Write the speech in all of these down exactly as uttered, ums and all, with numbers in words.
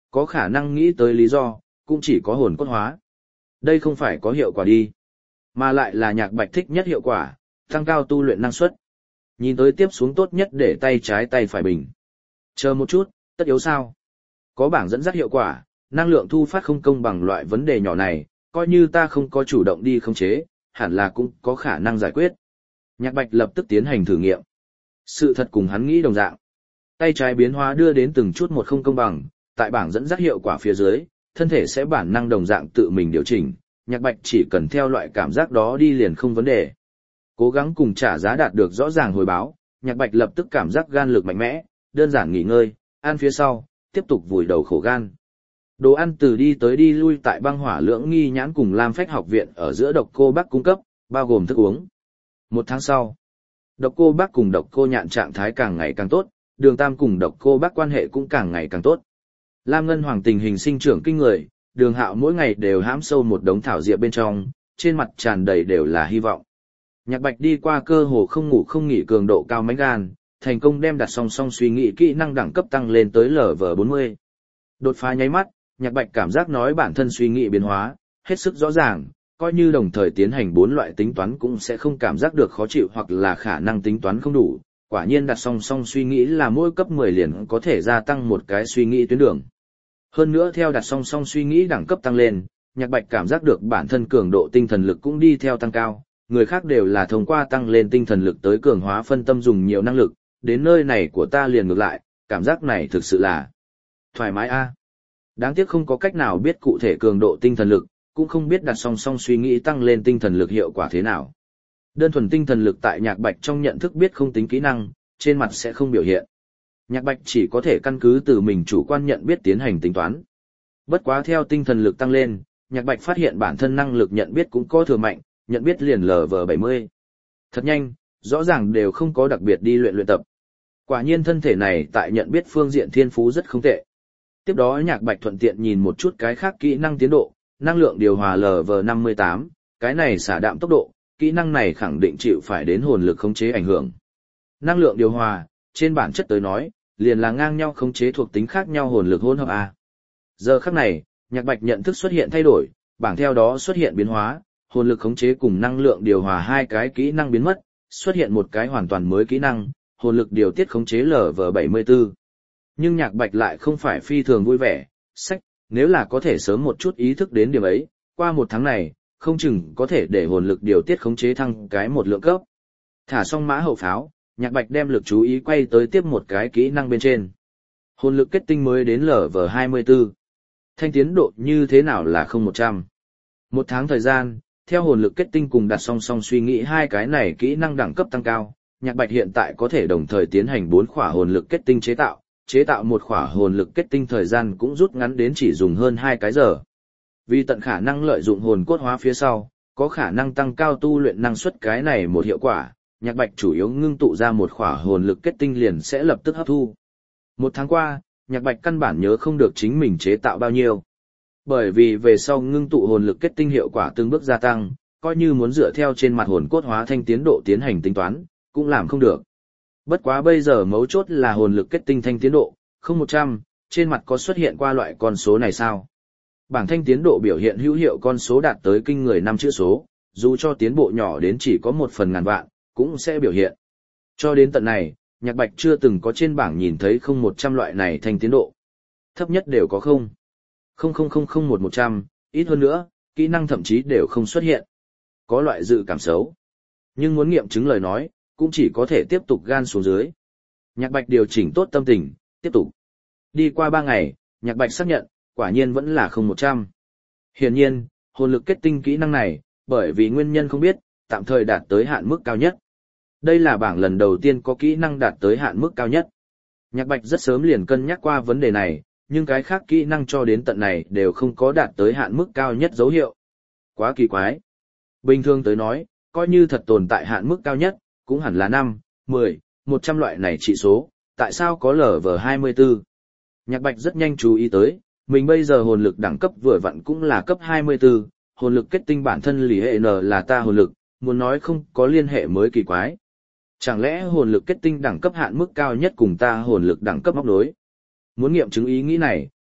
Có khả năng nghĩ tới lý do, cũng chỉ có hồn cốt hóa. Đây không phải có hiệu quả đi, mà lại là Nhạc Bạch thích nhất hiệu quả, tăng cao tu luyện năng suất. Nhìn tới tiếp xuống tốt nhất để tay trái tay phải bình. Chờ một chút, tất yếu sao? Có bảng dẫn dắt hiệu quả, năng lượng thu phát không công bằng loại vấn đề nhỏ này, coi như ta không có chủ động đi khống chế, hẳn là cũng có khả năng giải quyết. Nhạc Bạch lập tức tiến hành thử nghiệm. Sự thật cùng hắn nghĩ đồng dạng. Tay trái biến hóa đưa đến từng chút một không công bằng, tại bảng dẫn dắt hiệu quả phía dưới, thân thể sẽ bản năng đồng dạng tự mình điều chỉnh, Nhạc Bạch chỉ cần theo loại cảm giác đó đi liền không vấn đề. Cố gắng cùng trả giá đạt được rõ ràng hồi báo, Nhạc Bạch lập tức cảm giác gan lực mạnh mẽ, đơn giản nghỉ ngơi, ăn phía sau, tiếp tục vùi đầu khổ gan. Đồ ăn từ đi tới đi lui tại băng hỏa lưỡng nghi nhãn cùng Lam Phách học viện ở giữa Độc Cô Bác cung cấp, bao gồm thức uống. Một tháng sau, Độc Cô Bác cùng Độc Cô Nhạn trạng thái càng ngày càng tốt, Đường Tam cùng Độc Cô Bác quan hệ cũng càng ngày càng tốt. Lam Ngân Hoàng tình hình sinh trưởng kinh người, Đường Hạo mỗi ngày đều hãm sâu một đống thảo diệp bên trong, trên mặt tràn đầy đều là hy vọng. Nhạc Bạch đi qua cơ hồ không ngủ không nghỉ cường độ cao mãnh gan, thành công đem đặt song song suy nghĩ kỹ năng đẳng cấp tăng lên tới lở vờ bốn mươi. Đột phá nháy mắt, Nhạc Bạch cảm giác nói bản thân suy nghĩ biến hóa, hết sức rõ ràng, coi như đồng thời tiến hành bốn loại tính toán cũng sẽ không cảm giác được khó chịu hoặc là khả năng tính toán không đủ. Quả nhiên đặt song song suy nghĩ là mỗi cấp mười liền có thể gia tăng một cái suy nghĩ tuyến đường. Hơn nữa theo đặt song song suy nghĩ đẳng cấp tăng lên, Nhạc Bạch cảm giác được bản thân cường độ tinh thần lực cũng đi theo tăng cao, người khác đều là thông qua tăng lên tinh thần lực tới cường hóa phân tâm dùng nhiều năng lực, đến nơi này của ta liền ngược lại, cảm giác này thực sự là thoải mái a. Đáng tiếc không có cách nào biết cụ thể cường độ tinh thần lực, cũng không biết đặt song song suy nghĩ tăng lên tinh thần lực hiệu quả thế nào. Đơn thuần tinh thần lực tại Nhạc Bạch trong nhận thức biết không tính kỹ năng, trên mặt sẽ không biểu hiện. Nhạc Bạch chỉ có thể căn cứ từ mình chủ quan nhận biết tiến hành tính toán. Bất quá theo tinh thần lực tăng lên, Nhạc Bạch phát hiện bản thân năng lực nhận biết cũng có thừa mạnh, nhận biết liền lở vờ bảy mươi. Thật nhanh, rõ ràng đều không có đặc biệt đi luyện luyện tập. Quả nhiên thân thể này tại nhận biết phương diện thiên phú rất không tệ. Tiếp đó Nhạc Bạch thuận tiện nhìn một chút cái khác kỹ năng tiến độ, năng lượng điều hòa lở vờ năm mươi tám, cái này xả đạm tốc độ, kỹ năng này khẳng định chịu phải đến hồn lực khống chế ảnh hưởng. Năng lượng điều hòa, trên bản chất tới nói, liền là ngang nhau khống chế thuộc tính khác nhau hồn lực hỗn hợp A. Giờ khắc này, Nhạc Bạch nhận thức xuất hiện thay đổi, bảng theo đó xuất hiện biến hóa, hồn lực khống chế cùng năng lượng điều hòa hai cái kỹ năng biến mất, xuất hiện một cái hoàn toàn mới kỹ năng, hồn lực điều tiết khống chế lở vờ bảy mươi tư. Nhưng Nhạc Bạch lại không phải phi thường vui vẻ, sách, nếu là có thể sớm một chút ý thức đến điểm ấy, qua một tháng này, không chừng có thể để hồn lực điều tiết khống chế thăng cái một lượng cấp. Thả xong mã hậu pháo, Nhạc Bạch đem lực chú ý quay tới tiếp một cái kỹ năng bên trên. Hồn lực kết tinh mới đến lở vờ hai mươi tư. Thanh tiến độ như thế nào là không một trăm. Một tháng thời gian, theo hồn lực kết tinh cùng đặt song song suy nghĩ hai cái này kỹ năng đẳng cấp tăng cao, Nhạc Bạch hiện tại có thể đồng thời tiến hành bốn khỏa hồn lực kết tinh chế tạo, chế tạo một khỏa hồn lực kết tinh thời gian cũng rút ngắn đến chỉ dùng hơn hai cái giờ. Vì tận khả năng lợi dụng hồn cốt hóa phía sau, có khả năng tăng cao tu luyện năng suất cái này một hiệu quả, Nhạc Bạch chủ yếu ngưng tụ ra một khỏa hồn lực kết tinh liền sẽ lập tức hấp thu. Một tháng qua, Nhạc Bạch căn bản nhớ không được chính mình chế tạo bao nhiêu. Bởi vì về sau ngưng tụ hồn lực kết tinh hiệu quả từng bước gia tăng, coi như muốn dựa theo trên mặt hồn cốt hóa thanh tiến độ tiến hành tính toán, cũng làm không được. Bất quá bây giờ mấu chốt là hồn lực kết tinh thanh tiến độ, không một trăm, trên mặt có xuất hiện qua loại con số này sao? Bảng thanh tiến độ biểu hiện hữu hiệu con số đạt tới kinh người năm chữ số, dù cho tiến bộ nhỏ đến chỉ có một phần ngàn vạn, cũng sẽ biểu hiện. Cho đến tận này, Nhạc Bạch chưa từng có trên bảng nhìn thấy không một trăm loại này thanh tiến độ. Thấp nhất đều có không. Không không không không một một trăm, ít hơn nữa, kỹ năng thậm chí đều không xuất hiện. Có loại dự cảm xấu. Nhưng muốn nghiệm chứng lời nói, cũng chỉ có thể tiếp tục gan xuống dưới. Nhạc Bạch điều chỉnh tốt tâm tình, tiếp tục. Đi qua ba ngày, Nhạc Bạch xác nhận, quả nhiên vẫn là không một trăm. Hiển nhiên, hồn lực kết tinh kỹ năng này, bởi vì nguyên nhân không biết, tạm thời đạt tới hạn mức cao nhất. Đây là bảng lần đầu tiên có kỹ năng đạt tới hạn mức cao nhất. Nhạc Bạch rất sớm liền cân nhắc qua vấn đề này, nhưng cái khác kỹ năng cho đến tận này đều không có đạt tới hạn mức cao nhất dấu hiệu. Quá kỳ quái. Bình thường tới nói, coi như thật tồn tại hạn mức cao nhất, cũng hẳn là năm, mười, một trăm loại này trị số, tại sao có lở vờ hai mươi tư? Nhạc Bạch rất nhanh chú ý tới, mình bây giờ hồn lực đẳng cấp vừa vặn cũng là cấp hai mươi tư, hồn lực kết tinh bản thân lý hệ N là ta hồn lực, muốn nói không có liên hệ mới kỳ quái. Chẳng lẽ hồn lực kết tinh đẳng cấp hạn mức cao nhất cùng ta hồn lực đẳng cấp móc đối? Muốn nghiệm chứng ý nghĩ này,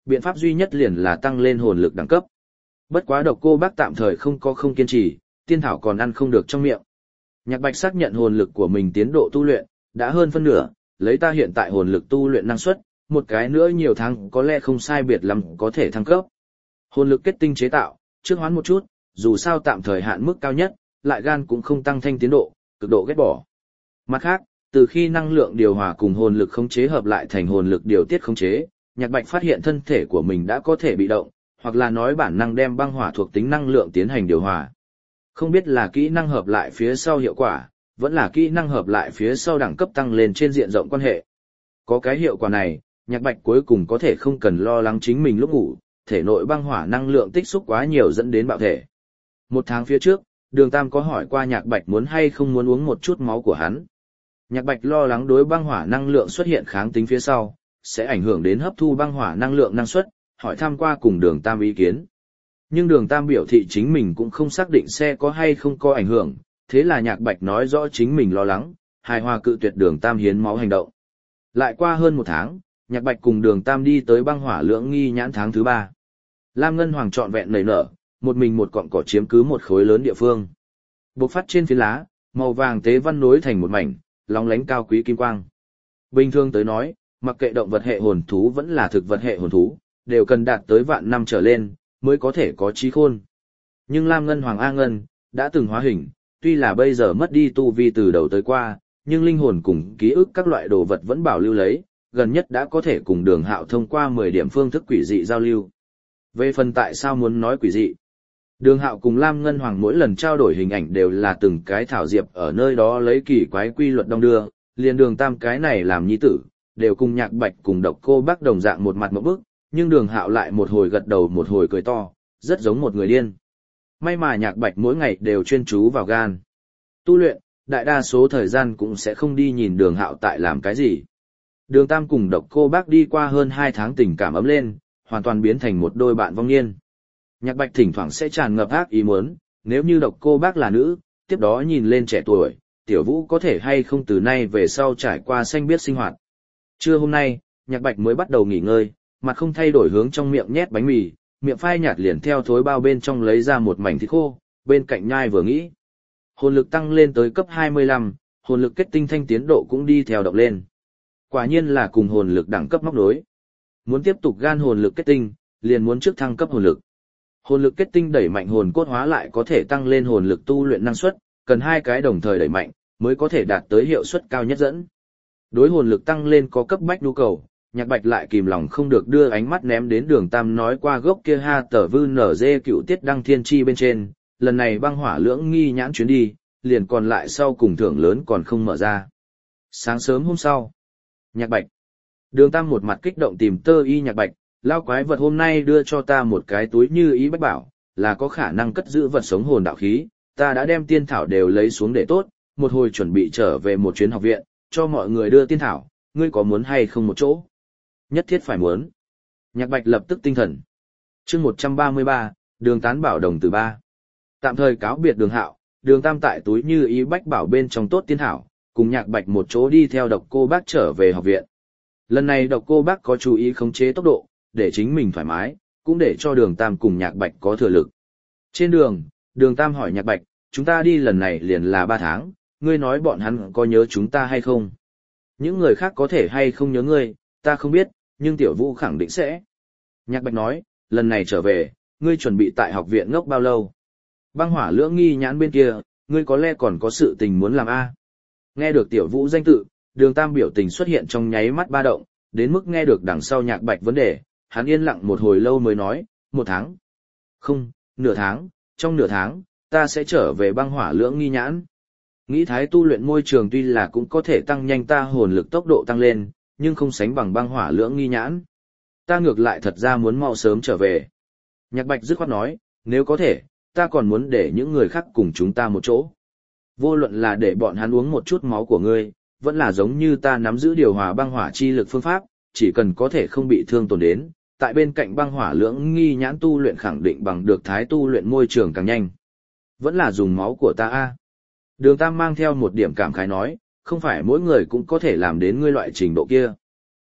biện pháp duy nhất liền là tăng lên hồn lực đẳng cấp. Bất quá độc cô bác tạm thời không có không kiên trì, tiên thảo còn ăn không được trong miệng. Nhạc Bạch xác nhận hồn lực của mình tiến độ tu luyện, đã hơn phân nửa, lấy ta hiện tại hồn lực tu luyện năng suất, một cái nữa nhiều tháng có lẽ không sai biệt lắm có thể thăng cấp. Hồn lực kết tinh chế tạo, trước hoán một chút, dù sao tạm thời hạn mức cao nhất, lại gan cũng không tăng thanh tiến độ, cực độ ghét bỏ. Mặt khác, từ khi năng lượng điều hòa cùng hồn lực khống chế hợp lại thành hồn lực điều tiết khống chế, Nhạc Bạch phát hiện thân thể của mình đã có thể bị động, hoặc là nói bản năng đem băng hỏa thuộc tính năng lượng tiến hành điều hòa. Không biết là kỹ năng hợp lại phía sau hiệu quả, vẫn là kỹ năng hợp lại phía sau đẳng cấp tăng lên trên diện rộng quan hệ. Có cái hiệu quả này, Nhạc Bạch cuối cùng có thể không cần lo lắng chính mình lúc ngủ, thể nội băng hỏa năng lượng tích xúc quá nhiều dẫn đến bạo thể. Một tháng phía trước, Đường Tam có hỏi qua Nhạc Bạch muốn hay không muốn uống một chút máu của hắn. Nhạc Bạch lo lắng đối băng hỏa năng lượng xuất hiện kháng tính phía sau, sẽ ảnh hưởng đến hấp thu băng hỏa năng lượng năng suất, hỏi thăm qua cùng Đường Tam ý kiến. Nhưng Đường Tam biểu thị chính mình cũng không xác định sẽ có hay không có ảnh hưởng, thế là Nhạc Bạch nói rõ chính mình lo lắng, hài hòa cự tuyệt Đường Tam hiến máu hành động. Lại qua hơn một tháng, Nhạc Bạch cùng Đường Tam đi tới băng hỏa lưỡng nghi nhãn tháng thứ ba. Lam Ngân Hoàng trọn vẹn nảy nở, một mình một cọng cỏ chiếm cứ một khối lớn địa phương. Bộc phát trên phiến lá, màu vàng tế văn nối thành một mảnh, lóng lánh cao quý kim quang. Bình thường tới nói, mặc kệ động vật hệ hồn thú vẫn là thực vật hệ hồn thú, đều cần đạt tới vạn năm trở lên, mới có thể có trí khôn. Nhưng Lam Ngân Hoàng A Ngân, đã từng hóa hình, tuy là bây giờ mất đi tu vi từ đầu tới qua, nhưng linh hồn cùng ký ức các loại đồ vật vẫn bảo lưu lấy, gần nhất đã có thể cùng Đường Hạo thông qua mười điểm phương thức quỷ dị giao lưu. Về phần tại sao muốn nói quỷ dị, Đường Hạo cùng Lam Ngân Hoàng mỗi lần trao đổi hình ảnh đều là từng cái thảo diệp ở nơi đó lấy kỳ quái quy luật đong đưa, liền Đường Tam cái này làm nhi tử, đều cùng Nhạc Bạch cùng Độc Cô Bác đồng dạng một mặt một bức, nhưng Đường Hạo lại một hồi gật đầu một hồi cười to, rất giống một người điên. May mà Nhạc Bạch mỗi ngày đều chuyên chú vào gan tu luyện, đại đa số thời gian cũng sẽ không đi nhìn Đường Hạo tại làm cái gì. Đường Tam cùng Độc Cô Bác đi qua hơn hai tháng tình cảm ấm lên, hoàn toàn biến thành một đôi bạn vong niên. Nhạc Bạch thỉnh thoảng sẽ tràn ngập ác ý muốn, nếu như Độc Cô Bác là nữ, tiếp đó nhìn lên trẻ tuổi, Tiểu Vũ có thể hay không từ nay về sau trải qua xanh biết sinh hoạt. Trưa hôm nay, Nhạc Bạch mới bắt đầu nghỉ ngơi, mặt không thay đổi hướng trong miệng nhét bánh mì, miệng phai nhạt liền theo thối bao bên trong lấy ra một mảnh thịt khô, bên cạnh nhai vừa nghĩ. Hồn lực tăng lên tới cấp hai mươi lăm, hồn lực kết tinh thanh tiến độ cũng đi theo động lên. Quả nhiên là cùng hồn lực đẳng cấp móc đối. Muốn tiếp tục gan hồn lực kết tinh, liền muốn trước thăng cấp hồn lực. Hồn lực kết tinh đẩy mạnh hồn cốt hóa lại có thể tăng lên hồn lực tu luyện năng suất, cần hai cái đồng thời đẩy mạnh, mới có thể đạt tới hiệu suất cao nhất dẫn. Đối hồn lực tăng lên có cấp bách nhu cầu, Nhạc Bạch lại kìm lòng không được đưa ánh mắt ném đến Đường Tam nói qua gốc kia ha tờ vư nở dê cựu tiết đăng thiên chi bên trên, lần này băng hỏa lưỡng nghi nhãn chuyến đi, liền còn lại sau cùng thưởng lớn còn không mở ra. Sáng sớm hôm sau, Nhạc Bạch. Đường Tam một mặt kích động tìm tơ y Nhạc Bạch, lao quái vật hôm nay đưa cho ta một cái túi như ý bách bảo, là có khả năng cất giữ vật sống hồn đạo khí, ta đã đem tiên thảo đều lấy xuống để tốt, một hồi chuẩn bị trở về một chuyến học viện, cho mọi người đưa tiên thảo, ngươi có muốn hay không một chỗ? Nhất thiết phải muốn. Nhạc Bạch lập tức tinh thần. Chương một trăm ba mươi ba, Đường Tán Bảo đồng từ ba. Tạm thời cáo biệt Đường Hạo, Đường Tam tại túi như ý bách bảo bên trong tốt tiên thảo, cùng Nhạc Bạch một chỗ đi theo Độc Cô Bác trở về học viện. Lần này Độc Cô Bác có chú ý khống chế tốc độ, để chính mình thoải mái, cũng để cho Đường Tam cùng Nhạc Bạch có thừa lực. Trên đường, Đường Tam hỏi Nhạc Bạch, chúng ta đi lần này liền là ba tháng, ngươi nói bọn hắn có nhớ chúng ta hay không? Những người khác có thể hay không nhớ ngươi, ta không biết, nhưng Tiểu Vũ khẳng định sẽ. Nhạc Bạch nói, lần này trở về, ngươi chuẩn bị tại học viện ngốc bao lâu? Băng hỏa lưỡng nghi nhãn bên kia, ngươi có lẽ còn có sự tình muốn làm a. Nghe được Tiểu Vũ danh tự, Đường Tam biểu tình xuất hiện trong nháy mắt ba động, đến mức nghe được đằng sau Nhạc Bạch vấn đề, hắn yên lặng một hồi lâu mới nói, một tháng. Không, nửa tháng, trong nửa tháng, ta sẽ trở về băng hỏa lưỡng nghi nhãn. Nghĩ thái tu luyện môi trường tuy là cũng có thể tăng nhanh ta hồn lực tốc độ tăng lên, nhưng không sánh bằng băng hỏa lưỡng nghi nhãn. Ta ngược lại thật ra muốn mau sớm trở về. Nhạc Bạch dứt khoát nói, nếu có thể, ta còn muốn để những người khác cùng chúng ta một chỗ. Vô luận là để bọn hắn uống một chút máu của ngươi, vẫn là giống như ta nắm giữ điều hòa băng hỏa chi lực phương pháp, chỉ cần có thể không bị thương tổn đến, tại bên cạnh băng hỏa lưỡng nghi nhãn tu luyện khẳng định bằng được thái tu luyện môi trường càng nhanh. Vẫn là dùng máu của ta a. Đường Tam mang theo một điểm cảm khái nói, không phải mỗi người cũng có thể làm đến ngươi loại trình độ kia.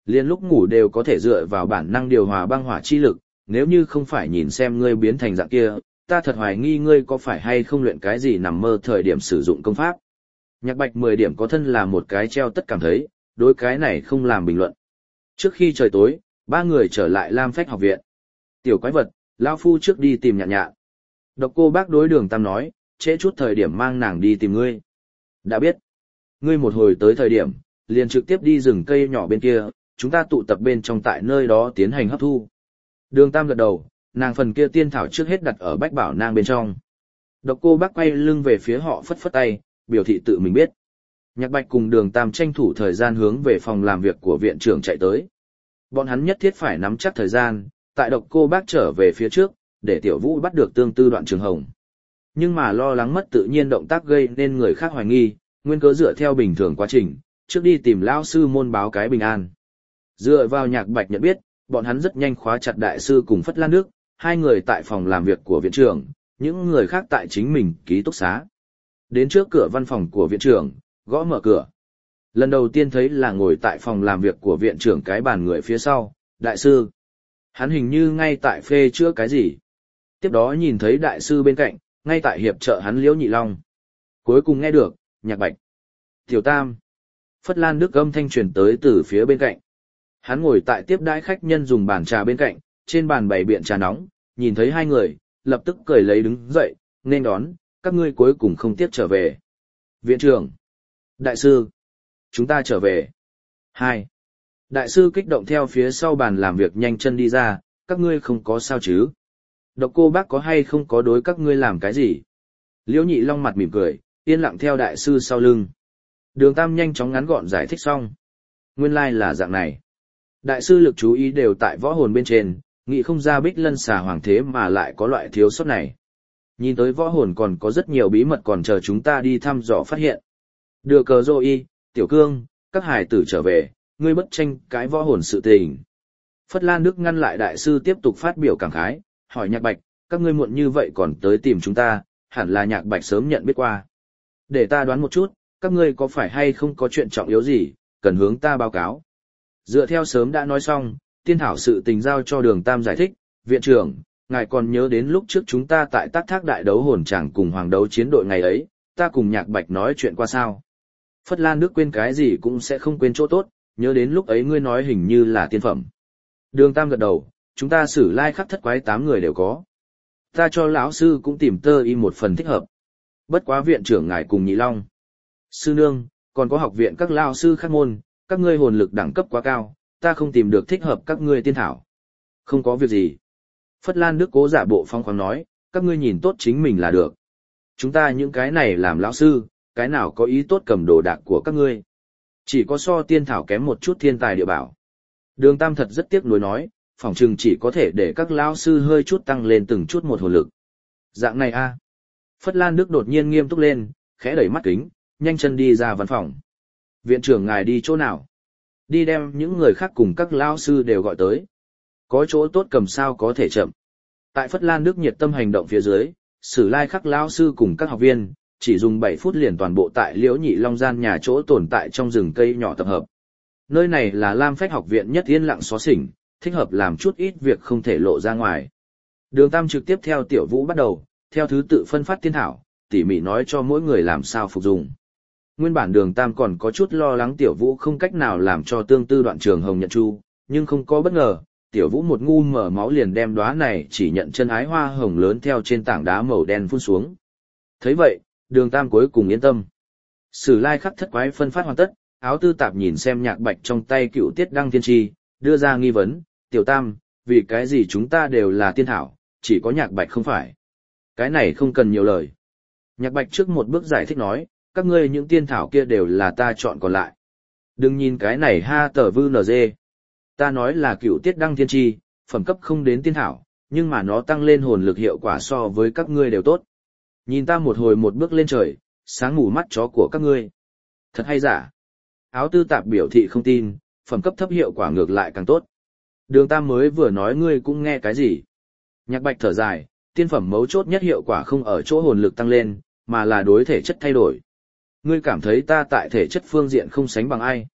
Liên lúc ngủ đều có thể dựa vào bản năng điều hòa băng hỏa chi lực, nếu như không phải nhìn xem ngươi biến thành dạng kia, ta thật hoài nghi ngươi có phải hay không luyện cái gì nằm mơ thời điểm sử dụng công pháp. Nhạc Bạch mười điểm có thân là một cái treo tất cảm thấy, đối cái này không làm bình luận. Trước khi trời tối, ba người trở lại Lam Phách học viện. Tiểu quái vật, lão phu trước đi tìm Nhạn Nhạn. Độc Cô Bác đối Đường Tam nói, trễ chút thời điểm mang nàng đi tìm ngươi. Đã biết. Ngươi một hồi tới thời điểm, liền trực tiếp đi rừng cây nhỏ bên kia, chúng ta tụ tập bên trong tại nơi đó tiến hành hấp thu. Đường Tam gật đầu, nàng phần kia tiên thảo trước hết đặt ở Bách Bảo Nang bên trong. Độc Cô Bác quay lưng về phía họ phất phất tay, biểu thị tự mình biết. Nhạc Bạch cùng Đường Tam tranh thủ thời gian hướng về phòng làm việc của viện trưởng chạy tới. Bọn hắn nhất thiết phải nắm chắc thời gian, tại Độc Cô Bác trở về phía trước, để Tiểu Vũ bắt được Tương Tư Đoạn Trường Hồng. Nhưng mà lo lắng mất tự nhiên động tác gây nên người khác hoài nghi, nguyên cớ dựa theo bình thường quá trình, trước đi tìm lão sư môn báo cái bình an. Dựa vào Nhạc Bạch nhận biết, bọn hắn rất nhanh khóa chặt đại sư cùng Phất Lan Nước, hai người tại phòng làm việc của viện trưởng, những người khác tại chính mình ký túc xá. Đến trước cửa văn phòng của viện trưởng, gõ mở cửa. Lần đầu tiên thấy là ngồi tại phòng làm việc của viện trưởng cái bàn người phía sau, đại sư. Hắn hình như ngay tại phê chữa cái gì. Tiếp đó nhìn thấy đại sư bên cạnh, ngay tại hiệp trợ hắn Liễu Nhị Long. Cuối cùng nghe được, Nhạc Bạch. Tiểu Tam. Phất Lan Đức âm thanh truyền tới từ phía bên cạnh. Hắn ngồi tại tiếp đãi khách nhân dùng bàn trà bên cạnh, trên bàn bày biện trà nóng, nhìn thấy hai người, lập tức cười lấy đứng dậy, nên đón, các ngươi cuối cùng không tiếc trở về. Viện trưởng. Đại sư. Chúng ta trở về. Hai. Đại sư kích động theo phía sau bàn làm việc nhanh chân đi ra, các ngươi không có sao chứ. Độc Cô Bác có hay không có đối các ngươi làm cái gì? Liễu Nhị Long mặt mỉm cười, yên lặng theo đại sư sau lưng. Đường Tam nhanh chóng ngắn gọn giải thích xong. Nguyên lai là dạng này. Đại sư lực chú ý đều tại võ hồn bên trên, nghĩ không ra Bích Lân Xà Hoàng thế mà lại có loại thiếu sót này. Nhìn tới võ hồn còn có rất nhiều bí mật còn chờ chúng ta đi thăm dò phát hiện. Đưa cờ rô y, Tiểu Cương, các hải tử trở về, ngươi bất tranh cái võ hồn sự tình. Phất Lan Đức ngăn lại đại sư tiếp tục phát biểu cảm khái, hỏi Nhạc Bạch, các ngươi muộn như vậy còn tới tìm chúng ta, hẳn là Nhạc Bạch sớm nhận biết qua. Để ta đoán một chút, các ngươi có phải hay không có chuyện trọng yếu gì, cần hướng ta báo cáo. Dựa theo sớm đã nói xong, tiên thảo sự tình giao cho Đường Tam giải thích, viện trưởng, ngài còn nhớ đến lúc trước chúng ta tại Tát Thác đại đấu hồn tràng cùng hoàng đấu chiến đội ngày ấy, ta cùng Nhạc Bạch nói chuyện qua sao. Phất Lan Đức quên cái gì cũng sẽ không quên chỗ tốt, nhớ đến lúc ấy ngươi nói hình như là tiên phẩm. Đường Tam gật đầu, chúng ta xử lai khắc thất quái tám người đều có. Ta cho lão sư cũng tìm tơ y một phần thích hợp. Bất quá viện trưởng ngài cùng Nhị Long. Sư nương, còn có học viện các lao sư khác môn, các ngươi hồn lực đẳng cấp quá cao, ta không tìm được thích hợp các ngươi tiên thảo. Không có việc gì. Phất Lan Đức cố giả bộ phong khoáng nói, các ngươi nhìn tốt chính mình là được. Chúng ta những cái này làm lão sư, cái nào có ý tốt cầm đồ đạc của các ngươi. Chỉ có so tiên thảo kém một chút thiên tài địa bảo. Đường Tam thật rất tiếc nuối nói, phỏng chừng chỉ có thể để các lão sư hơi chút tăng lên từng chút một hồn lực. Dạng này a. Phất Lan Đức đột nhiên nghiêm túc lên, khẽ đẩy mắt kính, nhanh chân đi ra văn phòng. Viện trưởng ngài đi chỗ nào? Đi đem những người khác cùng các lão sư đều gọi tới. Có chỗ tốt cầm sao có thể chậm. Tại Phất Lan Đức nhiệt tâm hành động phía dưới, Sử Lai Khắc lão sư cùng các học viên, chỉ dùng bảy phút liền toàn bộ tại Liễu Nhị Long gian nhà chỗ tồn tại trong rừng cây nhỏ tập hợp. Nơi này là Lam Phách học viện nhất yên lặng xó xỉnh, thích hợp làm chút ít việc không thể lộ ra ngoài. Đường Tam trực tiếp theo Tiểu Vũ bắt đầu, theo thứ tự phân phát tiên thảo, tỉ mỉ nói cho mỗi người làm sao phục dụng. Nguyên bản Đường Tam còn có chút lo lắng Tiểu Vũ không cách nào làm cho Tương Tư Đoạn Trường Hồng nhận chu, nhưng không có bất ngờ, Tiểu Vũ một ngu mở máu liền đem đóa này chỉ nhận chân ái hoa hồng lớn theo trên tảng đá màu đen phun xuống. Thấy vậy, Đường Tam cuối cùng yên tâm. Sử Lai Khắc thất quái phân phát hoàn tất, Áo Tư Tạp nhìn xem Nhạc Bạch trong tay cựu tiết đăng thiên tri, đưa ra nghi vấn, Tiểu Tam, vì cái gì chúng ta đều là tiên thảo, chỉ có Nhạc Bạch không phải. Cái này không cần nhiều lời. Nhạc Bạch trước một bước giải thích nói, các ngươi những tiên thảo kia đều là ta chọn còn lại. Đừng nhìn cái này ha tờ vư nờ dê. Ta nói là cựu tiết đăng thiên tri, phẩm cấp không đến tiên thảo, nhưng mà nó tăng lên hồn lực hiệu quả so với các ngươi đều tốt. Nhìn ta một hồi một bước lên trời, sáng mù mắt chó của các ngươi. Thật hay giả? Áo Tư Tạp biểu thị không tin, phẩm cấp thấp hiệu quả ngược lại càng tốt. Đường Tam mới vừa nói ngươi cũng nghe cái gì? Nhạc Bạch thở dài, tiên phẩm mấu chốt nhất hiệu quả không ở chỗ hồn lực tăng lên, mà là đối thể chất thay đổi. Ngươi cảm thấy ta tại thể chất phương diện không sánh bằng ai?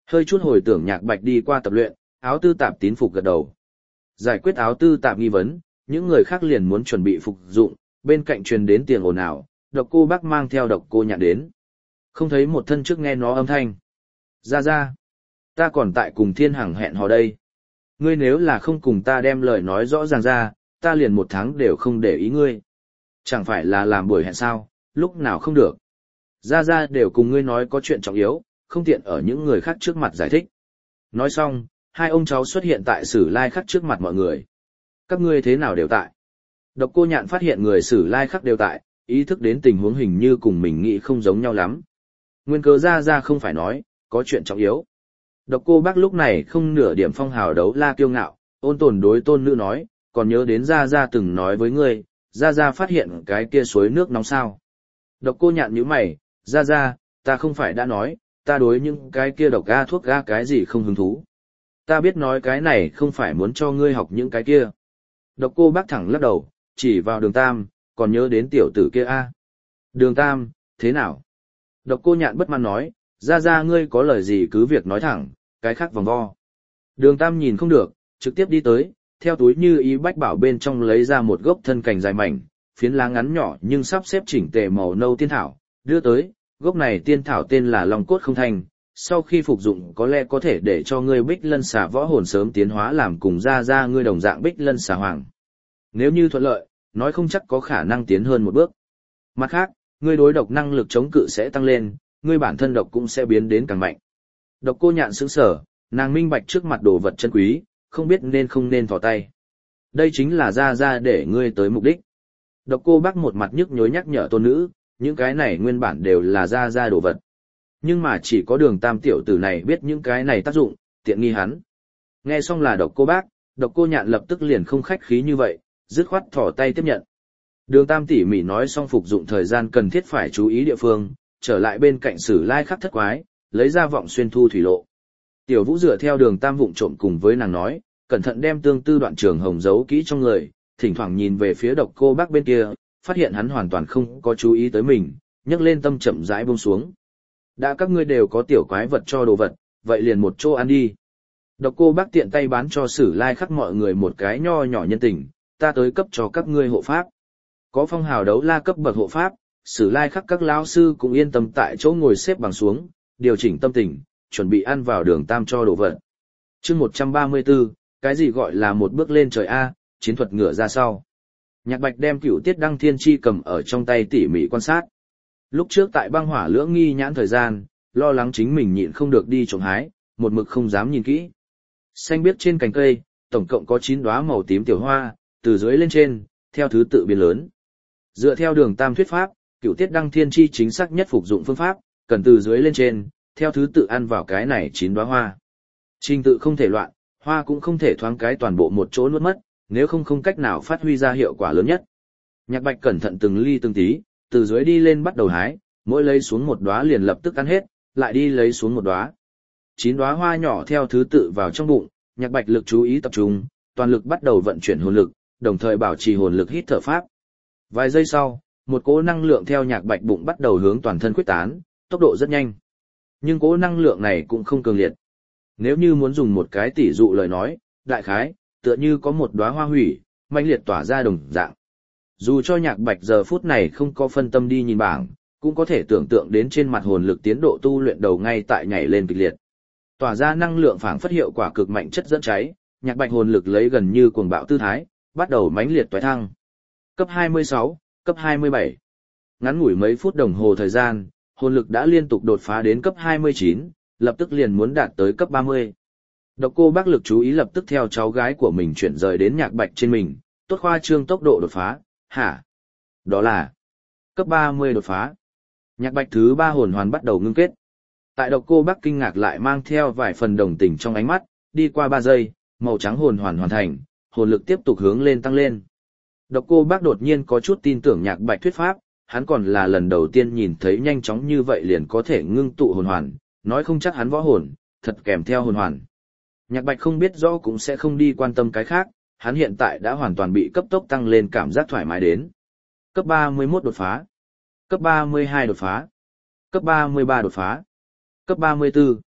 Hơi chút hồi tưởng Nhạc Bạch đi qua tập luyện, áo tư tạp tín phục gật đầu. Giải quyết áo tư tạp nghi vấn, những người khác liền muốn chuẩn bị phục dụng, bên cạnh truyền đến tiếng ồn ào, Độc Cô Bác mang theo Độc Cô Nhạn đến. Không thấy một thân trước nghe nó âm thanh. Ra ra, ta còn tại cùng Thiên Hằng hẹn hò đây. Ngươi nếu là không cùng ta đem lời nói rõ ràng ra, ta liền một tháng đều không để ý ngươi. Chẳng phải là làm buổi hẹn sao, lúc nào không được. Ra ra đều cùng ngươi nói có chuyện trọng yếu, không tiện ở những người khác trước mặt giải thích. Nói xong, hai ông cháu xuất hiện tại Sử Lai Khắc trước mặt mọi người. Các ngươi thế nào đều tại? Độc Cô Nhạn phát hiện người Sử Lai Khắc đều tại, ý thức đến tình huống hình như cùng mình nghĩ không giống nhau lắm. Nguyên cớ ra ra không phải nói, có chuyện trọng yếu. Độc Cô Bác lúc này không nửa điểm phong hào đấu la kiêu ngạo, ôn tồn đối tôn nữ nói, còn nhớ đến ra ra từng nói với ngươi, ra ra phát hiện cái kia suối nước nóng sao. Độc Cô Nhạn nhíu mày, ra ra, ta không phải đã nói, ta đối những cái kia độc ga thuốc ga cái gì không hứng thú. Ta biết nói cái này không phải muốn cho ngươi học những cái kia. Độc Cô Bác thẳng lắc đầu, chỉ vào Đường Tam, còn nhớ đến tiểu tử kia a. Đường Tam, thế nào? Độc Cô Nhạn bất mãn nói, ra ra ngươi có lời gì cứ việc nói thẳng, cái khác vòng vo. Đường Tam nhìn không được, trực tiếp đi tới, theo túi như ý bách bảo bên trong lấy ra một gốc thân cành dài mảnh, phiến lá ngắn nhỏ nhưng sắp xếp chỉnh tề màu nâu tiên thảo, đưa tới, gốc này tiên thảo tên là Long Cốt Không Thành, sau khi phục dụng có lẽ có thể để cho ngươi Bích Lân Xà võ hồn sớm tiến hóa làm cùng ra ra ngươi đồng dạng Bích Lân Xà Hoàng. Nếu như thuận lợi, nói không chắc có khả năng tiến hơn một bước. Mặt khác, ngươi đối độc năng lực chống cự sẽ tăng lên, ngươi bản thân độc cũng sẽ biến đến càng mạnh. Độc Cô Nhạn sững sờ, nàng minh bạch trước mặt đồ vật chân quý, không biết nên không nên thò tay. Đây chính là ra ra để ngươi tới mục đích. Độc Cô Bác một mặt nhức nhối nhắc nhở tôn nữ, những cái này nguyên bản đều là ra ra đồ vật. Nhưng mà chỉ có Đường Tam tiểu tử này biết những cái này tác dụng, tiện nghi hắn. Nghe xong là Độc Cô Bác, Độc Cô Nhạn lập tức liền không khách khí như vậy, dứt khoát thò tay tiếp nhận. Đường Tam tỉ mỉ nói xong phục dụng thời gian cần thiết phải chú ý địa phương, trở lại bên cạnh Sử Lai Khắc thất quái, lấy ra vọng xuyên thu thủy lộ. Tiểu Vũ dựa theo Đường Tam vụng trộm cùng với nàng nói, cẩn thận đem tương tư đoạn trường hồng giấu kỹ trong người, thỉnh thoảng nhìn về phía Độc Cô Bác bên kia, phát hiện hắn hoàn toàn không có chú ý tới mình, nhấc lên tâm chậm rãi buông xuống. Đã các ngươi đều có tiểu quái vật cho đồ vật, vậy liền một chỗ ăn đi. Độc Cô Bác tiện tay bán cho Sử Lai Khắc mọi người một cái nho nhỏ nhân tình, ta tới cấp cho các ngươi hộ pháp. Có phong hào đấu la cấp bậc hộ pháp, Sử Lai Khắc các lão sư cũng yên tâm tại chỗ ngồi xếp bằng xuống, điều chỉnh tâm tình, chuẩn bị ăn vào Đường Tam cho đồ vật. Chương một trăm ba mươi tư, cái gì gọi là một bước lên trời a, chiến thuật ngựa ra sau. Nhạc Bạch đem Cửu Tiết Đăng Thiên Chi cầm ở trong tay tỉ mỉ quan sát. Lúc trước tại băng hỏa lưỡng nghi nhãn thời gian, lo lắng chính mình nhịn không được đi trộm hái, một mực không dám nhìn kỹ. Xanh biếc trên cành cây, tổng cộng có chín đóa màu tím tiểu hoa, từ dưới lên trên, theo thứ tự biến lớn. Dựa theo Đường Tam thuyết pháp, Cửu Tiết Đăng Thiên Chi chính xác nhất phục dụng phương pháp, cần từ dưới lên trên, theo thứ tự ăn vào cái này chín đóa hoa. Trình tự không thể loạn, hoa cũng không thể thoáng cái toàn bộ một chỗ nuốt mất, nếu không không cách nào phát huy ra hiệu quả lớn nhất. Nhạc Bạch cẩn thận từng ly từng tí, từ dưới đi lên bắt đầu hái, mỗi lấy xuống một đóa liền lập tức ăn hết, lại đi lấy xuống một đóa. Chín đóa hoa nhỏ theo thứ tự vào trong bụng, Nhạc Bạch lực chú ý tập trung, toàn lực bắt đầu vận chuyển hồn lực, đồng thời bảo trì hồn lực hít thở pháp. Vài giây sau, một cỗ năng lượng theo Nhạc Bạch bụng bắt đầu hướng toàn thân khuếch tán, tốc độ rất nhanh. Nhưng cỗ năng lượng này cũng không cường liệt. Nếu như muốn dùng một cái tỷ dụ lời nói, đại khái, tựa như có một đóa hoa hủy, mãnh liệt tỏa ra đồng dạng. Dù cho Nhạc Bạch giờ phút này không có phân tâm đi nhìn bảng, cũng có thể tưởng tượng đến trên mặt hồn lực tiến độ tu luyện đầu ngay tại nhảy lên kịch liệt. Tỏa ra năng lượng phảng phất hiệu quả cực mạnh chất dẫn cháy, Nhạc Bạch hồn lực lấy gần như cuồng bạo tư thái, bắt đầu mãnh liệt toái thăng. Cấp hai mươi sáu, cấp hai mươi bảy. Ngắn ngủi mấy phút đồng hồ thời gian, hồn lực đã liên tục đột phá đến cấp hai mươi chín, lập tức liền muốn đạt tới cấp ba mươi. Độc Cô Bác lực chú ý lập tức theo cháu gái của mình chuyển rời đến Nhạc Bạch trên mình, tốt khoa trương tốc độ đột phá, hả? Đó là cấp ba mươi đột phá. Nhạc Bạch thứ ba hồn hoàn bắt đầu ngưng kết. Tại Độc Cô Bác kinh ngạc lại mang theo vài phần đồng tình trong ánh mắt, đi qua ba giây, màu trắng hồn hoàn hoàn thành, hồn lực tiếp tục hướng lên tăng lên. Độc Cô Bác đột nhiên có chút tin tưởng Nhạc Bạch thuyết pháp, hắn còn là lần đầu tiên nhìn thấy nhanh chóng như vậy liền có thể ngưng tụ hồn hoàn, nói không chắc hắn võ hồn, thật kèm theo hồn hoàn. Nhạc Bạch không biết rõ cũng sẽ không đi quan tâm cái khác, hắn hiện tại đã hoàn toàn bị cấp tốc tăng lên cảm giác thoải mái đến. Cấp ba mươi mốt đột phá, cấp ba mươi hai đột phá, cấp ba mươi ba đột phá, cấp ba mươi tư.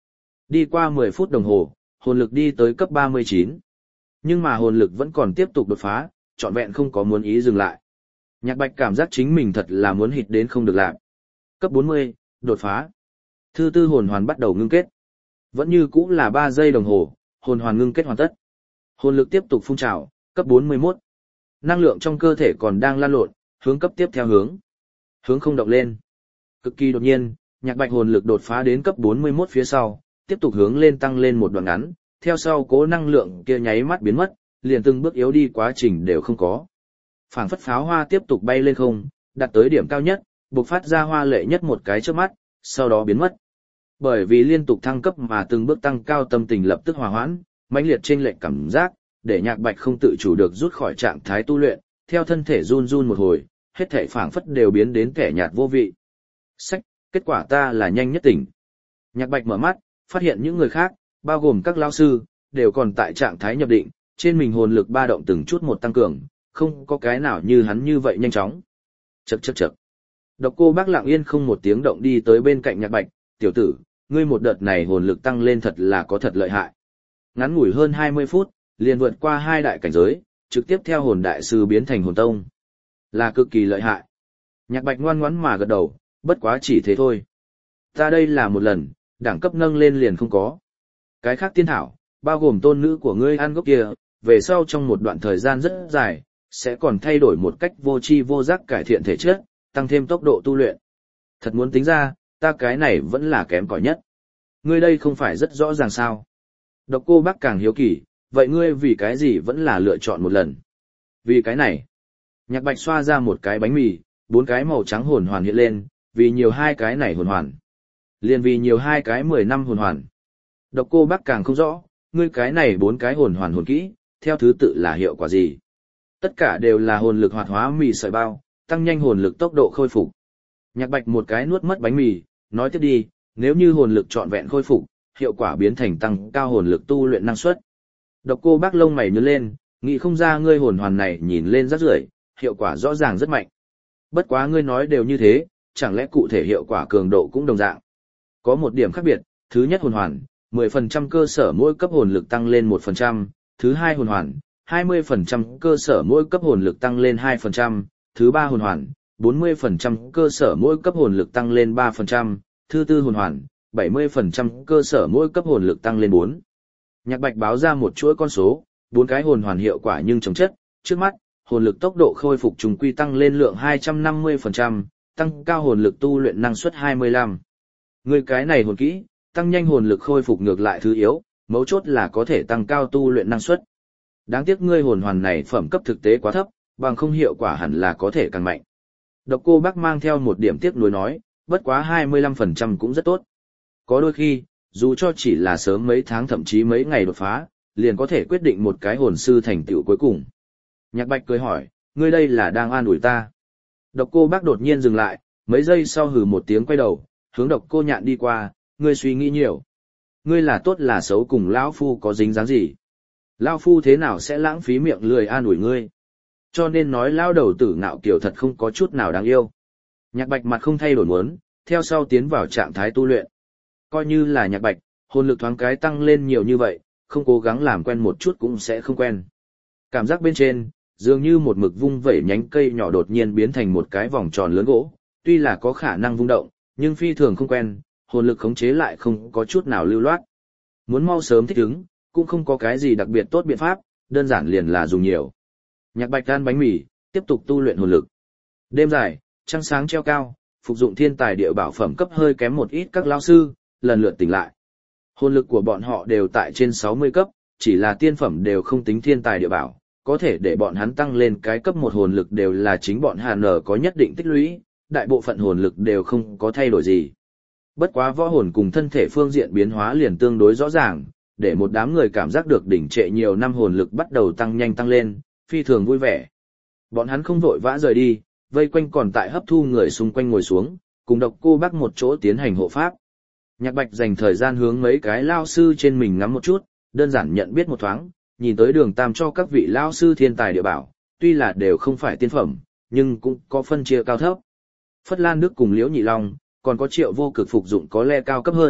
Đi qua mười phút đồng hồ, hồn lực đi tới cấp ba mươi chín. Nhưng mà hồn lực vẫn còn tiếp tục đột phá, trọn vẹn không có muốn ý dừng lại. Nhạc Bạch cảm giác chính mình thật là muốn hít đến không được làm. Cấp bốn mươi, đột phá. Thứ tư hồn hoàn bắt đầu ngưng kết. Vẫn như cũ là ba giây đồng hồ, hồn hoàn ngưng kết hoàn tất. Hồn lực tiếp tục phun trào, cấp bốn mươi mốt. Năng lượng trong cơ thể còn đang lan lộn, hướng cấp tiếp theo hướng. Hướng không động lên. Cực kỳ đột nhiên, Nhạc Bạch hồn lực đột phá đến cấp bốn mươi mốt phía sau, tiếp tục hướng lên tăng lên một đoạn ngắn, theo sau cố năng lượng kia nháy mắt biến mất, liền từng bước yếu đi quá trình đều không có. Phảng phất pháo hoa tiếp tục bay lên không, đạt tới điểm cao nhất, bộc phát ra hoa lệ nhất một cái chớp mắt, sau đó biến mất. Bởi vì liên tục thăng cấp mà từng bước tăng cao, tâm tình lập tức hòa hoãn, mãnh liệt chênh lệch cảm giác, để Nhạc Bạch không tự chủ được rút khỏi trạng thái tu luyện, theo thân thể run run một hồi, hết thảy phảng phất đều biến đến kẻ nhạt vô vị. Sách, kết quả ta là nhanh nhất tỉnh. Nhạc Bạch mở mắt, phát hiện những người khác, bao gồm các lão sư, đều còn tại trạng thái nhập định, trên mình hồn lực ba động từng chút một tăng cường, không có cái nào như hắn như vậy nhanh chóng. Chậc chậc chậc. Độc Cô Bác lặng yên không một tiếng động đi tới bên cạnh Nhạc Bạch, "Tiểu tử, ngươi một đợt này hồn lực tăng lên thật là có thật lợi hại." Ngắn ngủi hơn hai mươi phút, liền vượt qua hai đại cảnh giới, trực tiếp theo hồn đại sư biến thành hồn tông. Là cực kỳ lợi hại. Nhạc Bạch ngoan ngoãn mà gật đầu, bất quá chỉ thế thôi. Ta đây là một lần, đẳng cấp nâng lên liền không có. Cái khác tiên thảo, bao gồm tôn nữ của ngươi ăn gốc kia, về sau trong một đoạn thời gian rất dài, sẽ còn thay đổi một cách vô tri vô giác cải thiện thể chất, tăng thêm tốc độ tu luyện. Thật muốn tính ra, ta cái này vẫn là kém cỏi nhất. Ngươi đây không phải rất rõ ràng sao? Độc Cô Bác càng hiếu kỳ, vậy ngươi vì cái gì vẫn là lựa chọn một lần? Vì cái này. Nhạc Bạch xoa ra một cái bánh mì, bốn cái màu trắng hồn hoàn hiện lên, vì nhiều hai cái này hồn hoàn. Liền vì nhiều hai cái mười năm hồn hoàn. Độc Cô Bác càng không rõ, ngươi cái này bốn cái hồn hoàn hồn kỹ, theo thứ tự là hiệu quả gì? Tất cả đều là hồn lực hoạt hóa mì sợi bao, tăng nhanh hồn lực tốc độ khôi phục. Nhạc Bạch một cái nuốt mất bánh mì, nói tiếp đi, nếu như hồn lực trọn vẹn khôi phục, hiệu quả biến thành tăng cao hồn lực tu luyện năng suất. Độc Cô Bác lông mày nhướng lên, nghĩ không ra ngươi hồn hoàn này nhìn lên rất rưởi, hiệu quả rõ ràng rất mạnh. Bất quá ngươi nói đều như thế, chẳng lẽ cụ thể hiệu quả cường độ cũng đồng dạng? Có một điểm khác biệt, thứ nhất hồn hoàn, mười phần trăm cơ sở mỗi cấp hồn lực tăng lên một phần trăm, thứ hai hồn hoàn, hai mươi phần trăm cơ sở mỗi cấp hồn lực tăng lên hai phần trăm, thứ ba hồn hoàn, bốn mươi phần trăm cơ sở mỗi cấp hồn lực tăng lên ba phần trăm, thứ tư hồn hoàn, bảy mươi phần trăm cơ sở mỗi cấp hồn lực tăng lên bốn. Nhạc Bạch báo ra một chuỗi con số, bốn cái hồn hoàn hiệu quả nhưng chống chất, trước mắt, hồn lực tốc độ khôi phục trùng quy tăng lên lượng hai trăm năm mươi phần trăm, tăng cao hồn lực tu luyện năng suất hai mươi lăm. Người cái này hồn kỹ, tăng nhanh hồn lực khôi phục ngược lại thứ yếu, mấu chốt là có thể tăng cao tu luyện năng suất. Đáng tiếc ngươi hồn hoàn này phẩm cấp thực tế quá thấp, bằng không hiệu quả hẳn là có thể càng mạnh. Độc Cô Bác mang theo một điểm tiếc nuối nói, bất quá hai mươi lăm phần trăm cũng rất tốt. Có đôi khi, dù cho chỉ là sớm mấy tháng thậm chí mấy ngày đột phá, liền có thể quyết định một cái hồn sư thành tựu cuối cùng. Nhạc Bạch cười hỏi, ngươi đây là đang an ủi ta. Độc Cô Bác đột nhiên dừng lại, mấy giây sau hừ một tiếng quay đầu, hướng Độc Cô Nhạn đi qua, ngươi suy nghĩ nhiều. Ngươi là tốt là xấu cùng lão phu có dính dáng gì? Lão phu thế nào sẽ lãng phí miệng lười an ủi ngươi? Cho nên nói lão đầu tử ngạo kiều thật không có chút nào đáng yêu. Nhạc Bạch mặt không thay đổi muốn, theo sau tiến vào trạng thái tu luyện. Coi như là Nhạc Bạch, hồn lực thoáng cái tăng lên nhiều như vậy, không cố gắng làm quen một chút cũng sẽ không quen. Cảm giác bên trên, dường như một mực vung vẩy nhánh cây nhỏ đột nhiên biến thành một cái vòng tròn lớn gỗ, tuy là có khả năng vung động, nhưng phi thường không quen, hồn lực khống chế lại không có chút nào lưu loát. Muốn mau sớm thích ứng, cũng không có cái gì đặc biệt tốt biện pháp, đơn giản liền là dùng nhiều. Nhạc Bạch ăn bánh mì, tiếp tục tu luyện hồn lực. Đêm dài, trăng sáng treo cao, phục dụng thiên tài địa bảo phẩm cấp hơi kém một ít các lão sư, lần lượt tỉnh lại. Hồn lực của bọn họ đều tại trên sáu mươi cấp, chỉ là tiên phẩm đều không tính thiên tài địa bảo, có thể để bọn hắn tăng lên cái cấp một hồn lực đều là chính bọn Hàn Nở có nhất định tích lũy, đại bộ phận hồn lực đều không có thay đổi gì. Bất quá võ hồn cùng thân thể phương diện biến hóa liền tương đối rõ ràng, để một đám người cảm giác được đỉnh trệ nhiều năm hồn lực bắt đầu tăng nhanh tăng lên, phi thường vui vẻ. Bọn hắn không vội vã rời đi, vây quanh còn tại hấp thu người xung quanh ngồi xuống, cùng Độc Cô Bác một chỗ tiến hành hộ pháp. Nhạc Bạch dành thời gian hướng mấy cái lao sư trên mình ngắm một chút, đơn giản nhận biết một thoáng, nhìn tới Đường Tam cho các vị lao sư thiên tài địa bảo, tuy là đều không phải tiên phẩm, nhưng cũng có phân chia cao thấp. Phất Lan Đức cùng Liễu Nhị Long, còn có Triệu Vô Cực phục dụng có lẽ cao cấp hơn,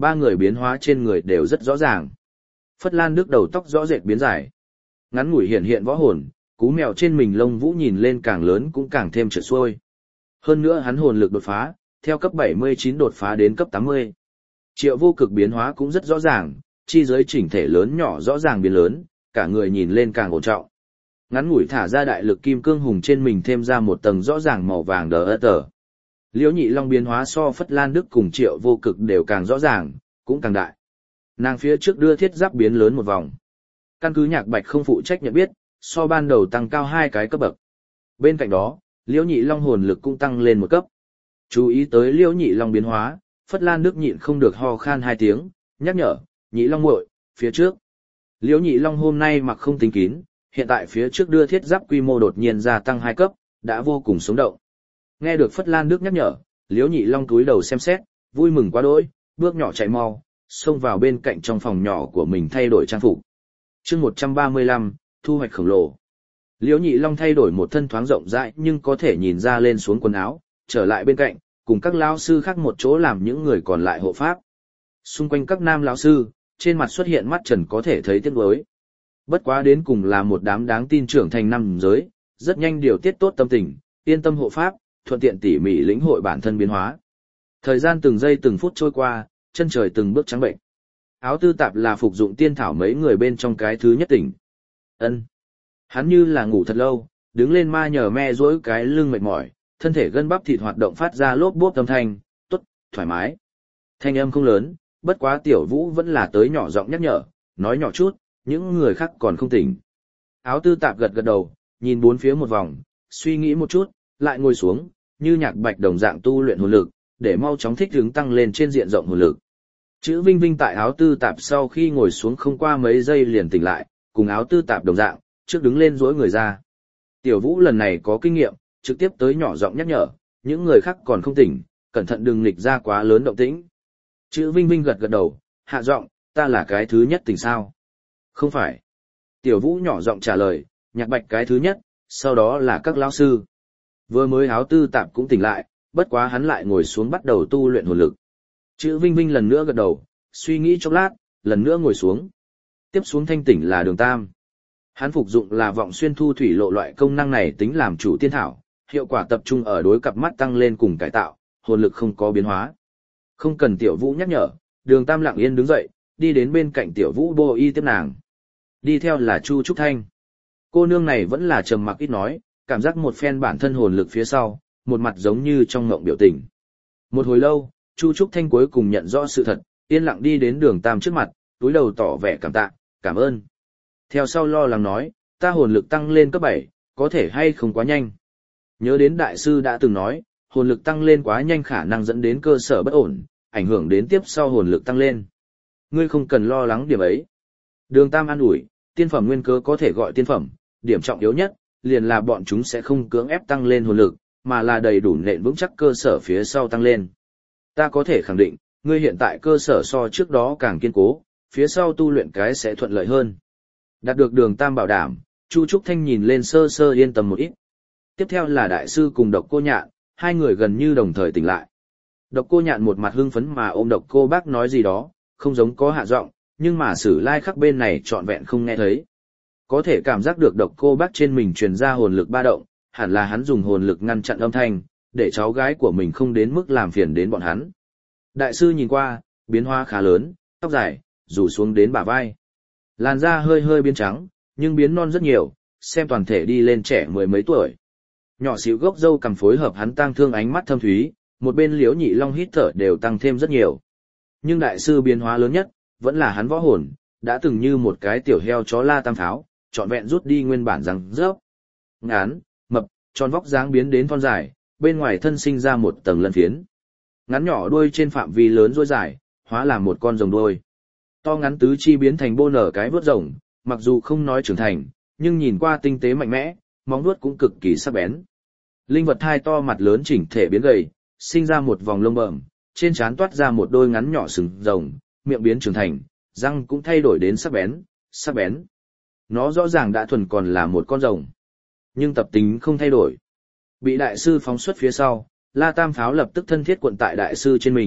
ba người biến hóa trên người đều rất rõ ràng. Phất Lan Đức đầu tóc rõ rệt biến dài. Ngắn ngủi hiện hiện võ hồn, cú mèo trên mình lông vũ nhìn lên càng lớn cũng càng thêm trượt xuôi. Hơn nữa hắn hồn lực đột phá, theo cấp bảy mươi chín đột phá đến cấp tám mươi. Triệu Vô Cực biến hóa cũng rất rõ ràng, chi giới chỉnh thể lớn nhỏ rõ ràng biến lớn, cả người nhìn lên càng ổn trọng. Ngắn ngủi thả ra đại lực kim cương hùng trên mình thêm ra một tầng rõ ràng màu vàng đờ ơ tờ. Liễu Nhị Long biến hóa so Phất Lan Đức cùng Triệu Vô Cực đều càng rõ ràng, cũng càng đại. Nàng phía trước đưa thiết giáp biến lớn một vòng. Căn cứ Nhạc Bạch không phụ trách nhận biết, so ban đầu tăng cao hai cái cấp bậc. Bên cạnh đó, Liễu Nhị Long hồn lực cũng tăng lên một cấp. Chú ý tới Liễu Nhị Long biến hóa, Phất Lan Đức nhịn không được ho khan hai tiếng, nhắc nhở, Nhị Long muội, phía trước. Liễu Nhị Long hôm nay mặc không tính kín, hiện tại phía trước đưa thiết giáp quy mô đột nhiên gia tăng hai cấp, đã vô cùng sống động. Nghe được Phất Lan Đức nhắc nhở, Liễu Nhị Long cúi đầu xem xét, vui mừng quá đỗi, bước nhỏ chạy mau, xông vào bên cạnh trong phòng nhỏ của mình thay đổi trang phục. Chương một trăm ba mươi lăm, thu hoạch khổng lồ. Liễu Nhị Long thay đổi một thân thoáng rộng rãi nhưng có thể nhìn ra lên xuống quần áo, trở lại bên cạnh, cùng các lão sư khác một chỗ làm những người còn lại hộ pháp. Xung quanh các nam lão sư, trên mặt xuất hiện mắt trần có thể thấy tiếc nuối. Bất quá đến cùng là một đám đáng tin trưởng thành năm giới, rất nhanh điều tiết tốt tâm tình, yên tâm hộ pháp, thuận tiện tỉ mỉ lĩnh hội bản thân biến hóa. Thời gian từng giây từng phút trôi qua, chân trời từng bước trắng bệnh. Áo Tư Tạp là phục dụng tiên thảo mấy người bên trong cái thứ nhất tỉnh. Ân, hắn như là ngủ thật lâu, đứng lên ma nhờ me duỗi cái lưng mệt mỏi, thân thể gân bắp thịt hoạt động phát ra lốp bốp âm thanh, tốt, thoải mái. Thanh âm không lớn, bất quá Tiểu Vũ vẫn là tới nhỏ giọng nhắc nhở, nói nhỏ chút, những người khác còn không tỉnh. Áo Tư Tạp gật gật đầu, nhìn bốn phía một vòng, suy nghĩ một chút, lại ngồi xuống, như Nhạc Bạch đồng dạng tu luyện hồn lực, để mau chóng thích ứng tăng lên trên diện rộng hồn lực. Chữ Vinh Vinh tại Áo Tư Tạp sau khi ngồi xuống không qua mấy giây liền tỉnh lại, cùng Áo Tư Tạp đồng dạng, trước đứng lên duỗi người ra. Tiểu Vũ lần này có kinh nghiệm, trực tiếp tới nhỏ giọng nhắc nhở, những người khác còn không tỉnh, cẩn thận đừng nghịch ra quá lớn động tĩnh. Chữ Vinh Vinh gật gật đầu, hạ giọng, ta là cái thứ nhất tỉnh sao? Không phải. Tiểu Vũ nhỏ giọng trả lời, Nhạc Bạch cái thứ nhất, sau đó là các lão sư. Vừa mới Áo Tư Tạp cũng tỉnh lại, bất quá hắn lại ngồi xuống bắt đầu tu luyện hồn lực. Chữ Vinh Vinh lần nữa gật đầu, suy nghĩ chốc lát, lần nữa ngồi xuống. Tiếp xuống thanh tỉnh là Đường Tam. Hắn phục dụng là vọng xuyên thu thủy lộ loại công năng này tính làm chủ tiên thảo, hiệu quả tập trung ở đối cặp mắt tăng lên cùng cải tạo, hồn lực không có biến hóa. Không cần Tiểu Vũ nhắc nhở, Đường Tam lặng yên đứng dậy, đi đến bên cạnh Tiểu Vũ bô y tiếp nàng. Đi theo là Chu Trúc Thanh. Cô nương này vẫn là trầm mặc ít nói, cảm giác một phen bản thân hồn lực phía sau, một mặt giống như trong ngộng biểu tình. Một hồi lâu, Chu Trúc Thanh cuối cùng nhận rõ sự thật, yên lặng đi đến Đường Tam trước mặt, túi đầu tỏ vẻ cảm tạ, cảm ơn. Theo sau lo lắng nói, ta hồn lực tăng lên cấp bảy, có thể hay không quá nhanh. Nhớ đến đại sư đã từng nói, hồn lực tăng lên quá nhanh khả năng dẫn đến cơ sở bất ổn, ảnh hưởng đến tiếp sau hồn lực tăng lên. Ngươi không cần lo lắng điểm ấy. Đường Tam an ủi, tiên phẩm nguyên cớ có thể gọi tiên phẩm, điểm trọng yếu nhất, liền là bọn chúng sẽ không cưỡng ép tăng lên hồn lực, mà là đầy đủ nền vững chắc cơ sở phía sau tăng lên. Ta có thể khẳng định, ngươi hiện tại cơ sở so trước đó càng kiên cố, phía sau tu luyện cái sẽ thuận lợi hơn. Đạt được Đường Tam bảo đảm, Chu Trúc Thanh nhìn lên sơ sơ yên tâm một ít. Tiếp theo là đại sư cùng Độc Cô Nhạn, hai người gần như đồng thời tỉnh lại. Độc Cô Nhạn một mặt hưng phấn mà ôm Độc Cô Bác nói gì đó, không giống có hạ giọng, nhưng mà Sử Lai Khắc bên này trọn vẹn không nghe thấy. Có thể cảm giác được Độc Cô Bác trên mình truyền ra hồn lực ba động, hẳn là hắn dùng hồn lực ngăn chặn âm thanh, để cháu gái của mình không đến mức làm phiền đến bọn hắn. Đại sư nhìn qua, biến hóa khá lớn, tóc dài, rủ xuống đến bả vai. Làn da hơi hơi biến trắng, nhưng biến non rất nhiều, xem toàn thể đi lên trẻ mười mấy tuổi. Nhỏ xíu gốc râu cằm phối hợp hắn tang thương ánh mắt thâm thúy, một bên Liễu Nhị Long hít thở đều tăng thêm rất nhiều. Nhưng đại sư biến hóa lớn nhất, vẫn là hắn võ hồn, đã từng như một cái tiểu heo chó la tam pháo, trọn vẹn rút đi nguyên bản răng rớp. Ngán, mập, tròn vóc dáng biến đến thon dài, bên ngoài thân sinh ra một tầng lân phiến. Ngắn nhỏ đuôi trên phạm vi lớn dối dài, hóa làm một con rồng đuôi. To ngắn tứ chi biến thành bô nở cái vớt rồng, mặc dù không nói trưởng thành, nhưng nhìn qua tinh tế mạnh mẽ, móng vuốt cũng cực kỳ sắc bén. Linh vật thai to mặt lớn chỉnh thể biến gầy, sinh ra một vòng lông bẩm, trên trán toát ra một đôi ngắn nhỏ sừng rồng, miệng biến trưởng thành, răng cũng thay đổi đến sắc bén, sắc bén. Nó rõ ràng đã thuần còn là một con rồng, nhưng tập tính không thay đổi. Bị đại sư phóng xuất phía sau, La Tam Pháo lập tức thân thiết cuộn tại đại sư trên mình,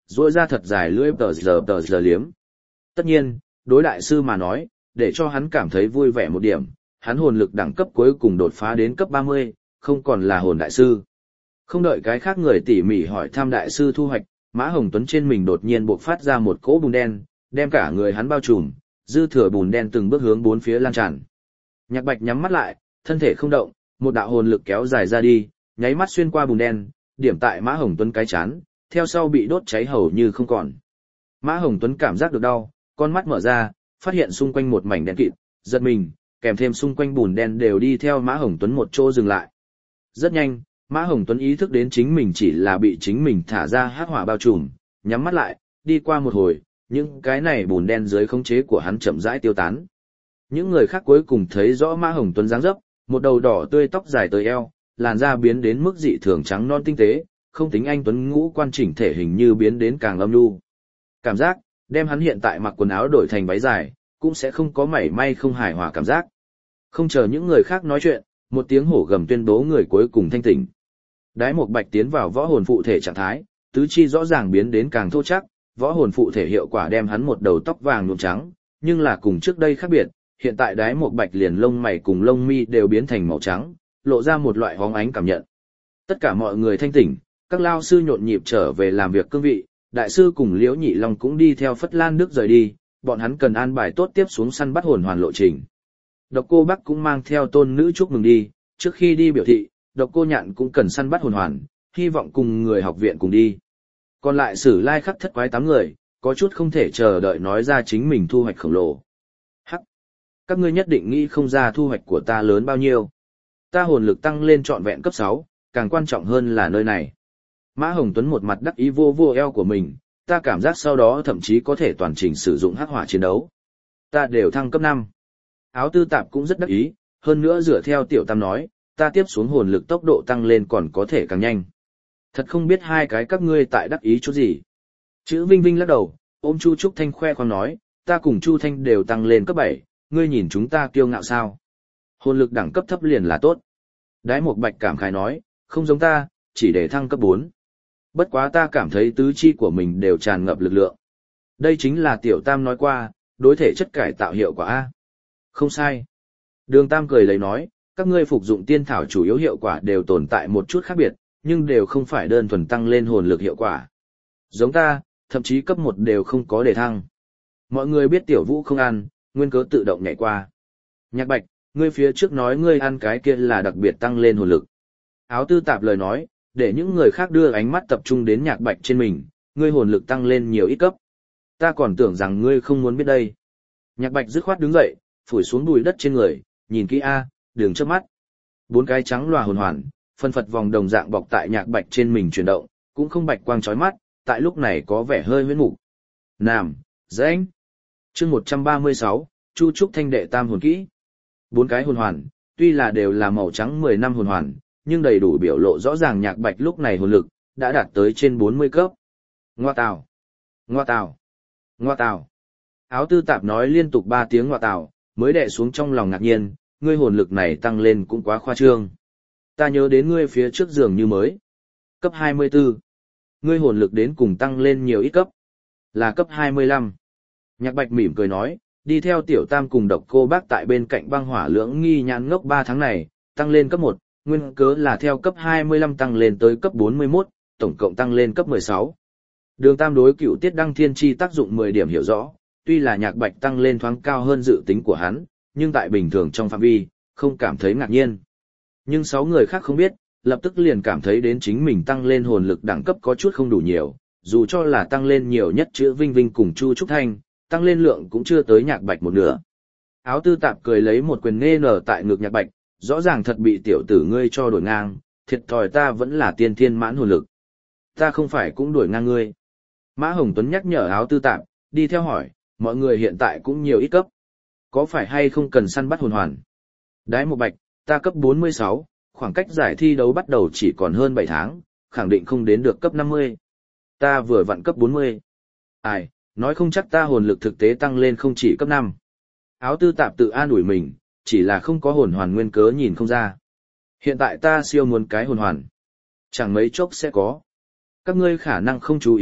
duỗi ra thật dài lưỡi tờ giờ tờ giờ liếm. Tất nhiên, đối đại sư mà nói, để cho hắn cảm thấy vui vẻ một điểm, hắn hồn lực đẳng cấp cuối cùng đột phá đến cấp ba mươi, không còn là hồn đại sư. Không đợi cái khác người tỉ mỉ hỏi thăm đại sư thu hoạch, Mã Hồng Tuấn trên mình đột nhiên bộc phát ra một cỗ bùn đen, đem cả người hắn bao trùm, dư thừa bùn đen từng bước hướng bốn phía lan tràn. Nhạc Bạch nhắm mắt lại, thân thể không động, một đạo hồn lực kéo dài ra đi, nháy mắt xuyên qua bùn đen, điểm tại Mã Hồng Tuấn cái chán, theo sau bị đốt cháy hầu như không còn. Mã Hồng Tuấn cảm giác được đau, con mắt mở ra, phát hiện xung quanh một mảnh đen kịt, giật mình, kèm thêm xung quanh bùn đen đều đi theo Mã Hồng Tuấn một chỗ dừng lại. Rất nhanh, Mã Hồng Tuấn ý thức đến chính mình chỉ là bị chính mình thả ra hắc hỏa bao trùm, nhắm mắt lại, đi qua một hồi, những cái này bùn đen dưới khống chế của hắn chậm rãi tiêu tán. Những người khác cuối cùng thấy rõ Mã Hồng Tuấn dáng dấp, một đầu đỏ tươi tóc dài tới eo, làn da biến đến mức dị thường trắng non tinh tế, không tính anh tuấn ngũ quan chỉnh thể hình như biến đến càng âm nhu. Cảm giác, đem hắn hiện tại mặc quần áo đổi thành váy dài, cũng sẽ không có mảy may không hài hòa cảm giác. Không chờ những người khác nói chuyện, một tiếng hổ gầm tuyên bố người cuối cùng thanh tỉnh. Đái Mộc Bạch tiến vào võ hồn phụ thể trạng thái, tứ chi rõ ràng biến đến càng thô chắc, võ hồn phụ thể hiệu quả đem hắn một đầu tóc vàng nhuộm trắng, nhưng là cùng trước đây khác biệt, hiện tại Đái Mộc Bạch liền lông mày cùng lông mi đều biến thành màu trắng, lộ ra một loại hóng ánh cảm nhận. Tất cả mọi người thanh tỉnh, các lao sư nhộn nhịp trở về làm việc cương vị, đại sư cùng Liễu Nhị Long cũng đi theo Phất Lan Đức rời đi, bọn hắn cần an bài tốt tiếp xuống săn bắt hồn hoàn lộ trình. Độc Cô Bắc cũng mang theo tôn nữ chúc mừng đi, trước khi đi biểu thị, Độc Cô Nhạn cũng cần săn bắt hồn hoàn, hy vọng cùng người học viện cùng đi. Còn lại Sử Lai Khắc thất quái tám người, có chút không thể chờ đợi nói ra chính mình thu hoạch khổng lồ. Hắc! Các ngươi nhất định nghĩ không ra thu hoạch của ta lớn bao nhiêu. Ta hồn lực tăng lên trọn vẹn cấp sáu, càng quan trọng hơn là nơi này. Mã Hồng Tuấn một mặt đắc ý vô vô eo của mình, ta cảm giác sau đó thậm chí có thể toàn trình sử dụng hắc hỏa chiến đấu. Ta đều thăng cấp năm. Áo Tư Tạp cũng rất đắc ý, hơn nữa dựa theo Tiểu Tam nói, ta tiếp xuống hồn lực tốc độ tăng lên còn có thể càng nhanh. Thật không biết hai cái các ngươi tại đắc ý chút gì. Chữ Vinh Vinh lắc đầu, ôm Chu Trúc Thanh khoe khoang nói, ta cùng Chu Thanh đều tăng lên cấp bảy, ngươi nhìn chúng ta kiêu ngạo sao? Hồn lực đẳng cấp thấp liền là tốt. Đái Mộc Bạch cảm khái nói, không giống ta, chỉ để thăng cấp bốn. Bất quá ta cảm thấy tứ chi của mình đều tràn ngập lực lượng. Đây chính là Tiểu Tam nói qua, đối thể chất cải tạo hiệu quả A. Không sai. Đường Tam cười lấy nói, các ngươi phục dụng tiên thảo chủ yếu hiệu quả đều tồn tại một chút khác biệt, nhưng đều không phải đơn thuần tăng lên hồn lực hiệu quả. Giống ta, thậm chí cấp một đều không có để thăng. Mọi người biết Tiểu Vũ không ăn, nguyên cớ tự động nhảy qua. Nhạc Bạch, ngươi phía trước nói ngươi ăn cái kia là đặc biệt tăng lên hồn lực. Áo Tư Tạp lời nói, để những người khác đưa ánh mắt tập trung đến Nhạc Bạch trên mình, ngươi hồn lực tăng lên nhiều ít cấp. Ta còn tưởng rằng ngươi không muốn biết đây. Nhạc Bạch dứt khoát đứng dậy, phủi xuống bụi đất trên người, nhìn kỹ a, đường chớp mắt. Bốn cái trắng loà hồn hoàn, phân phật vòng đồng dạng bọc tại Nhạc Bạch trên mình chuyển động, cũng không bạch quang chói mắt, tại lúc này có vẻ hơi huyễn mục. Nam, Danh. Chương một trăm ba mươi sáu, Chu Trúc Thanh đệ tam hồn kỹ. Bốn cái hồn hoàn, tuy là đều là màu trắng mười năm hồn hoàn, nhưng đầy đủ biểu lộ rõ ràng Nhạc Bạch lúc này hồn lực đã đạt tới trên bốn mươi cấp. Ngoa tào, ngoa tào, ngoa tào. Áo Tư Tạp nói liên tục ba tiếng ngoa tào, mới đè xuống trong lòng ngạc nhiên, ngươi hồn lực này tăng lên cũng quá khoa trương. Ta nhớ đến ngươi phía trước giường như mới. Cấp hai mươi tư. Ngươi hồn lực đến cùng tăng lên nhiều ít cấp. Là cấp hai mươi lăm. Nhạc Bạch mỉm cười nói, đi theo Tiểu Tam cùng Độc Cô Bác tại bên cạnh băng hỏa lưỡng nghi nhãn ngốc ba tháng này, tăng lên cấp một, nguyên cớ là theo cấp hai mươi lăm tăng lên tới cấp bốn mươi mốt, tổng cộng tăng lên cấp mười sáu. Đường Tam đối cựu tiết đăng thiên chi tác dụng mười điểm hiểu rõ, tuy là Nhạc Bạch tăng lên thoáng cao hơn dự tính của hắn, nhưng tại bình thường trong phạm vi, không cảm thấy ngạc nhiên. Nhưng sáu người khác không biết, lập tức liền cảm thấy đến chính mình tăng lên hồn lực đẳng cấp có chút không đủ nhiều, dù cho là tăng lên nhiều nhất chữ Vinh Vinh cùng Chu Trúc Thanh, tăng lên lượng cũng chưa tới Nhạc Bạch một nửa. Áo Tư Tạp cười lấy một quyền nê nở tại ngực Nhạc Bạch, rõ ràng thật bị tiểu tử ngươi cho đổi ngang, thiệt thòi ta vẫn là tiên thiên mãn hồn lực. Ta không phải cũng đuổi ngang ngươi. Mã Hồng Tuấn nhắc nhở Áo Tư Tạp, đi theo hỏi, mọi người hiện tại cũng nhiều ít cấp. Có phải hay không cần săn bắt hồn hoàn? Đái Mộc Bạch, ta cấp bốn mươi sáu, khoảng cách giải thi đấu bắt đầu chỉ còn hơn bảy tháng, khẳng định không đến được cấp năm mươi. Ta vừa vặn cấp bốn mươi. Ai, nói không chắc ta hồn lực thực tế tăng lên không chỉ cấp năm. Áo Tư Tạp tự an ủi mình, chỉ là không có hồn hoàn nguyên cớ nhìn không ra. Hiện tại ta siêu muốn cái hồn hoàn. Chẳng mấy chốc sẽ có. Các ngươi khả năng không chú ý,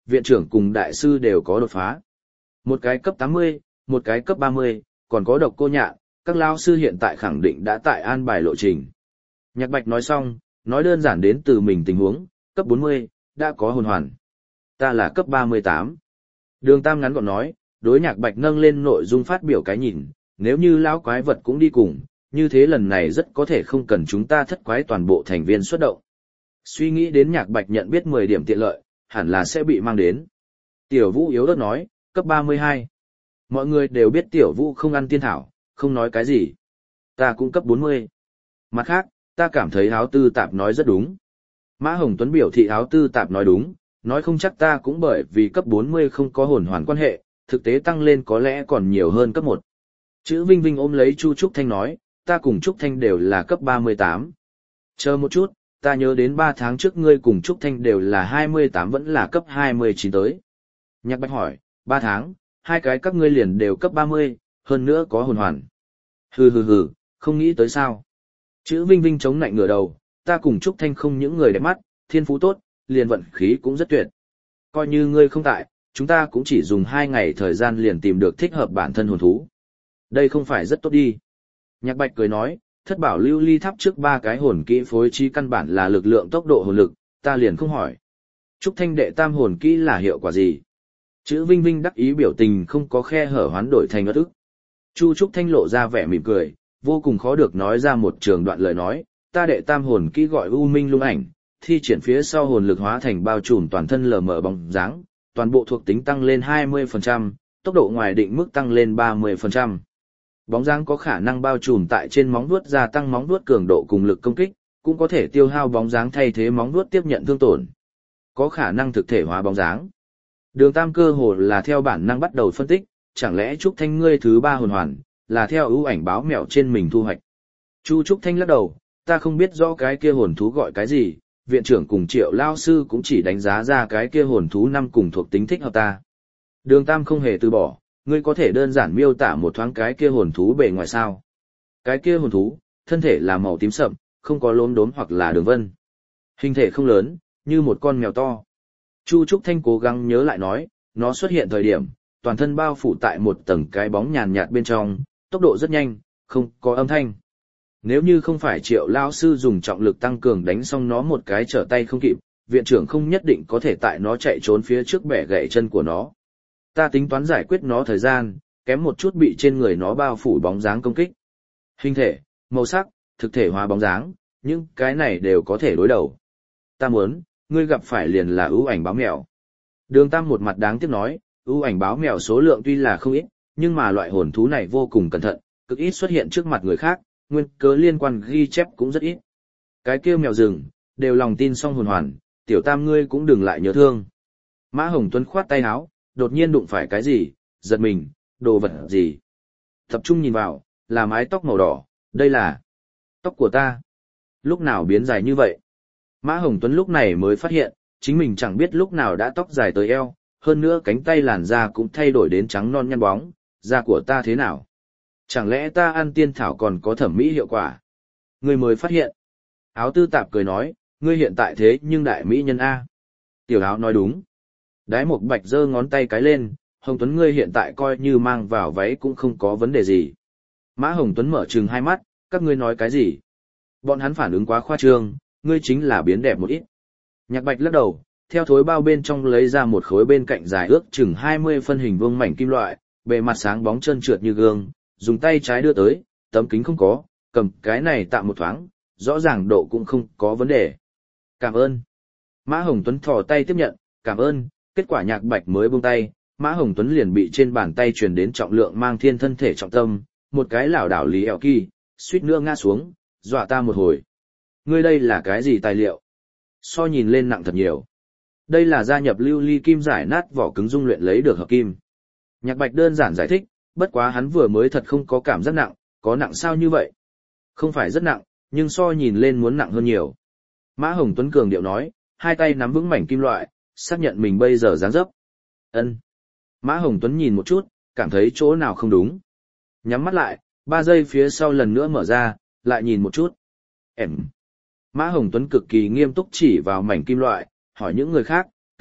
viện trưởng cùng đại sư đều có đột phá. Một cái cấp tám mươi, một cái cấp ba mươi, còn có độc cô nhạn, các lao sư hiện tại khẳng định đã tại an bài lộ trình. Nhạc Bạch nói xong, nói đơn giản đến từ mình tình huống, cấp bốn mươi, đã có hồn hoàn. Ta là cấp ba mươi tám. Đường Tam ngắn gọn nói, đối Nhạc Bạch nâng lên nội dung phát biểu cái nhìn, nếu như lão quái vật cũng đi cùng, như thế lần này rất có thể không cần chúng ta thất quái toàn bộ thành viên xuất động. Suy nghĩ đến Nhạc Bạch nhận biết mười điểm tiện lợi, hẳn là sẽ bị mang đến. Tiểu Vũ yếu ớt nói, cấp ba mươi hai. Mọi người đều biết Tiểu Vũ không ăn tiên thảo, không nói cái gì. Ta cũng cấp bốn mươi. Mặt khác, ta cảm thấy Áo Tư Tạp nói rất đúng. Mã Hồng Tuấn biểu thị Áo Tư Tạp nói đúng, nói không chắc ta cũng bởi vì cấp bốn mươi không có hồn hoàn quan hệ, thực tế tăng lên có lẽ còn nhiều hơn cấp một. Chữ Vinh Vinh ôm lấy Chu Trúc Thanh nói, ta cùng Trúc Thanh đều là cấp ba mươi tám. Chờ một chút, ta nhớ đến ba tháng trước ngươi cùng Trúc Thanh đều là hai mươi tám vẫn là cấp hai mươi chín tới. Nhạc Bạch hỏi, ba tháng, hai cái các ngươi liền đều cấp ba mươi, hơn nữa có hồn hoàn. Hừ hừ hừ, không nghĩ tới sao. Chữ Vinh Vinh chống nạnh ngửa đầu, ta cùng Trúc Thanh không những người đẹp mắt, thiên phú tốt, liền vận khí cũng rất tuyệt. Coi như ngươi không tại, chúng ta cũng chỉ dùng hai ngày thời gian liền tìm được thích hợp bản thân hồn thú. Đây không phải rất tốt đi. Nhạc Bạch cười nói, thất bảo lưu ly tháp trước ba cái hồn kỹ phối trí căn bản là lực lượng tốc độ hồn lực, ta liền không hỏi. Trúc Thanh đệ tam hồn kỹ là hiệu quả gì? Chữ Vinh Vinh đắc ý biểu tình không có khe hở hoán đổi thành ất ức. Chu Trúc Thanh lộ ra vẻ mỉm cười, vô cùng khó được nói ra một trường đoạn lời nói, ta đệ tam hồn kỹ gọi U Minh Lung Ảnh, thi triển phía sau hồn lực hóa thành bao trùm toàn thân lờ mờ bóng dáng, toàn bộ thuộc tính tăng lên hai mươi phần trăm, tốc độ ngoài định mức tăng lên ba mươi phần trăm. Bóng dáng có khả năng bao trùm tại trên móng vuốt gia tăng móng vuốt cường độ cùng lực công kích, cũng có thể tiêu hao bóng dáng thay thế móng vuốt tiếp nhận thương tổn. Có khả năng thực thể hóa bóng dáng. Đường Tam cơ hồ là theo bản năng bắt đầu phân tích, chẳng lẽ Trúc Thanh ngươi thứ ba hồn hoàn, là theo ưu ảnh báo mèo trên mình thu hoạch. Chu Trúc Thanh lắc đầu, ta không biết rõ cái kia hồn thú gọi cái gì, viện trưởng cùng Triệu lao sư cũng chỉ đánh giá ra cái kia hồn thú năm cùng thuộc tính thích hợp ta. Đường Tam không hề từ bỏ, ngươi có thể đơn giản miêu tả một thoáng cái kia hồn thú bề ngoài sao. Cái kia hồn thú, thân thể là màu tím sậm, không có lốm đốm hoặc là đường vân. Hình thể không lớn, như một con mèo to. Chu Trúc Thanh cố gắng nhớ lại nói, nó xuất hiện thời điểm, toàn thân bao phủ tại một tầng cái bóng nhàn nhạt bên trong, tốc độ rất nhanh, không có âm thanh. Nếu như không phải Triệu lao sư dùng trọng lực tăng cường đánh xong nó một cái trở tay không kịp, viện trưởng không nhất định có thể tại nó chạy trốn phía trước bẻ gãy chân của nó. Ta tính toán giải quyết nó thời gian, kém một chút bị trên người nó bao phủ bóng dáng công kích. Hình thể, màu sắc, thực thể hóa bóng dáng, những cái này đều có thể đối đầu. Ta muốn, ngươi gặp phải liền là ưu ảnh báo mèo. Đường Tam một mặt đáng tiếc nói, ưu ảnh báo mèo số lượng tuy là không ít, nhưng mà loại hồn thú này vô cùng cẩn thận, cực ít xuất hiện trước mặt người khác, nguyên cớ liên quan ghi chép cũng rất ít. Cái kia mèo rừng, đều lòng tin xong hồn hoàn, tiểu Tam ngươi cũng đừng lại nhớ thương. Mã Hồng Tuấn khoát tay áo, đột nhiên đụng phải cái gì, giật mình, đồ vật gì. Tập trung nhìn vào, là mái tóc màu đỏ, đây là tóc của ta. Lúc nào biến dài như vậy? Mã Hồng Tuấn lúc này mới phát hiện, chính mình chẳng biết lúc nào đã tóc dài tới eo, hơn nữa cánh tay làn da cũng thay đổi đến trắng non nhăn bóng, da của ta thế nào? Chẳng lẽ ta ăn tiên thảo còn có thẩm mỹ hiệu quả? Ngươi mới phát hiện. Áo Tư Tạp cười nói, ngươi hiện tại thế nhưng đại mỹ nhân A. Tiểu Áo nói đúng. Đái Mộc Bạch giơ ngón tay cái lên, Hồng Tuấn ngươi hiện tại coi như mang vào váy cũng không có vấn đề gì. Mã Hồng Tuấn mở trừng hai mắt, các ngươi nói cái gì? Bọn hắn phản ứng quá khoa trương, ngươi chính là biến đẹp một ít. Nhạc Bạch lắc đầu, theo thối bao bên trong lấy ra một khối bên cạnh dài ước chừng hai mươi phân hình vuông mảnh kim loại, bề mặt sáng bóng trơn trượt như gương, dùng tay trái đưa tới, tấm kính không có, cầm cái này tạm một thoáng, rõ ràng độ cũng không có vấn đề. Cảm ơn. Mã Hồng Tuấn thò tay tiếp nhận, cảm ơn, kết quả Nhạc Bạch mới buông tay, Mã Hồng Tuấn liền bị trên bàn tay truyền đến trọng lượng mang thiên thân thể trọng tâm, một cái lảo đảo lý eo kỳ, suýt nữa ngã xuống, dọa ta một hồi. Ngươi đây là cái gì tài liệu? So nhìn lên nặng thật nhiều. Đây là gia nhập lưu ly kim giải nát vỏ cứng dung luyện lấy được hợp kim. Nhạc Bạch đơn giản giải thích, bất quá hắn vừa mới thật không có cảm giác nặng, có nặng sao như vậy? Không phải rất nặng, nhưng so nhìn lên muốn nặng hơn nhiều. Mã Hồng Tuấn cường điệu nói, hai tay nắm vững mảnh kim loại, xác nhận mình bây giờ dáng dấp. Ân. Mã Hồng Tuấn nhìn một chút, cảm thấy chỗ nào không đúng. Nhắm mắt lại, ba giây phía sau lần nữa mở ra, lại nhìn một chút. Em. Mã Hồng Tuấn cực kỳ nghiêm túc chỉ vào mảnh kim loại, hỏi những người khác,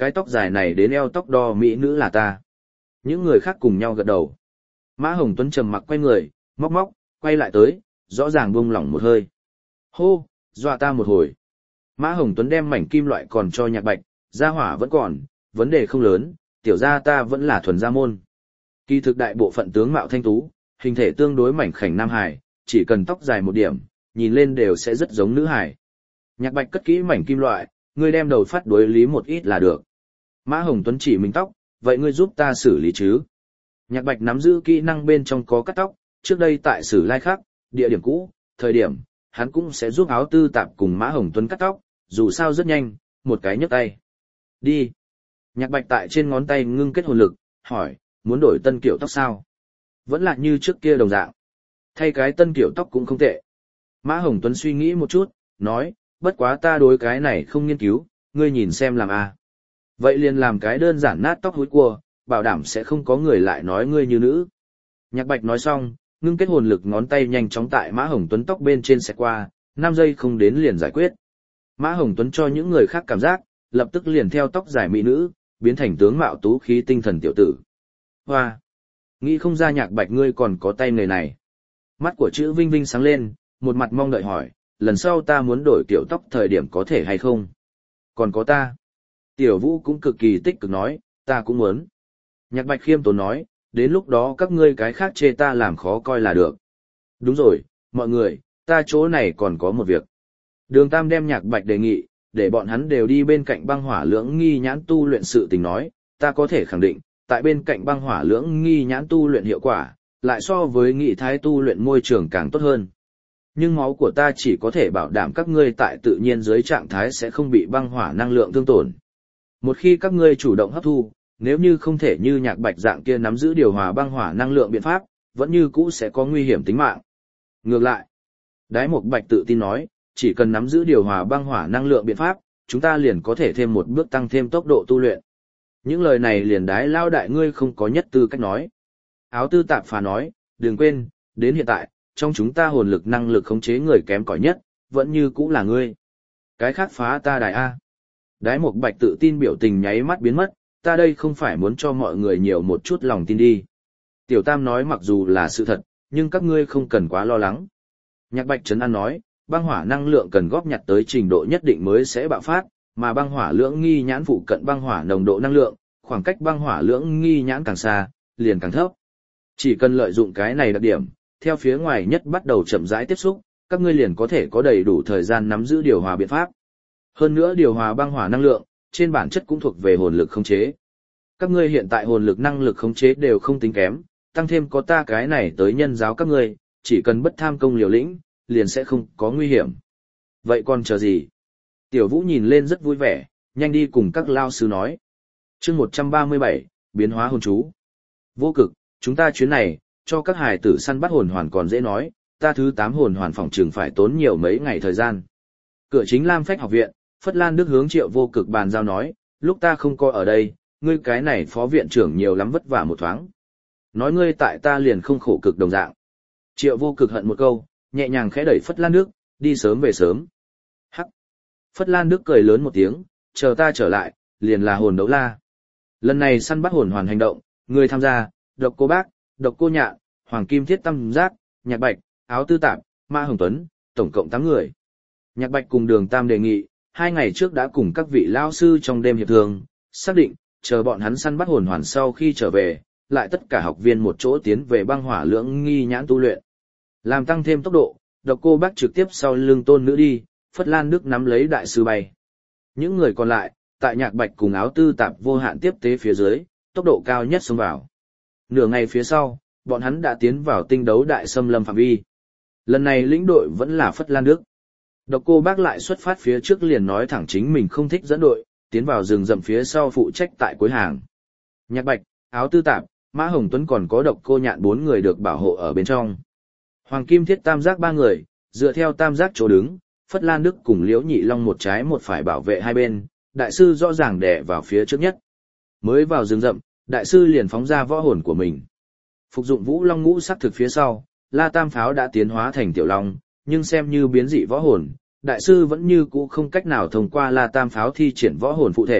cái tóc dài này đến eo tóc đo mỹ nữ là ta. Những người khác cùng nhau gật đầu. Mã Hồng Tuấn trầm mặc quay người, móc móc, quay lại tới, rõ ràng buông lỏng một hơi. Hô, dọa ta một hồi. Mã Hồng Tuấn đem mảnh kim loại còn cho Nhạc Bạch, gia hỏa vẫn còn, vấn đề không lớn, tiểu gia ta vẫn là thuần gia môn. Kỳ thực đại bộ phận tướng mạo thanh tú, hình thể tương đối mảnh khảnh nam hải, chỉ cần tóc dài một điểm, nhìn lên đều sẽ rất giống nữ hải. Nhạc Bạch cất kỹ mảnh kim loại, ngươi đem đầu phát đối lý một ít là được. Mã Hồng Tuấn chỉ mình tóc, vậy ngươi giúp ta xử lý chứ? Nhạc Bạch nắm giữ kỹ năng bên trong có cắt tóc, trước đây tại Sử Lai Khắc, địa điểm cũ, thời điểm, hắn cũng sẽ giúp Áo Tư Tạp cùng Mã Hồng Tuấn cắt tóc, dù sao rất nhanh, một cái nhấc tay. Đi. Nhạc Bạch tại trên ngón tay ngưng kết hồn lực, hỏi, muốn đổi tân kiểu tóc sao? Vẫn là như trước kia đồng dạng. Thay cái tân kiểu tóc cũng không tệ. Mã Hồng Tuấn suy nghĩ một chút, nói, bất quá ta đối cái này không nghiên cứu, ngươi nhìn xem làm a. Vậy liền làm cái đơn giản nát tóc húi cua, bảo đảm sẽ không có người lại nói ngươi như nữ. Nhạc Bạch nói xong, ngưng kết hồn lực ngón tay nhanh chóng tại Mã Hồng Tuấn tóc bên trên xẹt qua, năm giây không đến liền giải quyết. Mã Hồng Tuấn cho những người khác cảm giác, lập tức liền theo tóc dài mỹ nữ, biến thành tướng mạo tú khí tinh thần tiểu tử. Hoa! Nghĩ không ra Nhạc Bạch ngươi còn có tay nghề này. Mắt của chữ Vinh Vinh sáng lên, một mặt mong đợi hỏi, lần sau ta muốn đổi kiểu tóc thời điểm có thể hay không? Còn có ta. Tiểu Vũ cũng cực kỳ tích cực nói, ta cũng muốn. Nhạc Bạch khiêm tốn nói, đến lúc đó các ngươi cái khác chê ta làm khó coi là được. Đúng rồi, mọi người, ta chỗ này còn có một việc. Đường Tam đem Nhạc Bạch đề nghị, để bọn hắn đều đi bên cạnh băng hỏa lưỡng nghi nhãn tu luyện sự tình nói, ta có thể khẳng định, tại bên cạnh băng hỏa lưỡng nghi nhãn tu luyện hiệu quả, lại so với nghị thái tu luyện môi trường càng tốt hơn. Nhưng máu của ta chỉ có thể bảo đảm các ngươi tại tự nhiên dưới trạng thái sẽ không bị băng hỏa năng lượng thương tổn. Một khi các ngươi chủ động hấp thu, nếu như không thể như Nhạc Bạch dạng kia nắm giữ điều hòa băng hỏa năng lượng biện pháp, vẫn như cũ sẽ có nguy hiểm tính mạng. Ngược lại, Đái Mộc Bạch tự tin nói, chỉ cần nắm giữ điều hòa băng hỏa năng lượng biện pháp, chúng ta liền có thể thêm một bước tăng thêm tốc độ tu luyện. Những lời này liền Đái lao đại ngươi không có nhất tư cách nói. Áo Tư Tạp phà nói, đừng quên, đến hiện tại, trong chúng ta hồn lực năng lực khống chế người kém cỏi nhất, vẫn như cũ là ngươi. Cái khác phá ta đài A. Đái Mộc Bạch tự tin biểu tình nháy mắt biến mất, ta đây không phải muốn cho mọi người nhiều một chút lòng tin đi. Tiểu Tam nói mặc dù là sự thật, nhưng các ngươi không cần quá lo lắng. Nhạc Bạch trấn an nói, băng hỏa năng lượng cần góp nhặt tới trình độ nhất định mới sẽ bạo phát, mà băng hỏa lưỡng nghi nhãn phụ cận băng hỏa nồng độ năng lượng, khoảng cách băng hỏa lưỡng nghi nhãn càng xa, liền càng thấp. Chỉ cần lợi dụng cái này đặc điểm, theo phía ngoài nhất bắt đầu chậm rãi tiếp xúc, các ngươi liền có thể có đầy đủ thời gian nắm giữ điều hòa biện pháp. Hơn nữa điều hòa băng hỏa năng lượng, trên bản chất cũng thuộc về hồn lực khống chế. Các ngươi hiện tại hồn lực năng lực khống chế đều không tính kém, tăng thêm có ta cái này tới nhân giáo các ngươi, chỉ cần bất tham công liều lĩnh, liền sẽ không có nguy hiểm. Vậy còn chờ gì? Tiểu Vũ nhìn lên rất vui vẻ, nhanh đi cùng các lao sư nói. Chương một trăm ba mươi bảy, biến hóa hồn chú. Vô Cực, chúng ta chuyến này, cho các hài tử săn bắt hồn hoàn còn dễ nói, ta thứ tám hồn hoàn phòng trường phải tốn nhiều mấy ngày thời gian. Cửa chính Lam Phách học viện, Phất Lan Đức hướng Triệu Vô Cực bàn giao nói, lúc ta không coi ở đây, ngươi cái này phó viện trưởng nhiều lắm vất vả một thoáng. Nói ngươi tại ta liền không khổ cực đồng dạng. Triệu Vô Cực hận một câu, nhẹ nhàng khẽ đẩy Phất Lan Đức, đi sớm về sớm. Hắc. Phất Lan Đức cười lớn một tiếng, chờ ta trở lại, liền là hồn đấu la. Lần này săn bắt hồn hoàn hành động, người tham gia, Độc Cô Bác, Độc Cô Nhạn, Hoàng Kim Thiết Tam Giác, Nhạc Bạch, Áo Tư Tạp, Mã Hồng Tuấn, tổng cộng tám người. Nhạc Bạch cùng Đường Tam đề nghị, hai ngày trước đã cùng các vị lao sư trong đêm hiệp thương, xác định, chờ bọn hắn săn bắt hồn hoàn sau khi trở về, lại tất cả học viên một chỗ tiến về băng hỏa lưỡng nghi nhãn tu luyện. Làm tăng thêm tốc độ, Độc Cô Bác trực tiếp sau lưng Tôn Nữ đi, Phất Lan Đức nắm lấy đại sư bay. Những người còn lại, tại Nhạc Bạch cùng Áo Tư Tạp vô hạn tiếp tế phía dưới, tốc độ cao nhất xông vào. Nửa ngày phía sau, bọn hắn đã tiến vào tinh đấu đại xâm lâm phạm vi. Lần này lĩnh đội vẫn là Phất Lan Đức. Độc Cô Bác lại xuất phát phía trước liền nói thẳng chính mình không thích dẫn đội, tiến vào rừng rậm phía sau phụ trách tại cuối hàng. Nhạc Bạch, Áo Tư Tạp, Mã Hồng Tuấn còn có Độc Cô Nhạn bốn người được bảo hộ ở bên trong. Hoàng Kim Thiết Tam Giác ba người, dựa theo tam giác chỗ đứng, Phất Lan Đức cùng Liễu Nhị Long một trái một phải bảo vệ hai bên, đại sư rõ ràng đè vào phía trước nhất. Mới vào rừng rậm, đại sư liền phóng ra võ hồn của mình. Phục dụng Vũ Long ngũ sắc thực phía sau, La Tam Pháo đã tiến hóa thành Tiểu Long, nhưng xem như biến dị võ hồn, đại sư vẫn như cũ không cách nào thông qua La Tam Pháo thi triển võ hồn phụ thể,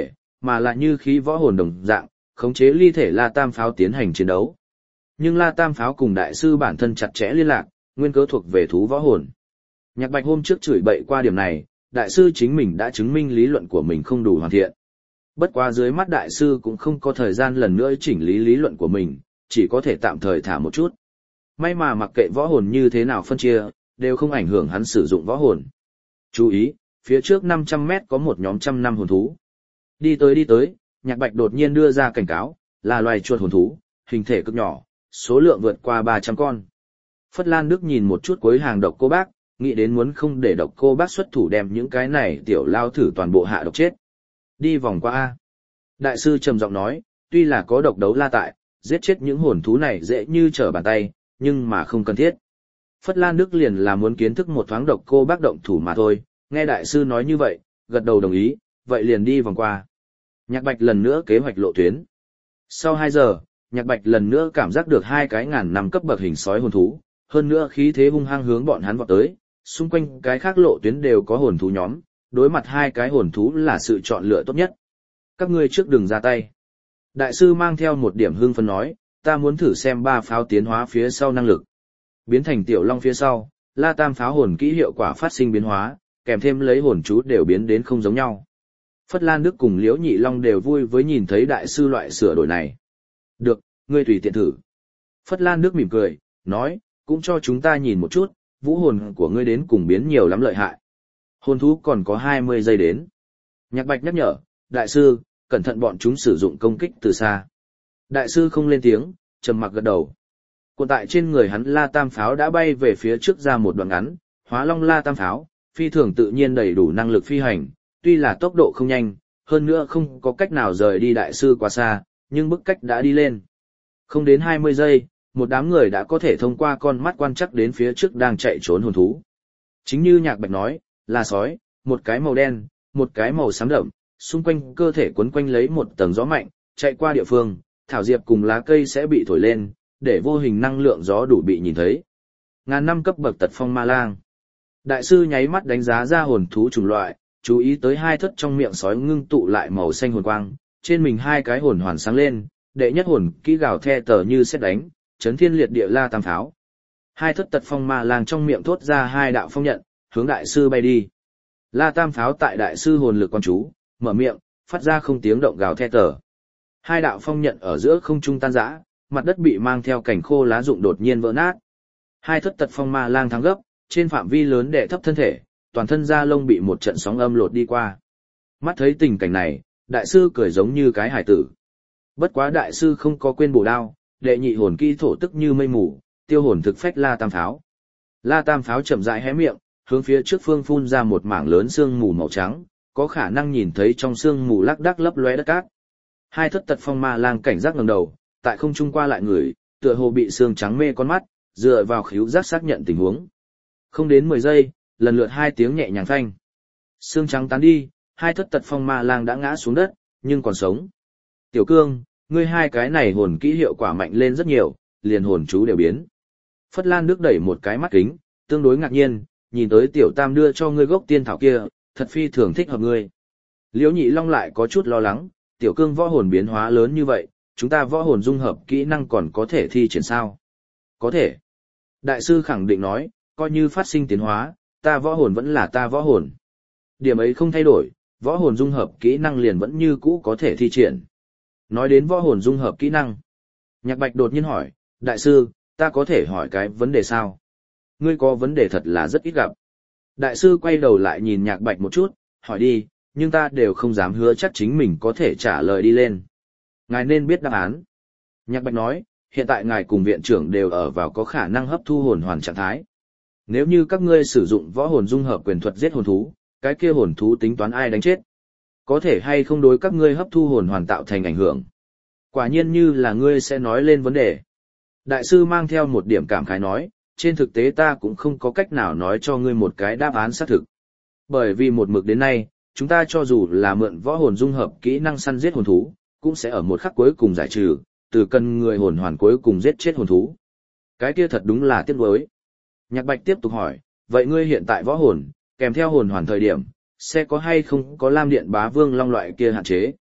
mà là như khí võ hồn đồng dạng, khống chế ly thể La Tam Pháo tiến hành chiến đấu. Nhưng La Tam Pháo cùng đại sư bản thân chặt chẽ liên lạc, nguyên cớ thuộc về thú võ hồn. Nhạc Bạch hôm trước chửi bậy qua điểm này, đại sư chính mình đã chứng minh lý luận của mình không đủ hoàn thiện. Bất quá dưới mắt đại sư cũng không có thời gian lần nữa chỉnh lý lý luận của mình, chỉ có thể tạm thời thả một chút. May mà mặc kệ võ hồn như thế nào phân chia, đều không ảnh hưởng hắn sử dụng võ hồn. Chú ý, phía trước năm trăm mét có một nhóm trăm năm hồn thú. Đi tới đi tới, Nhạc Bạch đột nhiên đưa ra cảnh cáo, là loài chuột hồn thú, hình thể cực nhỏ, số lượng vượt qua ba trăm con. Phất Lan Đức nhìn một chút cuối hàng độc cô bác, nghĩ đến muốn không để độc cô bác xuất thủ đem những cái này tiểu lao thử toàn bộ hạ độc chết. Đi vòng qua A. Đại sư trầm giọng nói, tuy là có độc đấu la tại, giết chết những hồn thú này dễ như trở bàn tay, nhưng mà không cần thiết. Phất Lan Đức liền là muốn kiến thức một thoáng độc cô bác động thủ mà thôi, nghe đại sư nói như vậy, gật đầu đồng ý, vậy liền đi vòng qua. Nhạc Bạch lần nữa kế hoạch lộ tuyến. Sau hai giờ, Nhạc Bạch lần nữa cảm giác được hai cái ngàn năm cấp bậc hình sói hồn thú, hơn nữa khí thế hung hăng hướng bọn hắn vọt tới, xung quanh cái khác lộ tuyến đều có hồn thú nhóm, đối mặt hai cái hồn thú là sự chọn lựa tốt nhất. Các ngươi trước đừng ra tay. Đại sư mang theo một điểm hưng phấn nói, ta muốn thử xem ba pháo tiến hóa phía sau năng lực. Biến thành tiểu long phía sau, La Tam Pháo hồn kỹ hiệu quả phát sinh biến hóa, kèm thêm lấy hồn chú đều biến đến không giống nhau. Phất Lan Đức cùng Liễu Nhị Long đều vui với nhìn thấy đại sư loại sửa đổi này. Được, ngươi tùy tiện thử. Phất Lan Đức mỉm cười, nói, cũng cho chúng ta nhìn một chút, vũ hồn của ngươi đến cùng biến nhiều lắm lợi hại. Hồn thú còn có hai mươi giây đến. Nhạc Bạch nhắc nhở, đại sư, cẩn thận bọn chúng sử dụng công kích từ xa. Đại sư không lên tiếng, trầm mặc gật đầu. Cuộn tại trên người hắn La Tam Pháo đã bay về phía trước ra một đoạn ngắn, hóa long La Tam Pháo, phi thường tự nhiên đầy đủ năng lực phi hành, tuy là tốc độ không nhanh, hơn nữa không có cách nào rời đi đại sư quá xa, nhưng bức cách đã đi lên. Không đến hai mươi giây, một đám người đã có thể thông qua con mắt quan chắc đến phía trước đang chạy trốn hồn thú. Chính như Nhạc Bạch nói, là sói, một cái màu đen, một cái màu xám đậm, xung quanh cơ thể quấn quanh lấy một tầng gió mạnh, chạy qua địa phương, thảo diệp cùng lá cây sẽ bị thổi lên, để vô hình năng lượng gió đủ bị nhìn thấy. Ngàn năm cấp bậc tật phong ma lang. Đại sư nháy mắt đánh giá ra hồn thú chủng loại, chú ý tới hai thất trong miệng sói ngưng tụ lại màu xanh hồn quang, trên mình hai cái hồn hoàn sáng lên, đệ nhất hồn kỹ gào the tờ như sét đánh, chấn thiên liệt địa La Tam Pháo. Hai thất tật phong ma lang trong miệng thốt ra hai đạo phong nhận, hướng đại sư bay đi. La Tam Pháo tại đại sư hồn lực quan chú, mở miệng, phát ra không tiếng động gào the tờ. Hai đạo phong nhận ở giữa không trung tan rã, mặt đất bị mang theo cảnh khô lá rụng đột nhiên vỡ nát. Hai thất tật phong ma lang thắng gấp, trên phạm vi lớn đè thấp thân thể, toàn thân da lông bị một trận sóng âm lột đi qua. Mắt thấy tình cảnh này, đại sư cười giống như cái hải tử. Bất quá đại sư không có quên bổ đao, đệ nhị hồn kỹ thổ tức như mây mù, tiêu hồn thực phách La Tam Pháo. La Tam Pháo chậm rãi hé miệng, hướng phía trước phương phun ra một mảng lớn sương mù màu trắng, có khả năng nhìn thấy trong sương mù lác đác lấp lóe đất cát. Hai thất tật phong ma lang cảnh giác ngẩng đầu, tại không trung qua lại người, tựa hồ bị sương trắng mê con mắt, dựa vào khíu giác xác nhận tình huống. Không đến mười giây, lần lượt hai tiếng nhẹ nhàng phanh. Sương trắng tán đi, hai thất tật phong ma lang đã ngã xuống đất, nhưng còn sống. Tiểu Cương, ngươi hai cái này hồn kỹ hiệu quả mạnh lên rất nhiều, liền hồn chú đều biến. Phất Lan Đức đẩy một cái mắt kính, tương đối ngạc nhiên, nhìn tới Tiểu Tam đưa cho ngươi gốc tiên thảo kia, thật phi thường thích hợp ngươi. Liễu Nhị Long lại có chút lo lắng, Tiểu Cương võ hồn biến hóa lớn như vậy, chúng ta võ hồn dung hợp kỹ năng còn có thể thi triển sao? Có thể. Đại sư khẳng định nói, coi như phát sinh tiến hóa, ta võ hồn vẫn là ta võ hồn. Điểm ấy không thay đổi, võ hồn dung hợp kỹ năng liền vẫn như cũ có thể thi triển. Nói đến võ hồn dung hợp kỹ năng, Nhạc Bạch đột nhiên hỏi, đại sư, ta có thể hỏi cái vấn đề sao? Ngươi có vấn đề thật là rất ít gặp. Đại sư quay đầu lại nhìn Nhạc Bạch một chút, hỏi đi, nhưng ta đều không dám hứa chắc chính mình có thể trả lời đi lên. Ngài nên biết đáp án. Nhạc Bạch nói, hiện tại ngài cùng viện trưởng đều ở vào có khả năng hấp thu hồn hoàn trạng thái. Nếu như các ngươi sử dụng võ hồn dung hợp quyền thuật giết hồn thú, cái kia hồn thú tính toán ai đánh chết? Có thể hay không đối các ngươi hấp thu hồn hoàn tạo thành ảnh hưởng? Quả nhiên như là ngươi sẽ nói lên vấn đề. Đại sư mang theo một điểm cảm khái nói, trên thực tế ta cũng không có cách nào nói cho ngươi một cái đáp án xác thực. Bởi vì một mực đến nay, chúng ta cho dù là mượn võ hồn dung hợp kỹ năng săn giết hồn thú, cũng sẽ ở một khắc cuối cùng giải trừ, từ cần người hồn hoàn cuối cùng giết chết hồn thú. Cái kia thật đúng là tiếc nuối. Nhạc Bạch tiếp tục hỏi, vậy ngươi hiện tại võ hồn, kèm theo hồn hoàn thời điểm, sẽ có hay không có lam điện bá vương long loại kia hạn chế?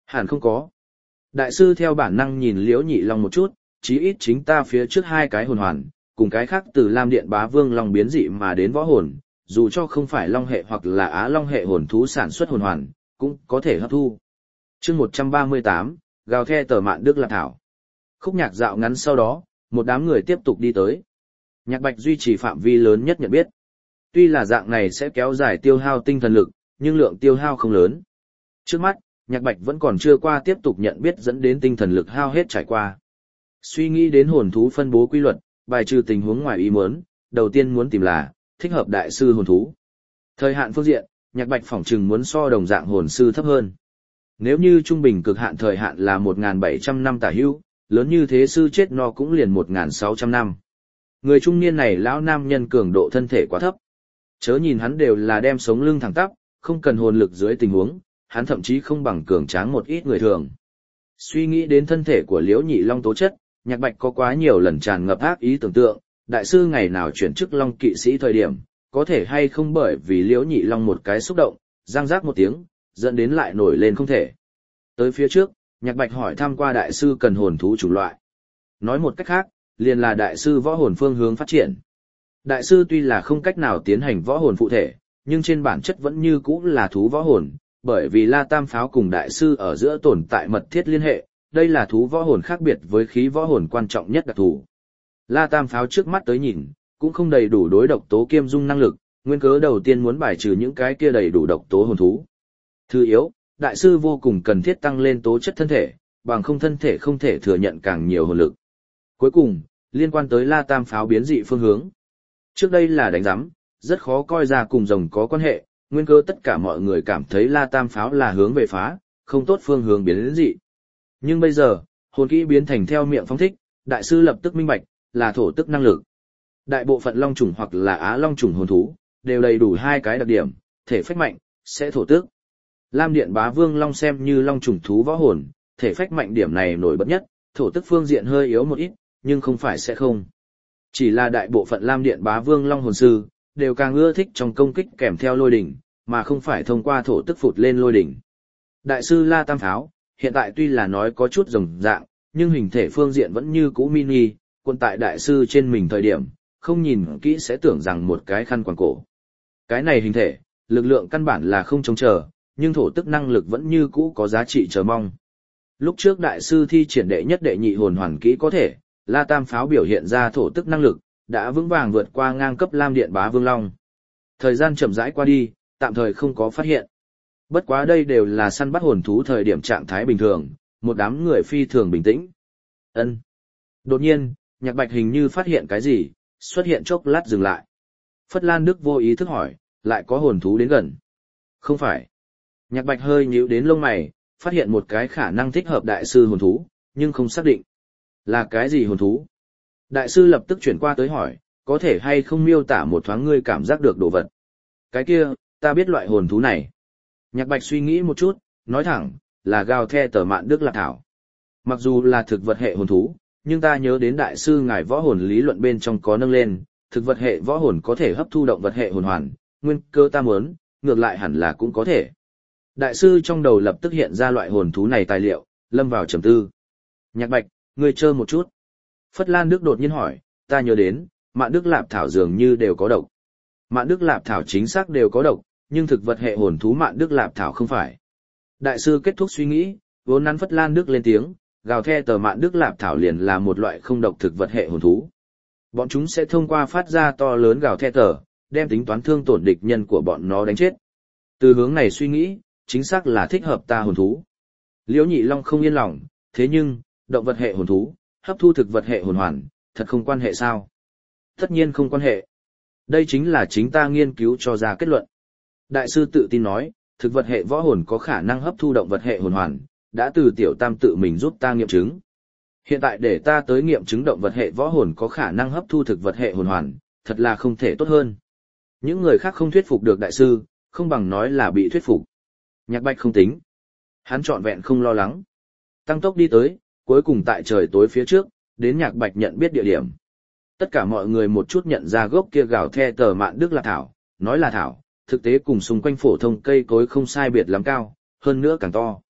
Hẳn không có. Đại sư theo bản năng nhìn Liễu Nhị Long một chút, chí ít chính ta phía trước hai cái hồn hoàn, cùng cái khác từ Lam Điện Bá Vương Long biến dị mà đến võ hồn, dù cho không phải Long hệ hoặc là Á Long hệ hồn thú sản xuất hồn hoàn, cũng có thể hấp thu. Chương một trăm ba mươi tám, gào the tờ mạn Đức Lạc Thảo. Khúc nhạc dạo ngắn sau đó, một đám người tiếp tục đi tới. Nhạc Bạch duy trì phạm vi lớn nhất nhận biết. Tuy là dạng này sẽ kéo dài tiêu hao tinh thần lực, nhưng lượng tiêu hao không lớn. Trước mắt, Nhạc Bạch vẫn còn chưa qua tiếp tục nhận biết dẫn đến tinh thần lực hao hết trải qua. Suy nghĩ đến hồn thú phân bố quy luật, bài trừ tình huống ngoài ý muốn, đầu tiên muốn tìm là thích hợp đại sư hồn thú. Thời hạn phương diện, Nhạc Bạch phỏng chừng muốn so đồng dạng hồn sư thấp hơn. Nếu như trung bình cực hạn thời hạn là một nghìn bảy trăm năm tả hữu, lớn như thế sư chết no cũng liền một nghìn sáu trăm năm. Người trung niên này lão nam nhân cường độ thân thể quá thấp. Chớ nhìn hắn đều là đem sống lưng thẳng tắp, không cần hồn lực dưới tình huống, hắn thậm chí không bằng cường tráng một ít người thường. Suy nghĩ đến thân thể của Liễu Nhị Long tố chất, Nhạc Bạch có quá nhiều lần tràn ngập ác ý tưởng tượng, đại sư ngày nào chuyển chức Long kỵ sĩ thời điểm, có thể hay không bởi vì Liễu Nhị Long một cái xúc động, răng rác một tiếng, dẫn đến lại nổi lên không thể. Tới phía trước, Nhạc Bạch hỏi thăm qua đại sư cần hồn thú chủng loại. Nói một cách khác, liền là đại sư võ hồn phương hướng phát triển. Đại sư tuy là không cách nào tiến hành võ hồn phụ thể, nhưng trên bản chất vẫn như cũ là thú võ hồn, bởi vì La Tam Pháo cùng đại sư ở giữa tồn tại mật thiết liên hệ, đây là thú võ hồn khác biệt với khí võ hồn quan trọng nhất đặc thù. La Tam Pháo trước mắt tới nhìn, cũng không đầy đủ đối độc tố kiêm dung năng lực, nguyên cớ đầu tiên muốn bài trừ những cái kia đầy đủ độc tố hồn thú. Thứ yếu, đại sư vô cùng cần thiết tăng lên tố chất thân thể, bằng không thân thể không thể thừa nhận càng nhiều hồn lực. Cuối cùng, liên quan tới La Tam Pháo biến dị phương hướng. Trước đây là đánh giám, rất khó coi ra cùng rồng có quan hệ, nguyên cơ tất cả mọi người cảm thấy La Tam Pháo là hướng về phá, không tốt phương hướng biến dị. Nhưng bây giờ, hồn kỹ biến thành theo miệng phóng thích, đại sư lập tức minh bạch, là thổ tức năng lực. Đại bộ phận long trùng hoặc là á long trùng hồn thú, đều đầy đủ hai cái đặc điểm, thể phách mạnh, sẽ thổ tức. Lam Điện Bá Vương Long xem như long trùng thú võ hồn, thể phách mạnh điểm này nổi bật nhất, thổ tức phương diện hơi yếu một ít, nhưng không phải sẽ không. Chỉ là đại bộ phận Lam Điện Bá Vương Long hồn sư, đều càng ưa thích trong công kích kèm theo lôi đỉnh, mà không phải thông qua thổ tức phụt lên lôi đỉnh. Đại sư La Tam Pháo, hiện tại tuy là nói có chút rồng dạng, nhưng hình thể phương diện vẫn như cũ mini, quân tại đại sư trên mình thời điểm, không nhìn kỹ sẽ tưởng rằng một cái khăn quàng cổ. Cái này hình thể, lực lượng căn bản là không chống chờ, nhưng thổ tức năng lực vẫn như cũ có giá trị chờ mong. Lúc trước đại sư thi triển đệ nhất đệ nhị hồn hoàn kỹ có thể, La Tam Pháo biểu hiện ra thổ tức năng lực, đã vững vàng vượt qua ngang cấp Lam Điện Bá Vương Long. Thời gian chậm rãi qua đi, tạm thời không có phát hiện. Bất quá đây đều là săn bắt hồn thú thời điểm trạng thái bình thường, một đám người phi thường bình tĩnh. Ân. Đột nhiên, Nhạc Bạch hình như phát hiện cái gì, xuất hiện chốc lát dừng lại. Phất Lan Đức vô ý thức hỏi, lại có hồn thú đến gần. Không phải. Nhạc Bạch hơi nhíu đến lông mày, phát hiện một cái khả năng thích hợp đại sư hồn thú, nhưng không xác định. Là cái gì hồn thú? Đại sư lập tức chuyển qua tới hỏi, có thể hay không miêu tả một thoáng ngươi cảm giác được đồ vật. Cái kia, ta biết loại hồn thú này. Nhạc Bạch suy nghĩ một chút, nói thẳng, là gào the tờ mạn Đức Lạc Thảo. Mặc dù là thực vật hệ hồn thú, nhưng ta nhớ đến đại sư ngài võ hồn lý luận bên trong có nâng lên, thực vật hệ võ hồn có thể hấp thu động vật hệ hồn hoàn, nguyên cơ ta muốn, ngược lại hẳn là cũng có thể. Đại sư trong đầu lập tức hiện ra loại hồn thú này tài liệu, lâm vào trầm tư. Nhạc Bạch, ngươi chơi một chút. Phất Lan Đức đột nhiên hỏi, ta nhớ đến, Mạn Đức Lạp Thảo dường như đều có độc. Mạn Đức Lạp Thảo chính xác đều có độc, nhưng thực vật hệ hồn thú Mạn Đức Lạp Thảo không phải. Đại sư kết thúc suy nghĩ, vốn nắn Phất Lan Đức lên tiếng, gào the tờ Mạn Đức Lạp Thảo liền là một loại không độc thực vật hệ hồn thú. Bọn chúng sẽ thông qua phát ra to lớn gào the tờ, đem tính toán thương tổn địch nhân của bọn nó đánh chết. Từ hướng này suy nghĩ, chính xác là thích hợp ta hồn thú. Liễu Nhị Long không yên lòng, thế nhưng, động vật hệ hồn thú, hấp thu thực vật hệ hồn hoàn, thật không quan hệ sao? Tất nhiên không quan hệ. Đây chính là chính ta nghiên cứu cho ra kết luận. Đại sư tự tin nói, thực vật hệ võ hồn có khả năng hấp thu động vật hệ hồn hoàn, đã từ tiểu tam tự mình giúp ta nghiệm chứng. Hiện tại để ta tới nghiệm chứng động vật hệ võ hồn có khả năng hấp thu thực vật hệ hồn hoàn, thật là không thể tốt hơn. Những người khác không thuyết phục được đại sư, không bằng nói là bị thuyết phục. Nhạc Bạch không tính. Hắn trọn vẹn không lo lắng. Tăng tốc đi tới, cuối cùng tại trời tối phía trước, đến Nhạc Bạch nhận biết địa điểm. Tất cả mọi người một chút nhận ra gốc kia gào the tờ Mạn Đức Lạc Thảo, nói là thảo, thực tế cùng xung quanh phổ thông cây cối không sai biệt lắm cao, hơn nữa càng to.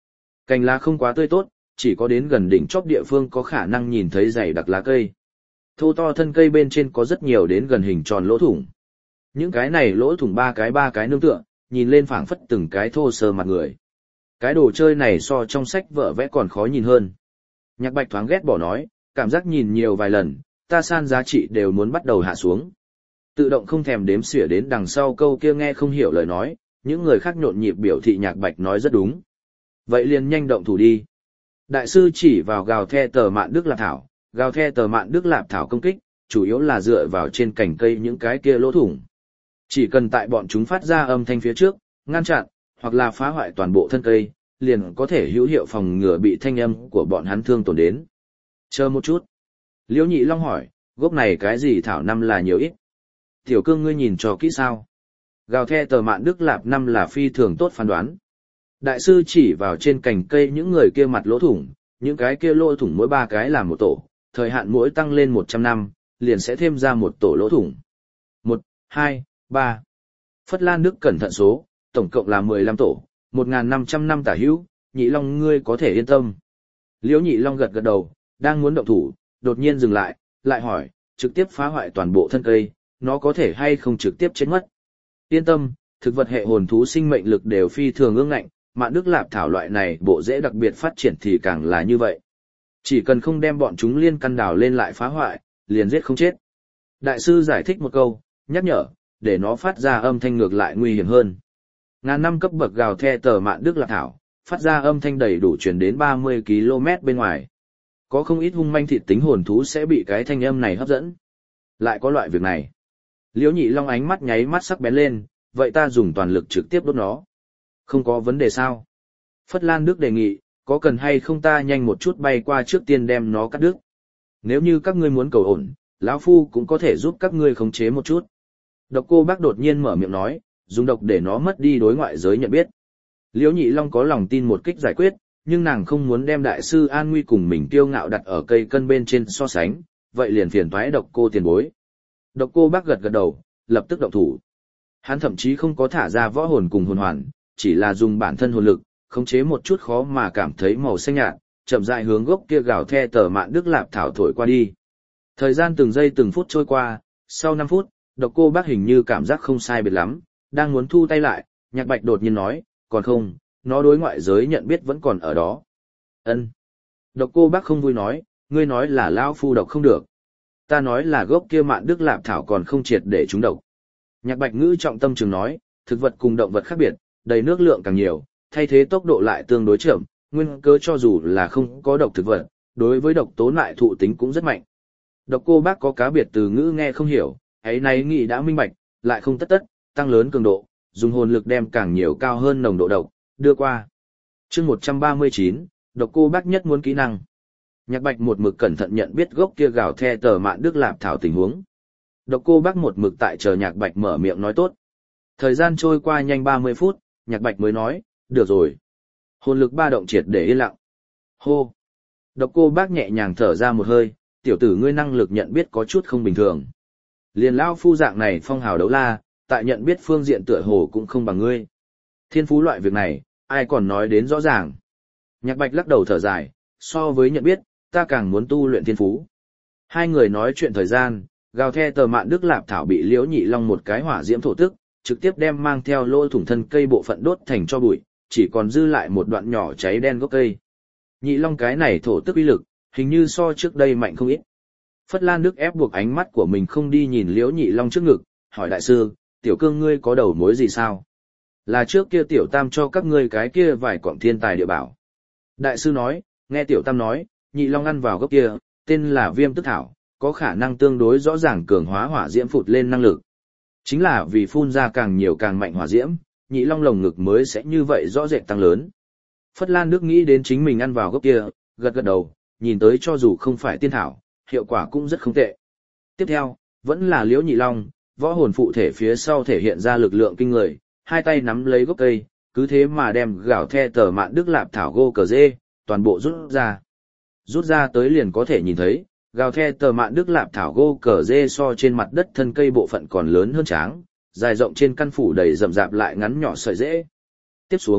Cành lá không quá tươi tốt, chỉ có đến gần đỉnh chóp địa phương có khả năng nhìn thấy dày đặc lá cây. Thô to thân cây bên trên có rất nhiều đến gần hình tròn lỗ thủng. Những cái này lỗ thủng ba cái ba cái nương tựa, nhìn lên phảng phất từng cái thô sơ mặt người. Cái đồ chơi này so trong sách vợ vẽ còn khó nhìn hơn. Nhạc Bạch thoáng ghét bỏ nói, cảm giác nhìn nhiều vài lần, ta san giá trị đều muốn bắt đầu hạ xuống. Tự động không thèm đếm xỉa đến đằng sau câu kia nghe không hiểu lời nói, những người khác nhộn nhịp biểu thị Nhạc Bạch nói rất đúng. Vậy liền nhanh động thủ đi. Đại sư chỉ vào gào the tờ mạn Đức Lạp Thảo, gào the tờ mạn Đức Lạp Thảo công kích, chủ yếu là dựa vào trên cành cây những cái kia lỗ thủng. Chỉ cần tại bọn chúng phát ra âm thanh phía trước, ngăn chặn, hoặc là phá hoại toàn bộ thân cây, liền có thể hữu hiệu phòng ngừa bị thanh âm của bọn hắn thương tổn đến. Chờ một chút. Liễu Nhị Long hỏi, gốc này cái gì thảo năm là nhiều ít? Tiểu Cương ngươi nhìn cho kỹ sao? Gào the tờ mạn Đức Lạp năm là phi thường tốt phán đoán. Đại sư chỉ vào trên cành cây những người kia mặt lỗ thủng, những cái kia lỗ thủng mỗi ba cái là một tổ, thời hạn mỗi tăng lên một trăm năm, liền sẽ thêm ra một tổ lỗ thủng. Một, hai, ba. Phất Lan Đức cẩn thận số, tổng cộng là mười lăm tổ, một nghìn năm trăm năm tả hữu, Nhị Long ngươi có thể yên tâm. Liễu Nhị Long gật gật đầu, đang muốn động thủ, đột nhiên dừng lại, lại hỏi, trực tiếp phá hoại toàn bộ thân cây, nó có thể hay không trực tiếp chết mất. Yên tâm, thực vật hệ hồn thú sinh mệnh lực đều phi thường ương ngạnh, Mạn Đức Lạp Thảo loại này bộ rễ đặc biệt phát triển thì càng là như vậy. Chỉ cần không đem bọn chúng liên căn đào lên lại phá hoại, liền giết không chết. Đại sư giải thích một câu, nhắc nhở, để nó phát ra âm thanh ngược lại nguy hiểm hơn. Ngàn năm cấp bậc gào the tờ Mạn Đức Lạp Thảo, phát ra âm thanh đầy đủ truyền đến ba mươi ki lô mét bên ngoài. Có không ít hung manh thịt tính hồn thú sẽ bị cái thanh âm này hấp dẫn. Lại có loại việc này. Liễu Nhị Long ánh mắt nháy mắt sắc bén lên, vậy ta dùng toàn lực trực tiếp đốt nó. Không có vấn đề sao? Phất Lan Đức đề nghị, có cần hay không ta nhanh một chút bay qua trước tiên đem nó cắt đứt. Nếu như các ngươi muốn cầu ổn, lão phu cũng có thể giúp các ngươi khống chế một chút. Độc Cô Bác đột nhiên mở miệng nói, dùng độc để nó mất đi đối ngoại giới nhận biết. Liễu Nhị Long có lòng tin một kích giải quyết, nhưng nàng không muốn đem đại sư an nguy cùng mình kiêu ngạo đặt ở cây cân bên trên so sánh, vậy liền phiền toái Độc Cô tiền bối. Độc Cô Bác gật gật đầu, lập tức động thủ. Hắn thậm chí không có thả ra võ hồn cùng hồn hoàn, chỉ là dùng bản thân hồn lực, khống chế một chút khó mà cảm thấy màu xanh nhạt, chậm rãi hướng gốc kia gào the tờ Mạn Đức Lạp Thảo thổi qua đi. Thời gian từng giây từng phút trôi qua, sau năm phút, Độc Cô Bác hình như cảm giác không sai biệt lắm, đang muốn thu tay lại, Nhạc Bạch đột nhiên nói, còn không, nó đối ngoại giới nhận biết vẫn còn ở đó. Ân. Độc Cô Bác không vui nói, ngươi nói là lão phu độc không được. Ta nói là gốc kia Mạn Đức Lạp Thảo còn không triệt để trúng độc. Nhạc Bạch ngữ trọng tâm trường nói, thực vật cùng động vật khác biệt, đầy nước lượng càng nhiều, thay thế tốc độ lại tương đối chậm, nguyên cớ cho dù là không có độc thực vật, đối với độc tố lại thụ tính cũng rất mạnh. Độc Cô Bác có cá biệt từ ngữ nghe không hiểu, ấy nay nghĩ đã minh bạch, lại không tất tất, tăng lớn cường độ, dùng hồn lực đem càng nhiều cao hơn nồng độ độc, đưa qua. Chương một trăm ba mươi chín, Độc Cô Bác nhất muốn kỹ năng. Nhạc Bạch một mực cẩn thận nhận biết gốc kia gào the tờ Mạn Đức Lạp Thảo tình huống. Độc Cô Bác một mực tại chờ Nhạc Bạch mở miệng nói tốt. Thời gian trôi qua nhanh ba mươi phút, Nhạc Bạch mới nói, được rồi. Hồn lực ba động triệt để yên lặng. Hô. Độc Cô Bác nhẹ nhàng thở ra một hơi, tiểu tử ngươi năng lực nhận biết có chút không bình thường. Liền lão phu dạng này phong hào đấu la, tại nhận biết phương diện tựa hồ cũng không bằng ngươi. Thiên phú loại việc này, ai còn nói đến rõ ràng. Nhạc Bạch lắc đầu thở dài, so với nhận biết, ta càng muốn tu luyện thiên phú. Hai người nói chuyện thời gian, gào the tờ Mạn Đức Lạp Thảo bị Liễu Nhị Long một cái hỏa diễm thổ tức, trực tiếp đem mang theo lỗ thủng thân cây bộ phận đốt thành cho bụi, chỉ còn dư lại một đoạn nhỏ cháy đen gốc cây. Nhị Long cái này thổ tức uy lực, hình như so trước đây mạnh không ít. Phất Lan Đức ép buộc ánh mắt của mình không đi nhìn Liễu Nhị Long trước ngực, hỏi đại sư, tiểu cương ngươi có đầu mối gì sao? Là trước kia tiểu tam cho các ngươi cái kia vài quặng thiên tài địa bảo. Đại sư nói, nghe tiểu tam nói, Nhị Long ăn vào gốc kia, tên là Viêm Tức Thảo, có khả năng tương đối rõ ràng cường hóa hỏa diễm phụt lên năng lực. Chính là vì phun ra càng nhiều càng mạnh hỏa diễm, Nhị Long lồng ngực mới sẽ như vậy rõ rệt tăng lớn. Phất Lan Đức nghĩ đến chính mình ăn vào gốc kia, gật gật đầu, nhìn tới cho dù không phải tiên thảo, hiệu quả cũng rất không tệ. Tiếp theo, vẫn là Liễu Nhị Long, võ hồn phụ thể phía sau thể hiện ra lực lượng kinh người, hai tay nắm lấy gốc cây, cứ thế mà đem gạo the tờ Mạn Đức Lạp Thảo gô cờ dê, toàn bộ rút ra. Rút ra tới liền có thể nhìn thấy, gào the tờ Mạn Đức Lạp Thảo gô cờ dê so trên mặt đất thân cây bộ phận còn lớn hơn tráng, dài rộng trên căn phủ đầy rậm rạp lại ngắn nhỏ sợi rễ. Tiếp xuống,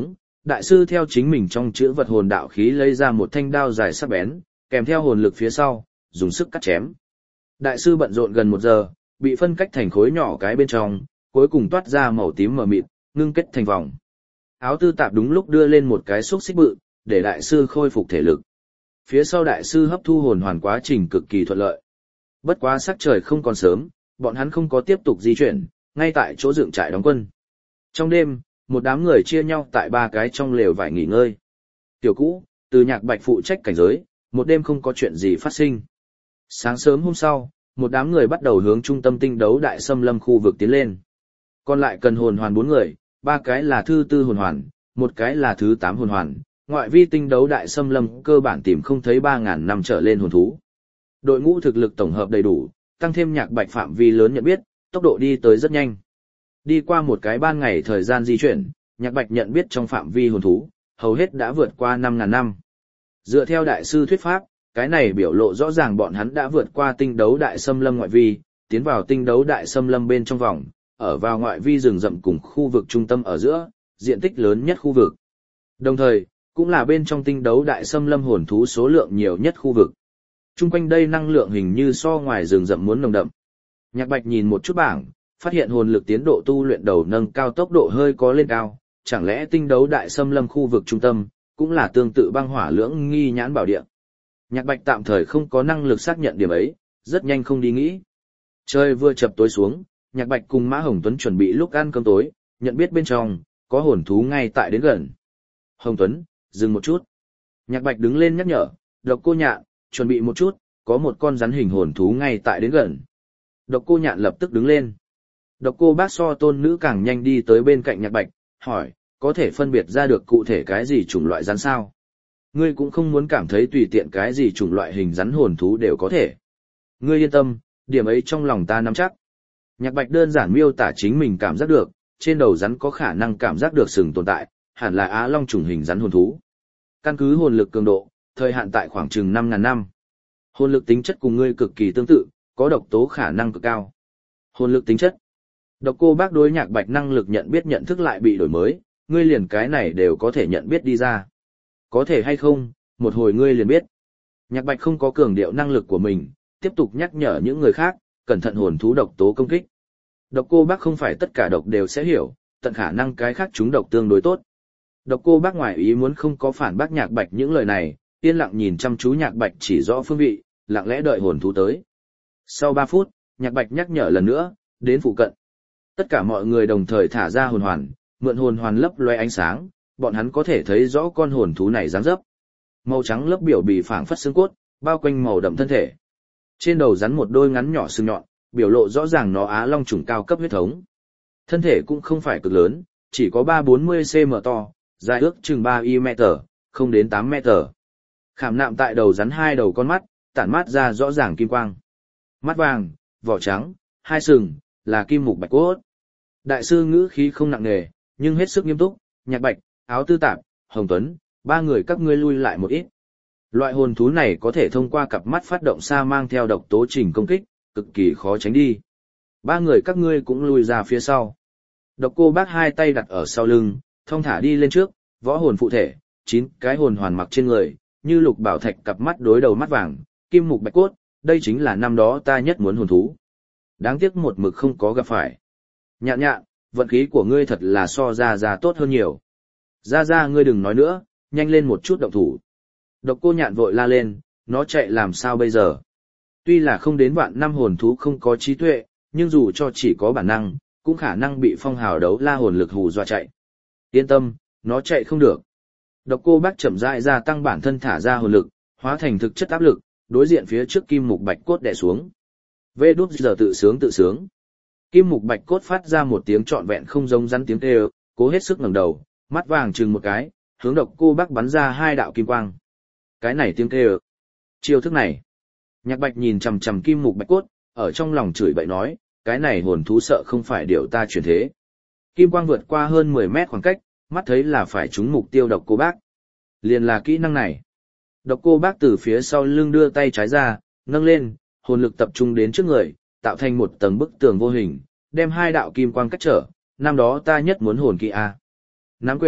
đại sư theo chính mình trong chữ vật hồn đạo khí lấy ra một thanh đao dài sắc bén, kèm theo hồn lực phía sau, dùng sức cắt chém. Đại sư bận rộn gần một giờ, bị phân cách thành khối nhỏ cái bên trong, cuối cùng toát ra màu tím mờ mịt, ngưng kết thành vòng. Áo tư tạp đúng lúc đưa lên một cái xúc xích bự, để đại sư khôi phục thể lực. Phía sau đại sư hấp thu hồn hoàn quá trình cực kỳ thuận lợi. Bất quá sắc trời không còn sớm, bọn hắn không có tiếp tục di chuyển, ngay tại chỗ dựng trại đóng quân. Trong đêm, một đám người chia nhau tại ba cái trong lều vải nghỉ ngơi. Tiểu cũ, từ Nhạc Bạch phụ trách cảnh giới, một đêm không có chuyện gì phát sinh. Sáng sớm hôm sau, một đám người bắt đầu hướng trung tâm tinh đấu đại xâm lâm khu vực tiến lên. Còn lại cần hồn hoàn bốn người, ba cái là thứ tư hồn hoàn, một cái là thứ tám hồn hoàn, ngoại vi tinh đấu đại xâm lâm cơ bản tìm không thấy ba ngàn năm trở lên hồn thú. Đội ngũ thực lực tổng hợp đầy đủ, tăng thêm Nhạc Bạch phạm vi lớn nhận biết, tốc độ đi tới rất nhanh. Đi qua một cái ban ngày thời gian di chuyển, Nhạc Bạch nhận biết trong phạm vi hồn thú, hầu hết đã vượt qua năm ngàn năm. Dựa theo đại sư thuyết pháp, cái này biểu lộ rõ ràng bọn hắn đã vượt qua tinh đấu đại xâm lâm ngoại vi, tiến vào tinh đấu đại xâm lâm bên trong vòng, ở vào ngoại vi rừng rậm cùng khu vực trung tâm ở giữa, diện tích lớn nhất khu vực. Đồng thời, cũng là bên trong tinh đấu đại xâm lâm hồn thú số lượng nhiều nhất khu vực. Trung quanh đây năng lượng hình như so ngoài rừng rậm muốn nồng đậm. Nhạc Bạch nhìn một chút bảng, phát hiện hồn lực tiến độ tu luyện đầu nâng cao tốc độ hơi có lên cao, chẳng lẽ tinh đấu đại xâm lâm khu vực trung tâm cũng là tương tự băng hỏa lưỡng nghi nhãn bảo địa. Nhạc Bạch tạm thời không có năng lực xác nhận điểm ấy, rất nhanh không đi nghĩ. Trời vừa chập tối xuống, Nhạc Bạch cùng Mã Hồng Tuấn chuẩn bị lúc ăn cơm tối, nhận biết bên trong có hồn thú ngay tại đến gần. Hồng Tuấn, dừng một chút. Nhạc Bạch đứng lên nhắc nhở, Độc Cô Nhạn, chuẩn bị một chút, có một con rắn hình hồn thú ngay tại đến gần. Độc Cô Nhạn lập tức đứng lên. Độc Cô Bác so tôn nữ càng nhanh đi tới bên cạnh Nhạc Bạch, hỏi, có thể phân biệt ra được cụ thể cái gì chủng loại rắn sao? Ngươi cũng không muốn cảm thấy tùy tiện cái gì chủng loại hình rắn hồn thú đều có thể. Ngươi yên tâm, điểm ấy trong lòng ta nắm chắc. Nhạc Bạch đơn giản miêu tả chính mình cảm giác được, trên đầu rắn có khả năng cảm giác được sừng tồn tại, hẳn là Á Long chủng hình rắn hồn thú. Căn cứ hồn lực cường độ, thời hạn tại khoảng chừng năm ngàn năm. Hồn lực tính chất cùng ngươi cực kỳ tương tự, có độc tố khả năng cực cao. Hồn lực tính chất. Độc Cô Bác đối Nhạc Bạch năng lực nhận biết nhận thức lại bị đổi mới, ngươi liền cái này đều có thể nhận biết đi ra. Có thể hay không, một hồi ngươi liền biết. Nhạc Bạch không có cường điệu năng lực của mình, tiếp tục nhắc nhở những người khác, cẩn thận hồn thú độc tố công kích. Độc Cô Bác không phải tất cả độc đều sẽ hiểu, tận khả năng cái khác chúng độc tương đối tốt. Độc Cô Bác ngoài ý muốn không có phản bác Nhạc Bạch những lời này, yên lặng nhìn chăm chú Nhạc Bạch chỉ rõ phương vị, lặng lẽ đợi hồn thú tới. Sau ba phút, Nhạc Bạch nhắc nhở lần nữa, đến phụ cận. Tất cả mọi người đồng thời thả ra hồn hoàn, mượn hồn hoàn lấp loe ánh sáng, bọn hắn có thể thấy rõ con hồn thú này dáng dấp. Màu trắng lớp biểu bì phảng phất xương cốt, bao quanh màu đậm thân thể. Trên đầu rắn một đôi ngắn nhỏ sừng nhọn, biểu lộ rõ ràng nó Á Long chủng cao cấp huyết thống. Thân thể cũng không phải cực lớn, chỉ có ba bốn mươi xăng-ti-mét to, dài ước chừng ba mét, không đến tám mét. Khảm nạm tại đầu rắn hai đầu con mắt, tản mát ra rõ ràng kim quang. Mắt vàng, vỏ trắng, hai sừng, là kim mục bạch cốt. Đại sư ngữ khí không nặng nề, nhưng hết sức nghiêm túc, Nhạc Bạch, Áo Tư Tạp, Hồng Tuấn, ba người các ngươi lui lại một ít. Loại hồn thú này có thể thông qua cặp mắt phát động xa mang theo độc tố trình công kích, cực kỳ khó tránh đi. Ba người các ngươi cũng lui ra phía sau. Độc Cô Bác hai tay đặt ở sau lưng, thong thả đi lên trước, võ hồn phụ thể, chín cái hồn hoàn mặc trên người, như lục bảo thạch cặp mắt đối đầu mắt vàng, kim mục bạch cốt, đây chính là năm đó ta nhất muốn hồn thú. Đáng tiếc một mực không có gặp phải. Nhạn nhạn, vận khí của ngươi thật là so ra ra tốt hơn nhiều. Ra ra ngươi đừng nói nữa, nhanh lên một chút động thủ. Độc Cô Nhạn vội la lên, nó chạy làm sao bây giờ? Tuy là không đến vạn năm hồn thú không có trí tuệ, nhưng dù cho chỉ có bản năng, cũng khả năng bị phong hào đấu la hồn lực hù dọa chạy. Yên tâm, nó chạy không được. Độc Cô Bác chậm rãi gia tăng bản thân thả ra hồn lực, hóa thành thực chất áp lực, đối diện phía trước kim mục bạch cốt đè xuống. Vê đút giờ tự sướng tự sướng. Kim mục bạch cốt phát ra một tiếng trọn vẹn không giống rắn tiếng kêu, cố hết sức ngẩng đầu, mắt vàng chừng một cái, hướng Độc Cô Bác bắn ra hai đạo kim quang. Cái này tiếng kêu. Chiêu thức này. Nhạc Bạch nhìn chằm chằm kim mục bạch cốt, ở trong lòng chửi bậy nói, cái này hồn thú sợ không phải điều ta chuyển thế. Kim quang vượt qua hơn mười mét khoảng cách, mắt thấy là phải trúng mục tiêu Độc Cô Bác. Liền là kỹ năng này. Độc Cô Bác từ phía sau lưng đưa tay trái ra, nâng lên, hồn lực tập trung đến trước người, tạo thành một tầng bức tường vô hình, đem hai đạo kim quang cách trở, năm đó ta nhất muốn hồn kỹ a. Nắm quyền,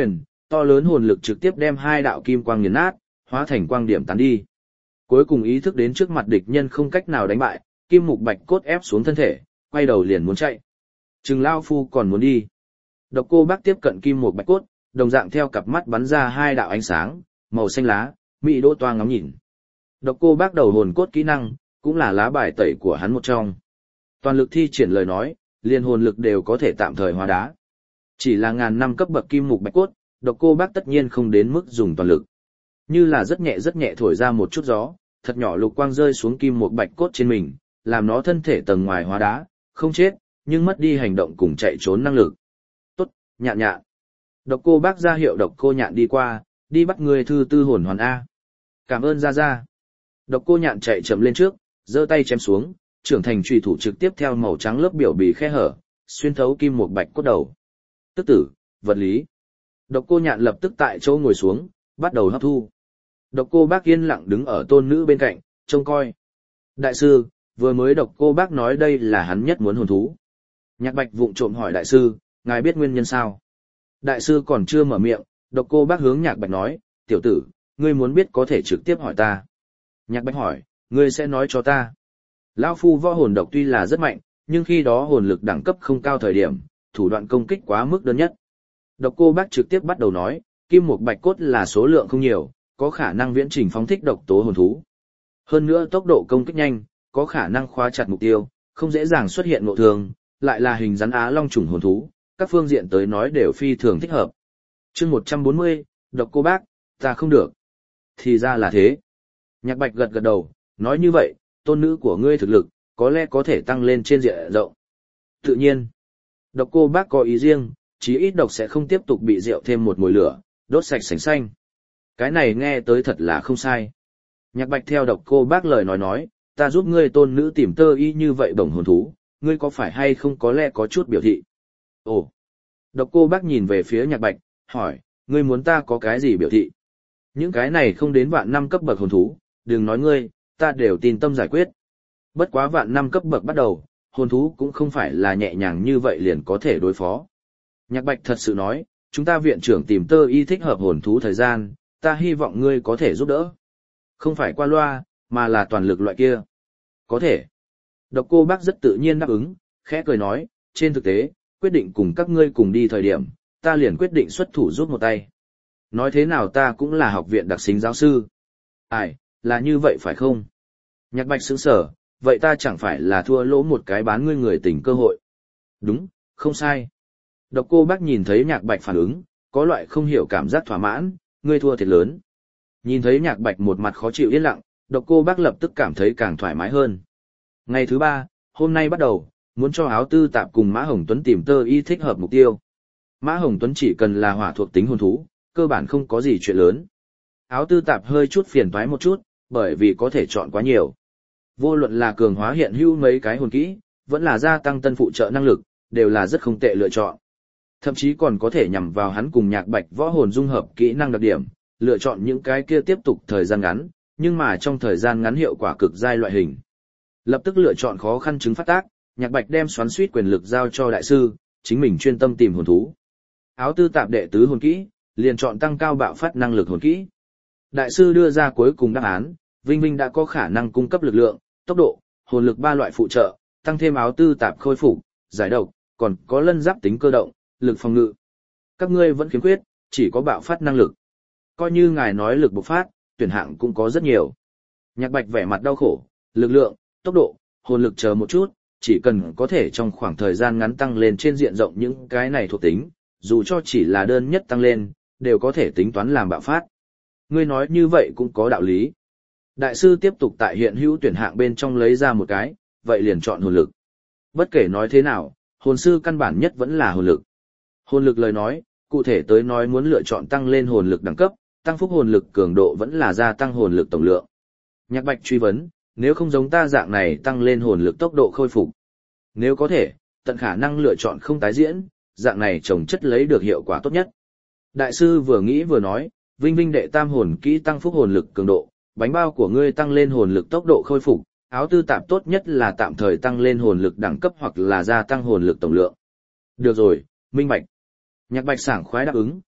to lớn hồn lực trực tiếp đem hai đạo kim quang nghiền nát, hóa thành quang điểm tán đi. Cuối cùng ý thức đến trước mặt địch nhân không cách nào đánh bại, kim mục bạch cốt ép xuống thân thể, quay đầu liền muốn chạy. Trừng lao phu còn muốn đi. Độc Cô Bác tiếp cận kim mục bạch cốt, đồng dạng theo cặp mắt bắn ra hai đạo ánh sáng, màu xanh lá, mỹ đỗ toa ngắm nhìn. Độc Cô Bác đầu hồn cốt kỹ năng, cũng là lá bài tẩy của hắn một trong. Toàn lực thi triển lời nói, liên hồn lực đều có thể tạm thời hóa đá. Chỉ là ngàn năm cấp bậc kim mục bạch cốt, Độc Cô Bác tất nhiên không đến mức dùng toàn lực. Như là rất nhẹ rất nhẹ thổi ra một chút gió, thật nhỏ lục quang rơi xuống kim mục bạch cốt trên mình, làm nó thân thể tầng ngoài hóa đá, không chết, nhưng mất đi hành động cùng chạy trốn năng lực. Tốt, nhạn nhạn. Độc Cô Bác ra hiệu Độc Cô Nhạn đi qua, đi bắt người thư tư hồn hoàn A. Cảm ơn ra ra. Độc Cô Nhạn chạy chậm lên trước, giơ tay chém xuống, trưởng thành chùy thủ trực tiếp theo màu trắng lớp biểu bì khe hở, xuyên thấu kim mục bạch cốt đầu. Tức tử, vật lý. Độc Cô Nhạn lập tức tại chỗ ngồi xuống, bắt đầu hấp thu. Độc Cô Bác yên lặng đứng ở tôn nữ bên cạnh, trông coi. Đại sư, vừa mới Độc Cô Bác nói đây là hắn nhất muốn hồn thú. Nhạc Bạch vụng trộm hỏi đại sư, ngài biết nguyên nhân sao? Đại sư còn chưa mở miệng, Độc Cô Bác hướng Nhạc Bạch nói, tiểu tử, ngươi muốn biết có thể trực tiếp hỏi ta. Nhạc Bạch hỏi, ngươi sẽ nói cho ta. Lão phu võ hồn độc tuy là rất mạnh, nhưng khi đó hồn lực đẳng cấp không cao thời điểm, thủ đoạn công kích quá mức đơn nhất. Độc Cô Bác trực tiếp bắt đầu nói, kim mục bạch cốt là số lượng không nhiều, có khả năng viễn trình phóng thích độc tố hồn thú. Hơn nữa tốc độ công kích nhanh, có khả năng khóa chặt mục tiêu, không dễ dàng xuất hiện ngộ thương, lại là hình rắn á long trùng hồn thú, các phương diện tới nói đều phi thường thích hợp. Chương một trăm bốn mươi, Độc Cô Bác, ta không được. Thì ra là thế. Nhạc Bạch gật gật đầu, nói như vậy, tôn nữ của ngươi thực lực, có lẽ có thể tăng lên trên diện rộng. Tự nhiên, Độc Cô Bác có ý riêng, chí ít độc sẽ không tiếp tục bị rượu thêm một mùi lửa, đốt sạch sành xanh. Cái này nghe tới thật là không sai. Nhạc Bạch theo Độc Cô Bác lời nói nói, ta giúp ngươi tôn nữ tìm tơ y như vậy bổng hồn thú, ngươi có phải hay không có lẽ có chút biểu thị. Ồ. Độc Cô Bác nhìn về phía Nhạc Bạch, hỏi, ngươi muốn ta có cái gì biểu thị? Những cái này không đến vạn năm cấp bậc hồn thú, đừng nói ngươi, ta đều tin tâm giải quyết. Bất quá vạn năm cấp bậc bắt đầu, hồn thú cũng không phải là nhẹ nhàng như vậy liền có thể đối phó. Nhạc Bạch thật sự nói, chúng ta viện trưởng tìm tơ y thích hợp hồn thú thời gian, ta hy vọng ngươi có thể giúp đỡ. Không phải qua loa, mà là toàn lực loại kia. Có thể. Độc Cô Bác rất tự nhiên đáp ứng, khẽ cười nói, trên thực tế, quyết định cùng các ngươi cùng đi thời điểm, ta liền quyết định xuất thủ giúp một tay. Nói thế nào ta cũng là học viện đặc xính giáo sư. Ai, là như vậy phải không? Nhạc Bạch sững sờ, vậy ta chẳng phải là thua lỗ một cái bán ngươi người tình cơ hội. Đúng, không sai. Độc Cô Bác nhìn thấy Nhạc Bạch phản ứng, có loại không hiểu cảm giác thỏa mãn, ngươi thua thiệt lớn. Nhìn thấy Nhạc Bạch một mặt khó chịu yên lặng, Độc Cô Bác lập tức cảm thấy càng thoải mái hơn. Ngày thứ ba, hôm nay bắt đầu, muốn cho Áo Tư Tạp cùng Mã Hồng Tuấn tìm tơ y thích hợp mục tiêu. Mã Hồng Tuấn chỉ cần là hỏa thuộc tính hồn thú, cơ bản không có gì chuyện lớn. Áo Tư Tạp hơi chút phiền toái một chút, bởi vì có thể chọn quá nhiều. Vô luận là cường hóa hiện hữu mấy cái hồn kỹ, vẫn là gia tăng tân phụ trợ năng lực, đều là rất không tệ lựa chọn. Thậm chí còn có thể nhằm vào hắn cùng Nhạc Bạch võ hồn dung hợp kỹ năng đặc điểm, lựa chọn những cái kia tiếp tục thời gian ngắn, nhưng mà trong thời gian ngắn hiệu quả cực giai loại hình. Lập tức lựa chọn khó khăn chứng phát tác, Nhạc Bạch đem xoắn suýt quyền lực giao cho đại sư, chính mình chuyên tâm tìm hồn thú. Áo Tư Tạp đệ tứ hồn kỹ, liền chọn tăng cao bạo phát năng lực hồn kỹ. Đại sư đưa ra cuối cùng đáp án, Vinh Vinh đã có khả năng cung cấp lực lượng, tốc độ, hồn lực ba loại phụ trợ, tăng thêm Áo Tư Tạp khôi phục, giải độc, còn có lân giáp tính cơ động, lực phòng ngự. Các ngươi vẫn khiếm khuyết, chỉ có bạo phát năng lực. Coi như ngài nói lực bộc phát, tuyển hạng cũng có rất nhiều. Nhạc Bạch vẻ mặt đau khổ, lực lượng, tốc độ, hồn lực chờ một chút, chỉ cần có thể trong khoảng thời gian ngắn tăng lên trên diện rộng những cái này thuộc tính, dù cho chỉ là đơn nhất tăng lên, đều có thể tính toán làm bạo phát. Ngươi nói như vậy cũng có đạo lý. Đại sư tiếp tục tại hiện hữu tuyển hạng bên trong lấy ra một cái, vậy liền chọn hồn lực. Bất kể nói thế nào, hồn sư căn bản nhất vẫn là hồn lực. Hồn lực lời nói, cụ thể tới nói muốn lựa chọn tăng lên hồn lực đẳng cấp, tăng phúc hồn lực cường độ vẫn là gia tăng hồn lực tổng lượng. Nhạc Bạch truy vấn, nếu không giống ta dạng này tăng lên hồn lực tốc độ khôi phục. Nếu có thể, tận khả năng lựa chọn không tái diễn, dạng này trồng chất lấy được hiệu quả tốt nhất. Đại sư vừa nghĩ vừa nói, Vinh Vinh đệ tam hồn kỹ tăng phúc hồn lực cường độ, bánh bao của ngươi tăng lên hồn lực tốc độ khôi phục, Áo Tư Tạp tốt nhất là tạm thời tăng lên hồn lực đẳng cấp hoặc là gia tăng hồn lực tổng lượng. Được rồi, minh bạch. Nhạc Bạch sảng khoái đáp ứng,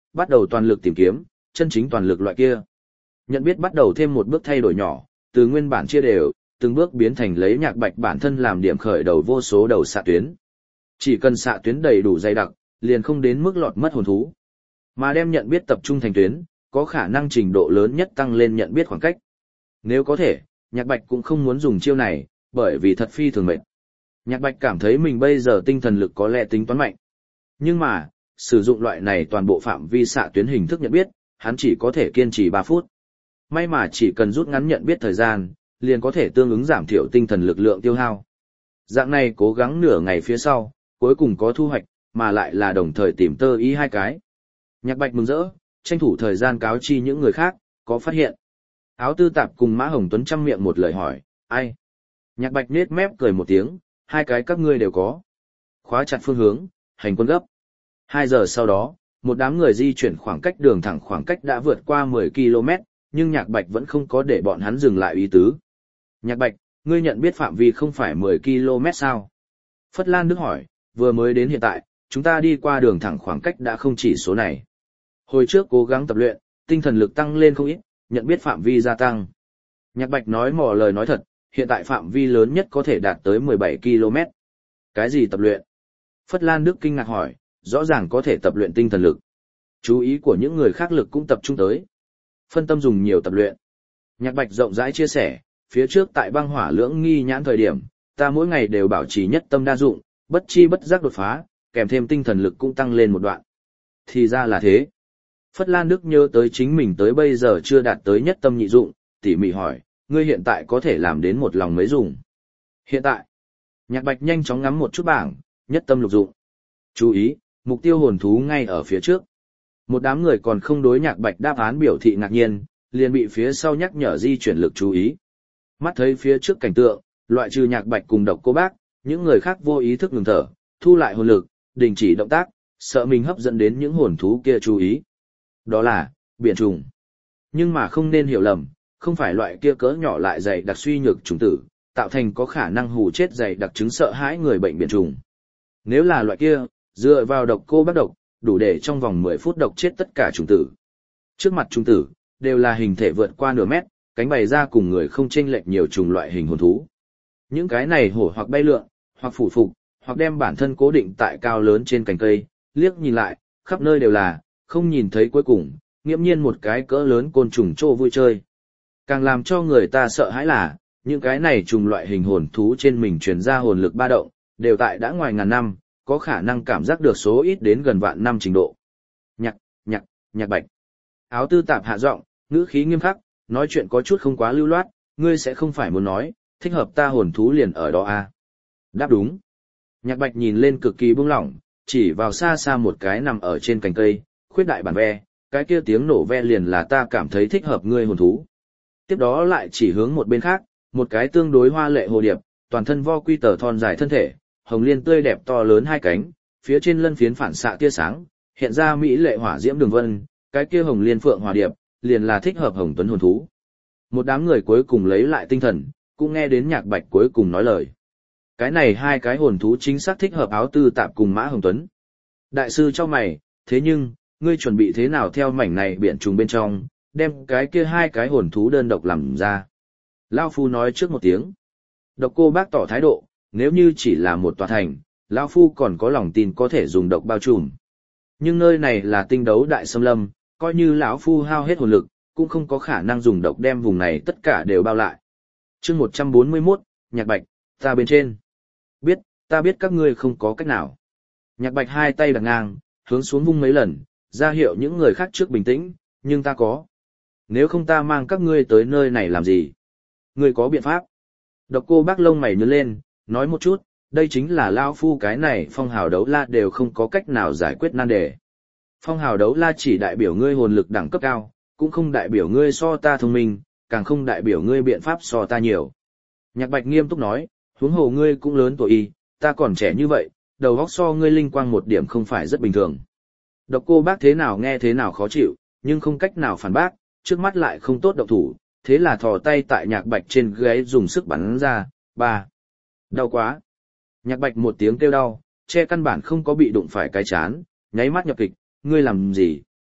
bắt đầu toàn lực tìm kiếm, chân chính toàn lực loại kia. Nhận biết bắt đầu thêm một bước thay đổi nhỏ, từ nguyên bản chia đều, từng bước biến thành lấy Nhạc Bạch bản thân làm điểm khởi đầu vô số đầu xạ tuyến. Chỉ cần xạ tuyến đầy đủ dày đặc, liền không đến mức lọt mất hồn thú. Mà đem nhận biết tập trung thành tuyến, có khả năng trình độ lớn nhất tăng lên nhận biết khoảng cách. Nếu có thể, Nhạc Bạch cũng không muốn dùng chiêu này, bởi vì thật phi thường mệt. Nhạc Bạch cảm thấy mình bây giờ tinh thần lực có lẽ tính toán mạnh. Nhưng mà, sử dụng loại này toàn bộ phạm vi xạ tuyến hình thức nhận biết, hắn chỉ có thể kiên trì ba phút. May mà chỉ cần rút ngắn nhận biết thời gian, liền có thể tương ứng giảm thiểu tinh thần lực lượng tiêu hao. Dạng này cố gắng nửa ngày phía sau, cuối cùng có thu hoạch, mà lại là đồng thời tìm tơ ý hai cái. Nhạc Bạch mừng rỡ, tranh thủ thời gian cáo chi những người khác, có phát hiện. Áo Tư Tạp cùng Mã Hồng Tuấn chăm miệng một lời hỏi, ai? Nhạc Bạch nết mép cười một tiếng, hai cái các ngươi đều có. Khóa chặt phương hướng, hành quân gấp. Hai giờ sau đó, một đám người di chuyển khoảng cách đường thẳng khoảng cách đã vượt qua mười ki lô mét, nhưng Nhạc Bạch vẫn không có để bọn hắn dừng lại ý tứ. Nhạc Bạch, ngươi nhận biết phạm vi không phải mười ki lô mét sao? Phất Lan Đức hỏi, vừa mới đến hiện tại, chúng ta đi qua đường thẳng khoảng cách đã không chỉ số này. Hồi trước cố gắng tập luyện, tinh thần lực tăng lên không ít, nhận biết phạm vi gia tăng. Nhạc Bạch nói mò lời nói thật, hiện tại phạm vi lớn nhất có thể đạt tới mười bảy ki lô mét. Cái gì tập luyện? Phất Lan Đức kinh ngạc hỏi, rõ ràng có thể tập luyện tinh thần lực. Chú ý của những người khác lực cũng tập trung tới. Phân tâm dùng nhiều tập luyện. Nhạc Bạch rộng rãi chia sẻ, phía trước tại băng hỏa lưỡng nghi nhãn thời điểm, ta mỗi ngày đều bảo trì nhất tâm đa dụng, bất chi bất giác đột phá, kèm thêm tinh thần lực cũng tăng lên một đoạn. Thì ra là thế. Phất Lan Đức nhớ tới chính mình tới bây giờ chưa đạt tới nhất tâm nhị dụng, tỉ mỉ hỏi, ngươi hiện tại có thể làm đến một lòng mấy dùng. Hiện tại, Nhạc Bạch nhanh chóng ngắm một chút bảng, nhất tâm lục dụng. Chú ý, mục tiêu hồn thú ngay ở phía trước. Một đám người còn không đối Nhạc Bạch đáp án biểu thị ngạc nhiên, liền bị phía sau nhắc nhở di chuyển lực chú ý. Mắt thấy phía trước cảnh tượng, loại trừ Nhạc Bạch cùng Độc Cô Bác, những người khác vô ý thức ngừng thở, thu lại hồn lực, đình chỉ động tác, sợ mình hấp dẫn đến những hồn thú kia chú ý. Đó là biển trùng. Nhưng mà không nên hiểu lầm, không phải loại kia cỡ nhỏ lại dày đặc suy nhược trùng tử, tạo thành có khả năng hù chết dày đặc chứng sợ hãi người bệnh biển trùng. Nếu là loại kia, dựa vào Độc Cô Bác độc, đủ để trong vòng mười phút độc chết tất cả trùng tử. Trước mặt trùng tử, đều là hình thể vượt qua nửa mét, cánh bày ra cùng người không chênh lệch nhiều trùng loại hình hồn thú. Những cái này hổ hoặc bay lượn, hoặc phủ phục, hoặc đem bản thân cố định tại cao lớn trên cành cây, liếc nhìn lại, khắp nơi đều là, không nhìn thấy cuối cùng, nghiễm nhiên một cái cỡ lớn côn trùng trô vui chơi. Càng làm cho người ta sợ hãi là, những cái này trùng loại hình hồn thú trên mình truyền ra hồn lực ba động, đều tại đã ngoài ngàn năm, có khả năng cảm giác được số ít đến gần vạn năm trình độ. Nhạc, nhạc, Nhạc Bạch. Áo Tư Tạp hạ giọng, ngữ khí nghiêm khắc, nói chuyện có chút không quá lưu loát, ngươi sẽ không phải muốn nói, thích hợp ta hồn thú liền ở đó à? Đáp đúng. Nhạc Bạch nhìn lên cực kỳ buông lỏng, chỉ vào xa xa một cái nằm ở trên cành cây, khuyết đại bản ve, cái kia tiếng nổ ve liền là ta cảm thấy thích hợp ngươi hồn thú. Tiếp đó lại chỉ hướng một bên khác, một cái tương đối hoa lệ hồ điệp, toàn thân vo quy tờ thon dài thân thể, hồng liên tươi đẹp to lớn hai cánh, phía trên lân phiến phản xạ tia sáng, hiện ra mỹ lệ hỏa diễm đường vân, cái kia hồng liên phượng hòa điệp, liền là thích hợp Hồng Tuấn hồn thú. Một đám người cuối cùng lấy lại tinh thần, cũng nghe đến Nhạc Bạch cuối cùng nói lời. Cái này hai cái hồn thú chính xác thích hợp Áo Tư Tạp cùng Mã Hồng Tuấn. Đại sư cho mày, thế nhưng, ngươi chuẩn bị thế nào theo mảnh này biển trùng bên trong, đem cái kia hai cái hồn thú đơn độc làm ra. Lao Phu nói trước một tiếng. Độc Cô Bác tỏ thái độ, nếu như chỉ là một tòa thành, Lao Phu còn có lòng tin có thể dùng độc bao trùm. Nhưng nơi này là tinh đấu đại xâm lâm, coi như lão Phu hao hết hồn lực, cũng không có khả năng dùng độc đem vùng này tất cả đều bao lại. Chương một trăm bốn mươi mốt, Nhạc Bạch, ta bên trên. Biết, ta biết các ngươi không có cách nào. Nhạc Bạch hai tay đặt ngang, hướng xuống vung mấy lần, ra hiệu những người khác trước bình tĩnh, nhưng ta có. Nếu không ta mang các ngươi tới nơi này làm gì? Ngươi có biện pháp. Độc Cô Bác lông mày nhướng lên, nói một chút, đây chính là lão Phu cái này phong hào đấu la đều không có cách nào giải quyết nan đề. Phong hào đấu la chỉ đại biểu ngươi hồn lực đẳng cấp cao, cũng không đại biểu ngươi so ta thông minh, càng không đại biểu ngươi biện pháp so ta nhiều. Nhạc Bạch nghiêm túc nói, huống hồ ngươi cũng lớn tuổi y, ta còn trẻ như vậy, đầu óc so ngươi linh quang một điểm không phải rất bình thường. Độc Cô Bác thế nào nghe thế nào khó chịu, nhưng không cách nào phản bác, trước mắt lại không tốt động thủ, thế là thò tay tại Nhạc Bạch trên gáy dùng sức bắn ra, ba. Đau quá. Nhạc Bạch một tiếng kêu đau, che căn bản không có bị đụng phải cái chán, nháy mắt nhập kịch, ngươi làm gì?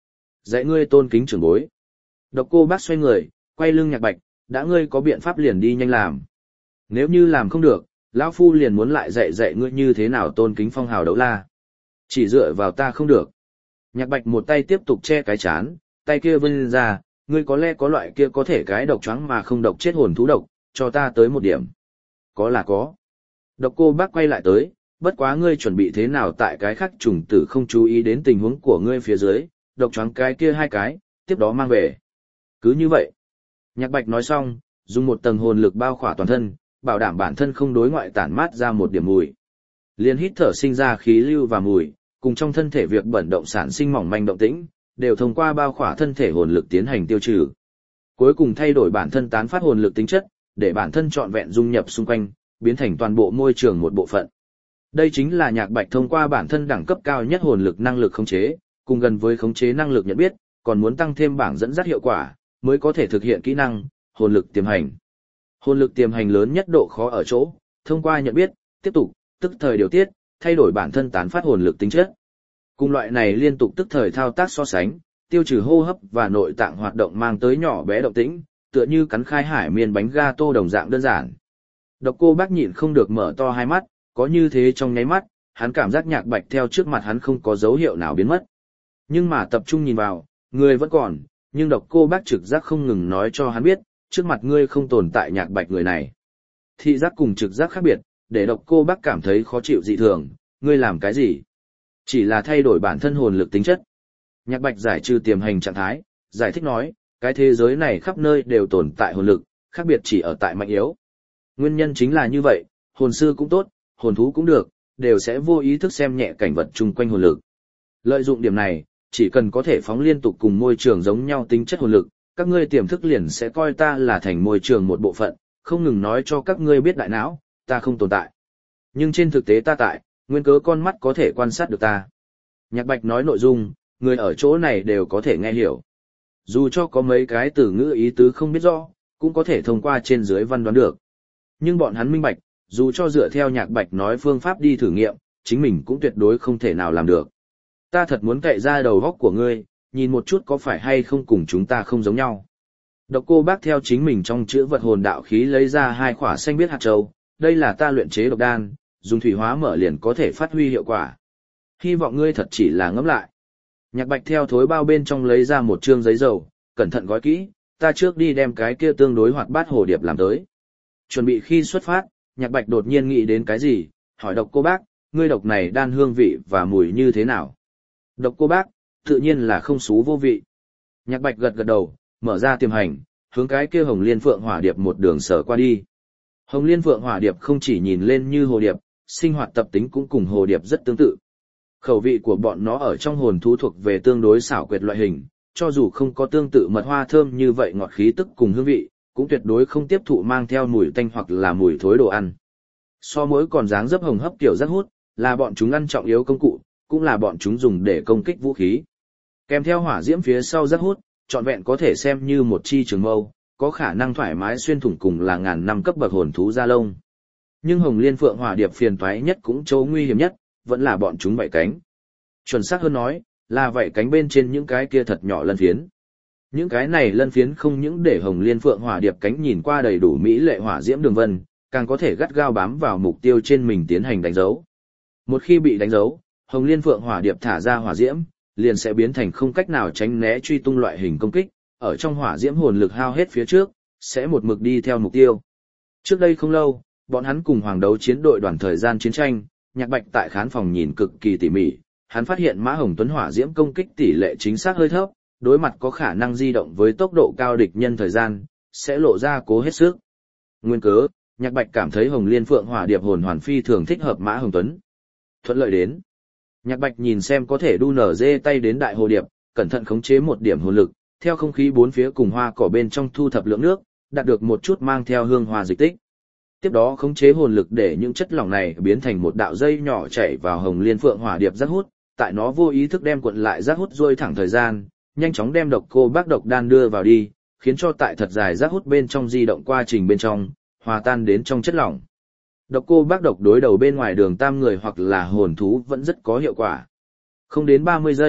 Dạy ngươi tôn kính trưởng bối. Độc Cô Bác xoay người, quay lưng Nhạc Bạch, đã ngươi có biện pháp liền đi nhanh làm. Nếu như làm không được, lão phu liền muốn lại dạy dạy ngươi như thế nào tôn kính phong hào đấu la. Chỉ dựa vào ta không được. Nhạc Bạch một tay tiếp tục che cái chán, tay kia vươn ra, ngươi có lẽ có loại kia có thể cái độc choáng mà không độc chết hồn thú độc, cho ta tới một điểm. Có là có. Độc Cô Bác quay lại tới, bất quá ngươi chuẩn bị thế nào tại cái khác trùng tử không chú ý đến tình huống của ngươi phía dưới, độc choáng cái kia hai cái, tiếp đó mang về. Cứ như vậy. Nhạc Bạch nói xong, dùng một tầng hồn lực bao khỏa toàn thân, bảo đảm bản thân không đối ngoại tản mát ra một điểm mùi. Liên hít thở sinh ra khí lưu và mùi, cùng trong thân thể việc bẩn động sản sinh mỏng manh động tĩnh, đều thông qua bao khỏa thân thể hồn lực tiến hành tiêu trừ. Cuối cùng thay đổi bản thân tán phát hồn lực tính chất, để bản thân trọn vẹn dung nhập xung quanh, biến thành toàn bộ môi trường một bộ phận. Đây chính là Nhạc Bạch thông qua bản thân đẳng cấp cao nhất hồn lực năng lực khống chế, cùng gần với khống chế năng lực nhận biết, còn muốn tăng thêm bảng dẫn dắt hiệu quả, mới có thể thực hiện kỹ năng hồn lực tiềm hành. Hồn lực tiềm hành lớn nhất độ khó ở chỗ, thông qua nhận biết, tiếp tục, tức thời điều tiết, thay đổi bản thân tán phát hồn lực tính chất. Cùng loại này liên tục tức thời thao tác so sánh, tiêu trừ hô hấp và nội tạng hoạt động mang tới nhỏ bé động tĩnh, tựa như cắn khai hải miên bánh gato đồng dạng đơn giản. Độc Cô Bác nhịn không được mở to hai mắt, có như thế trong nháy mắt, hắn cảm giác Nhạc Bạch theo trước mặt hắn không có dấu hiệu nào biến mất. Nhưng mà tập trung nhìn vào, người vẫn còn, nhưng Độc Cô Bác trực giác không ngừng nói cho hắn biết, trước mặt ngươi không tồn tại Nhạc Bạch người này. Thị giác cùng trực giác khác biệt, để Độc Cô Bác cảm thấy khó chịu dị thường, ngươi làm cái gì? Chỉ là thay đổi bản thân hồn lực tính chất. Nhạc Bạch giải trừ tiềm hành trạng thái, giải thích nói, cái thế giới này khắp nơi đều tồn tại hồn lực, khác biệt chỉ ở tại mạnh yếu. Nguyên nhân chính là như vậy, hồn sư cũng tốt, hồn thú cũng được, đều sẽ vô ý thức xem nhẹ cảnh vật chung quanh hồn lực. Lợi dụng điểm này, chỉ cần có thể phóng liên tục cùng môi trường giống nhau tính chất hồn lực, các ngươi tiềm thức liền sẽ coi ta là thành môi trường một bộ phận, không ngừng nói cho các ngươi biết đại não, ta không tồn tại. Nhưng trên thực tế ta tại, nguyên cớ con mắt có thể quan sát được ta. Nhạc Bạch nói nội dung, người ở chỗ này đều có thể nghe hiểu. Dù cho có mấy cái từ ngữ ý tứ không biết rõ, cũng có thể thông qua trên dưới văn đoán được. Nhưng bọn hắn minh bạch, dù cho dựa theo Nhạc Bạch nói phương pháp đi thử nghiệm, chính mình cũng tuyệt đối không thể nào làm được. Ta thật muốn cậy ra đầu góc của ngươi, nhìn một chút có phải hay không cùng chúng ta không giống nhau. Độc Cô Bác theo chính mình trong chữ vật hồn đạo khí lấy ra hai khỏa xanh biết hạt châu, đây là ta luyện chế độc đan, dùng thủy hóa mở liền có thể phát huy hiệu quả. Hy vọng ngươi thật chỉ là ngẫm lại. Nhạc Bạch theo thối bao bên trong lấy ra một trương giấy dầu, cẩn thận gói kỹ, ta trước đi đem cái kia tương đối hoạt bát hồ điệp làm tới. Chuẩn bị khi xuất phát, Nhạc Bạch đột nhiên nghĩ đến cái gì, hỏi Độc Cô Bác, ngươi độc này đan hương vị và mùi như thế nào? Độc Cô Bác, tự nhiên là không xú vô vị. Nhạc Bạch gật gật đầu, mở ra tiềm hành, hướng cái kia Hồng Liên Phượng Hỏa Điệp một đường sở qua đi. Hồng Liên Phượng Hỏa Điệp không chỉ nhìn lên như hồ điệp, sinh hoạt tập tính cũng cùng hồ điệp rất tương tự. Khẩu vị của bọn nó ở trong hồn thú thuộc về tương đối xảo quyệt loại hình, cho dù không có tương tự mật hoa thơm như vậy ngọt khí tức cùng hương vị, cũng tuyệt đối không tiếp thụ mang theo mùi tanh hoặc là mùi thối đồ ăn. So mỗi còn dáng dấp hồng hấp kiểu rất hút, là bọn chúng ăn trọng yếu công cụ, cũng là bọn chúng dùng để công kích vũ khí. Kèm theo hỏa diễm phía sau rất hút, trọn vẹn có thể xem như một chi trường mâu, có khả năng thoải mái xuyên thủng cùng là ngàn năm cấp bậc hồn thú da lông. Nhưng Hồng Liên Phượng Hỏa Điệp phiền toái nhất cũng chỗ nguy hiểm nhất, vẫn là bọn chúng vảy cánh. Chuẩn xác hơn nói, là vảy cánh bên trên những cái kia thật nhỏ lân phiến. Những cái này lân phiến không những để Hồng Liên Phượng Hỏa Điệp cánh nhìn qua đầy đủ mỹ lệ hỏa diễm đường vân, càng có thể gắt gao bám vào mục tiêu trên mình tiến hành đánh dấu. Một khi bị đánh dấu, Hồng Liên Phượng Hỏa Điệp thả ra hỏa diễm, liền sẽ biến thành không cách nào tránh né truy tung loại hình công kích, ở trong hỏa diễm hồn lực hao hết phía trước, sẽ một mực đi theo mục tiêu. Trước đây không lâu, bọn hắn cùng Hoàng Đấu chiến đội đoàn thời gian chiến tranh, Nhạc Bạch tại khán phòng nhìn cực kỳ tỉ mỉ, hắn phát hiện Mã Hồng Tuấn hỏa diễm công kích tỷ lệ chính xác hơi thấp, đối mặt có khả năng di động với tốc độ cao địch nhân thời gian, sẽ lộ ra cố hết sức. Nguyên cớ, Nhạc Bạch cảm thấy Hồng Liên Phượng Hỏa Điệp hồn hoàn phi thường thích hợp Mã Hồng Tuấn. Thuận lợi đến. Nhạc Bạch nhìn xem có thể đu nở dê tay đến đại hồ điệp, cẩn thận khống chế một điểm hồn lực, theo không khí bốn phía cùng hoa cỏ bên trong thu thập lượng nước, đạt được một chút mang theo hương hoa dịch tích. Tiếp đó khống chế hồn lực để những chất lỏng này biến thành một đạo dây nhỏ chảy vào Hồng Liên Phượng Hỏa Điệp giác hút, tại nó vô ý thức đem cuộn lại giác hút duỗi thẳng thời gian, nhanh chóng đem Độc Cô Bác độc đan đưa vào đi, khiến cho tại thật dài giác hút bên trong di động quá trình bên trong, hòa tan đến trong chất lỏng. Độc Cô Bác độc đối đầu bên ngoài đường tam người hoặc là hồn thú vẫn rất có hiệu quả. Không đến ba mươi giây,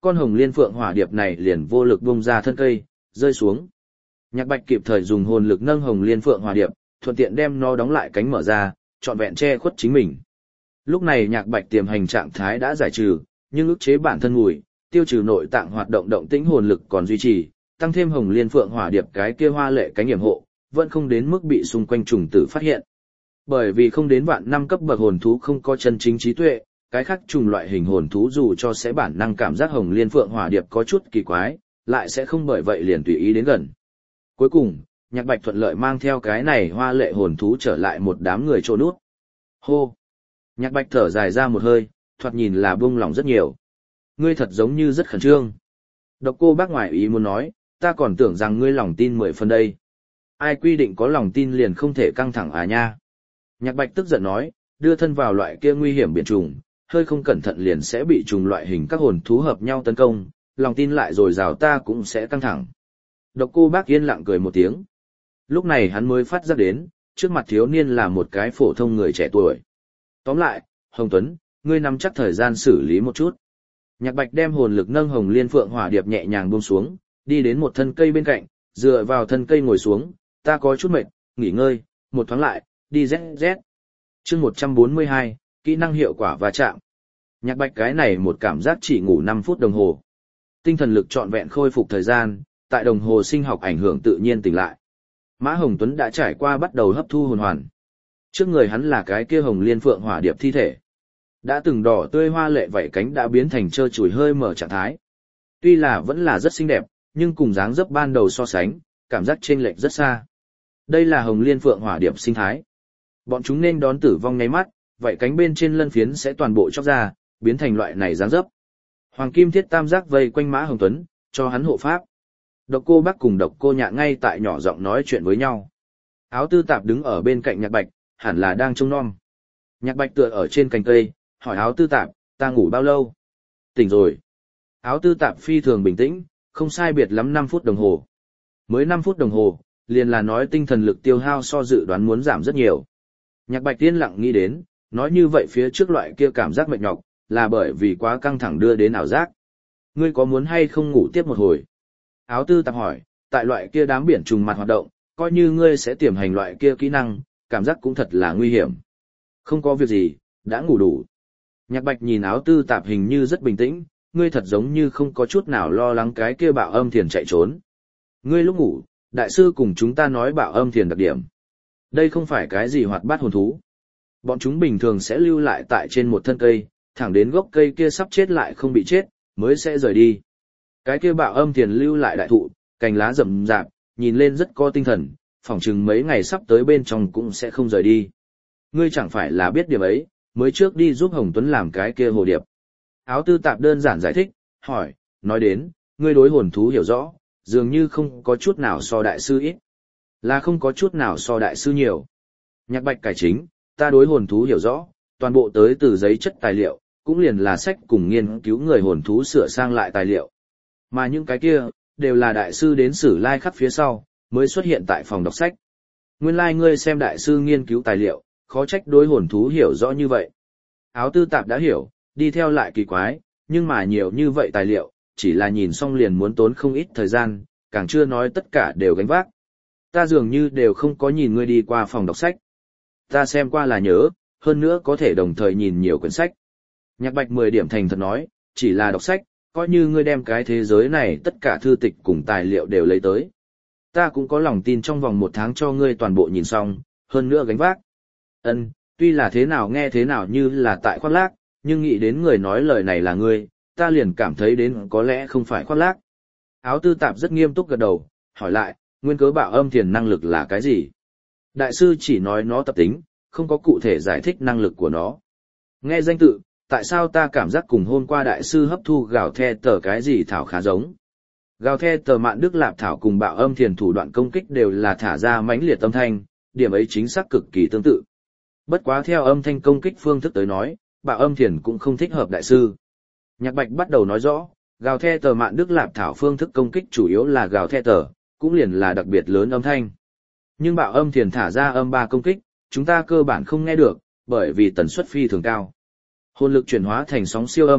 con hồng liên phượng hỏa điệp này liền vô lực bung ra thân cây, rơi xuống. Nhạc Bạch kịp thời dùng hồn lực nâng hồng liên phượng hỏa điệp, thuận tiện đem nó đóng lại cánh mở ra, trọn vẹn che khuất chính mình. Lúc này Nhạc Bạch tiềm hành trạng thái đã giải trừ, nhưng ức chế bản thân mùi, tiêu trừ nội tạng hoạt động động tĩnh hồn lực còn duy trì, tăng thêm hồng liên phượng hỏa điệp cái kia hoa lệ cánh yểm hộ, vẫn không đến mức bị xung quanh trùng tử phát hiện. Bởi vì không đến vạn năm cấp bậc hồn thú không có chân chính trí tuệ, cái khác trùng loại hình hồn thú dù cho sẽ bản năng cảm giác hồng liên phượng hỏa điệp có chút kỳ quái, lại sẽ không bởi vậy liền tùy ý đến gần. Cuối cùng, Nhạc Bạch thuận lợi mang theo cái này hoa lệ hồn thú trở lại một đám người trốn nút. Hô! Nhạc Bạch thở dài ra một hơi, thoạt nhìn là buông lòng rất nhiều. Ngươi thật giống như rất khẩn trương. Độc Cô Bác ngoài ý muốn nói, ta còn tưởng rằng ngươi lòng tin mười phần đây. Ai quy định có lòng tin liền không thể căng thẳng à nha. Nhạc Bạch tức giận nói, đưa thân vào loại kia nguy hiểm biển trùng, hơi không cẩn thận liền sẽ bị trùng loại hình các hồn thú hợp nhau tấn công, lòng tin lại rồi rào ta cũng sẽ căng thẳng. Độc Cô Bác yên lặng cười một tiếng. Lúc này hắn mới phát giác đến, trước mặt thiếu niên là một cái phổ thông người trẻ tuổi. Tóm lại, Hồng Tuấn, ngươi nắm chắc thời gian xử lý một chút. Nhạc Bạch đem hồn lực nâng hồng liên phượng hỏa điệp nhẹ nhàng buông xuống, đi đến một thân cây bên cạnh, dựa vào thân cây ngồi xuống, ta có chút mệt, nghỉ ngơi, một thoáng lại, đi zét zét. Chương một trăm bốn mươi hai, kỹ năng hiệu quả va chạm. Nhạc Bạch cái này một cảm giác chỉ ngủ năm phút đồng hồ. Tinh thần lực trọn vẹn khôi phục thời gian, tại đồng hồ sinh học ảnh hưởng tự nhiên tỉnh lại. Mã Hồng Tuấn đã trải qua bắt đầu hấp thu hồn hoàn. Trước người hắn là cái kia hồng liên phượng hỏa điệp thi thể. Đã từng đỏ tươi hoa lệ vảy cánh đã biến thành trơ trụi hơi mở trạng thái. Tuy là vẫn là rất xinh đẹp, nhưng cùng dáng dấp ban đầu so sánh, cảm giác chênh lệch rất xa. Đây là hồng liên phượng hỏa điệp sinh thái. Bọn chúng nên đón tử vong ngay mắt, vảy cánh bên trên lân phiến sẽ toàn bộ chóc ra, biến thành loại này dáng dấp. Hoàng Kim Thiết Tam Giác vây quanh Mã Hồng Tuấn, cho hắn hộ pháp. Độc Cô Bác cùng Độc Cô Nhạn ngay tại nhỏ giọng nói chuyện với nhau. Áo Tư Tạp đứng ở bên cạnh Nhạc Bạch, hẳn là đang trông nom. Nhạc Bạch tựa ở trên cành cây, hỏi Áo Tư Tạp, ta ngủ bao lâu? Tỉnh rồi. Áo Tư Tạp phi thường bình tĩnh, không sai biệt lắm năm phút đồng hồ. Mới năm phút đồng hồ, liền là nói tinh thần lực tiêu hao so dự đoán muốn giảm rất nhiều. Nhạc Bạch tiên lặng nghĩ đến, nói như vậy phía trước loại kia cảm giác mệt nhọc, là bởi vì quá căng thẳng đưa đến ảo giác. Ngươi có muốn hay không ngủ tiếp một hồi? Áo Tư Tạp hỏi, tại loại kia đám biển trùng mặt hoạt động, coi như ngươi sẽ tiềm hành loại kia kỹ năng, cảm giác cũng thật là nguy hiểm. Không có việc gì, đã ngủ đủ. Nhạc Bạch nhìn Áo Tư Tạp hình như rất bình tĩnh, ngươi thật giống như không có chút nào lo lắng cái kia Bạo Âm Thiền chạy trốn. Ngươi lúc ngủ, đại sư cùng chúng ta nói Bạo Âm Thiền đặc điểm. Đây không phải cái gì hoạt bát hồn thú. Bọn chúng bình thường sẽ lưu lại tại trên một thân cây, thẳng đến gốc cây kia sắp chết lại không bị chết, mới sẽ rời đi. Cái kia Bạo Âm Thiền lưu lại đại thụ, cành lá rậm rạp, nhìn lên rất có tinh thần, phỏng chừng mấy ngày sắp tới bên trong cũng sẽ không rời đi. Ngươi chẳng phải là biết điểm ấy, mới trước đi giúp Hồng Tuấn làm cái kia hồ điệp. Áo Tư Tạp đơn giản giải thích, hỏi, nói đến, ngươi đối hồn thú hiểu rõ, dường như không có chút nào so đại sư ít. Là không có chút nào so đại sư nhiều. Nhạc Bạch cải chính, ta đối hồn thú hiểu rõ, toàn bộ tới từ giấy chất tài liệu, cũng liền là sách cùng nghiên cứu người hồn thú sửa sang lại tài liệu. Mà những cái kia, đều là đại sư đến sử lai khắc phía sau, mới xuất hiện tại phòng đọc sách. Nguyên lai like ngươi xem đại sư nghiên cứu tài liệu, khó trách đối hồn thú hiểu rõ như vậy. Áo Tư Tạp đã hiểu, đi theo lại kỳ quái, nhưng mà nhiều như vậy tài liệu, chỉ là nhìn xong liền muốn tốn không ít thời gian, càng chưa nói tất cả đều gánh vác. Ta dường như đều không có nhìn ngươi đi qua phòng đọc sách. Ta xem qua là nhớ, hơn nữa có thể đồng thời nhìn nhiều quyển sách. Nhạc Bạch mười điểm thành thật nói, chỉ là đọc sách, coi như ngươi đem cái thế giới này tất cả thư tịch cùng tài liệu đều lấy tới. Ta cũng có lòng tin trong vòng một tháng cho ngươi toàn bộ nhìn xong, hơn nữa gánh vác. Ân, tuy là thế nào nghe thế nào như là tại khoác lác, nhưng nghĩ đến người nói lời này là ngươi, ta liền cảm thấy đến có lẽ không phải khoác lác. Áo Tư Tạp rất nghiêm túc gật đầu, hỏi lại, nguyên cớ Bạo Âm Thiền năng lực là cái gì? Đại sư chỉ nói nó tập tính, không có cụ thể giải thích năng lực của nó. Nghe danh tự, tại sao ta cảm giác cùng hôm qua đại sư hấp thu gào the tờ cái gì thảo khá giống? Gào the tờ Mạn Đức Lạp thảo cùng Bạo Âm Thiền thủ đoạn công kích đều là thả ra mãnh liệt âm thanh, điểm ấy chính xác cực kỳ tương tự. Bất quá theo âm thanh công kích phương thức tới nói, Bạo Âm Thiền cũng không thích hợp đại sư. Nhạc Bạch bắt đầu nói rõ, gào the tờ Mạn Đức Lạp thảo phương thức công kích chủ yếu là gào the tờ, cũng liền là đặc biệt lớn âm thanh. Nhưng Bạo Âm Thiền thả ra âm ba công kích, chúng ta cơ bản không nghe được, bởi vì tần suất phi thường cao. Hồn lực chuyển hóa thành sóng siêu âm,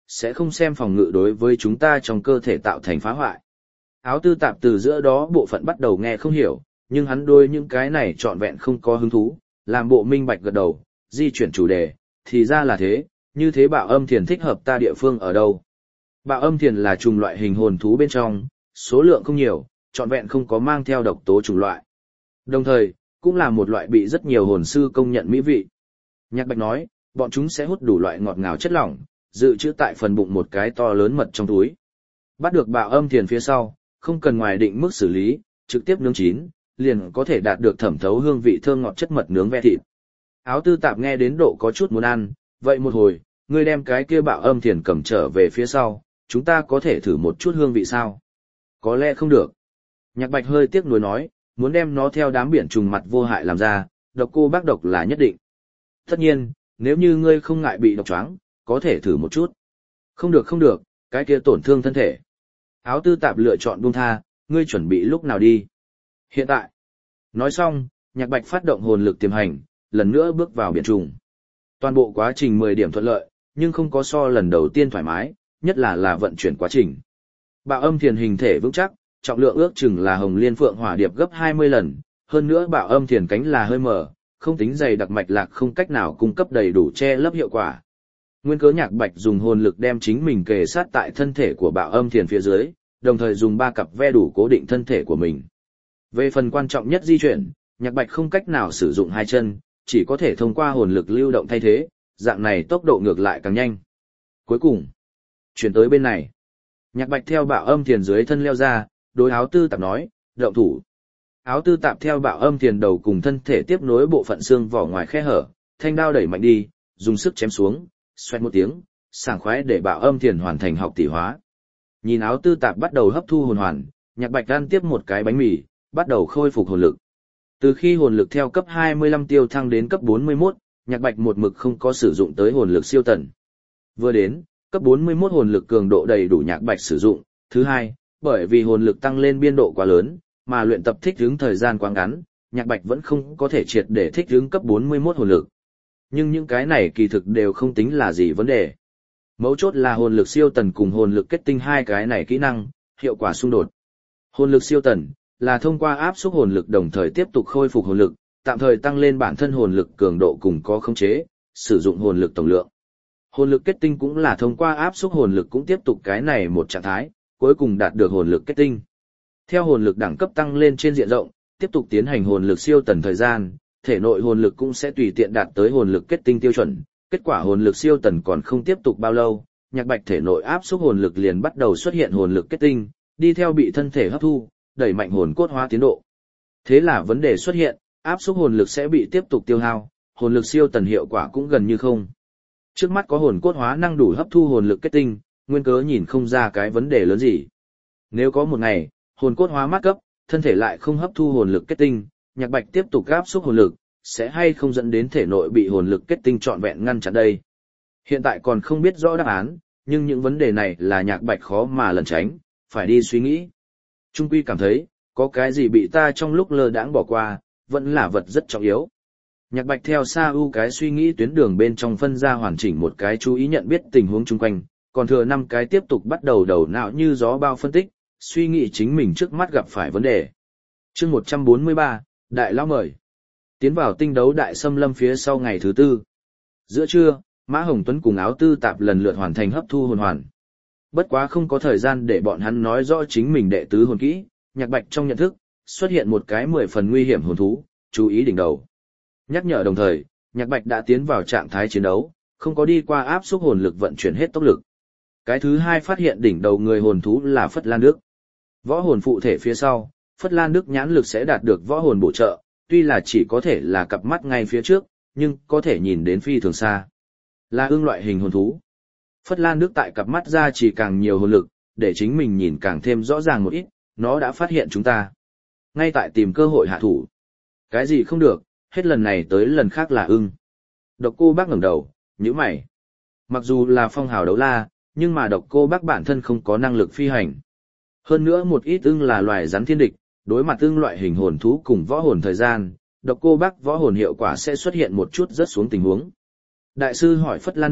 sẽ không xem phòng ngự đối với chúng ta trong cơ thể tạo thành phá hoại. Áo tư tạp từ giữa đó bộ phận bắt đầu nghe không hiểu, nhưng hắn đôi những cái này trọn vẹn không có hứng thú, làm bộ minh bạch gật đầu, di chuyển chủ đề, thì ra là thế, như thế bạo âm thiền thích hợp ta địa phương ở đâu. Bạo âm thiền là trùng loại hình hồn thú bên trong, số lượng không nhiều, trọn vẹn không có mang theo độc tố chủng loại. Đồng thời, cũng là một loại bị rất nhiều hồn sư công nhận mỹ vị. Nhạc Bạch nói, bọn chúng sẽ hút đủ loại ngọt ngào chất lỏng, dự trữ tại phần bụng một cái to lớn mật trong túi. Bắt được bạo âm thiền phía sau, không cần ngoài định mức xử lý, trực tiếp nướng chín, liền có thể đạt được thẩm thấu hương vị thơm ngọt chất mật nướng ve thịt. Áo tư tạp nghe đến độ có chút muốn ăn, vậy một hồi, ngươi đem cái kia bạo âm thiền cầm trở về phía sau, chúng ta có thể thử một chút hương vị sao? Có lẽ không được. Nhạc Bạch hơi tiếc nuối nói, muốn đem nó theo đám biển trùng mặt vô hại làm ra, độc cô bác độc là nhất định. Tất nhiên, nếu như ngươi không ngại bị độc choáng, có thể thử một chút. Không được không được, cái kia tổn thương thân thể. Áo tư tạp lựa chọn buông tha, ngươi chuẩn bị lúc nào đi? Hiện tại. Nói xong, Nhạc Bạch phát động hồn lực tiềm hành, lần nữa bước vào biển trùng. Toàn bộ quá trình mười điểm thuận lợi, nhưng không có so lần đầu tiên thoải mái, nhất là là vận chuyển quá trình. Bạo âm thiền hình thể vững chắc, trọng lượng ước chừng là hồng liên phượng hỏa điệp gấp hai mươi lần, hơn nữa bạo âm thiền cánh là hơi mở, không tính dày đặc mạch lạc không cách nào cung cấp đầy đủ che lấp hiệu quả. Nguyên cớ Nhạc Bạch dùng hồn lực đem chính mình kề sát tại thân thể của bạo âm thiền phía dưới, đồng thời dùng ba cặp ve đủ cố định thân thể của mình. Về phần quan trọng nhất di chuyển, Nhạc Bạch không cách nào sử dụng hai chân, chỉ có thể thông qua hồn lực lưu động thay thế, dạng này tốc độ ngược lại càng nhanh. Cuối cùng, chuyển tới bên này. Nhạc Bạch theo bạo âm thiền dưới thân leo ra, đối áo tư tạp nói, động thủ. Áo tư tạp theo bạo âm thiền đầu cùng thân thể tiếp nối bộ phận xương vỏ ngoài khe hở, thanh đao đẩy mạnh đi, dùng sức chém xuống, xoẹt một tiếng, sảng khoái để bạo âm thiền hoàn thành học tỷ hóa. Nhìn áo tư tạp bắt đầu hấp thu hồn hoàn, Nhạc Bạch ăn tiếp một cái bánh mì, bắt đầu khôi phục hồn lực. Từ khi hồn lực theo cấp hai mươi lăm tiêu thăng đến cấp bốn mươi mốt, Nhạc Bạch một mực không có sử dụng tới hồn lực siêu tần. Vừa đến, cấp bốn mươi mốt hồn lực cường độ đầy đủ Nhạc Bạch sử dụng. Thứ hai, bởi vì hồn lực tăng lên biên độ quá lớn, mà luyện tập thích ứng thời gian quá ngắn, Nhạc Bạch vẫn không có thể triệt để thích ứng cấp bốn mươi mốt hồn lực. Nhưng những cái này kỳ thực đều không tính là gì vấn đề. Mấu chốt là hồn lực siêu tần cùng hồn lực kết tinh hai cái này kỹ năng, hiệu quả xung đột. Hồn lực siêu tần là thông qua áp xúc hồn lực đồng thời tiếp tục khôi phục hồn lực, tạm thời tăng lên bản thân hồn lực cường độ cùng có khống chế, sử dụng hồn lực tổng lượng. Hồn lực kết tinh cũng là thông qua áp xúc hồn lực cũng tiếp tục cái này một trạng thái, cuối cùng đạt được hồn lực kết tinh. Theo hồn lực đẳng cấp tăng lên trên diện rộng, tiếp tục tiến hành hồn lực siêu tần thời gian, thể nội hồn lực cũng sẽ tùy tiện đạt tới hồn lực kết tinh tiêu chuẩn. Kết quả hồn lực siêu tần còn không tiếp tục bao lâu, Nhạc Bạch thể nội áp xúc hồn lực liền bắt đầu xuất hiện hồn lực kết tinh, đi theo bị thân thể hấp thu, đẩy mạnh hồn cốt hóa tiến độ. Thế là vấn đề xuất hiện, áp xúc hồn lực sẽ bị tiếp tục tiêu hao, hồn lực siêu tần hiệu quả cũng gần như không. Trước mắt có hồn cốt hóa năng đủ hấp thu hồn lực kết tinh, nguyên cớ nhìn không ra cái vấn đề lớn gì. Nếu có một ngày, hồn cốt hóa mát cấp, thân thể lại không hấp thu hồn lực kết tinh, Nhạc Bạch tiếp tục áp xúc hồn lực, sẽ hay không dẫn đến thể nội bị hồn lực kết tinh trọn vẹn ngăn chặn đây. Hiện tại còn không biết rõ đáp án, nhưng những vấn đề này là Nhạc Bạch khó mà lẩn tránh, phải đi suy nghĩ. Trung quy cảm thấy, có cái gì bị ta trong lúc lơ đãng bỏ qua, vẫn là vật rất trọng yếu. Nhạc Bạch theo Sa U cái suy nghĩ tuyến đường bên trong phân ra hoàn chỉnh một cái chú ý nhận biết tình huống chung quanh, còn thừa năm cái tiếp tục bắt đầu đầu não như gió bao phân tích, suy nghĩ chính mình trước mắt gặp phải vấn đề. Chương một trăm bốn mươi ba, Đại Lão mời. Tiến vào tinh đấu đại xâm lâm phía sau ngày thứ tư. Giữa trưa, Mã Hồng Tuấn cùng Áo Tư Tạp lần lượt hoàn thành hấp thu hồn hoàn. Bất quá không có thời gian để bọn hắn nói rõ chính mình đệ tứ hồn kỹ, Nhạc Bạch trong nhận thức, xuất hiện một cái mười phần nguy hiểm hồn thú, chú ý đỉnh đầu. Nhắc nhở đồng thời, Nhạc Bạch đã tiến vào trạng thái chiến đấu, không có đi qua áp xúc hồn lực vận chuyển hết tốc lực. Cái thứ hai phát hiện đỉnh đầu người hồn thú là Phất Lan Đức. Võ hồn phụ thể phía sau, Phất Lan Đức nhãn lực sẽ đạt được võ hồn bổ trợ, tuy là chỉ có thể là cặp mắt ngay phía trước, nhưng có thể nhìn đến phi thường xa. Là ương loại hình hồn thú. Phất Lan Đức tại cặp mắt ra chỉ càng nhiều hồn lực, để chính mình nhìn càng thêm rõ ràng một ít, nó đã phát hiện chúng ta. Ngay tại tìm cơ hội hạ thủ. Cái gì không được, hết lần này tới lần khác là ưng. Độc Cô Bác ngẩng đầu, nhíu mày. Mặc dù là phong hào đấu la, nhưng mà Độc Cô Bác bản thân không có năng lực phi hành. Hơn nữa một ít ưng là loài rắn thiên địch, đối mặt ưng loại hình hồn thú cùng võ hồn thời gian, Độc Cô Bác võ hồn hiệu quả sẽ xuất hiện một chút rất xuống tình huống. Đại sư hỏi Phất Lan Đức,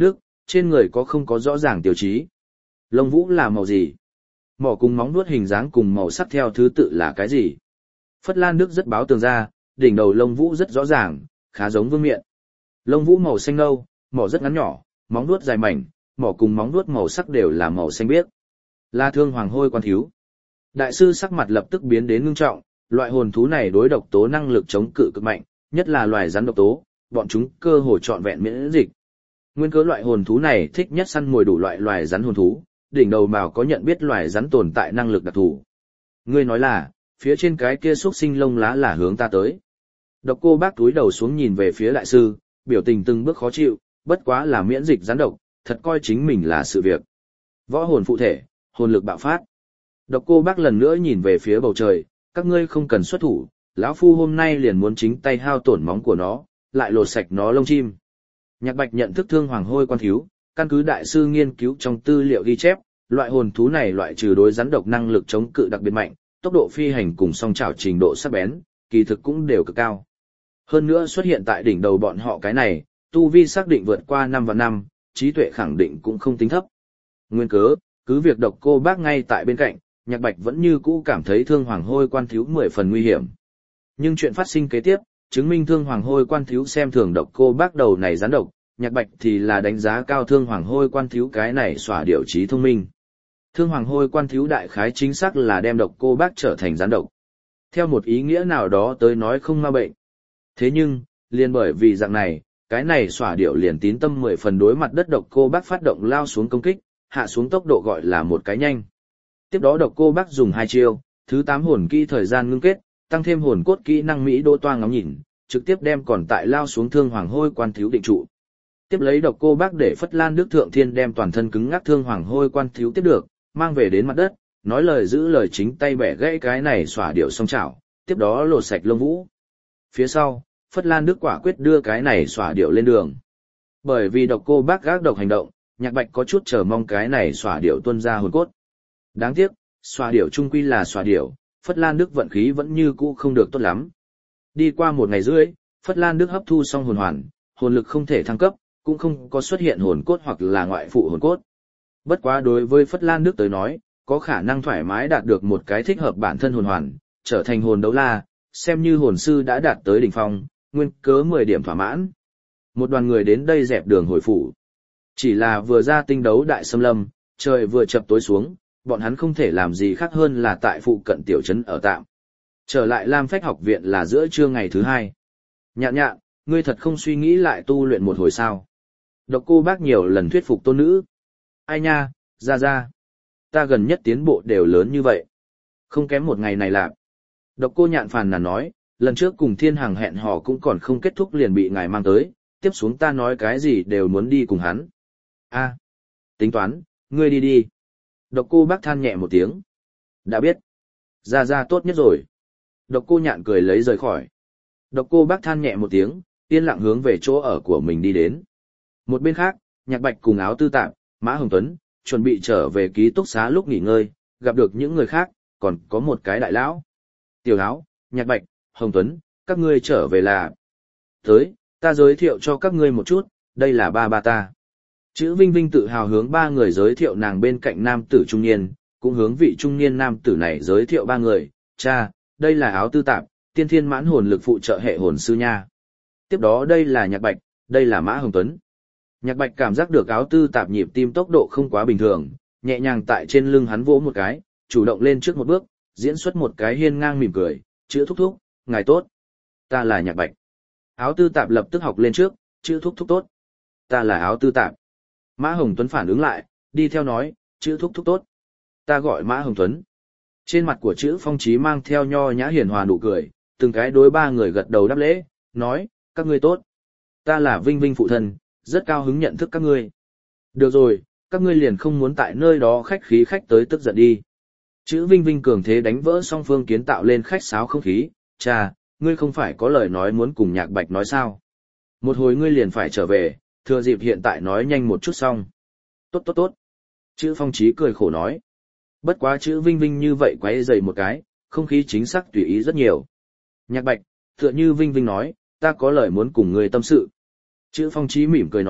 trên người có không có rõ ràng tiêu chí. Lông vũ là màu gì? Mỏ cùng móng vuốt hình dáng cùng màu sắc theo thứ tự là cái gì? Phất Lan Đức rất báo tường ra, đỉnh đầu lông vũ rất rõ ràng, khá giống vương miện. Lông vũ màu xanh nâu, mỏ rất ngắn nhỏ, móng vuốt dài mảnh, mỏ cùng móng vuốt màu sắc đều là màu xanh biếc. Là thương hoàng hôi quan thiếu. Đại sư sắc mặt lập tức biến đến ngưng trọng, loại hồn thú này đối độc tố năng lực chống cự cực mạnh, nhất là loài rắn độc tố, bọn chúng cơ hồ trọn vẹn miễn dịch. Nguyên cớ loại hồn thú này thích nhất săn mồi đủ loại loài rắn hồn thú, đỉnh đầu mào có nhận biết loài rắn tồn tại năng lực đặc thù. Ngươi nói là, phía trên cái kia xúc sinh lông lá là hướng ta tới. Độc Cô Bác túi đầu xuống nhìn về phía đại sư, biểu tình từng bước khó chịu, bất quá là miễn dịch rắn độc, thật coi chính mình là sự việc. Võ hồn phụ thể, hồn lực bạo phát. Độc Cô Bác lần nữa nhìn về phía bầu trời, các ngươi không cần xuất thủ, lão phu hôm nay liền muốn chính tay hao tổn móng của nó, lại lột sạch nó lông chim. Nhạc Bạch nhận thức thương hoàng hôi quan thiếu, căn cứ đại sư nghiên cứu trong tư liệu ghi chép, loại hồn thú này loại trừ đối rắn độc năng lực chống cự đặc biệt mạnh, tốc độ phi hành cùng song chảo trình độ sắc bén, kỳ thực cũng đều cực cao. Hơn nữa xuất hiện tại đỉnh đầu bọn họ cái này, tu vi xác định vượt qua năm và năm, trí tuệ khẳng định cũng không tính thấp. Nguyên cớ, cứ việc Độc Cô Bác ngay tại bên cạnh, Nhạc Bạch vẫn như cũ cảm thấy thương hoàng hôi quan thiếu mười phần nguy hiểm. Nhưng chuyện phát sinh kế tiếp, chứng minh thương hoàng hôi quan thiếu xem thường Độc Cô Bác đầu này rắn độc, Nhạc Bạch thì là đánh giá cao thương hoàng hôi quan thiếu cái này xỏa điều trí thông minh. Thương hoàng hôi quan thiếu đại khái chính xác là đem Độc Cô Bác trở thành rắn độc. Theo một ý nghĩa nào đó tới nói không ma bệnh. Thế nhưng, liền bởi vì dạng này, cái này xỏa điệu liền tín tâm mười phần đối mặt đất Độc Cô Bác phát động lao xuống công kích, hạ xuống tốc độ gọi là một cái nhanh. Tiếp đó Độc Cô Bác dùng hai chiêu, thứ tám hồn kỹ thời gian ngưng kết, tăng thêm hồn cốt kỹ năng Mỹ đô toa ngóng nhìn, trực tiếp đem còn tại lao xuống thương hoàng hôi quan thiếu định trụ. Tiếp lấy Độc Cô Bác để Phất Lan Đức Thượng Thiên đem toàn thân cứng ngắc thương hoàng hôi quan thiếu tiếp được, mang về đến mặt đất, nói lời giữ lời chính tay bẻ gãy cái này xỏa điệu song chảo, tiếp đó lột sạch lông vũ. Phía sau, Phất Lan Đức quả quyết đưa cái này xỏa điệu lên đường. Bởi vì Độc Cô Bác gác độc hành động, Nhạc Bạch có chút chờ mong cái này xỏa điệu tuôn ra hồn cốt. Đáng tiếc, xỏa điệu trung quy là xỏa điệu, Phất Lan Đức vận khí vẫn như cũ không được tốt lắm. Đi qua một ngày rưỡi, Phất Lan Đức hấp thu xong hồn hoàn, hồn lực không thể thăng cấp, cũng không có xuất hiện hồn cốt hoặc là ngoại phụ hồn cốt. Bất quá đối với Phất Lan Đức tới nói, có khả năng thoải mái đạt được một cái thích hợp bản thân hồn hoàn, trở thành hồn đấu la, xem như hồn sư đã đạt tới đỉnh phong, nguyên cớ mười điểm thỏa mãn. Một đoàn người đến đây dẹp đường hồi phủ. Chỉ là vừa ra tinh đấu đại xâm lâm, trời vừa chập tối xuống, bọn hắn không thể làm gì khác hơn là tại phụ cận tiểu trấn ở tạm. Trở lại Lam Phách học viện là giữa trưa ngày thứ hai. Nhạn nhạn, ngươi thật không suy nghĩ lại tu luyện một hồi sao? Độc Cô Bác nhiều lần thuyết phục tôn nữ. Ai nha, ra ra. Ta gần nhất tiến bộ đều lớn như vậy. Không kém một ngày này lạc. Độc Cô Nhạn phàn nàn nói, lần trước cùng Thiên Hằng hẹn hò cũng còn không kết thúc liền bị ngài mang tới, tiếp xuống ta nói cái gì đều muốn đi cùng hắn. A, tính toán, ngươi đi đi. Độc Cô Bác than nhẹ một tiếng. Đã biết. Ra ra tốt nhất rồi. Độc Cô Nhạn cười lấy rời khỏi. Độc Cô Bác than nhẹ một tiếng, yên lặng hướng về chỗ ở của mình đi đến. Một bên khác, Nhạc Bạch cùng Áo Tư Tạp, Mã Hồng Tuấn, chuẩn bị trở về ký túc xá lúc nghỉ ngơi, gặp được những người khác, còn có một cái đại lão. Tiểu Áo, Nhạc Bạch, Hồng Tuấn, các ngươi trở về là... Tới, ta giới thiệu cho các ngươi một chút, đây là ba ba ta. Chữ Vinh Vinh tự hào hướng ba người giới thiệu nàng bên cạnh nam tử trung niên, cũng hướng vị trung niên nam tử này giới thiệu ba người. Cha, đây là Áo Tư Tạp, tiên thiên mãn hồn lực phụ trợ hệ hồn sư nha. Tiếp đó đây là Nhạc Bạch, đây là Mã Hồng Tuấn. Nhạc Bạch cảm giác được Áo Tư Tạp nhịp tim tốc độ không quá bình thường, nhẹ nhàng tại trên lưng hắn vỗ một cái, chủ động lên trước một bước, diễn xuất một cái hiên ngang mỉm cười, chữ thúc thúc, ngài tốt. Ta là Nhạc Bạch. Áo Tư Tạp lập tức học lên trước, chữ thúc thúc tốt. Ta là Áo Tư Tạp. Mã Hồng Tuấn phản ứng lại, đi theo nói, chữ thúc thúc tốt. Ta gọi Mã Hồng Tuấn. Trên mặt của chữ Phong Chí mang theo nho nhã hiền hòa nụ cười, từng cái đối ba người gật đầu đáp lễ, nói, các ngươi tốt. Ta là Vinh Vinh phụ thân, rất cao hứng nhận thức các ngươi. Được rồi, các ngươi liền không muốn tại nơi đó khách khí khách tới tức giận đi. Chữ Vinh Vinh cường thế đánh vỡ song phương kiến tạo lên khách sáo không khí, cha, ngươi không phải có lời nói muốn cùng Nhạc Bạch nói sao. Một hồi ngươi liền phải trở về, thừa dịp hiện tại nói nhanh một chút xong. Tốt tốt tốt. Chữ Phong Chí cười khổ nói. Bất quá chữ Vinh Vinh như vậy quấy dày một cái, không khí chính xác tùy ý rất nhiều. Nhạc Bạch, tựa như Vinh Vinh nói, ta có lời muốn cùng ngươi tâm sự. Chữ Phong Chí mỉm cười nói,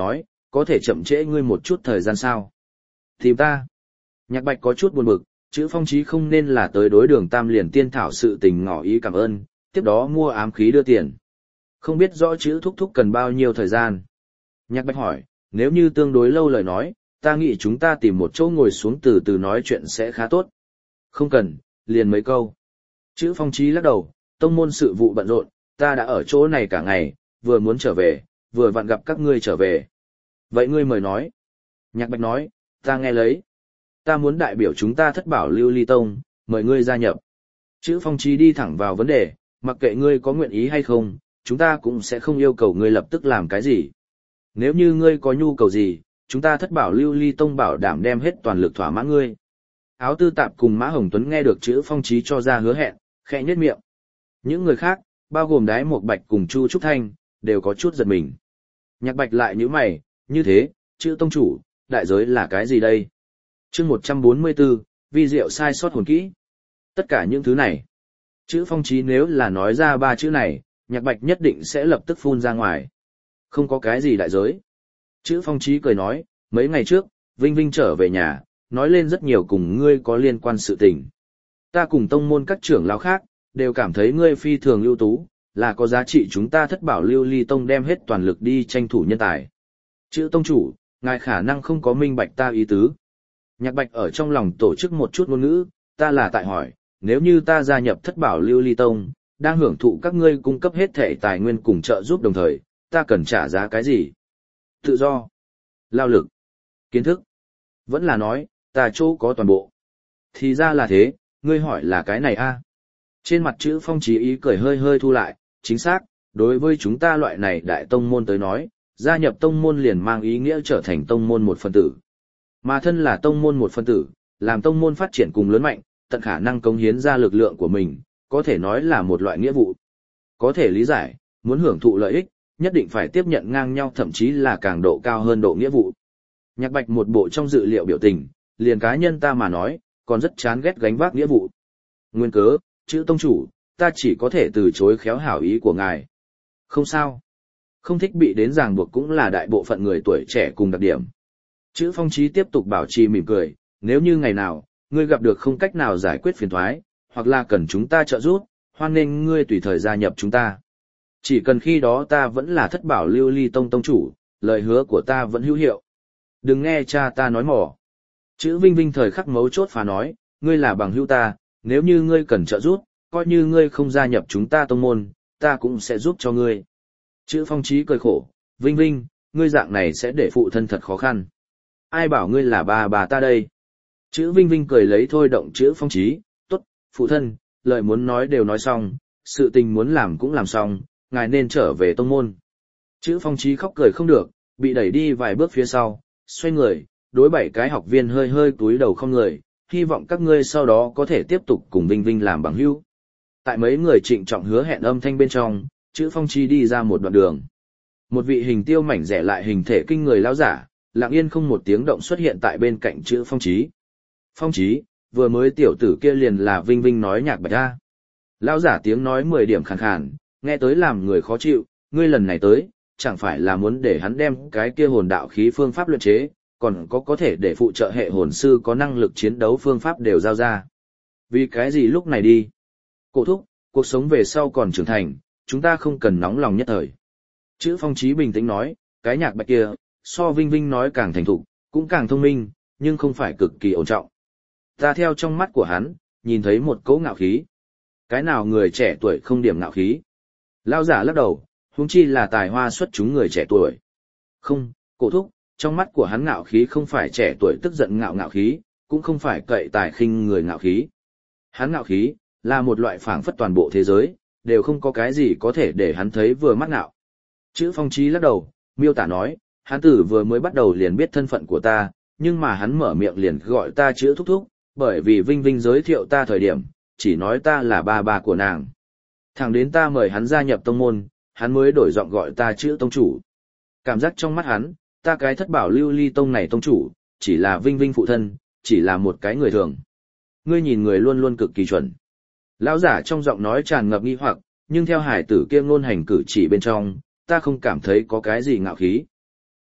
có thể chậm trễ ngươi một chút thời gian sao? Tìm ta. Nhạc Bạch có chút buồn bực, chữ Phong Chí không nên là tới đối đường Tam liền tiên thảo sự tình ngỏ ý cảm ơn, tiếp đó mua ám khí đưa tiền. Không biết rõ chữ thúc thúc cần bao nhiêu thời gian. Nhạc Bạch hỏi, nếu như tương đối lâu lời nói, ta nghĩ chúng ta tìm một chỗ ngồi xuống từ từ nói chuyện sẽ khá tốt. Không cần, liền mấy câu. Chữ Phong Chí lắc đầu, tông môn sự vụ bận rộn, ta đã ở chỗ này cả ngày, vừa muốn trở về, vừa vặn gặp các ngươi trở về. Vậy ngươi mời nói. Nhạc Bạch nói, ta nghe lấy. Ta muốn đại biểu chúng ta Thất Bảo Lưu Ly Tông, mời ngươi gia nhập. Chữ Phong Chí đi thẳng vào vấn đề, mặc kệ ngươi có nguyện ý hay không, chúng ta cũng sẽ không yêu cầu ngươi lập tức làm cái gì. Nếu như ngươi có nhu cầu gì, chúng ta Thất Bảo Lưu Ly Tông bảo đảm đem hết toàn lực thỏa mãn ngươi. Áo Tư Tạp cùng Mã Hồng Tuấn nghe được chữ Phong Chí cho ra hứa hẹn, khẽ nhếch miệng. Những người khác, bao gồm Đái Mộc Bạch cùng Chu Trúc Thanh, đều có chút giật mình. Nhạc Bạch lại nhíu mày, như thế, chữ tông chủ, đại giới là cái gì đây? Chương một trăm bốn mươi tư, vi diệu sai sót hồn kỹ. Tất cả những thứ này, chữ Phong Chí nếu là nói ra ba chữ này, Nhạc Bạch nhất định sẽ lập tức phun ra ngoài. Không có cái gì đại giới. Chữ Phong Chí cười nói, mấy ngày trước, Vinh Vinh trở về nhà, nói lên rất nhiều cùng ngươi có liên quan sự tình. Ta cùng tông môn các trưởng lão khác, đều cảm thấy ngươi phi thường ưu tú, là có giá trị chúng ta Thất Bảo Lưu Ly Tông đem hết toàn lực đi tranh thủ nhân tài. Chữ tông chủ, ngài khả năng không có minh bạch ta ý tứ. Nhạc Bạch ở trong lòng tổ chức một chút ngôn ngữ, ta là tại hỏi, nếu như ta gia nhập Thất Bảo Lưu Ly Tông, đang hưởng thụ các ngươi cung cấp hết thể tài nguyên cùng trợ giúp đồng thời, ta cần trả giá cái gì? Tự do, lao lực, kiến thức. Vẫn là nói, ta chỗ có toàn bộ. Thì ra là thế, ngươi hỏi là cái này a? Trên mặt chữ Phong Chí ý cười hơi hơi thu lại, chính xác, đối với chúng ta loại này đại tông môn tới nói, gia nhập tông môn liền mang ý nghĩa trở thành tông môn một phần tử. Mà thân là tông môn một phân tử, làm tông môn phát triển cùng lớn mạnh, tận khả năng cống hiến ra lực lượng của mình, có thể nói là một loại nghĩa vụ. Có thể lý giải, muốn hưởng thụ lợi ích, nhất định phải tiếp nhận ngang nhau thậm chí là càng độ cao hơn độ nghĩa vụ. Nhạc Bạch một bộ trong dự liệu biểu tình, liền cá nhân ta mà nói, còn rất chán ghét gánh vác nghĩa vụ. Nguyên cớ, chữ tông chủ, ta chỉ có thể từ chối khéo hảo ý của ngài. Không sao. Không thích bị đến ràng buộc cũng là đại bộ phận người tuổi trẻ cùng đặc điểm. Chữ Phong Chí tiếp tục bảo trì mỉm cười, nếu như ngày nào, ngươi gặp được không cách nào giải quyết phiền toái, hoặc là cần chúng ta trợ giúp, hoan nên ngươi tùy thời gia nhập chúng ta. Chỉ cần khi đó ta vẫn là Thất Bảo Lưu Ly Tông tông chủ, lời hứa của ta vẫn hữu hiệu. Đừng nghe cha ta nói mỏ. Chữ Vinh Vinh thời khắc mấu chốt phá nói, ngươi là bằng hữu ta, nếu như ngươi cần trợ giúp, coi như ngươi không gia nhập chúng ta tông môn, ta cũng sẽ giúp cho ngươi. Chữ Phong Chí cười khổ, Vinh Vinh, ngươi dạng này sẽ để phụ thân thật khó khăn. Ai bảo ngươi là bà bà ta đây? Chữ Vinh Vinh cười lấy thôi động chữ Phong Chí, tốt, phụ thân, lời muốn nói đều nói xong, sự tình muốn làm cũng làm xong, ngài nên trở về tông môn. Chữ Phong Chí khóc cười không được, bị đẩy đi vài bước phía sau, xoay người, đối bảy cái học viên hơi hơi cúi đầu không người, hy vọng các ngươi sau đó có thể tiếp tục cùng Vinh Vinh làm bằng hữu. Tại mấy người trịnh trọng hứa hẹn âm thanh bên trong, chữ Phong Chí đi ra một đoạn đường. Một vị hình tiêu mảnh rẻ lại hình thể kinh người lão giả, lặng yên không một tiếng động xuất hiện tại bên cạnh chữ Phong Chí. Phong Chí, vừa mới tiểu tử kia liền là Vinh Vinh nói Nhạc Bạch a. Lão giả tiếng nói mười điểm khàn khàn, nghe tới làm người khó chịu, ngươi lần này tới, chẳng phải là muốn để hắn đem cái kia hồn đạo khí phương pháp luyện chế, còn có có thể để phụ trợ hệ hồn sư có năng lực chiến đấu phương pháp đều giao ra. Vì cái gì lúc này đi? Cổ thúc, cuộc sống về sau còn trưởng thành, chúng ta không cần nóng lòng nhất thời. Chữ Phong Chí bình tĩnh nói, cái Nhạc Bạch kia, so Vinh Vinh nói càng thành thục, cũng càng thông minh, nhưng không phải cực kỳ ổn trọng. Ta theo trong mắt của hắn, nhìn thấy một cỗ ngạo khí. Cái nào người trẻ tuổi không điểm ngạo khí? Lão giả lắc đầu, huống chi là tài hoa xuất chúng người trẻ tuổi. Không, cổ thúc, trong mắt của hắn ngạo khí không phải trẻ tuổi tức giận ngạo ngạo khí, cũng không phải cậy tài khinh người ngạo khí. Hắn ngạo khí, là một loại phảng phất toàn bộ thế giới, đều không có cái gì có thể để hắn thấy vừa mắt ngạo. Chữ Phong Chí lắc đầu, miêu tả nói, hắn tử vừa mới bắt đầu liền biết thân phận của ta, nhưng mà hắn mở miệng liền gọi ta chữ thúc thúc, bởi vì Vinh Vinh giới thiệu ta thời điểm, chỉ nói ta là ba ba của nàng. Thẳng đến ta mời hắn gia nhập tông môn, hắn mới đổi giọng gọi ta chữ tông chủ. Cảm giác trong mắt hắn, ta cái Thất Bảo Lưu Ly Tông này tông chủ, chỉ là Vinh Vinh phụ thân, chỉ là một cái người thường. Ngươi nhìn người luôn luôn cực kỳ chuẩn. Lão giả trong giọng nói tràn ngập nghi hoặc, nhưng theo hải tử kia ngôn hành cử chỉ bên trong, ta không cảm thấy có cái gì ngạo khí.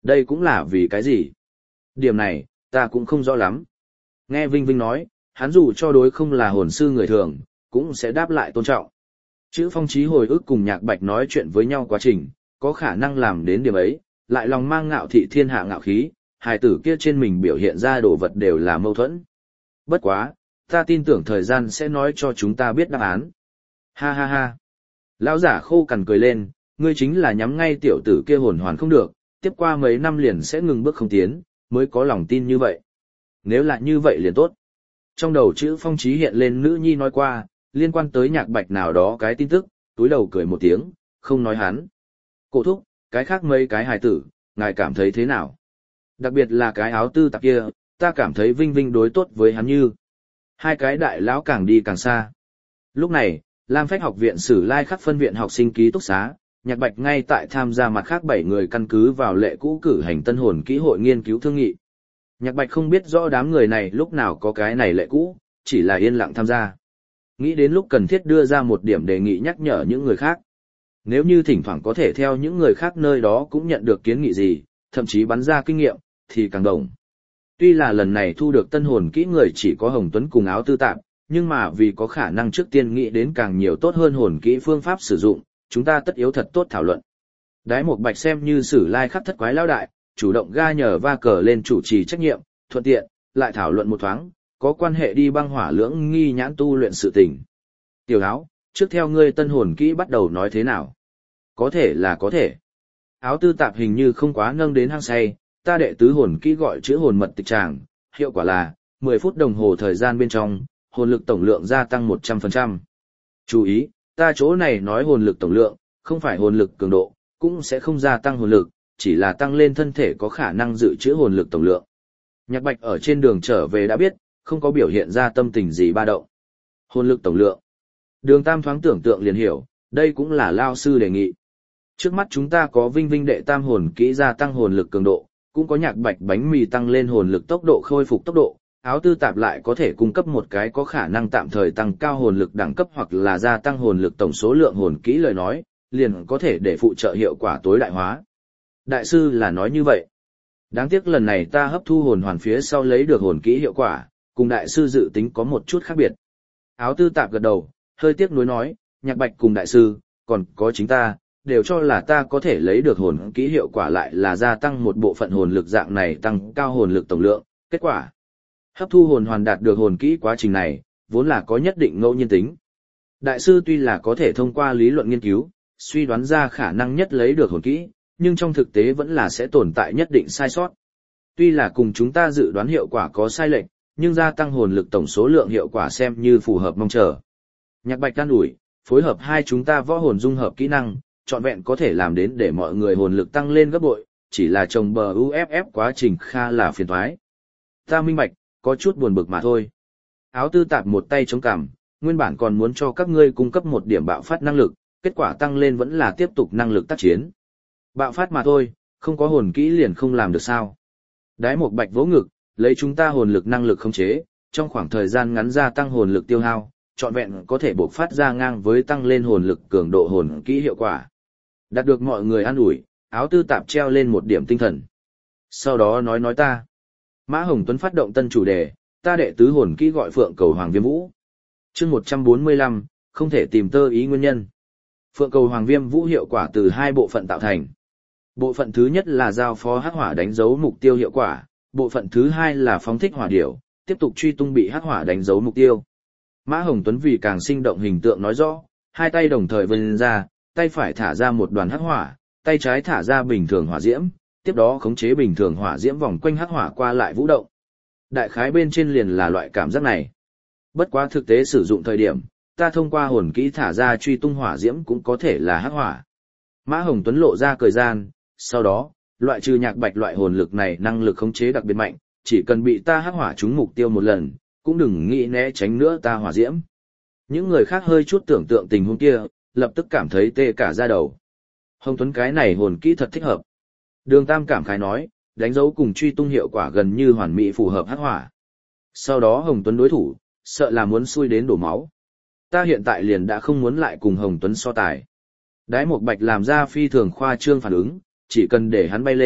Đây cũng là vì cái gì? Điểm này, ta cũng không rõ lắm. Nghe Vinh Vinh nói, hắn dù cho đối không là hồn sư người thường, cũng sẽ đáp lại tôn trọng. Chữ Phong trí hồi ức cùng Nhạc Bạch nói chuyện với nhau quá trình, có khả năng làm đến điểm ấy, lại lòng mang ngạo thị thiên hạ ngạo khí, hài tử kia trên mình biểu hiện ra đồ vật đều là mâu thuẫn. Bất quá, ta tin tưởng thời gian sẽ nói cho chúng ta biết đáp án. Ha ha ha. Lão giả khô cằn cười lên, ngươi chính là nhắm ngay tiểu tử kia hồn hoàn không được, tiếp qua mấy năm liền sẽ ngừng bước không tiến, mới có lòng tin như vậy. Nếu là như vậy liền tốt. Trong đầu chữ Phong trí hiện lên nữ nhi nói qua, liên quan tới Nhạc Bạch nào đó cái tin tức, túi đầu cười một tiếng, không nói hắn. Cổ thúc, cái khác mấy cái hài tử, ngài cảm thấy thế nào? Đặc biệt là cái áo tư tạp kia, ta cảm thấy Vinh Vinh đối tốt với hắn như. Hai cái đại lão càng đi càng xa. Lúc này, Lam Phách học viện Sử Lai Khắc phân viện học sinh ký túc xá, Nhạc Bạch ngay tại tham gia mặt khác bảy người căn cứ vào lệ cũ cử hành tân hồn kỹ hội nghiên cứu thương nghị. Nhạc Bạch không biết rõ đám người này lúc nào có cái này lệ cũ, chỉ là yên lặng tham gia. Nghĩ đến lúc cần thiết đưa ra một điểm đề nghị nhắc nhở những người khác. Nếu như thỉnh thoảng có thể theo những người khác nơi đó cũng nhận được kiến nghị gì, thậm chí bắn ra kinh nghiệm, thì càng đồng. Tuy là lần này thu được tân hồn kỹ người chỉ có Hồng Tuấn cùng áo tư tạp, nhưng mà vì có khả năng trước tiên nghĩ đến càng nhiều tốt hơn hồn kỹ phương pháp sử dụng, chúng ta tất yếu thật tốt thảo luận. Đái Một Bạch xem như Sử Lai Khắc thất quái lao đại, chủ động ga nhờ va cờ lên chủ trì trách nhiệm, thuận tiện, lại thảo luận một thoáng, có quan hệ đi băng hỏa lưỡng nghi nhãn tu luyện sự tình. Tiểu áo, trước theo ngươi tân hồn kỹ bắt đầu nói thế nào? Có thể là có thể. Áo tư tạp hình như không quá nâng đến hang say, ta đệ tứ hồn kỹ gọi chữa hồn mật tịch tràng, hiệu quả là, mười phút đồng hồ thời gian bên trong, hồn lực tổng lượng gia tăng một trăm phần trăm. Chú ý, ta chỗ này nói hồn lực tổng lượng, không phải hồn lực cường độ, cũng sẽ không gia tăng hồn lực, chỉ là tăng lên thân thể có khả năng dự trữ hồn lực tổng lượng. Nhạc Bạch ở trên đường trở về đã biết, không có biểu hiện ra tâm tình gì ba động. Hồn lực tổng lượng. Đường Tam thoáng tưởng tượng liền hiểu, đây cũng là lao sư đề nghị. Trước mắt chúng ta có Vinh Vinh đệ tam hồn kỹ gia tăng hồn lực cường độ, cũng có Nhạc Bạch bánh mì tăng lên hồn lực tốc độ khôi phục tốc độ, áo tư tạp lại có thể cung cấp một cái có khả năng tạm thời tăng cao hồn lực đẳng cấp hoặc là gia tăng hồn lực tổng số lượng hồn kỹ lời nói, liền có thể để phụ trợ hiệu quả tối đại hóa. Đại sư là nói như vậy. Đáng tiếc lần này ta hấp thu hồn hoàn phía sau lấy được hồn kỹ hiệu quả, cùng đại sư dự tính có một chút khác biệt. Áo tư tạp gật đầu, hơi tiếc nuối nói, Nhạc Bạch cùng đại sư, còn có chính ta, đều cho là ta có thể lấy được hồn kỹ hiệu quả lại là gia tăng một bộ phận hồn lực dạng này tăng cao hồn lực tổng lượng, kết quả. Hấp thu hồn hoàn đạt được hồn kỹ quá trình này, vốn là có nhất định ngẫu nhiên tính. Đại sư tuy là có thể thông qua lý luận nghiên cứu, suy đoán ra khả năng nhất lấy được hồn kỹ, nhưng trong thực tế vẫn là sẽ tồn tại nhất định sai sót. Tuy là cùng chúng ta dự đoán hiệu quả có sai lệch, nhưng gia tăng hồn lực tổng số lượng hiệu quả xem như phù hợp mong chờ. Nhạc Bạch can ủi, phối hợp hai chúng ta võ hồn dung hợp kỹ năng, trọn vẹn có thể làm đến để mọi người hồn lực tăng lên gấp bội, chỉ là trồng bờ u ép ép quá trình kha là phiền toái. Ta minh bạch, có chút buồn bực mà thôi. Áo tư tạp một tay chống cằm, nguyên bản còn muốn cho các ngươi cung cấp một điểm bạo phát năng lực, kết quả tăng lên vẫn là tiếp tục năng lực tác chiến. Bạo phát mà thôi, không có hồn kỹ liền không làm được sao. Đái Một Bạch vỗ ngực, lấy chúng ta hồn lực năng lực khống chế, trong khoảng thời gian ngắn gia tăng hồn lực tiêu hao, trọn vẹn có thể bộc phát ra ngang với tăng lên hồn lực cường độ hồn kỹ hiệu quả. Đạt được mọi người an ủi, áo tư tạp treo lên một điểm tinh thần. Sau đó nói nói ta. Mã Hồng Tuấn phát động tân chủ đề, ta đệ tứ hồn kỹ gọi Phượng Cầu Hoàng Viêm Vũ. Chương một trăm bốn mươi lăm, không thể tìm tơ ý nguyên nhân. Phượng Cầu Hoàng Viêm Vũ hiệu quả từ hai bộ phận tạo thành. Bộ phận thứ nhất là giao phó hắc hỏa đánh dấu mục tiêu hiệu quả, bộ phận thứ hai là phóng thích hỏa điểu, tiếp tục truy tung bị hắc hỏa đánh dấu mục tiêu. Mã Hồng Tuấn vì càng sinh động hình tượng nói rõ, hai tay đồng thời vươn ra, tay phải thả ra một đoàn hắc hỏa, tay trái thả ra bình thường hỏa diễm, tiếp đó khống chế bình thường hỏa diễm vòng quanh hắc hỏa qua lại vũ động. Đại khái bên trên liền là loại cảm giác này. Bất quá thực tế sử dụng thời điểm, ta thông qua hồn kỹ thả ra truy tung hỏa diễm cũng có thể là hắc hỏa. Mã Hồng Tuấn lộ ra cười gian, sau đó, loại trừ Nhạc Bạch loại hồn lực này năng lực khống chế đặc biệt mạnh, chỉ cần bị ta hắc hỏa trúng mục tiêu một lần, cũng đừng nghĩ né tránh nữa ta hỏa diễm. Những người khác hơi chút tưởng tượng tình huống kia, lập tức cảm thấy tê cả da đầu. Hồng Tuấn cái này hồn kỹ thật thích hợp. Đường Tam cảm khái nói, đánh dấu cùng truy tung hiệu quả gần như hoàn mỹ phù hợp hắc hỏa. Sau đó Hồng Tuấn đối thủ, sợ là muốn xui đến đổ máu. Ta hiện tại liền đã không muốn lại cùng Hồng Tuấn so tài. Đái Một Bạch làm ra phi thường khoa trương phản ứng, chỉ cần để hắn bay lên,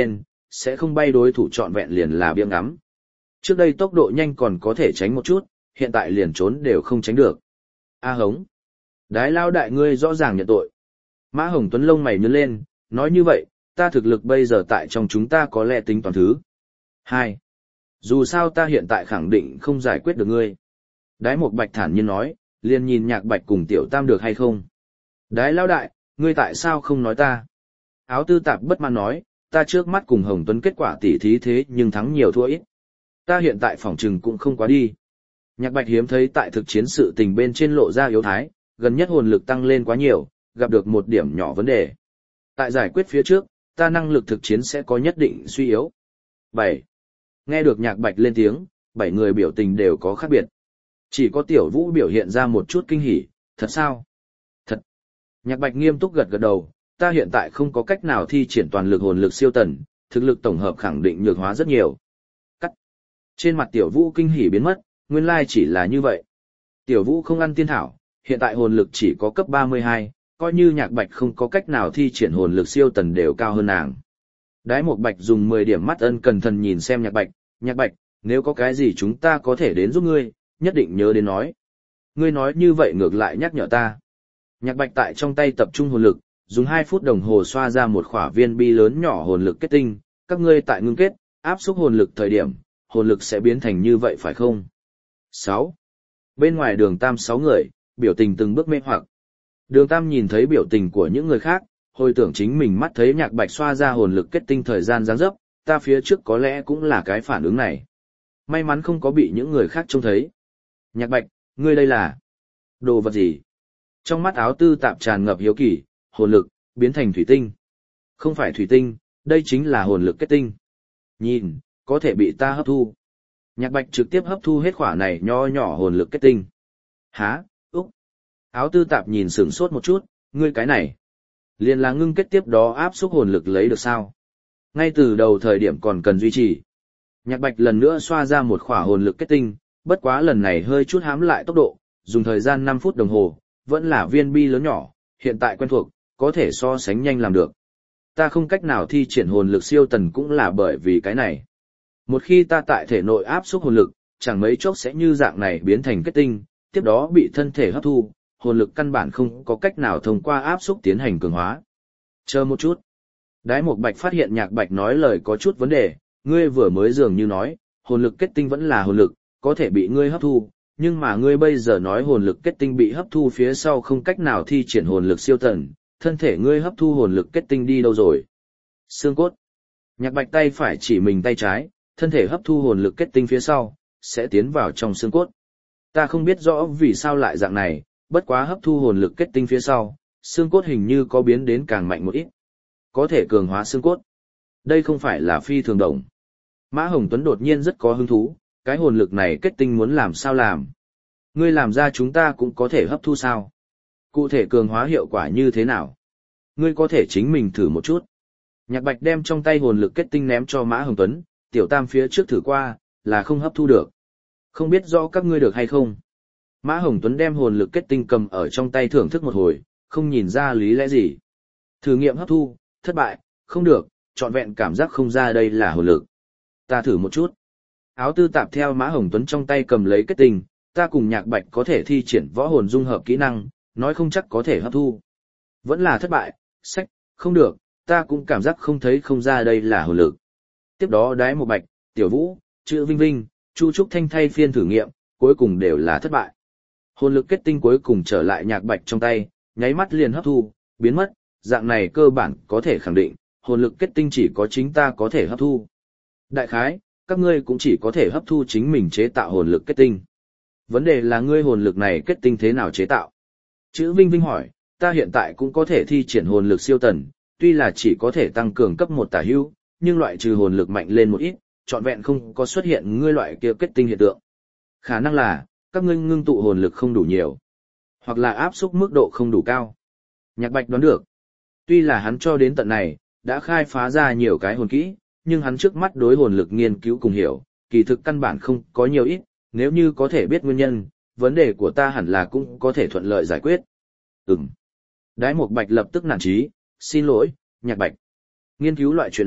sẽ không bay đối thủ trọn vẹn liền là biếng ngắm. Trước đây tốc độ nhanh còn có thể tránh một chút, hiện tại liền trốn đều không tránh được. A hống. Đái lao đại ngươi rõ ràng nhận tội. Mã Hồng Tuấn lông mày nhướng lên, nói như vậy, ta thực lực bây giờ tại trong chúng ta có lẽ tính toàn thứ. Hai. Dù sao ta hiện tại khẳng định không giải quyết được ngươi. Đái Mộc Bạch thản nhiên nói, liền nhìn Nhạc Bạch cùng Tiểu Tam được hay không. Đái lao đại, ngươi tại sao không nói ta? Áo Tư Tạp bất mãn nói, ta trước mắt cùng Hồng Tuấn kết quả tỉ thí thế nhưng thắng nhiều thua ít. Ta hiện tại phòng trừng cũng không quá đi. Nhạc Bạch hiếm thấy tại thực chiến sự tình bên trên lộ ra yếu thái, gần nhất hồn lực tăng lên quá nhiều, gặp được một điểm nhỏ vấn đề. Tại giải quyết phía trước, ta năng lực thực chiến sẽ có nhất định suy yếu. Bảy. Nghe được Nhạc Bạch lên tiếng, bảy người biểu tình đều có khác biệt. Chỉ có Tiểu Vũ biểu hiện ra một chút kinh hỉ, thật sao? Thật. Nhạc Bạch nghiêm túc gật gật đầu, ta hiện tại không có cách nào thi triển toàn lực hồn lực siêu tần, thực lực tổng hợp khẳng định nhược hóa rất nhiều. Cắt. Trên mặt Tiểu Vũ kinh hỉ biến mất, nguyên lai chỉ là như vậy. Tiểu Vũ không ăn tiên thảo, hiện tại hồn lực chỉ có cấp ba mươi hai, coi như Nhạc Bạch không có cách nào thi triển hồn lực siêu tần đều cao hơn nàng. Đái Mộc Bạch dùng mười điểm mắt ân cần thần nhìn xem Nhạc Bạch, Nhạc Bạch, nếu có cái gì chúng ta có thể đến giúp ngươi, nhất định nhớ đến nói. Ngươi nói như vậy ngược lại nhắc nhở ta. Nhạc Bạch tại trong tay tập trung hồn lực, dùng hai phút đồng hồ xoa ra một khỏa viên bi lớn nhỏ hồn lực kết tinh, các ngươi tại ngưng kết, áp xúc hồn lực thời điểm, hồn lực sẽ biến thành như vậy phải không? Sáu. Bên ngoài Đường Tam sáu người, biểu tình từng bước mê hoặc. Đường Tam nhìn thấy biểu tình của những người khác, hồi tưởng chính mình mắt thấy Nhạc Bạch xoa ra hồn lực kết tinh thời gian giáng dấp, ta phía trước có lẽ cũng là cái phản ứng này. May mắn không có bị những người khác trông thấy. Nhạc Bạch, ngươi đây là đồ vật gì? Trong mắt Áo Tư Tạp tràn ngập hiếu kỳ, hồn lực, biến thành thủy tinh. Không phải thủy tinh, đây chính là hồn lực kết tinh. Nhìn, có thể bị ta hấp thu. Nhạc Bạch trực tiếp hấp thu hết khỏa này nho nhỏ hồn lực kết tinh. Hả, Úc. Áo Tư Tạp nhìn sửng sốt một chút, ngươi cái này. Liền là ngưng kết tiếp đó áp xúc hồn lực lấy được sao? Ngay từ đầu thời điểm còn cần duy trì. Nhạc Bạch lần nữa xoa ra một khỏa hồn lực kết tinh, bất quá lần này hơi chút hám lại tốc độ, dùng thời gian năm phút đồng hồ, vẫn là viên bi lớn nhỏ, hiện tại quen thuộc, có thể so sánh nhanh làm được. Ta không cách nào thi triển hồn lực siêu tần cũng là bởi vì cái này. Một khi ta tại thể nội áp xúc hồn lực, chẳng mấy chốc sẽ như dạng này biến thành kết tinh, tiếp đó bị thân thể hấp thu, hồn lực căn bản không có cách nào thông qua áp xúc tiến hành cường hóa. Chờ một chút. Đái Mộc Bạch phát hiện Nhạc Bạch nói lời có chút vấn đề, ngươi vừa mới dường như nói, hồn lực kết tinh vẫn là hồn lực, có thể bị ngươi hấp thu, nhưng mà ngươi bây giờ nói hồn lực kết tinh bị hấp thu phía sau không cách nào thi triển hồn lực siêu tần, thân thể ngươi hấp thu hồn lực kết tinh đi đâu rồi? Xương cốt. Nhạc Bạch tay phải chỉ mình tay trái, thân thể hấp thu hồn lực kết tinh phía sau, sẽ tiến vào trong xương cốt. Ta không biết rõ vì sao lại dạng này, bất quá hấp thu hồn lực kết tinh phía sau, xương cốt hình như có biến đến càng mạnh một ít. Có thể cường hóa xương cốt. Đây không phải là phi thường động. Mã Hồng Tuấn đột nhiên rất có hứng thú, cái hồn lực này kết tinh muốn làm sao làm? Ngươi làm ra chúng ta cũng có thể hấp thu sao? Cụ thể cường hóa hiệu quả như thế nào? Ngươi có thể chính mình thử một chút. Nhạc Bạch đem trong tay hồn lực kết tinh ném cho Mã Hồng Tuấn, Tiểu Tam phía trước thử qua, là không hấp thu được. Không biết rõ các ngươi được hay không? Mã Hồng Tuấn đem hồn lực kết tinh cầm ở trong tay thưởng thức một hồi, không nhìn ra lý lẽ gì. Thử nghiệm hấp thu, thất bại, không được, trọn vẹn cảm giác không ra đây là hồn lực. Ta thử một chút. Áo Tư Tạp theo Mã Hồng Tuấn trong tay cầm lấy kết tinh, ta cùng Nhạc Bạch có thể thi triển võ hồn dung hợp kỹ năng, nói không chắc có thể hấp thu. Vẫn là thất bại, sách, không được, ta cũng cảm giác không thấy không ra đây là hồn lực. Tiếp đó Đái Mộc Bạch, Tiểu Vũ, Trữ Vinh Vinh, Chu Trúc Thanh thay phiên thử nghiệm, cuối cùng đều là thất bại. Hồn lực kết tinh cuối cùng trở lại Nhạc Bạch trong tay, nháy mắt liền hấp thu, biến mất, dạng này cơ bản có thể khẳng định, hồn lực kết tinh chỉ có chính ta có thể hấp thu. Đại khái, các ngươi cũng chỉ có thể hấp thu chính mình chế tạo hồn lực kết tinh. Vấn đề là ngươi hồn lực này kết tinh thế nào chế tạo? Chữ Vinh Vinh hỏi, ta hiện tại cũng có thể thi triển hồn lực siêu tần, tuy là chỉ có thể tăng cường cấp một tả hữu, nhưng loại trừ hồn lực mạnh lên một ít, trọn vẹn không có xuất hiện ngươi loại kia kết tinh hiện tượng. Khả năng là, các ngươi ngưng tụ hồn lực không đủ nhiều, hoặc là áp xúc mức độ không đủ cao. Nhạc Bạch đoán được. Tuy là hắn cho đến tận này, đã khai phá ra nhiều cái hồn kỹ, nhưng hắn trước mắt đối hồn lực nghiên cứu cùng hiểu, kỳ thực căn bản không có nhiều ít, nếu như có thể biết nguyên nhân, vấn đề của ta hẳn là cũng có thể thuận lợi giải quyết. Ừm. Đái Mộc Bạch lập tức nản chí, xin lỗi, Nhạc Bạch. Nghiên cứu loại chuyện này,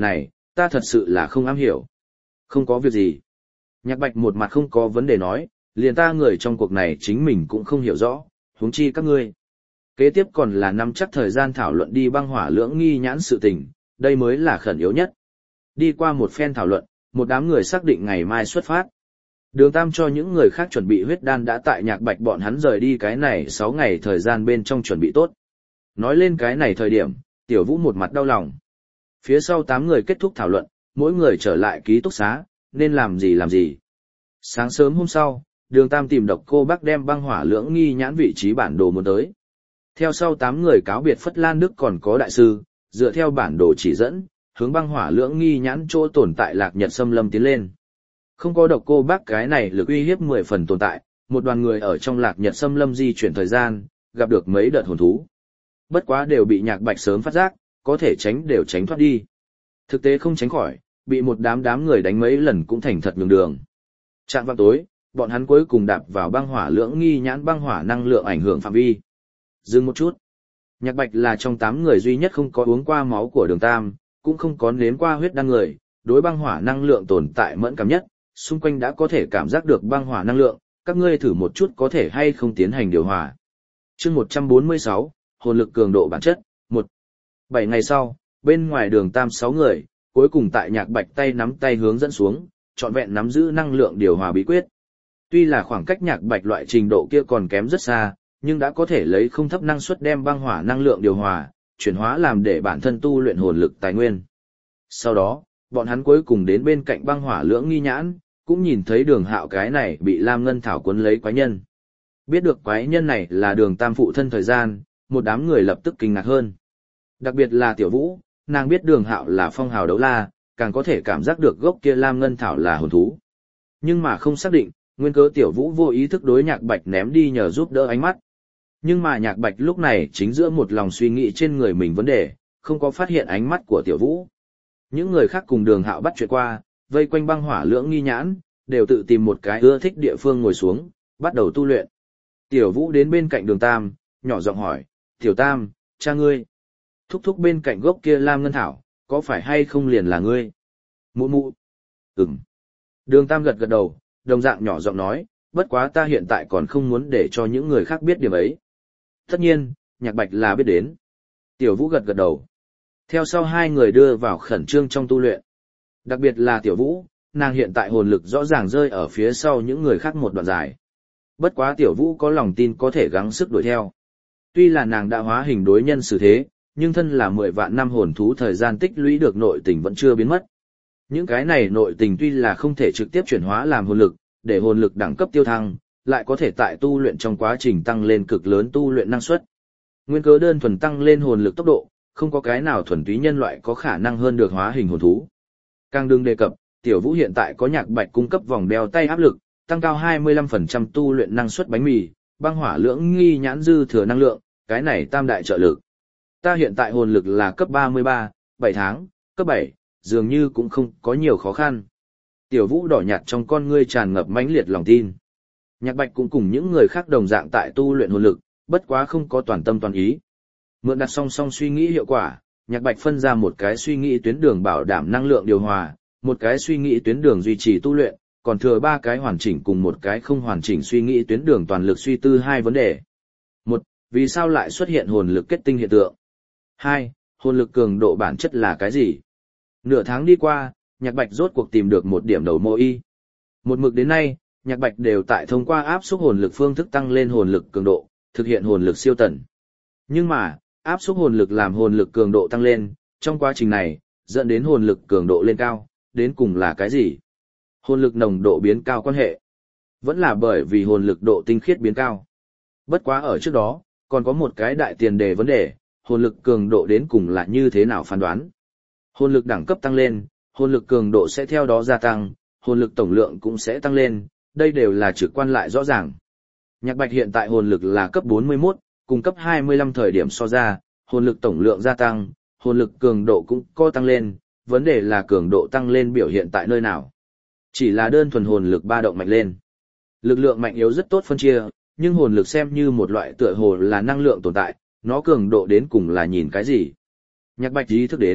ta thật sự là không am hiểu. Không có việc gì. Nhạc Bạch một mặt không có vấn đề nói, liền ta người trong cuộc này chính mình cũng không hiểu rõ, huống chi các ngươi. Kế tiếp còn là nắm chắc thời gian thảo luận đi băng hỏa lưỡng nghi nhãn sự tình, đây mới là khẩn yếu nhất. Đi qua một phen thảo luận, một đám người xác định ngày mai xuất phát. Đường Tam cho những người khác chuẩn bị huyết đan đã tại Nhạc Bạch bọn hắn rời đi cái này sáu ngày thời gian bên trong chuẩn bị tốt. Nói lên cái này thời điểm, Tiểu Vũ một mặt đau lòng. Phía sau tám người kết thúc thảo luận, mỗi người trở lại ký túc xá, nên làm gì làm gì. Sáng sớm hôm sau, Đường Tam tìm Độc Cô Bác đem băng hỏa lưỡng nghi nhãn vị trí bản đồ muốn tới. Theo sau tám người cáo biệt Phất Lan Đức còn có đại sư, dựa theo bản đồ chỉ dẫn, hướng băng hỏa lưỡng nghi nhãn chỗ tồn tại Lạc Nhật Xâm Lâm tiến lên. Không có Độc Cô Bác cái này lực uy hiếp mười phần tồn tại, một đoàn người ở trong Lạc Nhật Xâm Lâm di chuyển thời gian, gặp được mấy đợt hồn thú. Bất quá đều bị Nhạc Bạch sớm phát giác, có thể tránh đều tránh thoát đi. Thực tế không tránh khỏi, bị một đám đám người đánh mấy lần cũng thành thật nhường đường. Trạm vào tối, bọn hắn cuối cùng đạp vào băng hỏa lưỡng nghi nhãn băng hỏa năng lượng ảnh hưởng phạm vi. Dừng một chút. Nhạc Bạch là trong tám người duy nhất không có uống qua máu của Đường Tam, cũng không có nếm qua huyết đan người, đối băng hỏa năng lượng tồn tại mẫn cảm nhất, xung quanh đã có thể cảm giác được băng hỏa năng lượng, các ngươi thử một chút có thể hay không tiến hành điều hòa. Chương một trăm bốn mươi sáu, hồn lực cường độ bản chất, một. Bảy ngày sau, bên ngoài Đường Tam sáu người, cuối cùng tại Nhạc Bạch tay nắm tay hướng dẫn xuống, trọn vẹn nắm giữ năng lượng điều hòa bí quyết. Tuy là khoảng cách Nhạc Bạch loại trình độ kia còn kém rất xa, nhưng đã có thể lấy không thấp năng suất đem băng hỏa năng lượng điều hòa, chuyển hóa làm để bản thân tu luyện hồn lực tài nguyên. Sau đó, bọn hắn cuối cùng đến bên cạnh băng hỏa lưỡng nghi nhãn, cũng nhìn thấy Đường Hạo cái này bị Lam Ngân Thảo cuốn lấy quái nhân. Biết được quái nhân này là Đường Tam phụ thân thời gian, một đám người lập tức kinh ngạc hơn. Đặc biệt là Tiểu Vũ, nàng biết Đường Hạo là phong hào đấu la, càng có thể cảm giác được gốc kia Lam Ngân Thảo là hồn thú. Nhưng mà không xác định, nguyên cớ Tiểu Vũ vô ý thức đối Nhạc Bạch ném đi nhờ giúp đỡ ánh mắt. Nhưng mà Nhạc Bạch lúc này chính giữa một lòng suy nghĩ trên người mình vấn đề, không có phát hiện ánh mắt của Tiểu Vũ. Những người khác cùng Đường Hạo bắt chuyện qua, vây quanh băng hỏa lưỡng nghi nhãn, đều tự tìm một cái ưa thích địa phương ngồi xuống, bắt đầu tu luyện. Tiểu Vũ đến bên cạnh Đường Tam, nhỏ giọng hỏi, Tiểu Tam, cha ngươi. Thúc thúc bên cạnh gốc kia Lam Ngân Thảo, có phải hay không liền là ngươi? Mụ mụ. Ừm. Đường Tam gật gật đầu, đồng dạng nhỏ giọng nói, bất quá ta hiện tại còn không muốn để cho những người khác biết điểm ấy. Tất nhiên, Nhạc Bạch là biết đến. Tiểu Vũ gật gật đầu. Theo sau hai người đưa vào khẩn trương trong tu luyện. Đặc biệt là Tiểu Vũ, nàng hiện tại hồn lực rõ ràng rơi ở phía sau những người khác một đoạn dài. Bất quá Tiểu Vũ có lòng tin có thể gắng sức đuổi theo. Tuy là nàng đã hóa hình đối nhân xử thế, nhưng thân là mười vạn năm hồn thú thời gian tích lũy được nội tình vẫn chưa biến mất. Những cái này nội tình tuy là không thể trực tiếp chuyển hóa làm hồn lực, để hồn lực đẳng cấp tiêu thăng, lại có thể tại tu luyện trong quá trình tăng lên cực lớn tu luyện năng suất. Nguyên cớ đơn thuần tăng lên hồn lực tốc độ, không có cái nào thuần túy nhân loại có khả năng hơn được hóa hình hồn thú. Càng đừng đề cập, Tiểu Vũ hiện tại có Nhạc Bạch cung cấp vòng đeo tay áp lực, tăng cao hai mươi lăm phần trăm tu luyện năng suất bánh mì, băng hỏa lưỡng nghi nhãn dư thừa năng lượng, cái này tam đại trợ lực. Ta hiện tại hồn lực là cấp ba mươi ba, bảy tháng, cấp bảy, dường như cũng không có nhiều khó khăn. Tiểu Vũ đỏ nhạt trong con ngươi tràn ngập mãnh liệt lòng tin. Nhạc Bạch cũng cùng những người khác đồng dạng tại tu luyện hồn lực, bất quá không có toàn tâm toàn ý. Mượn đặt song song suy nghĩ hiệu quả, Nhạc Bạch phân ra một cái suy nghĩ tuyến đường bảo đảm năng lượng điều hòa, một cái suy nghĩ tuyến đường duy trì tu luyện, còn thừa ba cái hoàn chỉnh cùng một cái không hoàn chỉnh suy nghĩ tuyến đường toàn lực suy tư hai vấn đề. Một, vì sao lại xuất hiện hồn lực kết tinh hiện tượng? Hai, hồn lực cường độ bản chất là cái gì? Nửa tháng đi qua, Nhạc Bạch rốt cuộc tìm được một điểm đầu mối y. Một mực đến nay, Nhạc Bạch đều tại thông qua áp xúc hồn lực phương thức tăng lên hồn lực cường độ, thực hiện hồn lực siêu tần. Nhưng mà, áp xúc hồn lực làm hồn lực cường độ tăng lên, trong quá trình này, dẫn đến hồn lực cường độ lên cao, đến cùng là cái gì? Hồn lực nồng độ biến cao quan hệ. Vẫn là bởi vì hồn lực độ tinh khiết biến cao. Bất quá ở trước đó, còn có một cái đại tiền đề vấn đề, hồn lực cường độ đến cùng là như thế nào phán đoán. Hồn lực đẳng cấp tăng lên, hồn lực cường độ sẽ theo đó gia tăng, hồn lực tổng lượng cũng sẽ tăng lên, đây đều là trực quan lại rõ ràng. Nhạc Bạch hiện tại hồn lực là cấp bốn mươi mốt, cùng cấp hai mươi lăm thời điểm so ra, hồn lực tổng lượng gia tăng, hồn lực cường độ cũng có tăng lên, vấn đề là cường độ tăng lên biểu hiện tại nơi nào. Chỉ là đơn thuần hồn lực ba động mạnh lên. Lực lượng mạnh yếu rất tốt phân chia, nhưng hồn lực xem như một loại tựa hồ là năng lượng tồn tại, nó cường độ đến cùng là nhìn cái gì. Nhạc Bạch ý thức đến,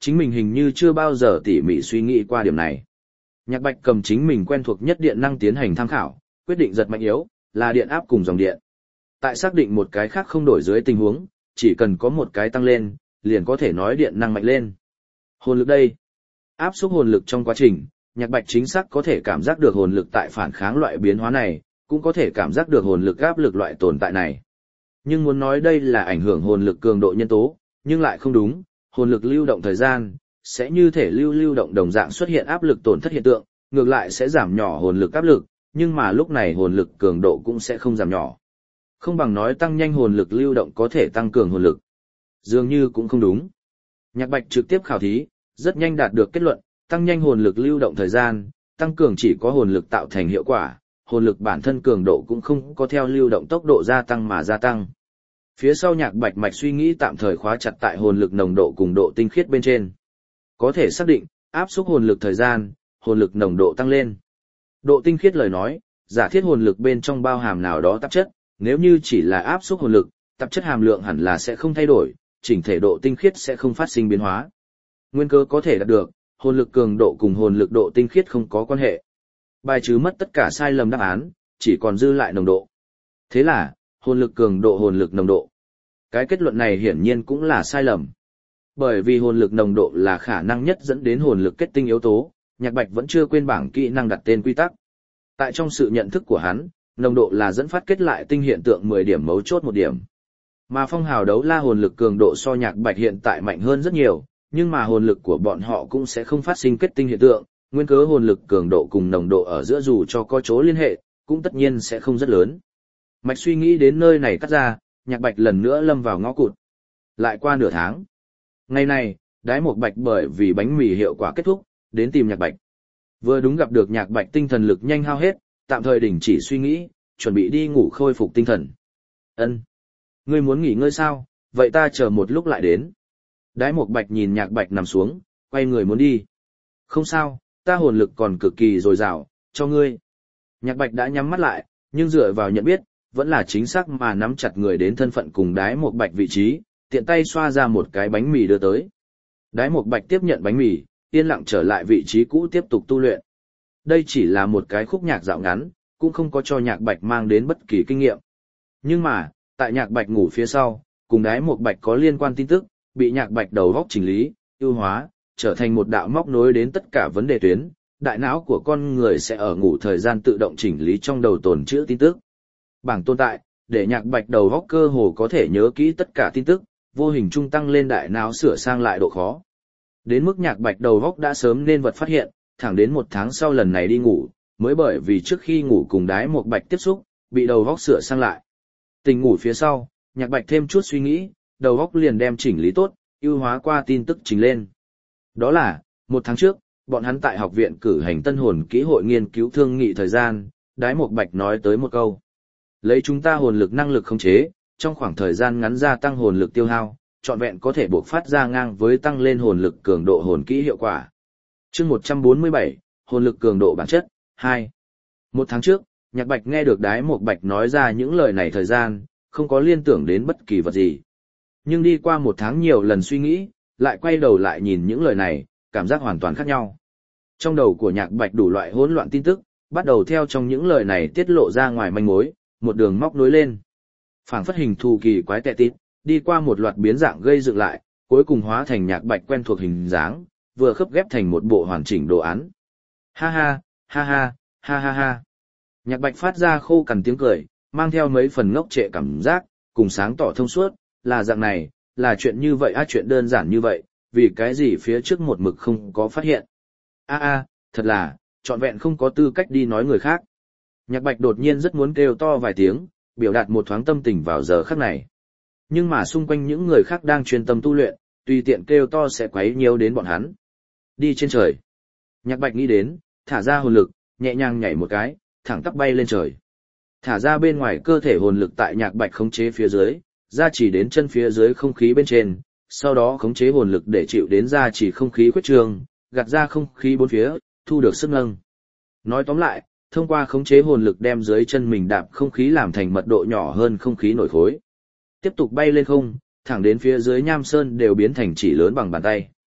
chính mình hình như chưa bao giờ tỉ mỉ suy nghĩ qua điểm này. Nhạc Bạch cầm chính mình quen thuộc nhất điện năng tiến hành tham khảo, quyết định giật mạnh yếu, là điện áp cùng dòng điện. Tại xác định một cái khác không đổi dưới tình huống, chỉ cần có một cái tăng lên, liền có thể nói điện năng mạnh lên. Hồn lực đây. Áp xúc hồn lực trong quá trình, Nhạc Bạch chính xác có thể cảm giác được hồn lực tại phản kháng loại biến hóa này, cũng có thể cảm giác được hồn lực áp lực loại tồn tại này. Nhưng muốn nói đây là ảnh hưởng hồn lực cường độ nhân tố, nhưng lại không đúng, hồn lực lưu động thời gian, sẽ như thể lưu lưu động đồng dạng xuất hiện áp lực tổn thất hiện tượng, ngược lại sẽ giảm nhỏ hồn lực áp lực, nhưng mà lúc này hồn lực cường độ cũng sẽ không giảm nhỏ. Không bằng nói tăng nhanh hồn lực lưu động có thể tăng cường hồn lực. Dường như cũng không đúng. Nhạc Bạch trực tiếp khảo thí, rất nhanh đạt được kết luận, tăng nhanh hồn lực lưu động thời gian, tăng cường chỉ có hồn lực tạo thành hiệu quả, hồn lực bản thân cường độ cũng không có theo lưu động tốc độ gia tăng mà gia tăng. Phía sau Nhạc Bạch mạch suy nghĩ tạm thời khóa chặt tại hồn lực nồng độ cùng độ tinh khiết bên trên. Có thể xác định, áp xúc hồn lực thời gian, hồn lực nồng độ tăng lên. Độ tinh khiết lời nói, giả thiết hồn lực bên trong bao hàm nào đó tạp chất, nếu như chỉ là áp xúc hồn lực, tạp chất hàm lượng hẳn là sẽ không thay đổi, chỉnh thể độ tinh khiết sẽ không phát sinh biến hóa. Nguyên cơ có thể đạt được, hồn lực cường độ cùng hồn lực độ tinh khiết không có quan hệ. Bài trừ mất tất cả sai lầm đáp án, chỉ còn dư lại nồng độ. Thế là, hồn lực cường độ hồn lực nồng độ. Cái kết luận này hiển nhiên cũng là sai lầm. Bởi vì hồn lực nồng độ là khả năng nhất dẫn đến hồn lực kết tinh yếu tố, Nhạc Bạch vẫn chưa quên bảng kỹ năng đặt tên quy tắc. Tại trong sự nhận thức của hắn, nồng độ là dẫn phát kết lại tinh hiện tượng mười điểm mấu chốt một điểm. Mà phong hào đấu la hồn lực cường độ so Nhạc Bạch hiện tại mạnh hơn rất nhiều, nhưng mà hồn lực của bọn họ cũng sẽ không phát sinh kết tinh hiện tượng, nguyên cớ hồn lực cường độ cùng nồng độ ở giữa dù cho có chỗ liên hệ, cũng tất nhiên sẽ không rất lớn. Mạch suy nghĩ đến nơi này cắt ra, Nhạc Bạch lần nữa lâm vào ngõ cụt. Lại qua nửa tháng. Ngày này, Đái Mộc Bạch bởi vì bánh mì hiệu quả kết thúc, đến tìm Nhạc Bạch. Vừa đúng gặp được Nhạc Bạch tinh thần lực nhanh hao hết, tạm thời đình chỉ suy nghĩ, chuẩn bị đi ngủ khôi phục tinh thần. Ân, ngươi muốn nghỉ ngơi sao? Vậy ta chờ một lúc lại đến. Đái Mộc Bạch nhìn Nhạc Bạch nằm xuống, quay người muốn đi. Không sao, ta hồn lực còn cực kỳ dồi dào, cho ngươi. Nhạc Bạch đã nhắm mắt lại, nhưng dựa vào nhận biết, vẫn là chính xác mà nắm chặt người đến thân phận cùng Đái Mộc Bạch vị trí, tiện tay xoa ra một cái bánh mì đưa tới. Đái Mộc Bạch tiếp nhận bánh mì, yên lặng trở lại vị trí cũ tiếp tục tu luyện. Đây chỉ là một cái khúc nhạc dạo ngắn, cũng không có cho Nhạc Bạch mang đến bất kỳ kinh nghiệm. Nhưng mà, tại Nhạc Bạch ngủ phía sau, cùng Đái Mộc Bạch có liên quan tin tức, bị Nhạc Bạch đầu góc chỉnh lý, ưu hóa, trở thành một đạo móc nối đến tất cả vấn đề tuyến, đại não của con người sẽ ở ngủ thời gian tự động chỉnh lý trong đầu tồn trữ tin tức. Bảng tồn tại, để Nhạc Bạch đầu góc cơ hồ có thể nhớ kỹ tất cả tin tức, vô hình trung tăng lên đại não sửa sang lại độ khó. Đến mức Nhạc Bạch đầu góc đã sớm nên vật phát hiện, thẳng đến một tháng sau lần này đi ngủ, mới bởi vì trước khi ngủ cùng Đái Mộc Bạch tiếp xúc, bị đầu góc sửa sang lại. Tỉnh ngủ phía sau, Nhạc Bạch thêm chút suy nghĩ, đầu góc liền đem chỉnh lý tốt, ưu hóa qua tin tức trình lên. Đó là, một tháng trước, bọn hắn tại học viện cử hành tân hồn kỹ hội nghiên cứu thương nghị thời gian, Đái Mộc Bạch nói tới một câu. Lấy chúng ta hồn lực năng lực khống chế, trong khoảng thời gian ngắn gia tăng hồn lực tiêu hao, trọn vẹn có thể buộc phát ra ngang với tăng lên hồn lực cường độ hồn kỹ hiệu quả. Chương một trăm bốn mươi bảy, hồn lực cường độ bản chất, hai. Một tháng trước, Nhạc Bạch nghe được Đái Mộc Bạch nói ra những lời này thời gian, không có liên tưởng đến bất kỳ vật gì. Nhưng đi qua một tháng nhiều lần suy nghĩ, lại quay đầu lại nhìn những lời này, cảm giác hoàn toàn khác nhau. Trong đầu của Nhạc Bạch đủ loại hỗn loạn tin tức, bắt đầu theo trong những lời này tiết lộ ra ngoài manh mối, một đường móc nối lên. Phảng phất hình thù kỳ quái tệ tít, đi qua một loạt biến dạng gây dựng lại, cuối cùng hóa thành Nhạc Bạch quen thuộc hình dáng, vừa khớp ghép thành một bộ hoàn chỉnh đồ án. Ha ha, ha ha, ha ha ha. Nhạc Bạch phát ra khô cằn tiếng cười, mang theo mấy phần ngốc trệ cảm giác, cùng sáng tỏ thông suốt, là dạng này, là chuyện như vậy á, chuyện đơn giản như vậy, vì cái gì phía trước một mực không có phát hiện. A a, thật là, trọn vẹn không có tư cách đi nói người khác. Nhạc Bạch đột nhiên rất muốn kêu to vài tiếng, biểu đạt một thoáng tâm tình vào giờ khắc này. Nhưng mà xung quanh những người khác đang chuyên tâm tu luyện, tùy tiện kêu to sẽ quấy nhiễu đến bọn hắn. Đi trên trời. Nhạc Bạch nghĩ đến, thả ra hồn lực, nhẹ nhàng nhảy một cái, thẳng tắp bay lên trời. Thả ra bên ngoài cơ thể hồn lực tại Nhạc Bạch khống chế phía dưới, gia chỉ đến chân phía dưới không khí bên trên, sau đó khống chế hồn lực để chịu đến gia chỉ không khí khuếch trường, gạt ra không khí bốn phía, thu được sức nâng. Nói tóm lại, thông qua khống chế hồn lực đem dưới chân mình đạp không khí làm thành mật độ nhỏ hơn không khí nổi khối. Tiếp tục bay lên không, thẳng đến phía dưới Nham Sơn đều biến thành chỉ lớn bằng bàn tay.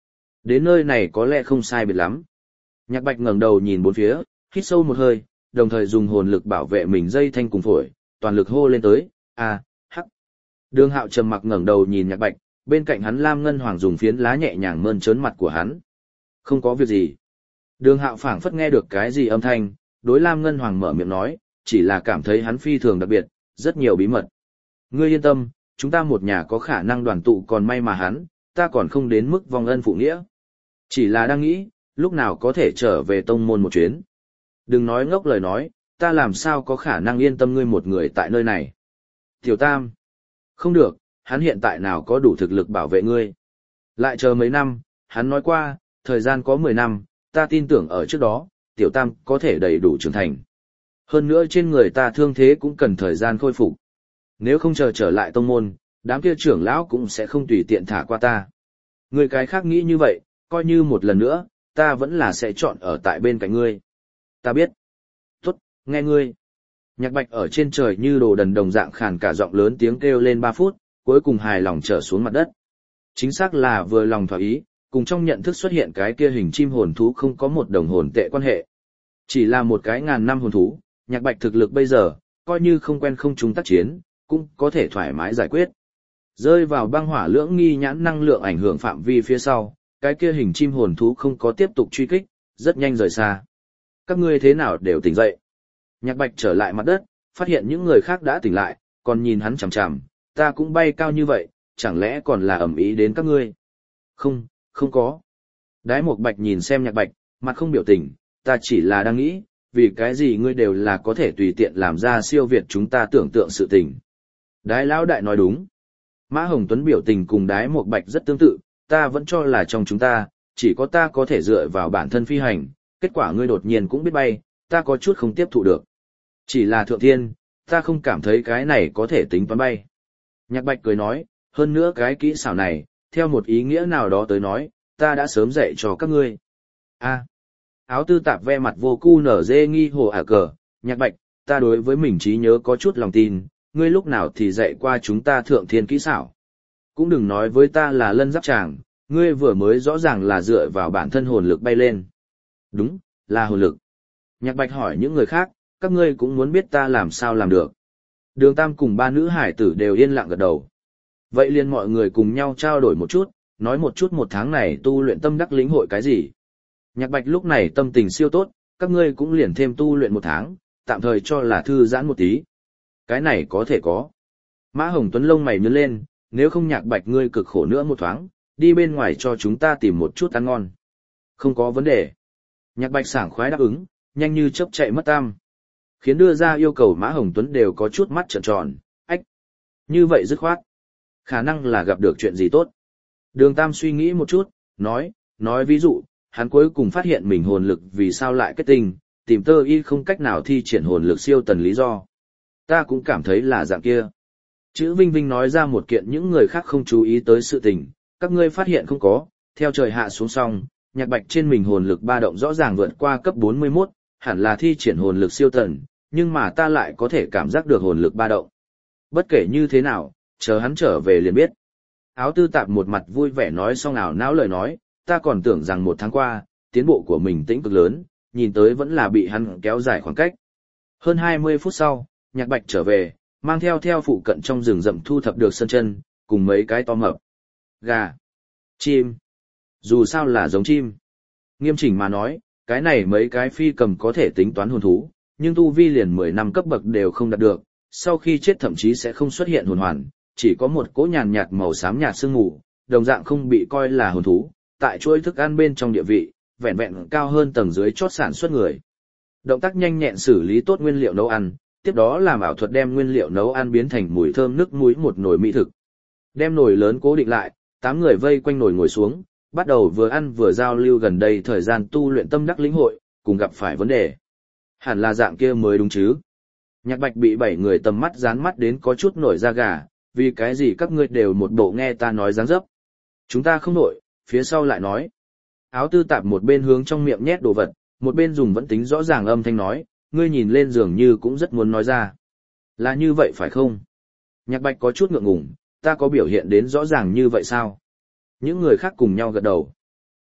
Đến nơi này có lẽ không sai biệt lắm. Nhạc Bạch ngẩng đầu nhìn bốn phía, hít sâu một hơi, đồng thời dùng hồn lực bảo vệ mình dây thanh cùng phổi, toàn lực hô lên tới, a, hắc. Đường Hạo trầm mặc ngẩng đầu nhìn Nhạc Bạch, bên cạnh hắn Lam Ngân Hoàng dùng phiến lá nhẹ nhàng mơn trớn mặt của hắn. Không có việc gì. Đường Hạo phảng phất nghe được cái gì âm thanh, đối Lam Ngân Hoàng mở miệng nói, chỉ là cảm thấy hắn phi thường đặc biệt, rất nhiều bí mật. Ngươi yên tâm, chúng ta một nhà có khả năng đoàn tụ, còn may mà hắn, ta còn không đến mức vong ân phụ nghĩa. Chỉ là đang nghĩ, lúc nào có thể trở về tông môn một chuyến. Đừng nói ngốc lời nói, ta làm sao có khả năng yên tâm ngươi một người tại nơi này. Tiểu Tam. Không được, hắn hiện tại nào có đủ thực lực bảo vệ ngươi. Lại chờ mấy năm, hắn nói qua, thời gian có mười năm, ta tin tưởng ở trước đó, Tiểu Tam có thể đầy đủ trưởng thành. Hơn nữa trên người ta thương thế cũng cần thời gian khôi phục. Nếu không chờ trở lại tông môn, đám kia trưởng lão cũng sẽ không tùy tiện thả qua ta. Người cái khác nghĩ như vậy, coi như một lần nữa, ta vẫn là sẽ chọn ở tại bên cạnh ngươi. Ta biết. Tốt, nghe ngươi. Nhạc Bạch ở trên trời như đồ đần đồng dạng khàn cả giọng lớn tiếng kêu lên ba phút, cuối cùng hài lòng trở xuống mặt đất. Chính xác là vừa lòng thỏa ý, cùng trong nhận thức xuất hiện cái kia hình chim hồn thú không có một đồng hồn tệ quan hệ. Chỉ là một cái ngàn năm hồn thú, Nhạc Bạch thực lực bây giờ, coi như không quen không chúng tác chiến, cũng có thể thoải mái giải quyết. Rơi vào băng hỏa lưỡng nghi nhãn năng lượng ảnh hưởng phạm vi phía sau, cái kia hình chim hồn thú không có tiếp tục truy kích, rất nhanh rời xa. Các ngươi thế nào đều tỉnh dậy. Nhạc Bạch trở lại mặt đất, phát hiện những người khác đã tỉnh lại, còn nhìn hắn chằm chằm, ta cũng bay cao như vậy, chẳng lẽ còn là ẩm ý đến các ngươi? Không, không có. Đái Mộc Bạch nhìn xem Nhạc Bạch, mặt không biểu tình, ta chỉ là đang nghĩ, vì cái gì ngươi đều là có thể tùy tiện làm ra siêu việt chúng ta tưởng tượng sự tình. Đái Lão Đại nói đúng. Mã Hồng Tuấn biểu tình cùng Đái Mộc Bạch rất tương tự, ta vẫn cho là trong chúng ta, chỉ có ta có thể dựa vào bản thân phi hành, kết quả ngươi đột nhiên cũng biết bay, ta có chút không tiếp thụ được. Chỉ là thượng thiên, ta không cảm thấy cái này có thể tính toán bay. Nhạc Bạch cười nói, hơn nữa cái kỹ xảo này, theo một ý nghĩa nào đó tới nói, ta đã sớm dạy cho các ngươi. A. Áo tư tạp ve mặt vô cu nở dê nghi hồ ả cờ, Nhạc Bạch, ta đối với mình trí nhớ có chút lòng tin, ngươi lúc nào thì dạy qua chúng ta thượng thiên kỹ xảo. Cũng đừng nói với ta là lân giáp tràng, ngươi vừa mới rõ ràng là dựa vào bản thân hồn lực bay lên. Đúng, là hồn lực. Nhạc Bạch hỏi những người khác, các ngươi cũng muốn biết ta làm sao làm được. Đường Tam cùng ba nữ hải tử đều yên lặng gật đầu. Vậy liền mọi người cùng nhau trao đổi một chút, nói một chút một tháng này tu luyện tâm đắc lĩnh hội cái gì. Nhạc Bạch lúc này tâm tình siêu tốt, các ngươi cũng liền thêm tu luyện một tháng, tạm thời cho là thư giãn một tí. Cái này có thể có. Mã Hồng Tuấn lông mày nhướng lên, nếu không Nhạc Bạch ngươi cực khổ nữa một thoáng, đi bên ngoài cho chúng ta tìm một chút ăn ngon. Không có vấn đề. Nhạc Bạch sảng khoái đáp ứng, nhanh như chớp chạy mất tam. Khiến đưa ra yêu cầu Mã Hồng Tuấn đều có chút mắt trợn tròn, ách. Như vậy dứt khoát. Khả năng là gặp được chuyện gì tốt. Đường Tam suy nghĩ một chút, nói, nói ví dụ, hắn cuối cùng phát hiện mình hồn lực vì sao lại kết tinh, tìm tơ y không cách nào thi triển hồn lực siêu tần lý do. Ta cũng cảm thấy là dạng kia. Chữ Vinh Vinh nói ra một kiện những người khác không chú ý tới sự tình, các ngươi phát hiện không có, theo trời hạ xuống xong, Nhạc Bạch trên mình hồn lực ba động rõ ràng vượt qua cấp bốn mươi mốt, hẳn là thi triển hồn lực siêu tần, nhưng mà ta lại có thể cảm giác được hồn lực ba động. Bất kể như thế nào, chờ hắn trở về liền biết. Áo tư tạp một mặt vui vẻ nói xong ảo não lời nói, ta còn tưởng rằng một tháng qua, tiến bộ của mình tĩnh cực lớn, nhìn tới vẫn là bị hắn kéo dài khoảng cách. Hơn hai mươi phút sau, Nhạc Bạch trở về, mang theo theo phụ cận trong rừng rậm thu thập được sân chân, cùng mấy cái to mập. Gà, chim, dù sao là giống chim. Nghiêm chỉnh mà nói, cái này mấy cái phi cầm có thể tính toán hồn thú, nhưng tu vi liền mười năm cấp bậc đều không đạt được, sau khi chết thậm chí sẽ không xuất hiện hồn hoàn, chỉ có một cỗ nhàn nhạt màu xám nhạt sương mù, đồng dạng không bị coi là hồn thú, tại chuỗi thức ăn bên trong địa vị, vẹn vẹn cao hơn tầng dưới chót sản xuất người. Động tác nhanh nhẹn xử lý tốt nguyên liệu nấu ăn, tiếp đó làm ảo thuật đem nguyên liệu nấu ăn biến thành mùi thơm nước muối một nồi mỹ thực. Đem nồi lớn cố định lại, tám người vây quanh nồi ngồi xuống, bắt đầu vừa ăn vừa giao lưu gần đây thời gian tu luyện tâm đắc lĩnh hội, cùng gặp phải vấn đề. Hẳn là dạng kia mới đúng chứ. Nhạc Bạch bị bảy người tầm mắt dán mắt đến có chút nổi da gà, vì cái gì các ngươi đều một bộ nghe ta nói dáng dấp. Chúng ta không nổi, phía sau lại nói. Áo tư tạp một bên hướng trong miệng nhét đồ vật, một bên dùng vẫn tính rõ ràng âm thanh nói, ngươi nhìn lên dường như cũng rất muốn nói ra. Là như vậy phải không? Nhạc Bạch có chút ngượng ngùng, ta có biểu hiện đến rõ ràng như vậy sao? Những người khác cùng nhau gật đầu.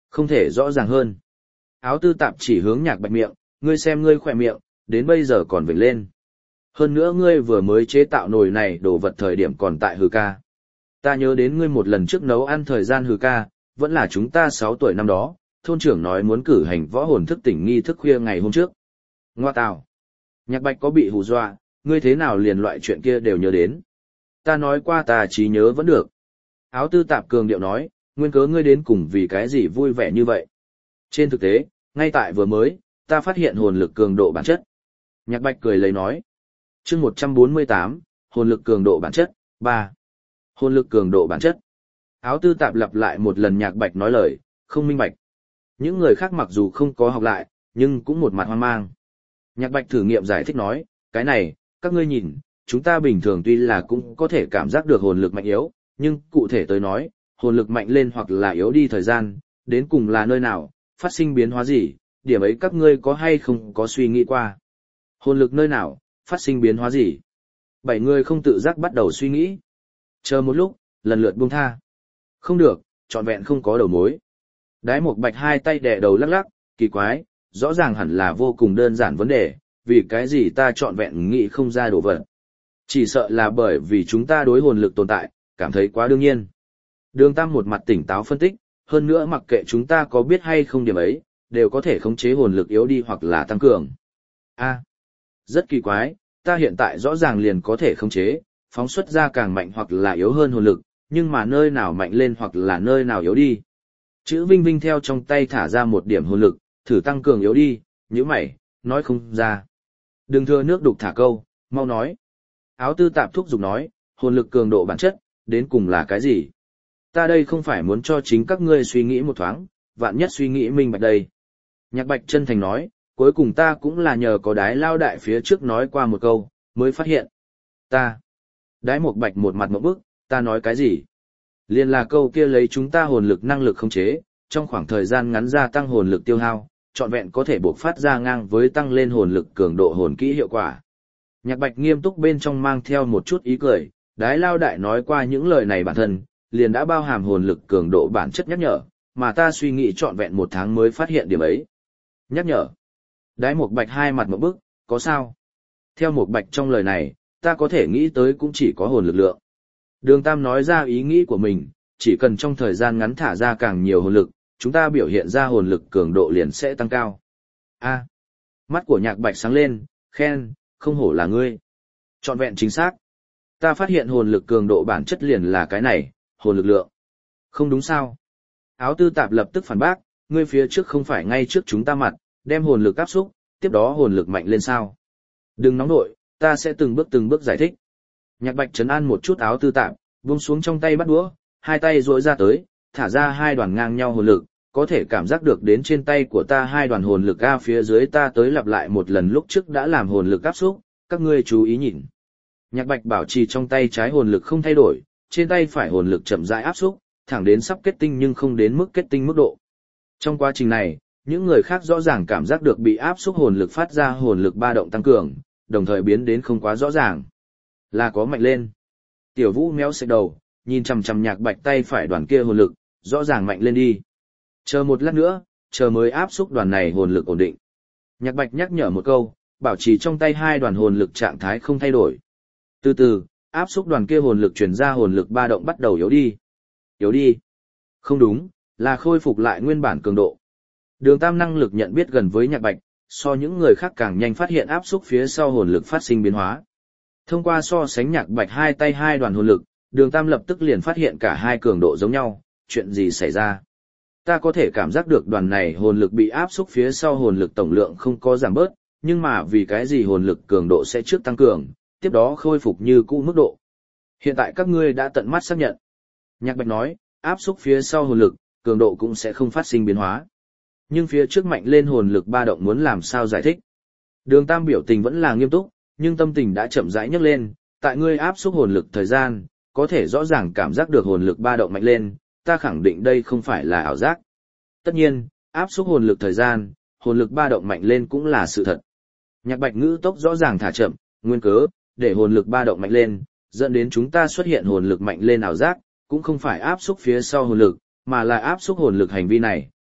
Không thể rõ ràng hơn. Áo tư tạp chỉ hướng Nhạc Bạch miệng, ngươi xem ngươi khỏe miệng, đến bây giờ còn vểnh lên. Hơn nữa ngươi vừa mới chế tạo nồi này đồ vật thời điểm còn tại hư ca. Ta nhớ đến ngươi một lần trước nấu ăn thời gian hư ca, vẫn là chúng ta sáu tuổi năm đó, thôn trưởng nói muốn cử hành võ hồn thức tỉnh nghi thức khuya ngày hôm trước. Ngoa tào. Nhạc Bạch có bị hù dọa, ngươi thế nào liền loại chuyện kia đều nhớ đến. Ta nói qua ta trí nhớ vẫn được. Áo tư tạp cường điệu nói, nguyên cớ ngươi đến cùng vì cái gì vui vẻ như vậy. Trên thực tế, ngay tại vừa mới, ta phát hiện hồn lực cường độ bản chất. Nhạc Bạch cười lấy nói. Chương một trăm bốn mươi tám, hồn lực cường độ bản chất, ba. Hồn lực cường độ bản chất. Áo tư tạp lặp lại một lần Nhạc Bạch nói lời, không minh bạch. Những người khác mặc dù không có học lại, nhưng cũng một mặt hoang mang. Nhạc Bạch thử nghiệm giải thích nói, cái này, các ngươi nhìn, chúng ta bình thường tuy là cũng có thể cảm giác được hồn lực mạnh yếu, nhưng cụ thể tới nói, hồn lực mạnh lên hoặc là yếu đi thời gian, đến cùng là nơi nào, phát sinh biến hóa gì, điểm ấy các ngươi có hay không có suy nghĩ qua. Hồn lực nơi nào, phát sinh biến hóa gì. Bảy người không tự giác bắt đầu suy nghĩ. Chờ một lúc, lần lượt buông tha. Không được, trọn vẹn không có đầu mối. Đái một bạch hai tay đè đầu lắc lắc, kỳ quái, rõ ràng hẳn là vô cùng đơn giản vấn đề, vì cái gì ta trọn vẹn nghĩ không ra đồ vật. Chỉ sợ là bởi vì chúng ta đối hồn lực tồn tại, cảm thấy quá đương nhiên. Đường Tam một mặt tỉnh táo phân tích, hơn nữa mặc kệ chúng ta có biết hay không điểm ấy, đều có thể khống chế hồn lực yếu đi hoặc là tăng cường. A, rất kỳ quái, ta hiện tại rõ ràng liền có thể khống chế, phóng xuất ra càng mạnh hoặc là yếu hơn hồn lực, nhưng mà nơi nào mạnh lên hoặc là nơi nào yếu đi. Chữ Vinh Vinh theo trong tay thả ra một điểm hồn lực, thử tăng cường yếu đi, như mày, nói không ra. Đừng thừa nước đục thả câu, mau nói. Áo tư tạp thúc giục nói, hồn lực cường độ bản chất, đến cùng là cái gì? Ta đây không phải muốn cho chính các ngươi suy nghĩ một thoáng, vạn nhất suy nghĩ minh bạch đây. Nhạc Bạch chân thành nói, cuối cùng ta cũng là nhờ có đái lao đại phía trước nói qua một câu, mới phát hiện. Ta. Đái một bạch một mặt một bức, ta nói cái gì? Liên là câu kia lấy chúng ta hồn lực năng lực khống chế, trong khoảng thời gian ngắn gia tăng hồn lực tiêu hao, trọn vẹn có thể buộc phát ra ngang với tăng lên hồn lực cường độ hồn kỹ hiệu quả. Nhạc Bạch nghiêm túc bên trong mang theo một chút ý cười, đái lao đại nói qua những lời này bản thân, liền đã bao hàm hồn lực cường độ bản chất nhắc nhở, mà ta suy nghĩ trọn vẹn một tháng mới phát hiện điểm ấy. Nhắc nhở. Đái một bạch hai mặt một bức, có sao? Theo một bạch trong lời này, ta có thể nghĩ tới cũng chỉ có hồn lực lượng. Đường Tam nói ra ý nghĩ của mình, chỉ cần trong thời gian ngắn thả ra càng nhiều hồn lực, chúng ta biểu hiện ra hồn lực cường độ liền sẽ tăng cao. A. Mắt của Nhạc Bạch sáng lên, khen, không hổ là ngươi. Trọn vẹn chính xác. Ta phát hiện hồn lực cường độ bản chất liền là cái này, hồn lực lượng. Không đúng sao? Áo tư tạp lập tức phản bác, ngươi phía trước không phải ngay trước chúng ta mặt, đem hồn lực áp xúc, tiếp đó hồn lực mạnh lên sao? Đừng nóng nội, ta sẽ từng bước từng bước giải thích. Nhạc Bạch trấn an một chút áo tư tạp, buông xuống trong tay bắt đũa, hai tay duỗi ra tới, thả ra hai đoàn ngang nhau hồn lực, có thể cảm giác được đến trên tay của ta hai đoàn hồn lực a phía dưới ta tới lặp lại một lần lúc trước đã làm hồn lực áp xúc, các ngươi chú ý nhìn. Nhạc Bạch bảo trì trong tay trái hồn lực không thay đổi, trên tay phải hồn lực chậm rãi áp xúc, thẳng đến sắp kết tinh nhưng không đến mức kết tinh mức độ. Trong quá trình này, những người khác rõ ràng cảm giác được bị áp xúc hồn lực phát ra hồn lực ba động tăng cường, đồng thời biến đến không quá rõ ràng. Là có mạnh lên. Tiểu Vũ méo xệch đầu, nhìn chằm chằm Nhạc Bạch tay phải đoàn kia hồn lực, rõ ràng mạnh lên đi. Chờ một lát nữa, chờ mới áp xúc đoàn này hồn lực ổn định. Nhạc Bạch nhắc nhở một câu, bảo trì trong tay hai đoàn hồn lực trạng thái không thay đổi. Từ từ, áp xúc đoàn kia hồn lực truyền ra hồn lực ba động bắt đầu yếu đi. Yếu đi. Không đúng, là khôi phục lại nguyên bản cường độ. Đường Tam năng lực nhận biết gần với Nhạc Bạch, so những người khác càng nhanh phát hiện áp xúc phía sau hồn lực phát sinh biến hóa. Thông qua so sánh Nhạc Bạch hai tay hai đoàn hồn lực, Đường Tam lập tức liền phát hiện cả hai cường độ giống nhau, chuyện gì xảy ra? Ta có thể cảm giác được đoàn này hồn lực bị áp xúc phía sau hồn lực tổng lượng không có giảm bớt, nhưng mà vì cái gì hồn lực cường độ sẽ trước tăng cường, tiếp đó khôi phục như cũ mức độ. Hiện tại các ngươi đã tận mắt xác nhận. Nhạc Bạch nói, áp xúc phía sau hồn lực, cường độ cũng sẽ không phát sinh biến hóa. Nhưng phía trước mạnh lên hồn lực ba động muốn làm sao giải thích. Đường Tam biểu tình vẫn là nghiêm túc, nhưng tâm tình đã chậm rãi nhấc lên, tại ngươi áp xúc hồn lực thời gian, có thể rõ ràng cảm giác được hồn lực ba động mạnh lên, ta khẳng định đây không phải là ảo giác. Tất nhiên, áp xúc hồn lực thời gian, hồn lực ba động mạnh lên cũng là sự thật. Nhạc Bạch ngữ tốc rõ ràng thả chậm, nguyên cớ, để hồn lực ba động mạnh lên, dẫn đến chúng ta xuất hiện hồn lực mạnh lên ảo giác, cũng không phải áp xúc phía sau hồn lực, mà là áp xúc hồn lực hành vi này,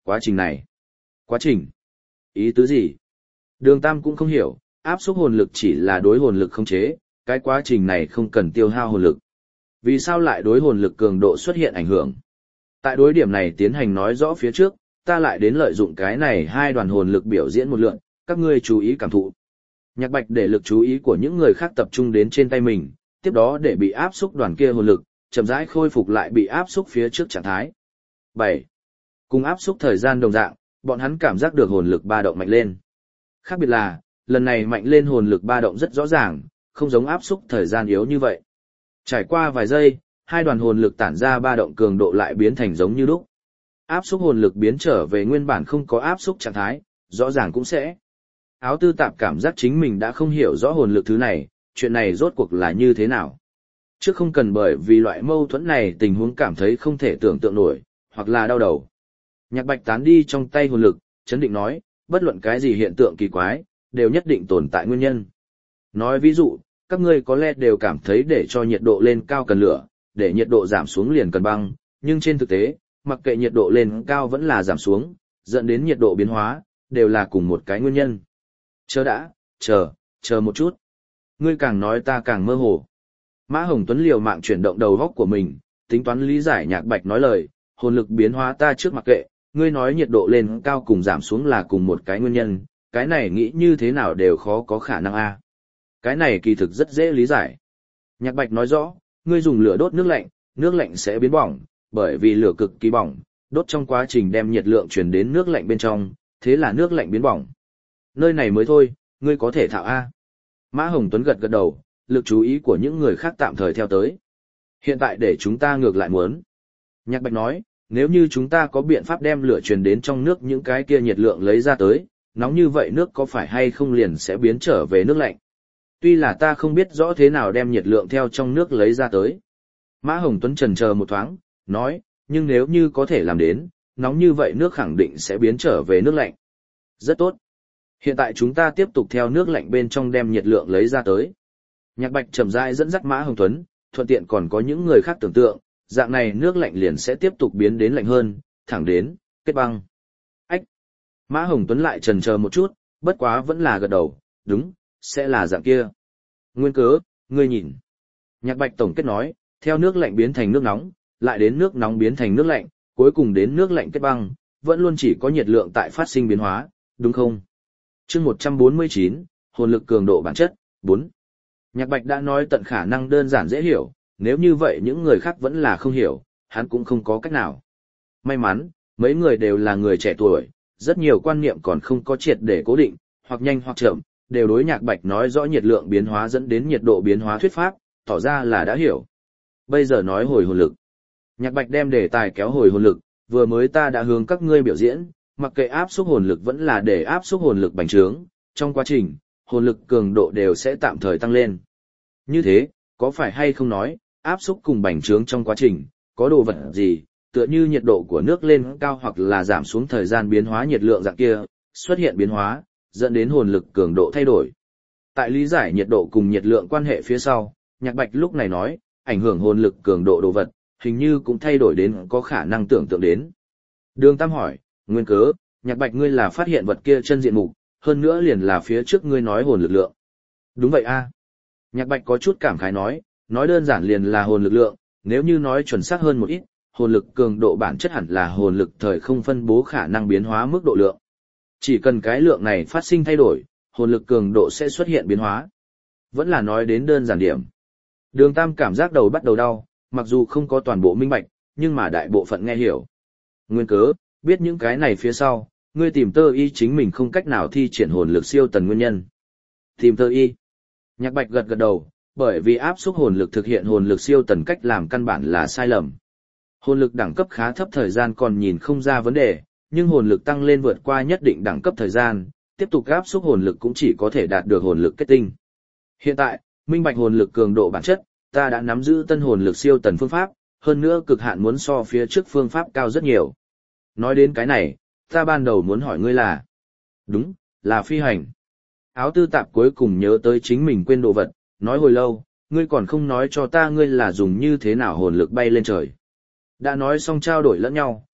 Quá trình này. Quá trình. Ý tứ gì? Đường Tam cũng không hiểu, áp xúc hồn lực chỉ là đối hồn lực khống chế, cái quá trình này không cần tiêu hao hồn lực. Vì sao lại đối hồn lực cường độ xuất hiện ảnh hưởng? Tại đối điểm này tiến hành nói rõ phía trước, ta lại đến lợi dụng cái này hai đoàn hồn lực biểu diễn một lượn, các ngươi chú ý cảm thụ. Nhạc Bạch để lực chú ý của những người khác tập trung đến trên tay mình, tiếp đó để bị áp xúc đoàn kia hồn lực, chậm rãi khôi phục lại bị áp xúc phía trước trạng thái. bảy. Cùng áp xúc thời gian đồng dạng, bọn hắn cảm giác được hồn lực ba động mạnh lên. Khác biệt là, lần này mạnh lên hồn lực ba động rất rõ ràng, không giống áp xúc thời gian yếu như vậy. Trải qua vài giây, hai đoàn hồn lực tản ra ba động cường độ lại biến thành giống như lúc. Áp xúc hồn lực biến trở về nguyên bản không có áp xúc trạng thái, rõ ràng cũng sẽ. Áo Tư Tạp cảm giác chính mình đã không hiểu rõ hồn lực thứ này, chuyện này rốt cuộc là như thế nào. Chứ không cần bởi vì loại mâu thuẫn này tình huống cảm thấy không thể tưởng tượng nổi, hoặc là đau đầu. Nhạc Bạch tán đi trong tay hồn lực, chấn định nói, bất luận cái gì hiện tượng kỳ quái, đều nhất định tồn tại nguyên nhân. Nói ví dụ, các ngươi có lẽ đều cảm thấy để cho nhiệt độ lên cao cần lửa, để nhiệt độ giảm xuống liền cần băng, nhưng trên thực tế, mặc kệ nhiệt độ lên cao vẫn là giảm xuống, dẫn đến nhiệt độ biến hóa, đều là cùng một cái nguyên nhân. Chờ đã, chờ, chờ một chút. Ngươi càng nói ta càng mơ hồ. Mã Hồng Tuấn liều mạng chuyển động đầu góc của mình, tính toán lý giải Nhạc Bạch nói lời, hồn lực biến hóa ta trước mặc kệ, ngươi nói nhiệt độ lên cao cùng giảm xuống là cùng một cái nguyên nhân, cái này nghĩ như thế nào đều khó có khả năng a. Cái này kỳ thực rất dễ lý giải. Nhạc Bạch nói rõ, ngươi dùng lửa đốt nước lạnh, nước lạnh sẽ biến bỏng, bởi vì lửa cực kỳ bỏng, đốt trong quá trình đem nhiệt lượng truyền đến nước lạnh bên trong, thế là nước lạnh biến bỏng. Nơi này mới thôi, ngươi có thể thạo a. Mã Hồng Tuấn gật gật đầu, lực chú ý của những người khác tạm thời theo tới. Hiện tại để chúng ta ngược lại muốn. Nhạc Bạch nói, nếu như chúng ta có biện pháp đem lửa truyền đến trong nước những cái kia nhiệt lượng lấy ra tới, nóng như vậy nước có phải hay không liền sẽ biến trở về nước lạnh. Tuy là ta không biết rõ thế nào đem nhiệt lượng theo trong nước lấy ra tới. Mã Hồng Tuấn chần chờ một thoáng, nói, nhưng nếu như có thể làm đến, nóng như vậy nước khẳng định sẽ biến trở về nước lạnh. Rất tốt. Hiện tại chúng ta tiếp tục theo nước lạnh bên trong đem nhiệt lượng lấy ra tới. Nhạc Bạch chậm rãi dẫn dắt Mã Hồng Tuấn, thuận tiện còn có những người khác tưởng tượng, dạng này nước lạnh liền sẽ tiếp tục biến đến lạnh hơn, thẳng đến, kết băng. Ách! Mã Hồng Tuấn lại chần chờ một chút, bất quá vẫn là gật đầu, đúng, sẽ là dạng kia. Nguyên cớ, ngươi nhìn. Nhạc Bạch tổng kết nói, theo nước lạnh biến thành nước nóng, lại đến nước nóng biến thành nước lạnh, cuối cùng đến nước lạnh kết băng, vẫn luôn chỉ có nhiệt lượng tại phát sinh biến hóa, đúng không? Chương một trăm bốn mươi chín, hồn lực cường độ bản chất, bốn. Nhạc Bạch đã nói tận khả năng đơn giản dễ hiểu, nếu như vậy những người khác vẫn là không hiểu, hắn cũng không có cách nào. May mắn, mấy người đều là người trẻ tuổi, rất nhiều quan niệm còn không có triệt để cố định, hoặc nhanh hoặc chậm, đều đối Nhạc Bạch nói rõ nhiệt lượng biến hóa dẫn đến nhiệt độ biến hóa thuyết pháp, tỏ ra là đã hiểu. Bây giờ nói hồi hồn lực. Nhạc Bạch đem đề tài kéo hồi hồn lực, vừa mới ta đã hướng các ngươi biểu diễn, mặc kệ áp xúc hồn lực vẫn là để áp xúc hồn lực bành trướng, trong quá trình, hồn lực cường độ đều sẽ tạm thời tăng lên. Như thế, có phải hay không nói, áp xúc cùng bành trướng trong quá trình, có đồ vật gì, tựa như nhiệt độ của nước lên cao hoặc là giảm xuống thời gian biến hóa nhiệt lượng dạng kia, xuất hiện biến hóa, dẫn đến hồn lực cường độ thay đổi. Tại lý giải nhiệt độ cùng nhiệt lượng quan hệ phía sau, Nhạc Bạch lúc này nói, ảnh hưởng hồn lực cường độ đồ vật, hình như cũng thay đổi đến có khả năng tưởng tượng đến. Đường Tam hỏi, nguyên cớ, Nhạc Bạch ngươi là phát hiện vật kia chân diện mục, hơn nữa liền là phía trước ngươi nói hồn lực lượng. Đúng vậy a. Nhạc Bạch có chút cảm khái nói, nói đơn giản liền là hồn lực lượng, nếu như nói chuẩn xác hơn một ít, hồn lực cường độ bản chất hẳn là hồn lực thời không phân bố khả năng biến hóa mức độ lượng. Chỉ cần cái lượng này phát sinh thay đổi, hồn lực cường độ sẽ xuất hiện biến hóa. Vẫn là nói đến đơn giản điểm. Đường Tam cảm giác đầu bắt đầu đau, mặc dù không có toàn bộ minh bạch, nhưng mà đại bộ phận nghe hiểu. Nguyên cớ, biết những cái này phía sau, ngươi tìm tơ y chính mình không cách nào thi triển hồn lực siêu tần nguyên nhân. Tìm tơ y. Nhạc Bạch gật gật đầu, bởi vì áp xúc hồn lực thực hiện hồn lực siêu tần cách làm căn bản là sai lầm. Hồn lực đẳng cấp khá thấp thời gian còn nhìn không ra vấn đề, nhưng hồn lực tăng lên vượt qua nhất định đẳng cấp thời gian, tiếp tục áp xúc hồn lực cũng chỉ có thể đạt được hồn lực kết tinh. Hiện tại, minh bạch hồn lực cường độ bản chất, ta đã nắm giữ tân hồn lực siêu tần phương pháp, hơn nữa cực hạn muốn so phía trước phương pháp cao rất nhiều. Nói đến cái này, ta ban đầu muốn hỏi ngươi là... Đúng, là phi hành. Áo Tư Tạp cuối cùng nhớ tới chính mình quên đồ vật, nói hồi lâu, ngươi còn không nói cho ta ngươi là dùng như thế nào hồn lực bay lên trời. Đã nói xong trao đổi lẫn nhau,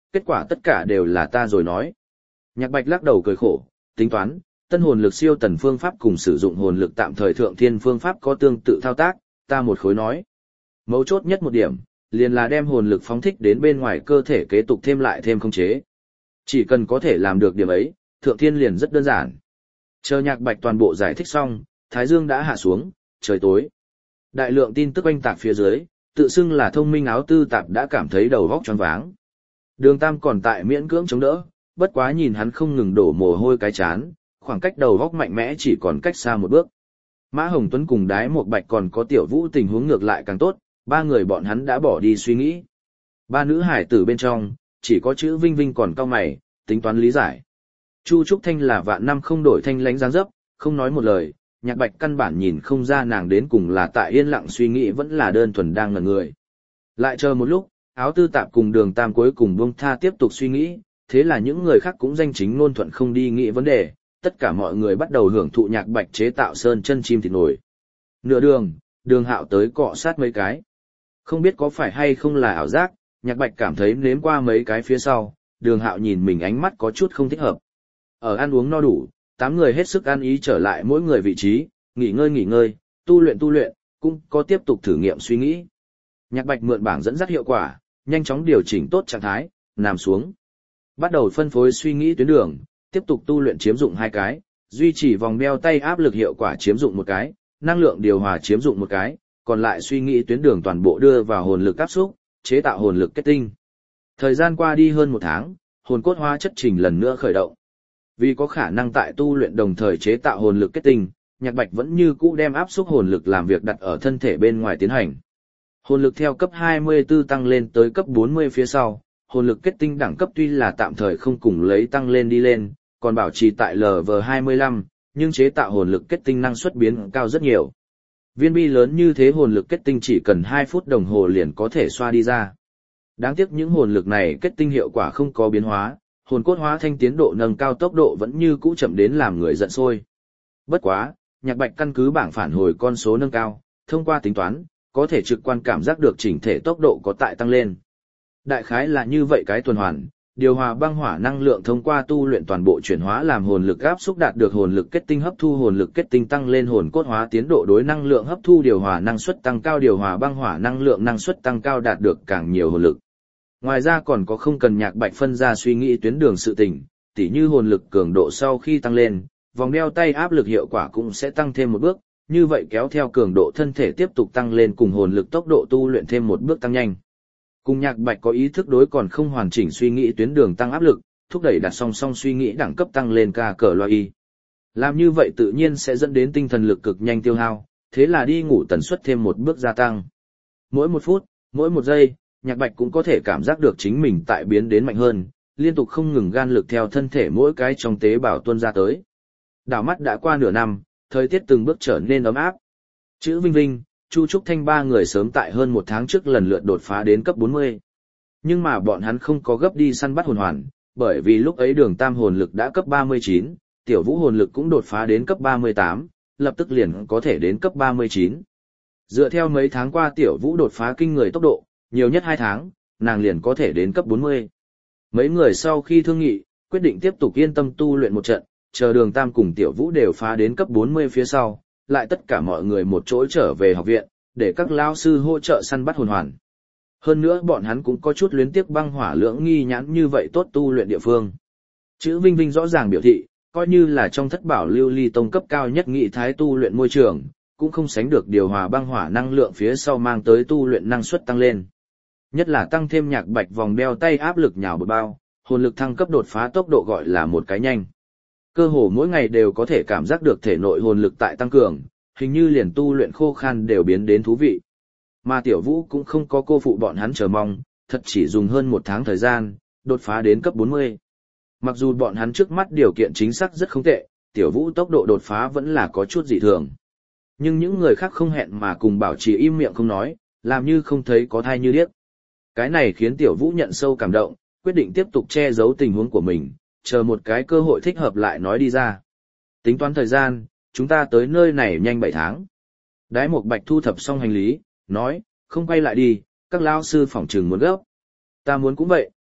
kết quả tất cả đều là ta rồi nói. Nhạc Bạch lắc đầu cười khổ, tính toán, tân hồn lực siêu tần phương pháp cùng sử dụng hồn lực tạm thời thượng thiên phương pháp có tương tự thao tác, ta một khối nói. Mấu chốt nhất một điểm, liền là đem hồn lực phóng thích đến bên ngoài cơ thể kế tục thêm lại thêm khống chế. Chỉ cần có thể làm được điểm ấy, thượng thiên liền rất đơn giản. Chờ Nhạc Bạch toàn bộ giải thích xong, thái dương đã hạ xuống, trời tối. Đại lượng tin tức oanh tạc phía dưới, tự xưng là thông minh áo tư tạp đã cảm thấy đầu vóc choáng váng. Đường Tam còn tại miễn cưỡng chống đỡ, bất quá nhìn hắn không ngừng đổ mồ hôi cái chán, khoảng cách đầu vóc mạnh mẽ chỉ còn cách xa một bước. Mã Hồng Tuấn cùng Đái Một Bạch còn có Tiểu Vũ tình huống ngược lại càng tốt, ba người bọn hắn đã bỏ đi suy nghĩ. Ba nữ hải tử bên trong, chỉ có chữ Vinh Vinh còn cau mày, tính toán lý giải. Chu Trúc Thanh là vạn năm không đổi thanh lánh dáng dấp, không nói một lời, Nhạc Bạch căn bản nhìn không ra nàng đến cùng là tại yên lặng suy nghĩ vẫn là đơn thuần đang ngẩn người. Lại chờ một lúc, áo tư tạp cùng Đường Tam cuối cùng buông tha tiếp tục suy nghĩ, thế là những người khác cũng danh chính ngôn thuận không đi nghĩ vấn đề, tất cả mọi người bắt đầu hưởng thụ Nhạc Bạch chế tạo sơn chân chim thịt nổi. Nửa đường, Đường Hạo tới cọ sát mấy cái. Không biết có phải hay không là ảo giác, Nhạc Bạch cảm thấy nếm qua mấy cái phía sau, Đường Hạo nhìn mình ánh mắt có chút không thích hợp. Ở ăn uống no đủ, tám người hết sức ăn ý trở lại mỗi người vị trí, nghỉ ngơi nghỉ ngơi, tu luyện tu luyện, cũng có tiếp tục thử nghiệm suy nghĩ. Nhạc Bạch mượn bảng dẫn dắt hiệu quả, nhanh chóng điều chỉnh tốt trạng thái, nằm xuống. Bắt đầu phân phối suy nghĩ tuyến đường, tiếp tục tu luyện chiếm dụng hai cái, duy trì vòng đeo tay áp lực hiệu quả chiếm dụng một cái, năng lượng điều hòa chiếm dụng một cái, còn lại suy nghĩ tuyến đường toàn bộ đưa vào hồn lực áp xúc, chế tạo hồn lực kết tinh. Thời gian qua đi hơn một tháng, hồn cốt hóa chất trình lần nữa khởi động. Vì có khả năng tại tu luyện đồng thời chế tạo hồn lực kết tinh, Nhạc Bạch vẫn như cũ đem áp xúc hồn lực làm việc đặt ở thân thể bên ngoài tiến hành. Hồn lực theo cấp hai mươi tư tăng lên tới cấp bốn mươi phía sau, hồn lực kết tinh đẳng cấp tuy là tạm thời không cùng lấy tăng lên đi lên, còn bảo trì tại L V hai mươi lăm, nhưng chế tạo hồn lực kết tinh năng suất biến cao rất nhiều. Viên bi lớn như thế hồn lực kết tinh chỉ cần hai phút đồng hồ liền có thể xoa đi ra. Đáng tiếc những hồn lực này kết tinh hiệu quả không có biến hóa, hồn cốt hóa thanh tiến độ nâng cao tốc độ vẫn như cũ chậm đến làm người giận sôi. Bất quá, Nhạc Bạch căn cứ bảng phản hồi con số nâng cao, thông qua tính toán, có thể trực quan cảm giác được chỉnh thể tốc độ có tại tăng lên. Đại khái là như vậy cái tuần hoàn, điều hòa băng hỏa năng lượng thông qua tu luyện toàn bộ chuyển hóa làm hồn lực áp xúc đạt được hồn lực kết tinh hấp thu hồn lực kết tinh tăng lên hồn cốt hóa tiến độ đối năng lượng hấp thu điều hòa năng suất tăng cao điều hòa băng hỏa năng lượng năng suất tăng cao đạt được càng nhiều hồn lực. Ngoài ra còn có không cần Nhạc Bạch phân ra suy nghĩ tuyến đường sự tình, tỉ như hồn lực cường độ sau khi tăng lên, vòng đeo tay áp lực hiệu quả cũng sẽ tăng thêm một bước, như vậy kéo theo cường độ thân thể tiếp tục tăng lên cùng hồn lực tốc độ tu luyện thêm một bước tăng nhanh. Cùng Nhạc Bạch có ý thức đối còn không hoàn chỉnh suy nghĩ tuyến đường tăng áp lực, thúc đẩy đặt song song suy nghĩ đẳng cấp tăng lên ca cờ loa y. Làm như vậy tự nhiên sẽ dẫn đến tinh thần lực cực nhanh tiêu hao, thế là đi ngủ tần suất thêm một bước gia tăng. Mỗi một phút, mỗi một giây, Nhạc Bạch cũng có thể cảm giác được chính mình tại biến đến mạnh hơn, liên tục không ngừng gan lực theo thân thể mỗi cái trong tế bào tuôn ra tới. Đảo mắt đã qua nửa năm, thời tiết từng bước trở nên ấm áp. Chữ Vinh Vinh, Chu Trúc Thanh ba người sớm tại hơn một tháng trước lần lượt đột phá đến cấp bốn mươi. Nhưng mà bọn hắn không có gấp đi săn bắt hồn hoàn, bởi vì lúc ấy Đường Tam hồn lực đã cấp ba mươi chín, Tiểu Vũ hồn lực cũng đột phá đến cấp ba mươi tám, lập tức liền có thể đến cấp ba mươi chín. Dựa theo mấy tháng qua Tiểu Vũ đột phá kinh người tốc độ, nhiều nhất hai tháng, nàng liền có thể đến cấp bốn mươi. Mấy người sau khi thương nghị, quyết định tiếp tục yên tâm tu luyện một trận, chờ Đường Tam cùng Tiểu Vũ đều phá đến cấp bốn mươi phía sau, lại tất cả mọi người một chỗ trở về học viện, để các lao sư hỗ trợ săn bắt hồn hoàn. Hơn nữa bọn hắn cũng có chút luyến tiếc băng hỏa lưỡng nghi nhãn như vậy tốt tu luyện địa phương. Chữ Vinh Vinh rõ ràng biểu thị, coi như là trong thất bảo lưu ly tông cấp cao nhất nghị thái tu luyện môi trường, cũng không sánh được điều hòa băng hỏa năng lượng phía sau mang tới tu luyện năng suất tăng lên. Nhất là tăng thêm Nhạc Bạch vòng đeo tay áp lực nhào bột bao, hồn lực thăng cấp đột phá tốc độ gọi là một cái nhanh. Cơ hồ mỗi ngày đều có thể cảm giác được thể nội hồn lực tại tăng cường, hình như liền tu luyện khô khan đều biến đến thú vị. Mà Tiểu Vũ cũng không có cô phụ bọn hắn chờ mong, thật chỉ dùng hơn một tháng thời gian, đột phá đến cấp bốn mươi. Mặc dù bọn hắn trước mắt điều kiện chính xác rất không tệ, Tiểu Vũ tốc độ đột phá vẫn là có chút dị thường. Nhưng những người khác không hẹn mà cùng bảo trì im miệng không nói, làm như không thấy có thai như điếc. Cái này khiến Tiểu Vũ nhận sâu cảm động, quyết định tiếp tục che giấu tình huống của mình, chờ một cái cơ hội thích hợp lại nói đi ra. Tính toán thời gian, chúng ta tới nơi này nhanh bảy tháng. Đái Một Bạch thu thập xong hành lý, nói, không quay lại đi, các lao sư phỏng trừng muốn gấp. Ta muốn cũng vậy.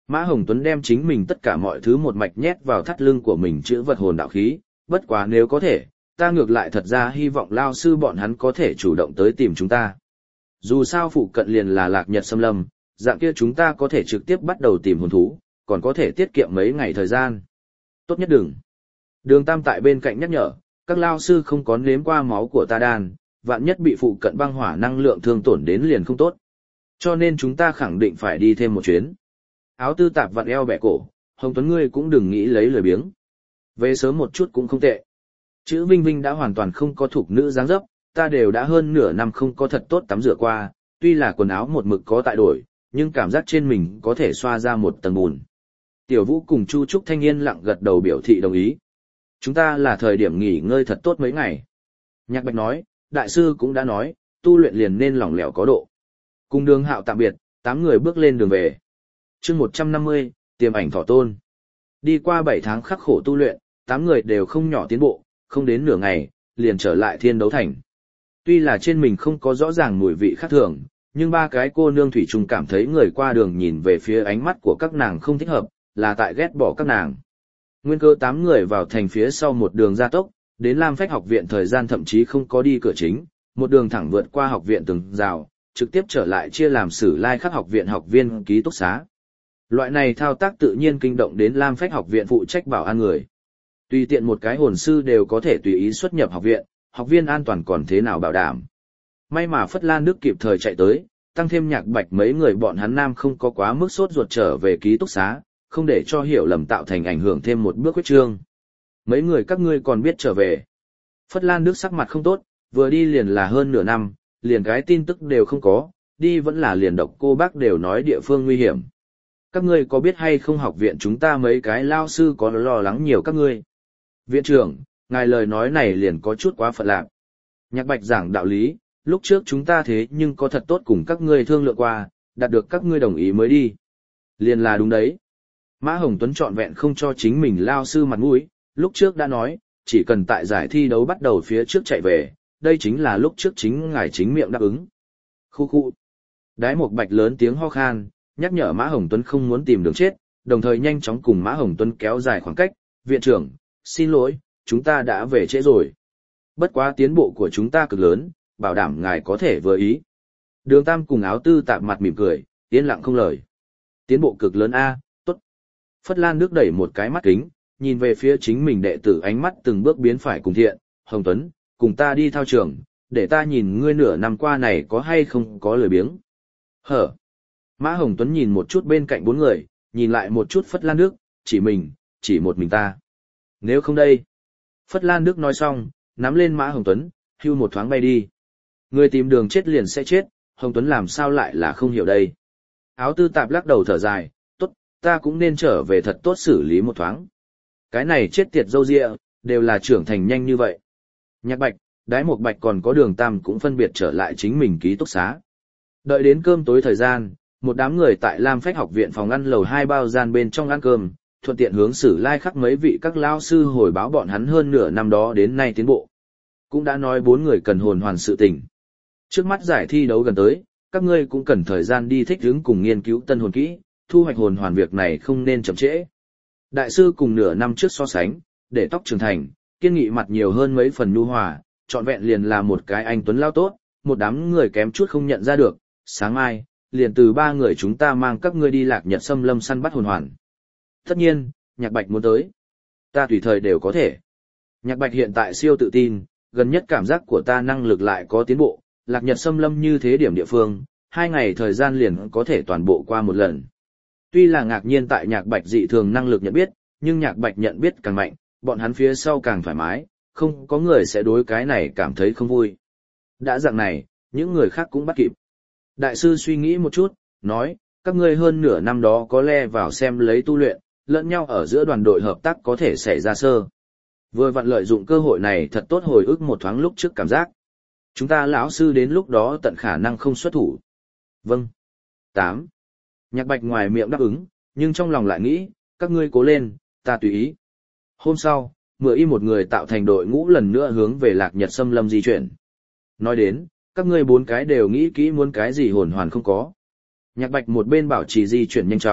Mã Hồng Tuấn đem chính mình tất cả mọi thứ một mạch nhét vào thắt lưng của mình chữa vật hồn đạo khí, bất quá nếu có thể, ta ngược lại thật ra hy vọng lao sư bọn hắn có thể chủ động tới tìm chúng ta. Dù sao phụ cận liền là Lạc Nhật Xâm Lâm, dạng kia chúng ta có thể trực tiếp bắt đầu tìm hồn thú, còn có thể tiết kiệm mấy ngày thời gian. Tốt nhất đừng. Đường Tam tại bên cạnh nhắc nhở, các lao sư không có nếm qua máu của ta đan, vạn nhất bị phụ cận băng hỏa năng lượng thương tổn đến liền không tốt. Cho nên chúng ta khẳng định phải đi thêm một chuyến. Áo Tư Tạp vặn eo bẻ cổ, Hồng Tuấn ngươi cũng đừng nghĩ lấy lời biếng. Về sớm một chút cũng không tệ. Chữ Vinh Vinh đã hoàn toàn không có thuộc nữ dáng dấp, ta đều đã hơn nửa năm không có thật tốt tắm rửa qua, tuy là quần áo một mực có tại đổi, nhưng cảm giác trên mình có thể xoa ra một tầng bùn. Tiểu Vũ cùng Chu Trúc Thanh Yên lặng gật đầu biểu thị đồng ý. Chúng ta là thời điểm nghỉ ngơi thật tốt mấy ngày. Nhạc Bạch nói, đại sư cũng đã nói, tu luyện liền nên lỏng lẻo có độ. Cùng Đường Hạo tạm biệt, tám người bước lên đường về. Chương một trăm năm mươi, tiềm ảnh thỏ tôn. Đi qua bảy tháng khắc khổ tu luyện, tám người đều không nhỏ tiến bộ, không đến nửa ngày, liền trở lại Thiên Đấu Thành. Tuy là trên mình không có rõ ràng mùi vị khác thường, nhưng ba cái cô nương thủy chung cảm thấy người qua đường nhìn về phía ánh mắt của các nàng không thích hợp, là tại ghét bỏ các nàng. Nguyên cơ tám người vào thành phía sau một đường gia tốc, đến Lam Phách học viện thời gian thậm chí không có đi cửa chính, một đường thẳng vượt qua học viện từng rào, trực tiếp trở lại chia làm Sử Lai Khắc học viện học viên ký túc xá. Loại này thao tác tự nhiên kinh động đến Lam Phách học viện phụ trách bảo an người. Tùy tiện một cái hồn sư đều có thể tùy ý xuất nhập học viện, học viên an toàn còn thế nào bảo đảm. May mà Phất Lan Đức kịp thời chạy tới, tăng thêm Nhạc Bạch mấy người bọn hắn nam không có quá mức sốt ruột trở về ký túc xá, không để cho hiểu lầm tạo thành ảnh hưởng thêm một bước huyết trương. Mấy người các ngươi còn biết trở về. Phất Lan Đức sắc mặt không tốt, vừa đi liền là hơn nửa năm, liền cái tin tức đều không có, đi vẫn là liền độc cô bác đều nói địa phương nguy hiểm. Các ngươi có biết hay không học viện chúng ta mấy cái lao sư có lo lắng nhiều các ngươi. Viện trưởng, ngài lời nói này liền có chút quá phật lạc. Nhạc Bạch giảng đạo lý, lúc trước chúng ta thế nhưng có thật tốt cùng các ngươi thương lượng qua, đạt được các ngươi đồng ý mới đi. Liền là đúng đấy. Mã Hồng Tuấn trọn vẹn không cho chính mình lao sư mặt mũi, lúc trước đã nói, chỉ cần tại giải thi đấu bắt đầu phía trước chạy về, đây chính là lúc trước chính ngài chính miệng đáp ứng. Khu khu. Đái Một Bạch lớn tiếng ho khan, nhắc nhở Mã Hồng Tuấn không muốn tìm đường chết, đồng thời nhanh chóng cùng Mã Hồng Tuấn kéo dài khoảng cách. Viện trưởng, xin lỗi, chúng ta đã về trễ rồi. Bất quá tiến bộ của chúng ta cực lớn, bảo đảm ngài có thể vừa ý. Đường Tam cùng Áo Tư Tạp mặt mỉm cười, yên lặng không lời. Tiến bộ cực lớn a, tốt. Phất Lan Đức đẩy một cái mắt kính, nhìn về phía chính mình đệ tử ánh mắt từng bước biến phải cùng thiện. Hồng Tuấn, cùng ta đi thao trường, để ta nhìn ngươi nửa năm qua này có hay không có lười biếng. Hở. Mã Hồng Tuấn nhìn một chút bên cạnh bốn người, nhìn lại một chút Phất Lan Đức, chỉ mình, chỉ một mình ta. Nếu không đây. Phất Lan Đức nói xong, nắm lên Mã Hồng Tuấn, hưu một thoáng bay đi. Người tìm đường chết liền sẽ chết, Hồng Tuấn làm sao lại là không hiểu đây. Áo Tư Tạp lắc đầu thở dài, tốt, ta cũng nên trở về thật tốt xử lý một thoáng. Cái này chết tiệt dâu dịa, đều là trưởng thành nhanh như vậy. Nhạc Bạch, Đái Một Bạch còn có Đường Tam cũng phân biệt trở lại chính mình ký túc xá. Đợi đến cơm tối thời gian, một đám người tại Lam Phách học viện phòng ăn lầu hai bao gian bên trong ăn cơm, thuận tiện hướng Sử Lai Khắc mấy vị các lao sư hồi báo bọn hắn hơn nửa năm đó đến nay tiến bộ. Cũng đã nói bốn người cần hồn hoàn sự tình. Trước mắt giải thi đấu gần tới, các ngươi cũng cần thời gian đi thích ứng cùng nghiên cứu tân hồn kỹ, thu hoạch hồn hoàn việc này không nên chậm trễ. Đại sư cùng nửa năm trước so sánh, để tóc trưởng thành, kiên nghị mặt nhiều hơn mấy phần nhu hòa, trọn vẹn liền là một cái anh tuấn lao tốt, một đám người kém chút không nhận ra được. Sáng mai, liền từ ba người chúng ta mang các ngươi đi Lạc Nhật Xâm Lâm săn bắt hồn hoàn. Tất nhiên, Nhạc Bạch muốn tới. Ta tùy thời đều có thể. Nhạc Bạch hiện tại siêu tự tin, gần nhất cảm giác của ta năng lực lại có tiến bộ, Lạc Nhật Xâm Lâm như thế điểm địa phương, hai ngày thời gian liền có thể toàn bộ qua một lần. Tuy là ngạc nhiên tại Nhạc Bạch dị thường năng lực nhận biết, nhưng Nhạc Bạch nhận biết càng mạnh, bọn hắn phía sau càng thoải mái, không có người sẽ đối cái này cảm thấy không vui. Đã dạng này, những người khác cũng bắt kịp. Đại sư suy nghĩ một chút, nói, các ngươi hơn nửa năm đó có lẽ vào xem lấy tu luyện, lẫn nhau ở giữa đoàn đội hợp tác có thể xảy ra sơ. Vừa vặn lợi dụng cơ hội này thật tốt hồi ức một thoáng lúc trước cảm giác. Chúng ta lão sư đến lúc đó tận khả năng không xuất thủ. Vâng. tám. Nhạc Bạch ngoài miệng đáp ứng, nhưng trong lòng lại nghĩ, các ngươi cố lên, ta tùy ý. Hôm sau, Mựa Y một người tạo thành đội ngũ lần nữa hướng về Lạc Nhật Xâm Lâm di chuyển. Nói đến, các ngươi bốn cái đều nghĩ kỹ muốn cái gì hồn hoàn không có. Nhạc Bạch một bên bảo trì di chuyển nhanh chóng,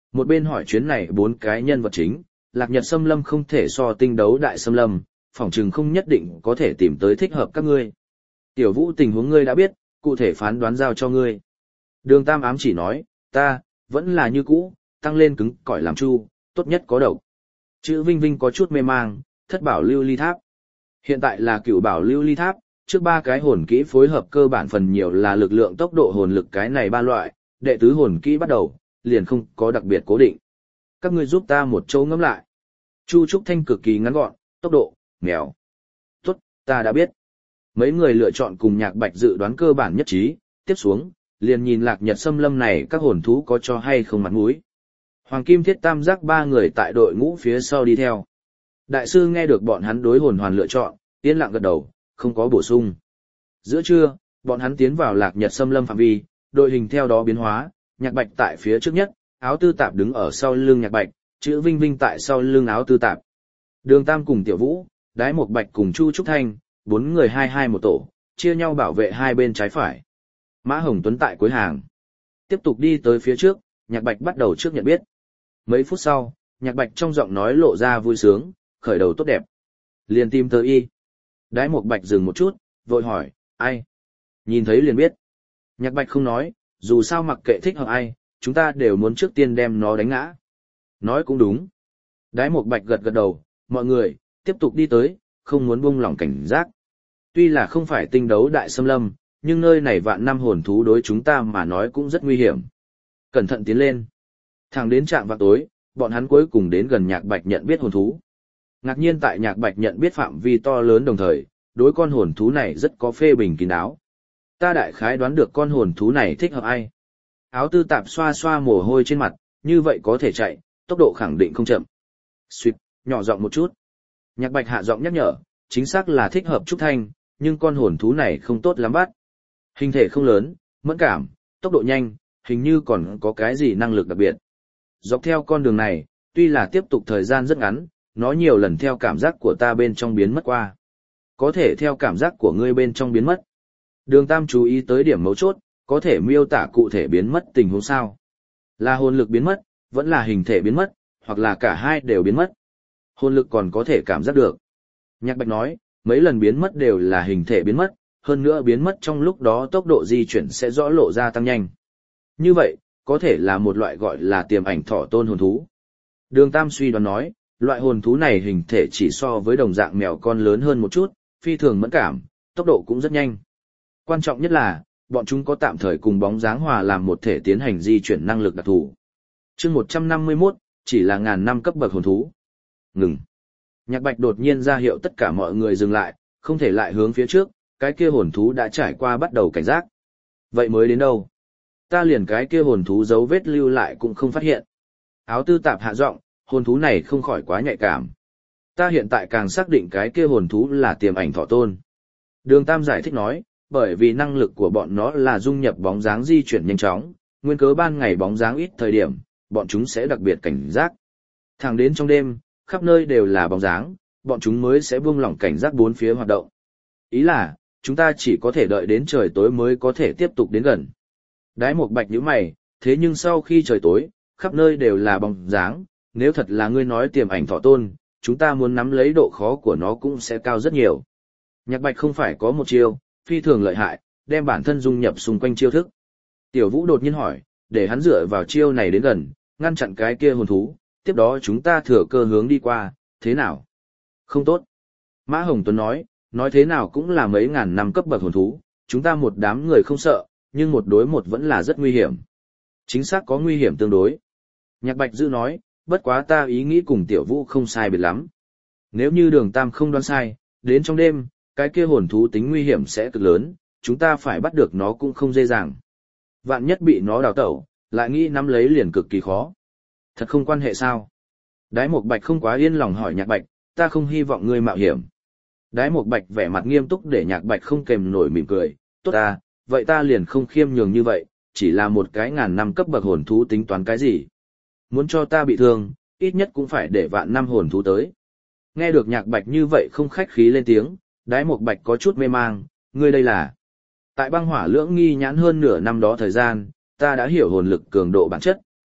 Một bên hỏi chuyến này bốn cái nhân vật chính, Lạc Nhật Xâm Lâm không thể so tinh đấu đại xâm lâm, phỏng chừng không nhất định có thể tìm tới thích hợp các ngươi. Tiểu Vũ tình huống ngươi đã biết, cụ thể phán đoán giao cho ngươi. Đường Tam ám chỉ nói, ta, vẫn là như cũ, tăng lên cứng cỏi làm chu, tốt nhất có độc. Chữ Vinh Vinh có chút mê mang, thất bảo lưu ly tháp. Hiện tại là cửu bảo lưu ly tháp, trước ba cái hồn kỹ phối hợp cơ bản phần nhiều là lực lượng tốc độ hồn lực cái này ba loại, đệ tứ hồn kỹ bắt đầu, liền không có đặc biệt cố định. Các ngươi giúp ta một chỗ ngẫm lại. Chu Trúc Thanh cực kỳ ngắn gọn, tốc độ, mèo. Tốt, ta đã biết. Mấy người lựa chọn cùng Nhạc Bạch dự đoán cơ bản nhất trí, tiếp xuống, liền nhìn Lạc Nhật Xâm Lâm này các hồn thú có cho hay không mặt mũi. Hoàng Kim Thiết Tam Giác ba người tại đội ngũ phía sau đi theo. Đại sư nghe được bọn hắn đối hồn hoàn lựa chọn, yên lặng gật đầu, không có bổ sung. Giữa trưa, bọn hắn tiến vào Lạc Nhật Xâm Lâm phạm vi, đội hình theo đó biến hóa, Nhạc Bạch tại phía trước nhất, Áo Tư Tạp đứng ở sau lưng Nhạc Bạch, chữ Vinh Vinh tại sau lưng Áo Tư Tạp. Đường Tam cùng Tiểu Vũ, Đái Mộc Bạch cùng Chu Trúc Thanh, bốn người hai hai một tổ, chia nhau bảo vệ hai bên trái phải. Mã Hồng Tuấn tại cuối hàng. Tiếp tục đi tới phía trước, Nhạc Bạch bắt đầu trước nhận biết. Mấy phút sau, Nhạc Bạch trong giọng nói lộ ra vui sướng, khởi đầu tốt đẹp. Liền tìm tới y. Đái Mộc Bạch dừng một chút, vội hỏi, ai? Nhìn thấy liền biết. Nhạc Bạch không nói, dù sao mặc kệ thích hợp ai, chúng ta đều muốn trước tiên đem nó đánh ngã. Nói cũng đúng. Đái Mộc Bạch gật gật đầu, mọi người, tiếp tục đi tới, không muốn buông lỏng cảnh giác. Tuy là không phải tinh đấu đại xâm lâm, nhưng nơi này vạn năm hồn thú đối chúng ta mà nói cũng rất nguy hiểm. Cẩn thận tiến lên. Thẳng đến trạm vào tối, bọn hắn cuối cùng đến gần Nhạc Bạch nhận biết hồn thú. Ngạc nhiên tại Nhạc Bạch nhận biết phạm vi to lớn đồng thời, đối con hồn thú này rất có phê bình kín đáo. Ta đại khái đoán được con hồn thú này thích hợp ai. Áo Tư Tạp xoa xoa mồ hôi trên mặt, như vậy có thể chạy, tốc độ khẳng định không chậm. Xuyệt, nhỏ giọng một chút. Nhạc Bạch hạ giọng nhắc nhở, chính xác là thích hợp Trúc Thanh, nhưng con hồn thú này không tốt lắm bắt. Hình thể không lớn, mẫn cảm, tốc độ nhanh, hình như còn có cái gì năng lực đặc biệt. Dọc theo con đường này, tuy là tiếp tục thời gian rất ngắn, nó nhiều lần theo cảm giác của ta bên trong biến mất qua. Có thể theo cảm giác của ngươi bên trong biến mất. Đường Tam chú ý tới điểm mấu chốt, có thể miêu tả cụ thể biến mất tình huống sao. Là hồn lực biến mất, vẫn là hình thể biến mất, hoặc là cả hai đều biến mất. Hồn lực còn có thể cảm giác được. Nhạc Bạch nói, mấy lần biến mất đều là hình thể biến mất, hơn nữa biến mất trong lúc đó tốc độ di chuyển sẽ rõ lộ ra tăng nhanh. Như vậy, có thể là một loại gọi là tiềm ảnh thỏ tôn hồn thú. Đường Tam suy đoán nói, loại hồn thú này hình thể chỉ so với đồng dạng mèo con lớn hơn một chút, phi thường mẫn cảm, tốc độ cũng rất nhanh. Quan trọng nhất là, bọn chúng có tạm thời cùng bóng dáng hòa làm một thể tiến hành di chuyển năng lực đặc thù. Chương một trăm năm mươi mốt, chỉ là ngàn năm cấp bậc hồn thú. Ngừng. Nhạc Bạch đột nhiên ra hiệu tất cả mọi người dừng lại, không thể lại hướng phía trước, cái kia hồn thú đã trải qua bắt đầu cảnh giác. Vậy mới đến đâu? Ta liền cái kia hồn thú dấu vết lưu lại cũng không phát hiện. Áo Tư Tạp hạ giọng, hồn thú này không khỏi quá nhạy cảm. Ta hiện tại càng xác định cái kia hồn thú là tiềm ảnh thỏ tôn. Đường Tam giải thích nói, bởi vì năng lực của bọn nó là dung nhập bóng dáng di chuyển nhanh chóng, nguyên cớ ban ngày bóng dáng ít thời điểm, bọn chúng sẽ đặc biệt cảnh giác. Thẳng đến trong đêm, khắp nơi đều là bóng dáng, bọn chúng mới sẽ buông lỏng cảnh giác bốn phía hoạt động. Ý là, chúng ta chỉ có thể đợi đến trời tối mới có thể tiếp tục đến gần. Đái Mộc Bạch nhíu mày, thế nhưng sau khi trời tối, khắp nơi đều là bóng dáng, nếu thật là ngươi nói tiềm ảnh thỏ tôn, chúng ta muốn nắm lấy độ khó của nó cũng sẽ cao rất nhiều. Nhạc Bạch không phải có một chiêu, phi thường lợi hại, đem bản thân dung nhập xung quanh chiêu thức. Tiểu Vũ đột nhiên hỏi, để hắn dựa vào chiêu này đến gần, ngăn chặn cái kia hồn thú, tiếp đó chúng ta thừa cơ hướng đi qua, thế nào? Không tốt. Mã Hồng Tuấn nói, nói thế nào cũng là mấy ngàn năm cấp bậc hồn thú, chúng ta một đám người không sợ, nhưng một đối một vẫn là rất nguy hiểm. Chính xác có nguy hiểm tương đối. Nhạc Bạch Dư nói, bất quá ta ý nghĩ cùng Tiểu Vũ không sai biệt lắm. Nếu như Đường Tam không đoán sai, đến trong đêm, cái kia hồn thú tính nguy hiểm sẽ cực lớn, chúng ta phải bắt được nó cũng không dễ dàng. Vạn nhất bị nó đào tẩu, lại nghĩ nắm lấy liền cực kỳ khó. Thật không quan hệ sao? Đái Mộc Bạch không quá yên lòng hỏi Nhạc Bạch, ta không hy vọng ngươi mạo hiểm. Đái Mộc Bạch vẻ mặt nghiêm túc để Nhạc Bạch không kềm nổi mỉm cười, tốt ta, vậy ta liền không khiêm nhường như vậy, chỉ là một cái ngàn năm cấp bậc hồn thú tính toán cái gì. Muốn cho ta bị thương, ít nhất cũng phải để vạn năm hồn thú tới. Nghe được Nhạc Bạch như vậy không khách khí lên tiếng, Đái Mộc Bạch có chút mê mang, ngươi đây là. Tại băng hỏa lưỡng nghi nhãn hơn nửa năm đó thời gian, ta đã hiểu hồn lực cường độ bản chất,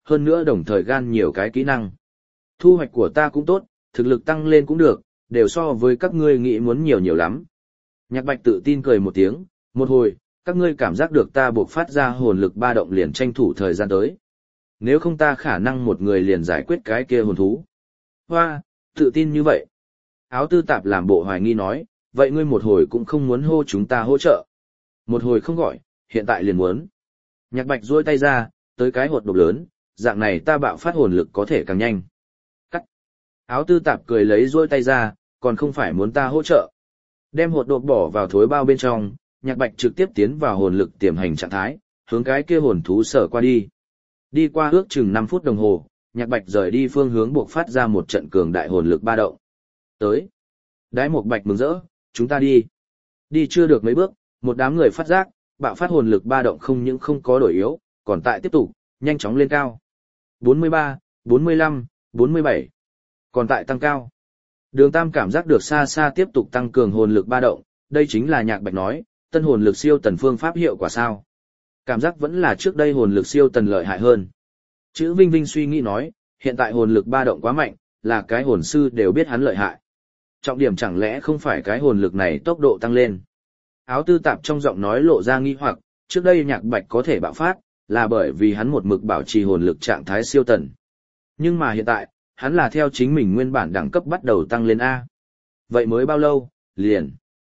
hơn nữa đồng thời gan nhiều cái kỹ năng. Thu hoạch của ta cũng tốt, thực lực tăng lên cũng được, đều so với các ngươi nghĩ muốn nhiều nhiều lắm. Nhạc Bạch tự tin cười một tiếng, một hồi, các ngươi cảm giác được ta buộc phát ra hồn lực ba động liền tranh thủ thời gian tới. Nếu không ta khả năng một người liền giải quyết cái kia hồn thú. Hoa, tự tin như vậy. Áo tư tạp làm bộ hoài nghi nói, vậy ngươi một hồi cũng không muốn hô chúng ta hỗ trợ. Một hồi không gọi, hiện tại liền muốn. Nhạc Bạch duỗi tay ra, tới cái hột độc lớn, dạng này ta bạo phát hồn lực có thể càng nhanh. Cắt. Áo tư tạp cười lấy duỗi tay ra, còn không phải muốn ta hỗ trợ. Đem hột độc bỏ vào thối bao bên trong, Nhạc Bạch trực tiếp tiến vào hồn lực tiềm hành trạng thái, hướng cái kia hồn thú sở qua đi. Đi qua ước chừng năm phút đồng hồ, Nhạc Bạch rời đi phương hướng buộc phát ra một trận cường đại hồn lực ba động. Tới. Đái Mộc Bạch mừng rỡ, chúng ta đi. Đi chưa được mấy bước, một đám người phát giác, bạo phát hồn lực ba động không những không có đổi yếu, còn tại tiếp tục, nhanh chóng lên cao. bốn mươi ba, bốn mươi lăm, bốn mươi bảy. Còn tại tăng cao. Đường Tam cảm giác được xa xa tiếp tục tăng cường hồn lực ba động, đây chính là Nhạc Bạch nói, tân hồn lực siêu tần phương pháp hiệu quả sao. Cảm giác vẫn là trước đây hồn lực siêu tần lợi hại hơn. Chữ Vinh Vinh suy nghĩ nói, hiện tại hồn lực ba động quá mạnh, là cái hồn sư đều biết hắn lợi hại. Trọng điểm chẳng lẽ không phải cái hồn lực này tốc độ tăng lên. Áo tư tạp trong giọng nói lộ ra nghi hoặc, trước đây Nhạc Bạch có thể bạo phát, là bởi vì hắn một mực bảo trì hồn lực trạng thái siêu tần. Nhưng mà hiện tại, hắn là theo chính mình nguyên bản đẳng cấp bắt đầu tăng lên A. Vậy mới bao lâu, liền.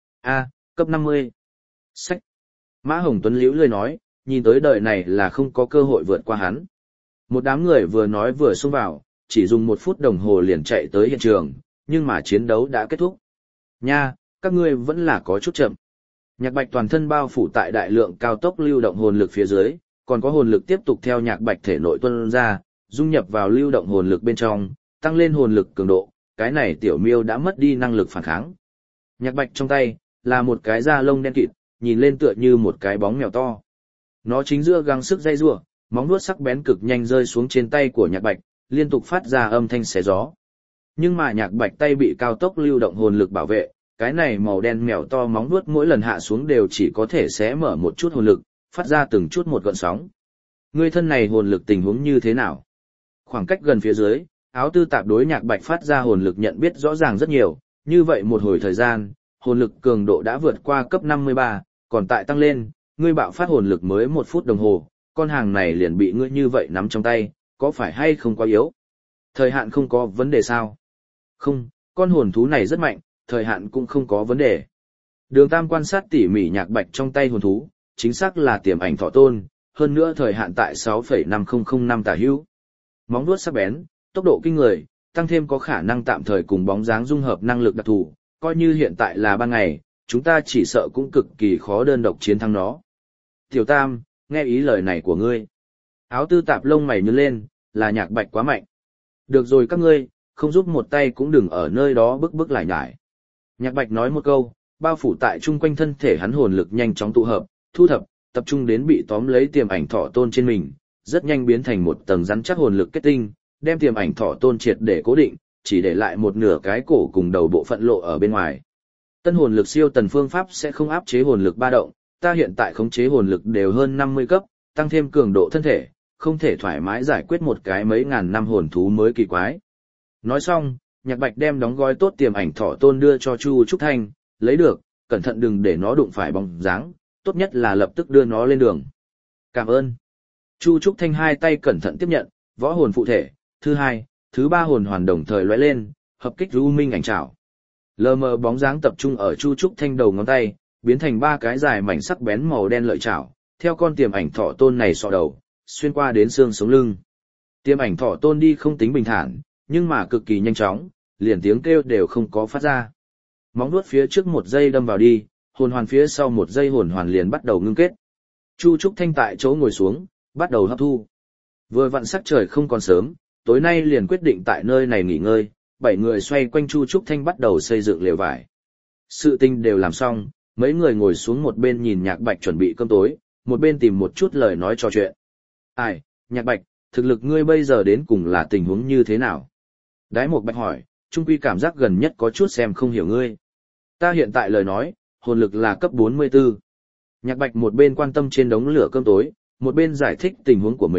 A, cấp năm mươi. Sách. Mã Hồng Tuấn liễu lười nói, nhìn tới đời này là không có cơ hội vượt qua hắn. Một đám người vừa nói vừa xông vào, chỉ dùng một phút đồng hồ liền chạy tới hiện trường, nhưng mà chiến đấu đã kết thúc. Nha, các ngươi vẫn là có chút chậm. Nhạc Bạch toàn thân bao phủ tại đại lượng cao tốc lưu động hồn lực phía dưới, còn có hồn lực tiếp tục theo Nhạc Bạch thể nội tuôn ra, dung nhập vào lưu động hồn lực bên trong, tăng lên hồn lực cường độ, cái này tiểu miêu đã mất đi năng lực phản kháng. Nhạc Bạch trong tay là một cái da lông đen kịt, nhìn lên tựa như một cái bóng mèo to. Nó chính giữa gắng sức dây rủa, móng vuốt sắc bén cực nhanh rơi xuống trên tay của Nhạc Bạch, liên tục phát ra âm thanh xé gió. Nhưng mà Nhạc Bạch tay bị cao tốc lưu động hồn lực bảo vệ, cái này màu đen mèo to móng vuốt mỗi lần hạ xuống đều chỉ có thể xé mở một chút hồn lực, phát ra từng chút một gợn sóng. Người thân này hồn lực tình huống như thế nào? Khoảng cách gần phía dưới, áo tư tạp đối Nhạc Bạch phát ra hồn lực nhận biết rõ ràng rất nhiều, như vậy một hồi thời gian, hồn lực cường độ đã vượt qua cấp năm mươi ba, còn tại tăng lên, ngươi bạo phát hồn lực mới một phút đồng hồ, con hàng này liền bị ngươi như vậy nắm trong tay, có phải hay không quá yếu? Thời hạn không có vấn đề sao? Không, con hồn thú này rất mạnh, thời hạn cũng không có vấn đề. Đường Tam quan sát tỉ mỉ Nhạc Bạch trong tay hồn thú, chính xác là tiềm ảnh thọ tôn, hơn nữa thời hạn tại sáu phẩy năm không không năm tả hữu. Móng vuốt sắc bén, tốc độ kinh người, tăng thêm có khả năng tạm thời cùng bóng dáng dung hợp năng lực đặc thù, coi như hiện tại là ban ngày, chúng ta chỉ sợ cũng cực kỳ khó đơn độc chiến thắng nó. Tiểu Tam, nghe ý lời này của ngươi. Áo tư tạp lông mày nhướng lên, là Nhạc Bạch quá mạnh. Được rồi các ngươi, không giúp một tay cũng đừng ở nơi đó bức bức lại nhải. Nhạc Bạch nói một câu, bao phủ tại chung quanh thân thể hắn hồn lực nhanh chóng tụ hợp, thu thập, tập trung đến bị tóm lấy tiềm ảnh thọ tôn trên mình, rất nhanh biến thành một tầng rắn chắc hồn lực kết tinh, đem tiềm ảnh thọ tôn triệt để cố định, chỉ để lại một nửa cái cổ cùng đầu bộ phận lộ ở bên ngoài. Tân hồn lực siêu tần phương pháp sẽ không áp chế hồn lực ba động, ta hiện tại khống chế hồn lực đều hơn năm mươi cấp, tăng thêm cường độ thân thể, không thể thoải mái giải quyết một cái mấy ngàn năm hồn thú mới kỳ quái. Nói xong, Nhạc Bạch đem đóng gói tốt tiềm ảnh thọ tôn đưa cho Chu Trúc Thanh, lấy được, cẩn thận đừng để nó đụng phải bóng dáng, tốt nhất là lập tức đưa nó lên đường. Cảm ơn. Chu Trúc Thanh hai tay cẩn thận tiếp nhận, võ hồn phụ thể, thứ hai, thứ ba hồn hoàn đồng thời lóe lên, hợp kích U Minh ảnh trảo. Lờ mờ bóng dáng tập trung ở Chu Trúc Thanh đầu ngón tay, biến thành ba cái dài mảnh sắc bén màu đen lợi trảo, theo con tiềm ảnh thọ tôn này sọ đầu, xuyên qua đến xương sống lưng. Tiềm ảnh thọ tôn đi không tính bình thản, nhưng mà cực kỳ nhanh chóng, liền tiếng kêu đều không có phát ra. Móng vuốt phía trước một giây đâm vào đi, hồn hoàn phía sau một giây hồn hoàn liền bắt đầu ngưng kết. Chu Trúc Thanh tại chỗ ngồi xuống, bắt đầu hấp thu. Vừa vặn sắc trời không còn sớm, tối nay liền quyết định tại nơi này nghỉ ngơi, bảy người xoay quanh Chu Trúc Thanh bắt đầu xây dựng lều vải. Sự tình đều làm xong, mấy người ngồi xuống một bên nhìn Nhạc Bạch chuẩn bị cơm tối, một bên tìm một chút lời nói trò chuyện. Ai, Nhạc Bạch, thực lực ngươi bây giờ đến cùng là tình huống như thế nào? Đái Mộc Bạch hỏi, trung quy cảm giác gần nhất có chút xem không hiểu ngươi. Ta hiện tại lời nói, hồn lực là cấp bốn mươi tư. Nhạc Bạch một bên quan tâm trên đống lửa cơm tối, một bên giải thích tình huống của mình,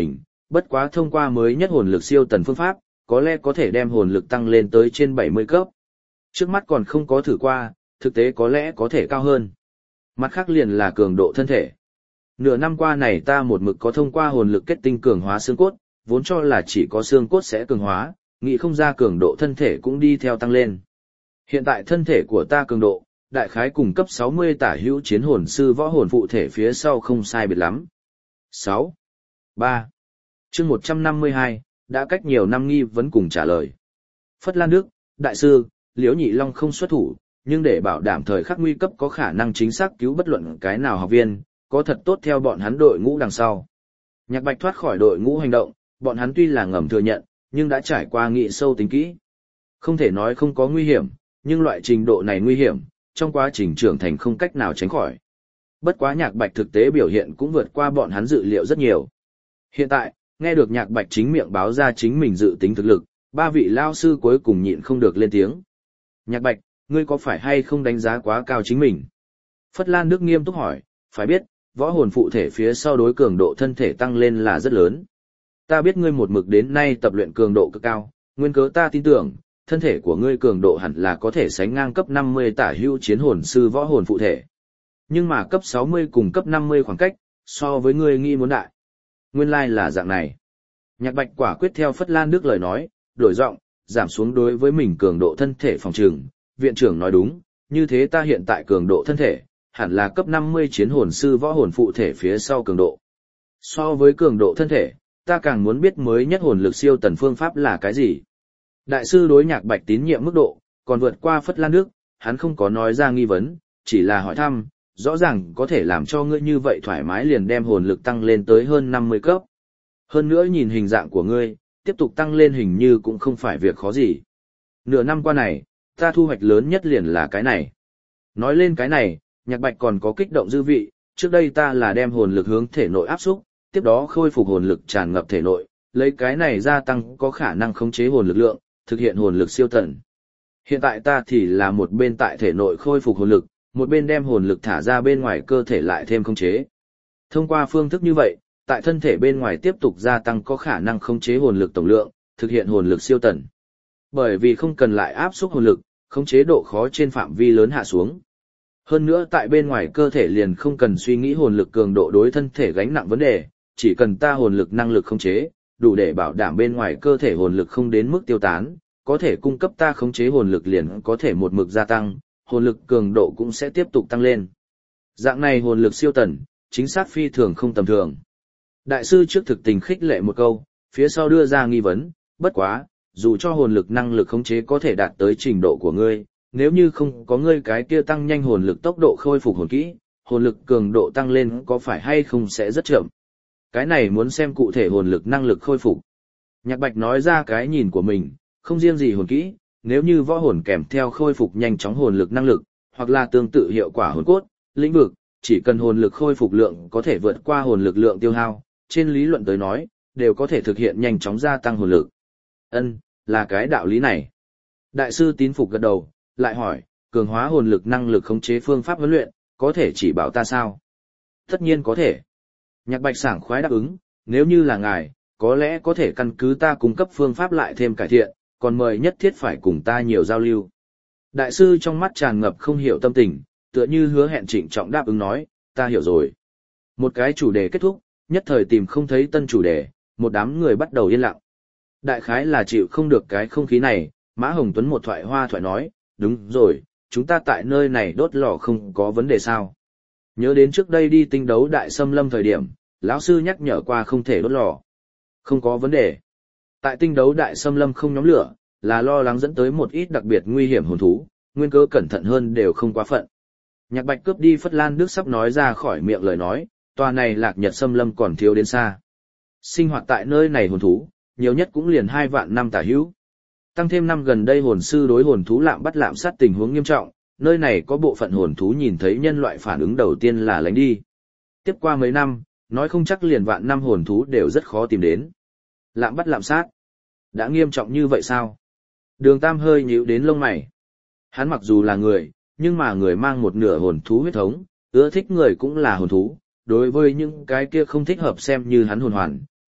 bất quá thông qua mới nhất hồn lực siêu tần phương pháp, có lẽ có thể đem hồn lực tăng lên tới trên bảy mươi cấp. Trước mắt còn không có thử qua, thực tế có lẽ có thể cao hơn. Mặt khác liền là cường độ thân thể. Nửa năm qua này ta một mực có thông qua hồn lực kết tinh cường hóa xương cốt, vốn cho là chỉ có xương cốt sẽ cường hóa, nghĩ không ra cường độ thân thể cũng đi theo tăng lên. Hiện tại thân thể của ta cường độ, đại khái cùng cấp sáu mươi tả hữu chiến hồn sư võ hồn phụ thể phía sau không sai biệt lắm. sáu. ba. Chương một trăm năm mươi hai, đã cách nhiều năm nghi vấn cùng trả lời. Phất Lan Đức, đại sư, Liễu Nhị Long không xuất thủ, nhưng để bảo đảm thời khắc nguy cấp có khả năng chính xác cứu bất luận cái nào học viên, có thật tốt theo bọn hắn đội ngũ đằng sau. Nhạc Bạch thoát khỏi đội ngũ hành động, bọn hắn tuy là ngầm thừa nhận, nhưng đã trải qua nghị sâu tính kỹ. Không thể nói không có nguy hiểm, nhưng loại trình độ này nguy hiểm, trong quá trình trưởng thành không cách nào tránh khỏi. Bất quá Nhạc Bạch thực tế biểu hiện cũng vượt qua bọn hắn dự liệu rất nhiều. Hiện tại, nghe được Nhạc Bạch chính miệng báo ra chính mình dự tính thực lực, ba vị lao sư cuối cùng nhịn không được lên tiếng. Nhạc Bạch, ngươi có phải hay không đánh giá quá cao chính mình? Phất Lan Đức nghiêm túc hỏi, phải biết, võ hồn phụ thể phía sau đối cường độ thân thể tăng lên là rất lớn. Ta biết ngươi một mực đến nay tập luyện cường độ cực cao, nguyên cớ ta tin tưởng, thân thể của ngươi cường độ hẳn là có thể sánh ngang cấp năm mươi tả hữu chiến hồn sư võ hồn phụ thể. Nhưng mà cấp sáu mươi cùng cấp năm mươi khoảng cách, so với ngươi nghĩ muốn đại. Nguyên lai là dạng này. Nhạc Bạch quả quyết theo Phất Lan Đức lời nói, đổi giọng, giảm xuống đối với mình cường độ thân thể phòng trường. Viện trưởng nói đúng, như thế ta hiện tại cường độ thân thể, hẳn là cấp năm mươi chiến hồn sư võ hồn phụ thể phía sau cường độ. So với cường độ thân thể, ta càng muốn biết mới nhất hồn lực siêu tần phương pháp là cái gì. Đại sư đối Nhạc Bạch tín nhiệm mức độ, còn vượt qua Phất Lan Đức, hắn không có nói ra nghi vấn, chỉ là hỏi thăm, rõ ràng có thể làm cho ngươi như vậy thoải mái liền đem hồn lực tăng lên tới hơn năm mươi cấp. Hơn nữa nhìn hình dạng của ngươi, tiếp tục tăng lên hình như cũng không phải việc khó gì. Nửa năm qua này, ta thu hoạch lớn nhất liền là cái này. Nói lên cái này, Nhạc Bạch còn có kích động dư vị, trước đây ta là đem hồn lực hướng thể nội áp xúc, tiếp đó khôi phục hồn lực tràn ngập thể nội, lấy cái này gia tăng có khả năng khống chế hồn lực lượng, thực hiện hồn lực siêu tần. Hiện tại ta thì là một bên tại thể nội khôi phục hồn lực, một bên đem hồn lực thả ra bên ngoài cơ thể lại thêm khống chế. Thông qua phương thức như vậy, tại thân thể bên ngoài tiếp tục gia tăng có khả năng khống chế hồn lực tổng lượng, thực hiện hồn lực siêu tần. Bởi vì không cần lại áp xúc hồn lực, khống chế độ khó trên phạm vi lớn hạ xuống. Hơn nữa tại bên ngoài cơ thể liền không cần suy nghĩ hồn lực cường độ đối thân thể gánh nặng vấn đề, chỉ cần ta hồn lực năng lực khống chế, đủ để bảo đảm bên ngoài cơ thể hồn lực không đến mức tiêu tán, có thể cung cấp ta khống chế hồn lực liền có thể một mực gia tăng, hồn lực cường độ cũng sẽ tiếp tục tăng lên. Dạng này hồn lực siêu tần, chính xác phi thường không tầm thường. Đại sư trước thực tình khích lệ một câu, phía sau đưa ra nghi vấn, bất quá, dù cho hồn lực năng lực khống chế có thể đạt tới trình độ của ngươi, nếu như không có ngươi cái kia tăng nhanh hồn lực tốc độ khôi phục hồn kỹ, hồn lực cường độ tăng lên có phải hay không sẽ rất chậm. Cái này muốn xem cụ thể hồn lực năng lực khôi phục. Nhạc Bạch nói ra cái nhìn của mình, không riêng gì hồn kỹ, nếu như võ hồn kèm theo khôi phục nhanh chóng hồn lực năng lực, hoặc là tương tự hiệu quả hồn cốt, lĩnh vực, chỉ cần hồn lực khôi phục lượng có thể vượt qua hồn lực lượng tiêu hao, trên lý luận tới nói, đều có thể thực hiện nhanh chóng gia tăng hồn lực. Ân, là cái đạo lý này. Đại sư tín phục gật đầu, lại hỏi, cường hóa hồn lực năng lực khống chế phương pháp huấn luyện, có thể chỉ bảo ta sao? Tất nhiên có thể. Nhạc Bạch sảng khoái đáp ứng, nếu như là ngài, có lẽ có thể căn cứ ta cung cấp phương pháp lại thêm cải thiện, còn mời nhất thiết phải cùng ta nhiều giao lưu. Đại sư trong mắt tràn ngập không hiểu tâm tình, tựa như hứa hẹn trịnh trọng đáp ứng nói, ta hiểu rồi. Một cái chủ đề kết thúc, nhất thời tìm không thấy tân chủ đề, một đám người bắt đầu yên lặng. Đại khái là chịu không được cái không khí này, Mã Hồng Tuấn một thoại hoa thoại nói, đúng rồi, chúng ta tại nơi này đốt lò không có vấn đề sao. Nhớ đến trước đây đi tinh đấu đại xâm lâm thời điểm, lão sư nhắc nhở qua không thể đốt lò. Không có vấn đề. Tại tinh đấu đại xâm lâm không nhóm lửa, là lo lắng dẫn tới một ít đặc biệt nguy hiểm hồn thú, nguyên cớ cẩn thận hơn đều không quá phận. Nhạc Bạch cướp đi Phất Lan Đức sắp nói ra khỏi miệng lời nói, tòa này Lạc Nhật xâm lâm còn thiếu đến xa. Sinh hoạt tại nơi này hồn thú, nhiều nhất cũng liền hai vạn năm tả hữu. Tăng thêm năm gần đây hồn sư đối hồn thú lạm bắt lạm sát tình huống nghiêm trọng, nơi này có bộ phận hồn thú nhìn thấy nhân loại phản ứng đầu tiên là lánh đi. Tiếp qua mấy năm, nói không chắc liền vạn năm hồn thú đều rất khó tìm đến. Lạm bắt lạm sát. Đã nghiêm trọng như vậy sao? Đường Tam hơi nhíu đến lông mày. Hắn mặc dù là người, nhưng mà người mang một nửa hồn thú huyết thống, ưa thích người cũng là hồn thú, đối với những cái kia không thích hợp xem như hắn hồn hoàn,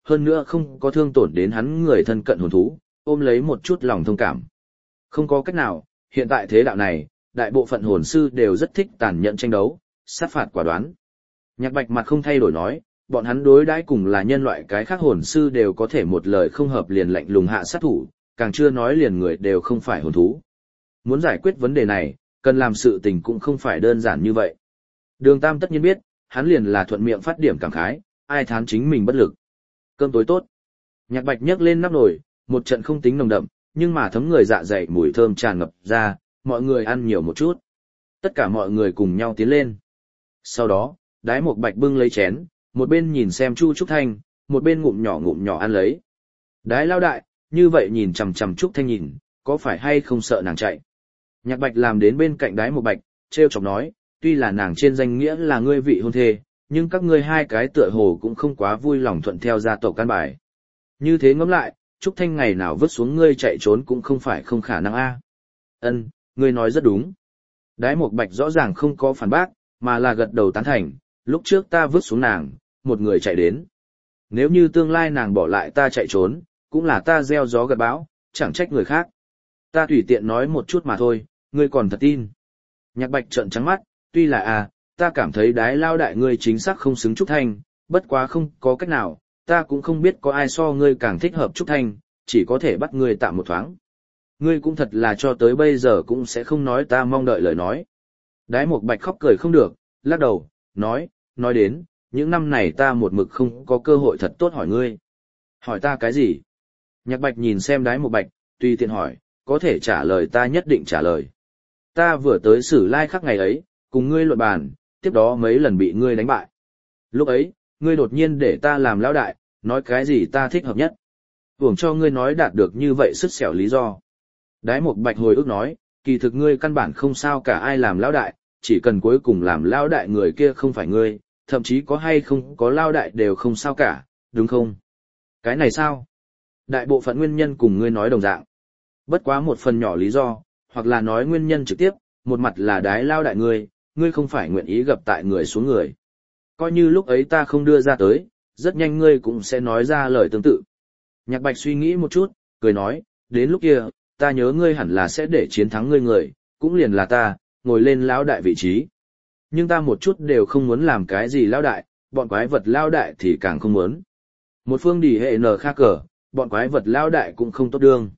hơn nữa không có thương tổn đến hắn người thân cận hồn thú, ôm lấy một chút lòng thông cảm. Không có cách nào, hiện tại thế đạo này, đại bộ phận hồn sư đều rất thích tàn nhẫn tranh đấu, sát phạt quả đoán. Nhạc Bạch mặt không thay đổi nói, bọn hắn đối đãi cùng là nhân loại cái khác hồn sư đều có thể một lời không hợp liền lạnh lùng hạ sát thủ, càng chưa nói liền người đều không phải hồn thú. Muốn giải quyết vấn đề này, cần làm sự tình cũng không phải đơn giản như vậy. Đường Tam tất nhiên biết, hắn liền là thuận miệng phát điểm cảm khái, ai thán chính mình bất lực. Cơm tối tốt. Nhạc Bạch nhấc lên nắp nồi, một trận không tính nồng đậm, nhưng mà thấm người dạ dày mùi thơm tràn ngập ra, mọi người ăn nhiều một chút. Tất cả mọi người cùng nhau tiến lên. Sau đó, Đái Mộc Bạch bưng lấy chén, một bên nhìn xem Chu Trúc Thanh, một bên ngụm nhỏ ngụm nhỏ ăn lấy. Đái lao đại, như vậy nhìn chằm chằm Trúc Thanh nhìn, có phải hay không sợ nàng chạy? Nhạc Bạch làm đến bên cạnh Đái Mộc Bạch, trêu chọc nói, tuy là nàng trên danh nghĩa là ngươi vị hôn thê, nhưng các ngươi hai cái tựa hồ cũng không quá vui lòng thuận theo gia tộc căn bài. Như thế ngẫm lại, Trúc Thanh ngày nào vứt xuống ngươi chạy trốn cũng không phải không khả năng a. Ân, ngươi nói rất đúng. Đái Mộc Bạch rõ ràng không có phản bác, mà là gật đầu tán thành, lúc trước ta vứt xuống nàng, một người chạy đến. Nếu như tương lai nàng bỏ lại ta chạy trốn, cũng là ta gieo gió gặt bão, chẳng trách người khác. Ta tùy tiện nói một chút mà thôi, ngươi còn thật tin. Nhạc Bạch trợn trắng mắt, tuy là à, ta cảm thấy Đái lao đại ngươi chính xác không xứng Trúc Thanh, bất quá không có cách nào, ta cũng không biết có ai so ngươi càng thích hợp Trúc Thanh, chỉ có thể bắt ngươi tạm một thoáng. Ngươi cũng thật là cho tới bây giờ cũng sẽ không nói ta mong đợi lời nói. Đái Mộc Bạch khóc cười không được, lắc đầu, nói, nói đến, những năm này ta một mực không có cơ hội thật tốt hỏi ngươi. Hỏi ta cái gì? Nhạc Bạch nhìn xem Đái Mộc Bạch, tùy tiện hỏi, có thể trả lời ta nhất định trả lời. Ta vừa tới Sử Lai Khắc ngày ấy, cùng ngươi luận bàn, tiếp đó mấy lần bị ngươi đánh bại. Lúc ấy, ngươi đột nhiên để ta làm lão đại, nói cái gì ta thích hợp nhất. Hưởng cho ngươi nói đạt được như vậy sứt xẻo lý do. Đái Mộc Bạch hồi ức nói, kỳ thực ngươi căn bản không sao cả ai làm lão đại, chỉ cần cuối cùng làm lão đại người kia không phải ngươi, thậm chí có hay không có lão đại đều không sao cả, đúng không? Cái này sao? Đại bộ phận nguyên nhân cùng ngươi nói đồng dạng. Bất quá một phần nhỏ lý do, hoặc là nói nguyên nhân trực tiếp, một mặt là đái lao đại ngươi, ngươi không phải nguyện ý gặp tại người xuống người. Coi như lúc ấy ta không đưa ra tới, rất nhanh ngươi cũng sẽ nói ra lời tương tự. Nhạc Bạch suy nghĩ một chút, cười nói, đến lúc kia, ta nhớ ngươi hẳn là sẽ để chiến thắng ngươi người, cũng liền là ta, ngồi lên lão đại vị trí. Nhưng ta một chút đều không muốn làm cái gì lão đại, bọn quái vật lão đại thì càng không muốn. Một phương đỉ hệ nở khác cờ, bọn quái vật lão đại cũng không tốt đương.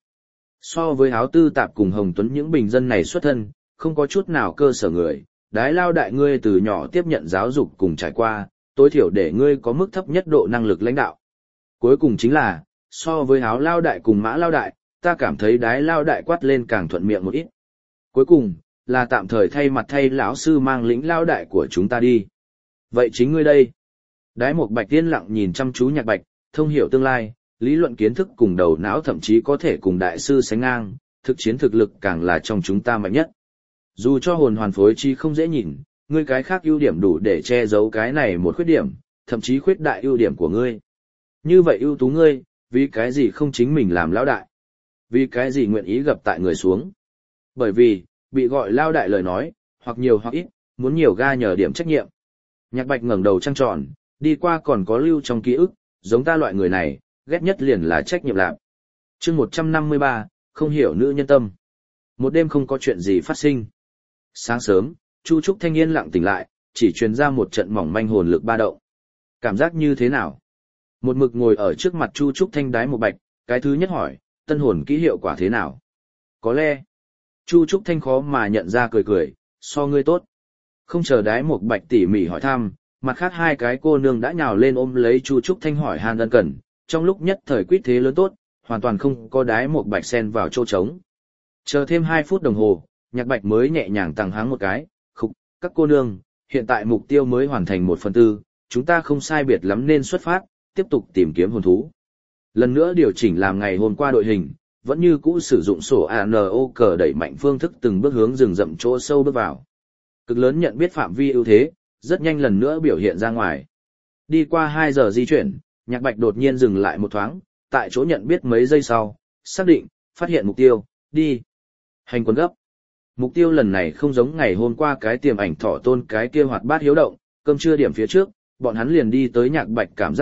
So với Áo Tư Tạp cùng Hồng Tuấn những bình dân này xuất thân, không có chút nào cơ sở người, đái lao đại ngươi từ nhỏ tiếp nhận giáo dục cùng trải qua, tối thiểu để ngươi có mức thấp nhất độ năng lực lãnh đạo. Cuối cùng chính là, so với Áo lao đại cùng Mã lao đại, ta cảm thấy đái lao đại quát lên càng thuận miệng một ít. Cuối cùng, là tạm thời thay mặt thay lão sư mang lĩnh lao đại của chúng ta đi. Vậy chính ngươi đây. Đái Mộc Bạch yên lặng nhìn chăm chú Nhạc Bạch, thông hiểu tương lai, lý luận kiến thức cùng đầu não thậm chí có thể cùng đại sư sánh ngang, thực chiến thực lực càng là trong chúng ta mạnh nhất. Dù cho hồn hoàn phối chi không dễ nhìn, ngươi cái khác ưu điểm đủ để che giấu cái này một khuyết điểm, thậm chí khuyết đại ưu điểm của ngươi. Như vậy ưu tú ngươi, vì cái gì không chính mình làm lão đại? Vì cái gì nguyện ý gặp tại người xuống? Bởi vì, bị gọi lão đại lời nói, hoặc nhiều hoặc ít, muốn nhiều ga nhờ điểm trách nhiệm. Nhạc Bạch ngẩng đầu trăng tròn, đi qua còn có lưu trong ký ức, giống ta loại người này, ghét nhất liền là trách nhiệm lạc. Chương một trăm năm mươi ba, không hiểu nữ nhân tâm. Một đêm không có chuyện gì phát sinh. Sáng sớm, Chu Trúc Thanh yên lặng tỉnh lại, chỉ truyền ra một trận mỏng manh hồn lực ba động. Cảm giác như thế nào? Một mực ngồi ở trước mặt Chu Trúc Thanh Đái Mộc Bạch, cái thứ nhất hỏi, tân hồn kỹ hiệu quả thế nào? Có lẽ, Chu Trúc Thanh khó mà nhận ra cười cười, so ngươi tốt. Không chờ Đái Mộc Bạch tỉ mỉ hỏi thăm, mặt khác hai cái cô nương đã nhào lên ôm lấy Chu Trúc Thanh hỏi han ân cần, trong lúc nhất thời quýt thế lớn tốt, hoàn toàn không có Đái Mộc Bạch xen vào chỗ trống. Chờ thêm hai phút đồng hồ, Nhạc Bạch mới nhẹ nhàng tăng háng một cái, khục, các cô nương, hiện tại mục tiêu mới hoàn thành một phần tư, chúng ta không sai biệt lắm nên xuất phát, tiếp tục tìm kiếm hồn thú. Lần nữa điều chỉnh làm ngày hôm qua đội hình, vẫn như cũ sử dụng sổ a en o cờ đẩy mạnh phương thức từng bước hướng rừng rậm chỗ sâu bước vào. Cực lớn nhận biết phạm vi ưu thế, rất nhanh lần nữa biểu hiện ra ngoài. Đi qua hai giờ di chuyển, Nhạc Bạch đột nhiên dừng lại một thoáng, tại chỗ nhận biết mấy giây sau, xác định, phát hiện mục tiêu, đi. Hành quân gấp. Mục tiêu lần này không giống ngày hôm qua cái tiềm ảnh thỏ tôn cái kia hoạt bát hiếu động, cơm trưa điểm phía trước, bọn hắn liền đi tới Nhạc Bạch cảm giác được,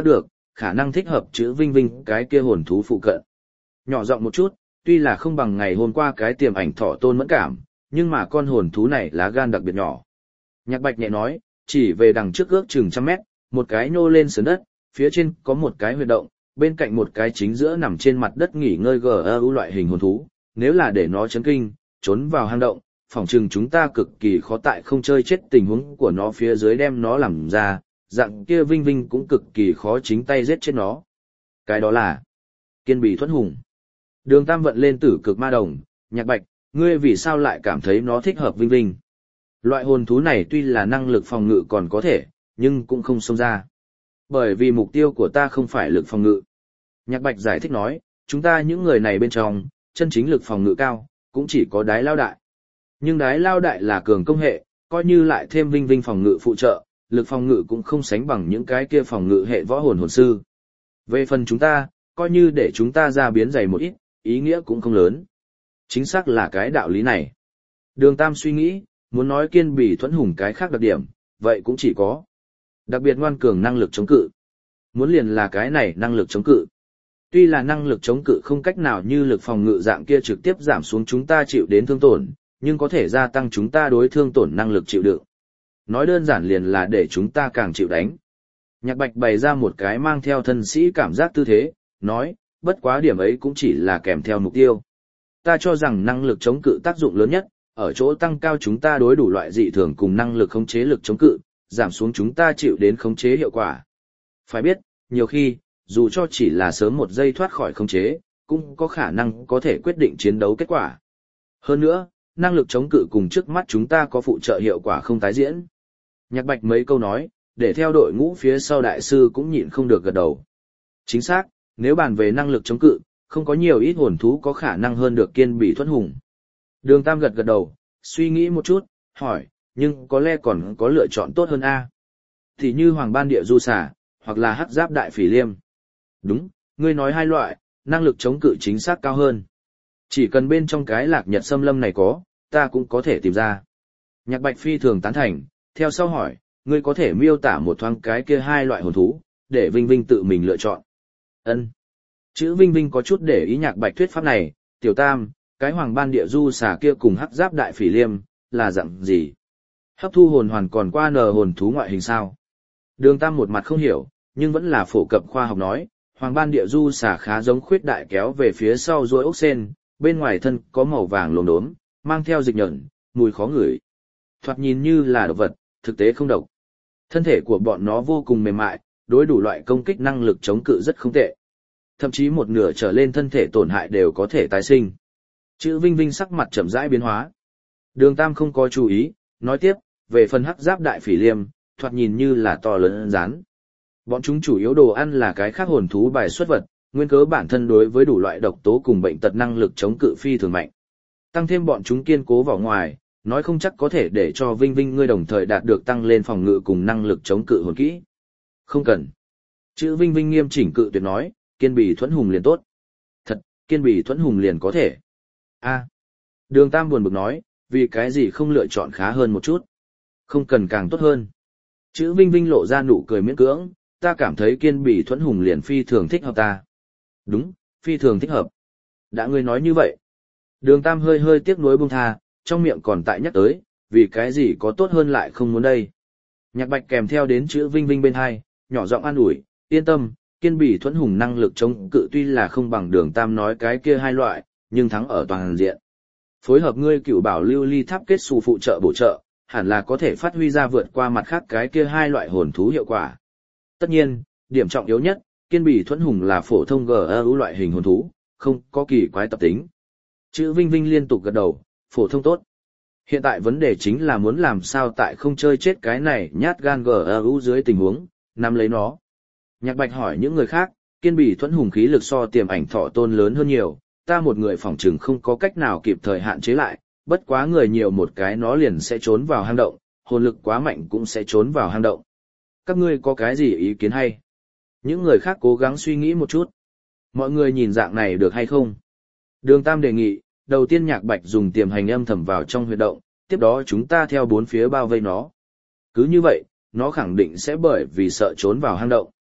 khả năng thích hợp chữ Vinh Vinh cái kia hồn thú phụ cận. Nhỏ giọng một chút, tuy là không bằng ngày hôm qua cái tiềm ảnh thọ tôn mẫn cảm, nhưng mà con hồn thú này lá gan đặc biệt nhỏ. Nhạc Bạch nhẹ nói, chỉ về đằng trước ước chừng trăm mét, một cái nhô lên sườn đất, phía trên có một cái huyệt động, bên cạnh một cái chính giữa nằm trên mặt đất nghỉ ngơi gu loại hình hồn thú, nếu là để nó chấn kinh, trốn vào hang động, phỏng chừng chúng ta cực kỳ khó tại không chơi chết tình huống của nó phía dưới đem nó làm ra, dạng kia Vinh Vinh cũng cực kỳ khó chính tay giết chết nó. Cái đó là Kiên Bì Thuẫn Hùng. Đường Tam vận lên tử cực ma đồng, Nhạc Bạch, ngươi vì sao lại cảm thấy nó thích hợp Vinh Vinh? Loại hồn thú này tuy là năng lực phòng ngự còn có thể, nhưng cũng không xông ra. Bởi vì mục tiêu của ta không phải lực phòng ngự. Nhạc Bạch giải thích nói, chúng ta những người này bên trong, chân chính lực phòng ngự cao, cũng chỉ có Đái Lao Đại. Nhưng Đái Lao Đại là cường công hệ, coi như lại thêm Vinh Vinh phòng ngự phụ trợ, lực phòng ngự cũng không sánh bằng những cái kia phòng ngự hệ võ hồn hồn sư. Về phần chúng ta, coi như để chúng ta ra biến dày một ít, ý nghĩa cũng không lớn. Chính xác là cái đạo lý này. Đường Tam suy nghĩ, muốn nói Kiên Bì Thuẫn Hùng cái khác đặc điểm, vậy cũng chỉ có đặc biệt ngoan cường năng lực chống cự. Muốn liền là cái này năng lực chống cự. Tuy là năng lực chống cự không cách nào như lực phòng ngự dạng kia trực tiếp giảm xuống chúng ta chịu đến thương tổn, nhưng có thể gia tăng chúng ta đối thương tổn năng lực chịu đựng. Nói đơn giản liền là để chúng ta càng chịu đánh. Nhạc Bạch bày ra một cái mang theo thân sĩ cảm giác tư thế, nói, bất quá điểm ấy cũng chỉ là kèm theo mục tiêu. Ta cho rằng năng lực chống cự tác dụng lớn nhất, ở chỗ tăng cao chúng ta đối đủ loại dị thường cùng năng lực khống chế lực chống cự, giảm xuống chúng ta chịu đến khống chế hiệu quả. Phải biết, nhiều khi, dù cho chỉ là sớm một giây thoát khỏi khống chế, cũng có khả năng có thể quyết định chiến đấu kết quả. Hơn nữa, năng lực chống cự cùng trước mắt chúng ta có phụ trợ hiệu quả không tái diễn. Nhạc Bạch mấy câu nói, để theo đội ngũ phía sau đại sư cũng nhịn không được gật đầu. Chính xác, nếu bàn về năng lực chống cự, không có nhiều ít hồn thú có khả năng hơn được Kiên Bì Thuẫn Hùng. Đường Tam gật gật đầu, suy nghĩ một chút, hỏi, nhưng có lẽ còn có lựa chọn tốt hơn a. Thì như Hoàng Ban Địa Du Xà, hoặc là Hắc Giáp Đại Phỉ Liêm. Đúng, ngươi nói hai loại, năng lực chống cự chính xác cao hơn. Chỉ cần bên trong cái Lạc Nhật Xâm Lâm này có, ta cũng có thể tìm ra. Nhạc Bạch phi thường tán thành, theo sau hỏi, ngươi có thể miêu tả một thoáng cái kia hai loại hồn thú, để Vinh Vinh tự mình lựa chọn. Ân. Chữ Vinh Vinh có chút để ý Nhạc Bạch thuyết pháp này, Tiểu Tam, cái Hoàng Ban Địa Du Xà kia cùng Hắc Giáp Đại Phỉ Liêm, là dạng gì? Hấp thu hồn hoàn còn qua nờ hồn thú ngoại hình sao? Đường Tam một mặt không hiểu, nhưng vẫn là phổ cập khoa học nói, Hoàng Ban Địa Du Xà khá giống khuyết đại kéo về phía sau ruôi ốc sen, bên ngoài thân có màu vàng lốm đốm, mang theo dịch nhẫn, mùi khó ngửi. Thoạt nhìn như là độc vật, thực tế không độc. Thân thể của bọn nó vô cùng mềm mại, đối đủ loại công kích năng lực chống cự rất không tệ. Thậm chí một nửa trở lên thân thể tổn hại đều có thể tái sinh. Chữ Vinh Vinh sắc mặt chậm rãi biến hóa. Đường Tam không có chú ý, nói tiếp, về phần Hắc Giáp Đại Phỉ Liêm, thoạt nhìn như là to lớn rắn. Bọn chúng chủ yếu đồ ăn là cái khác hồn thú bài xuất vật, nguyên cớ bản thân đối với đủ loại độc tố cùng bệnh tật năng lực chống cự phi thường mạnh. Tăng thêm bọn chúng kiên cố vào ngoài, nói không chắc có thể để cho Vinh Vinh ngươi đồng thời đạt được tăng lên phòng ngự cùng năng lực chống cự hồn kỹ. Không cần. Chữ Vinh Vinh nghiêm chỉnh cự tuyệt nói, Kiên Bì Thuẫn Hùng liền tốt. Thật, Kiên Bì Thuẫn Hùng liền có thể. A. Đường Tam buồn bực nói, vì cái gì không lựa chọn khá hơn một chút. Không cần càng tốt hơn. Chữ Vinh Vinh lộ ra nụ cười miễn cưỡng, ta cảm thấy Kiên Bì Thuẫn Hùng liền phi thường thích hợp ta. Đúng, phi thường thích hợp. Đã ngươi nói như vậy. Đường Tam hơi hơi tiếc nuối buông tha, trong miệng còn tại nhắc tới, vì cái gì có tốt hơn lại không muốn đây. Nhạc Bạch kèm theo đến chữ Vinh Vinh bên hai, nhỏ giọng an ủi, yên tâm, Kiên Bì Thuẫn Hùng năng lực chống cự tuy là không bằng Đường Tam nói cái kia hai loại, nhưng thắng ở toàn diện. Phối hợp ngươi Cửu Bảo Lưu Ly Tháp kết xù phụ trợ bổ trợ, hẳn là có thể phát huy ra vượt qua mặt khác cái kia hai loại hồn thú hiệu quả. Tất nhiên, điểm trọng yếu nhất, Kiên Bì Thuẫn Hùng là phổ thông gu loại hình hồn thú, không có kỳ quái tập tính. Chữ Vinh Vinh liên tục gật đầu, phổ thông tốt. Hiện tại vấn đề chính là muốn làm sao tại không chơi chết cái này nhát gan gu dưới tình huống, nắm lấy nó. Nhạc Bạch hỏi những người khác, Kiên Bì Thuẫn Hùng khí lực so tiềm ảnh thọ tôn lớn hơn nhiều, ta một người phòng trừng không có cách nào kịp thời hạn chế lại, bất quá người nhiều một cái nó liền sẽ trốn vào hang động, hồn lực quá mạnh cũng sẽ trốn vào hang động. Các ngươi có cái gì ý kiến hay? Những người khác cố gắng suy nghĩ một chút. Mọi người nhìn dạng này được hay không? Đường Tam đề nghị, đầu tiên Nhạc Bạch dùng tiềm hành âm thầm vào trong huyệt động, tiếp đó chúng ta theo bốn phía bao vây nó. Cứ như vậy, nó khẳng định sẽ bởi vì sợ trốn vào hang động.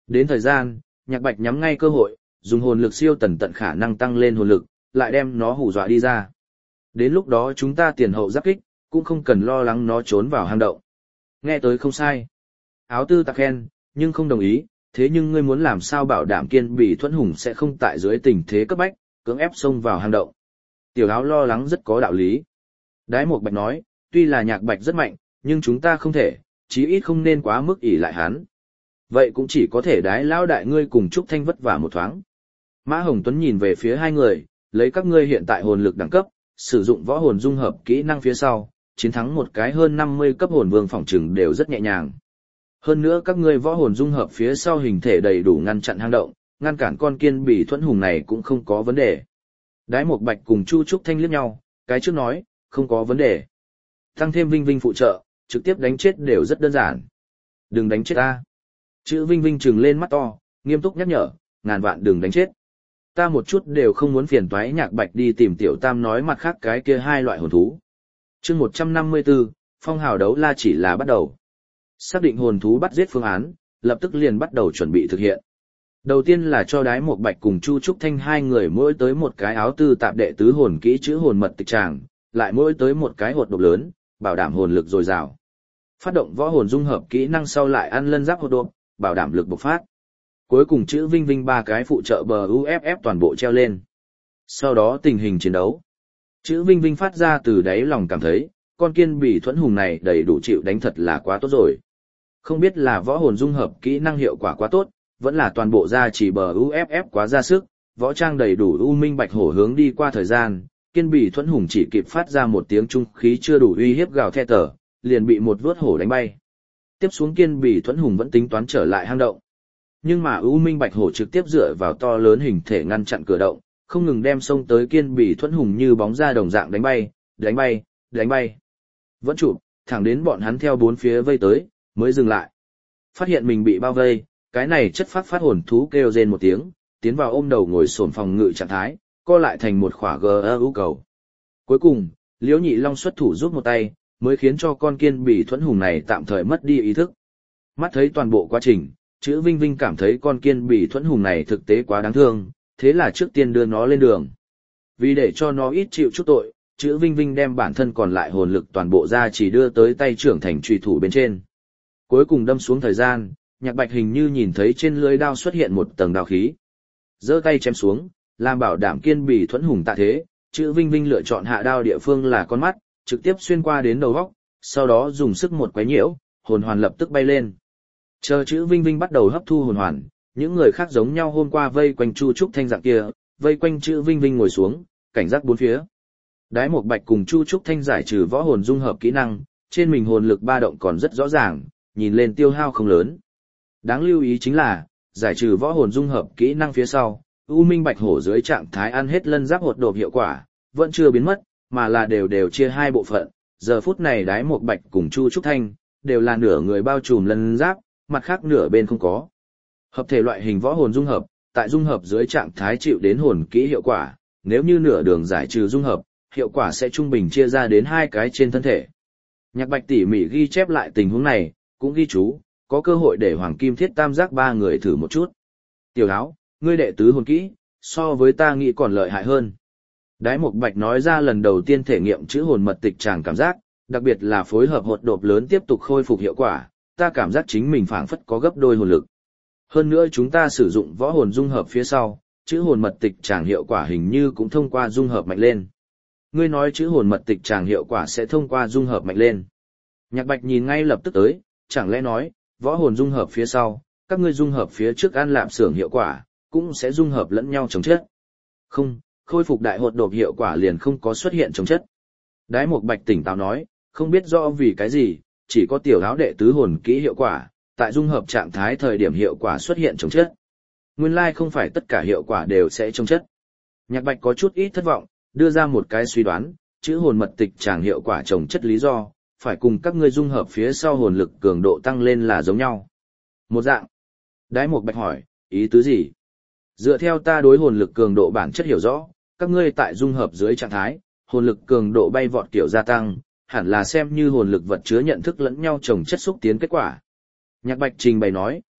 Đến thời gian, Nhạc Bạch nhắm ngay cơ hội, dùng hồn lực siêu tần tận khả năng tăng lên hồn lực, lại đem nó hù dọa đi ra. Đến lúc đó chúng ta tiền hậu giáp kích, cũng không cần lo lắng nó trốn vào hang động. Nghe tới không sai. Áo tư tặc khen, nhưng không đồng ý, thế nhưng ngươi muốn làm sao bảo đảm Kiên Bỉ Thuẫn Hùng sẽ không tại dưới tình thế cấp bách, cưỡng ép xông vào hang động. Tiểu áo lo lắng rất có đạo lý. Đái Mộc Bạch nói, tuy là Nhạc Bạch rất mạnh, nhưng chúng ta không thể, chí ít không nên quá mức ỷ lại hắn. Vậy cũng chỉ có thể đái lão đại ngươi cùng Trúc Thanh vất vả một thoáng. Mã Hồng Tuấn nhìn về phía hai người, lấy các ngươi hiện tại hồn lực đẳng cấp, sử dụng võ hồn dung hợp kỹ năng phía sau, chiến thắng một cái hơn năm mươi cấp hồn vương phòng trừng đều rất nhẹ nhàng. Hơn nữa các ngươi võ hồn dung hợp phía sau hình thể đầy đủ ngăn chặn hang động, ngăn cản con Kiên Bỉ Thuẫn Hùng này cũng không có vấn đề. Đái Mộc Bạch cùng Chu Trúc Thanh liếc nhau, cái trước nói, không có vấn đề. Tăng thêm Vinh Vinh phụ trợ, trực tiếp đánh chết đều rất đơn giản. Đừng đánh chết ta. Chữ Vinh Vinh trừng lên mắt to, nghiêm túc nhắc nhở, ngàn vạn đừng đánh chết. Ta một chút đều không muốn phiền toái Nhạc Bạch đi tìm Tiểu Tam nói mặt khác cái kia hai loại hồn thú. Chương một trăm năm mươi tư, phong hào đấu la chỉ là bắt đầu. Xác định hồn thú bắt giết phương án, lập tức liền bắt đầu chuẩn bị thực hiện. Đầu tiên là cho Đái Mộc Bạch cùng Chu Trúc Thanh hai người mỗi tới một cái áo tư tạp đệ tứ hồn kỹ chữ hồn mật tịch tràng, lại mỗi tới một cái hột độc lớn, bảo đảm hồn lực dồi dào. Phát động võ hồn dung hợp kỹ năng sau lại ăn lân giáp hột độc, bảo đảm lực bộc phát. Cuối cùng chữ Vinh Vinh ba cái phụ trợ bờ u ép ép toàn bộ treo lên. Sau đó tình hình chiến đấu. Chữ Vinh Vinh phát ra từ đáy lòng cảm thấy, con Kiên Bỉ Thuẫn Hùng này đầy đủ chịu đánh thật là quá tốt rồi. Không biết là võ hồn dung hợp kỹ năng hiệu quả quá tốt, vẫn là toàn bộ ra chỉ bờ u ép ép quá ra sức, võ trang đầy đủ u minh bạch hổ hướng đi qua thời gian, Kiên Bỉ Thuẫn Hùng chỉ kịp phát ra một tiếng trung khí chưa đủ uy hiếp gào the tở, liền bị một vớt hổ đánh bay. Tiếp xuống Kiên Bỉ Thuẫn Hùng vẫn tính toán trở lại hang động. Nhưng mà u minh bạch hổ trực tiếp dựa vào to lớn hình thể ngăn chặn cửa động, không ngừng đem xông tới Kiên Bỉ Thuẫn Hùng như bóng ra đồng dạng đánh bay, đánh bay, đánh bay. Vẫn chụp, thẳng đến bọn hắn theo bốn phía vây tới, mới dừng lại. Phát hiện mình bị bao vây, cái này chất phát phát hồn thú kêu rên một tiếng, tiến vào ôm đầu ngồi xổm phòng ngự trạng thái, co lại thành một khỏa gờ ưu cầu. Cuối cùng, Liễu Nhị Long xuất thủ giúp một tay, mới khiến cho con Kiên Bỉ Thuẫn Hùng này tạm thời mất đi ý thức. Mắt thấy toàn bộ quá trình, chữ Vinh Vinh cảm thấy con Kiên Bỉ Thuẫn Hùng này thực tế quá đáng thương, thế là trước tiên đưa nó lên đường. Vì để cho nó ít chịu chút tội, chữ Vinh Vinh đem bản thân còn lại hồn lực toàn bộ ra chỉ đưa tới tay trưởng thành trùy thủ bên trên. Cuối cùng đâm xuống thời gian, Nhạc Bạch hình như nhìn thấy trên lưỡi đao xuất hiện một tầng đao khí. Giơ tay chém xuống, làm bảo đảm Kiên Bỉ Thuẫn Hùng tạ thế, chữ Vinh Vinh lựa chọn hạ đao địa phương là con mắt, trực tiếp xuyên qua đến đầu óc, sau đó dùng sức một quấy nhiễu, hồn hoàn lập tức bay lên. Chờ chữ Vinh Vinh bắt đầu hấp thu hồn hoàn, những người khác giống nhau hôm qua vây quanh Chu Trúc Thanh dạng kia, vây quanh chữ Vinh Vinh ngồi xuống, cảnh giác bốn phía. Đái Mộc Bạch cùng Chu Trúc Thanh giải trừ võ hồn dung hợp kỹ năng, trên mình hồn lực ba động còn rất rõ ràng, nhìn lên tiêu hao không lớn. Đáng lưu ý chính là, giải trừ võ hồn dung hợp kỹ năng phía sau, U Minh Bạch Hổ dưới trạng thái ăn hết lân giáp hột độp hiệu quả, vẫn chưa biến mất, mà là đều đều chia hai bộ phận. Giờ phút này Đái Mộc Bạch cùng Chu Trúc Thanh, đều là nửa người bao trùm lân giáp, mặt khác nửa bên không có. Hợp thể loại hình võ hồn dung hợp, tại dung hợp dưới trạng thái chịu đến hồn kỹ hiệu quả, nếu như nửa đường giải trừ dung hợp, hiệu quả sẽ trung bình chia ra đến hai cái trên thân thể. Nhạc Bạch tỉ mỉ ghi chép lại tình huống này, cũng ghi chú, có cơ hội để Hoàng Kim Thiết Tam Giác ba người thử một chút. Tiểu Áo, ngươi đệ tứ hồn kỹ, so với ta nghĩ còn lợi hại hơn. Đái Mộc Bạch nói ra lần đầu tiên thể nghiệm chữ hồn mật tịch tràng cảm giác, đặc biệt là phối hợp hột độp lớn tiếp tục khôi phục hiệu quả, ta cảm giác chính mình phảng phất có gấp đôi hồn lực. Hơn nữa chúng ta sử dụng võ hồn dung hợp phía sau, chữ hồn mật tịch tràng hiệu quả hình như cũng thông qua dung hợp mạnh lên. Ngươi nói chữ hồn mật tịch tràng hiệu quả sẽ thông qua dung hợp mạnh lên. Nhạc Bạch nhìn ngay lập tức tới, chẳng lẽ nói, võ hồn dung hợp phía sau, các ngươi dung hợp phía trước ăn lạm xưởng hiệu quả, cũng sẽ dung hợp lẫn nhau chống chất. Không, khôi phục đại hột độp hiệu quả liền không có xuất hiện chống chất. Đái Mộc Bạch tỉnh táo nói, không biết rõ vì cái gì, chỉ có Tiểu Áo đệ tứ hồn kỹ hiệu quả, tại dung hợp trạng thái thời điểm hiệu quả xuất hiện chống chất. Nguyên lai không phải tất cả hiệu quả đều sẽ chống chất. Nhạc Bạch có chút ít thất vọng, đưa ra một cái suy đoán, chữ hồn mật tịch tràng hiệu quả chống chất lý do, phải cùng các ngươi dung hợp phía sau hồn lực cường độ tăng lên là giống nhau. Một dạng. Đái Mộc Bạch hỏi, ý tứ gì? Dựa theo ta đối hồn lực cường độ bản chất hiểu rõ, các ngươi tại dung hợp dưới trạng thái, hồn lực cường độ bay vọt kiểu gia tăng, hẳn là xem như hồn lực vật chứa nhận thức lẫn nhau chồng chất xúc tiến kết quả. Nhạc Bạch trình bày nói,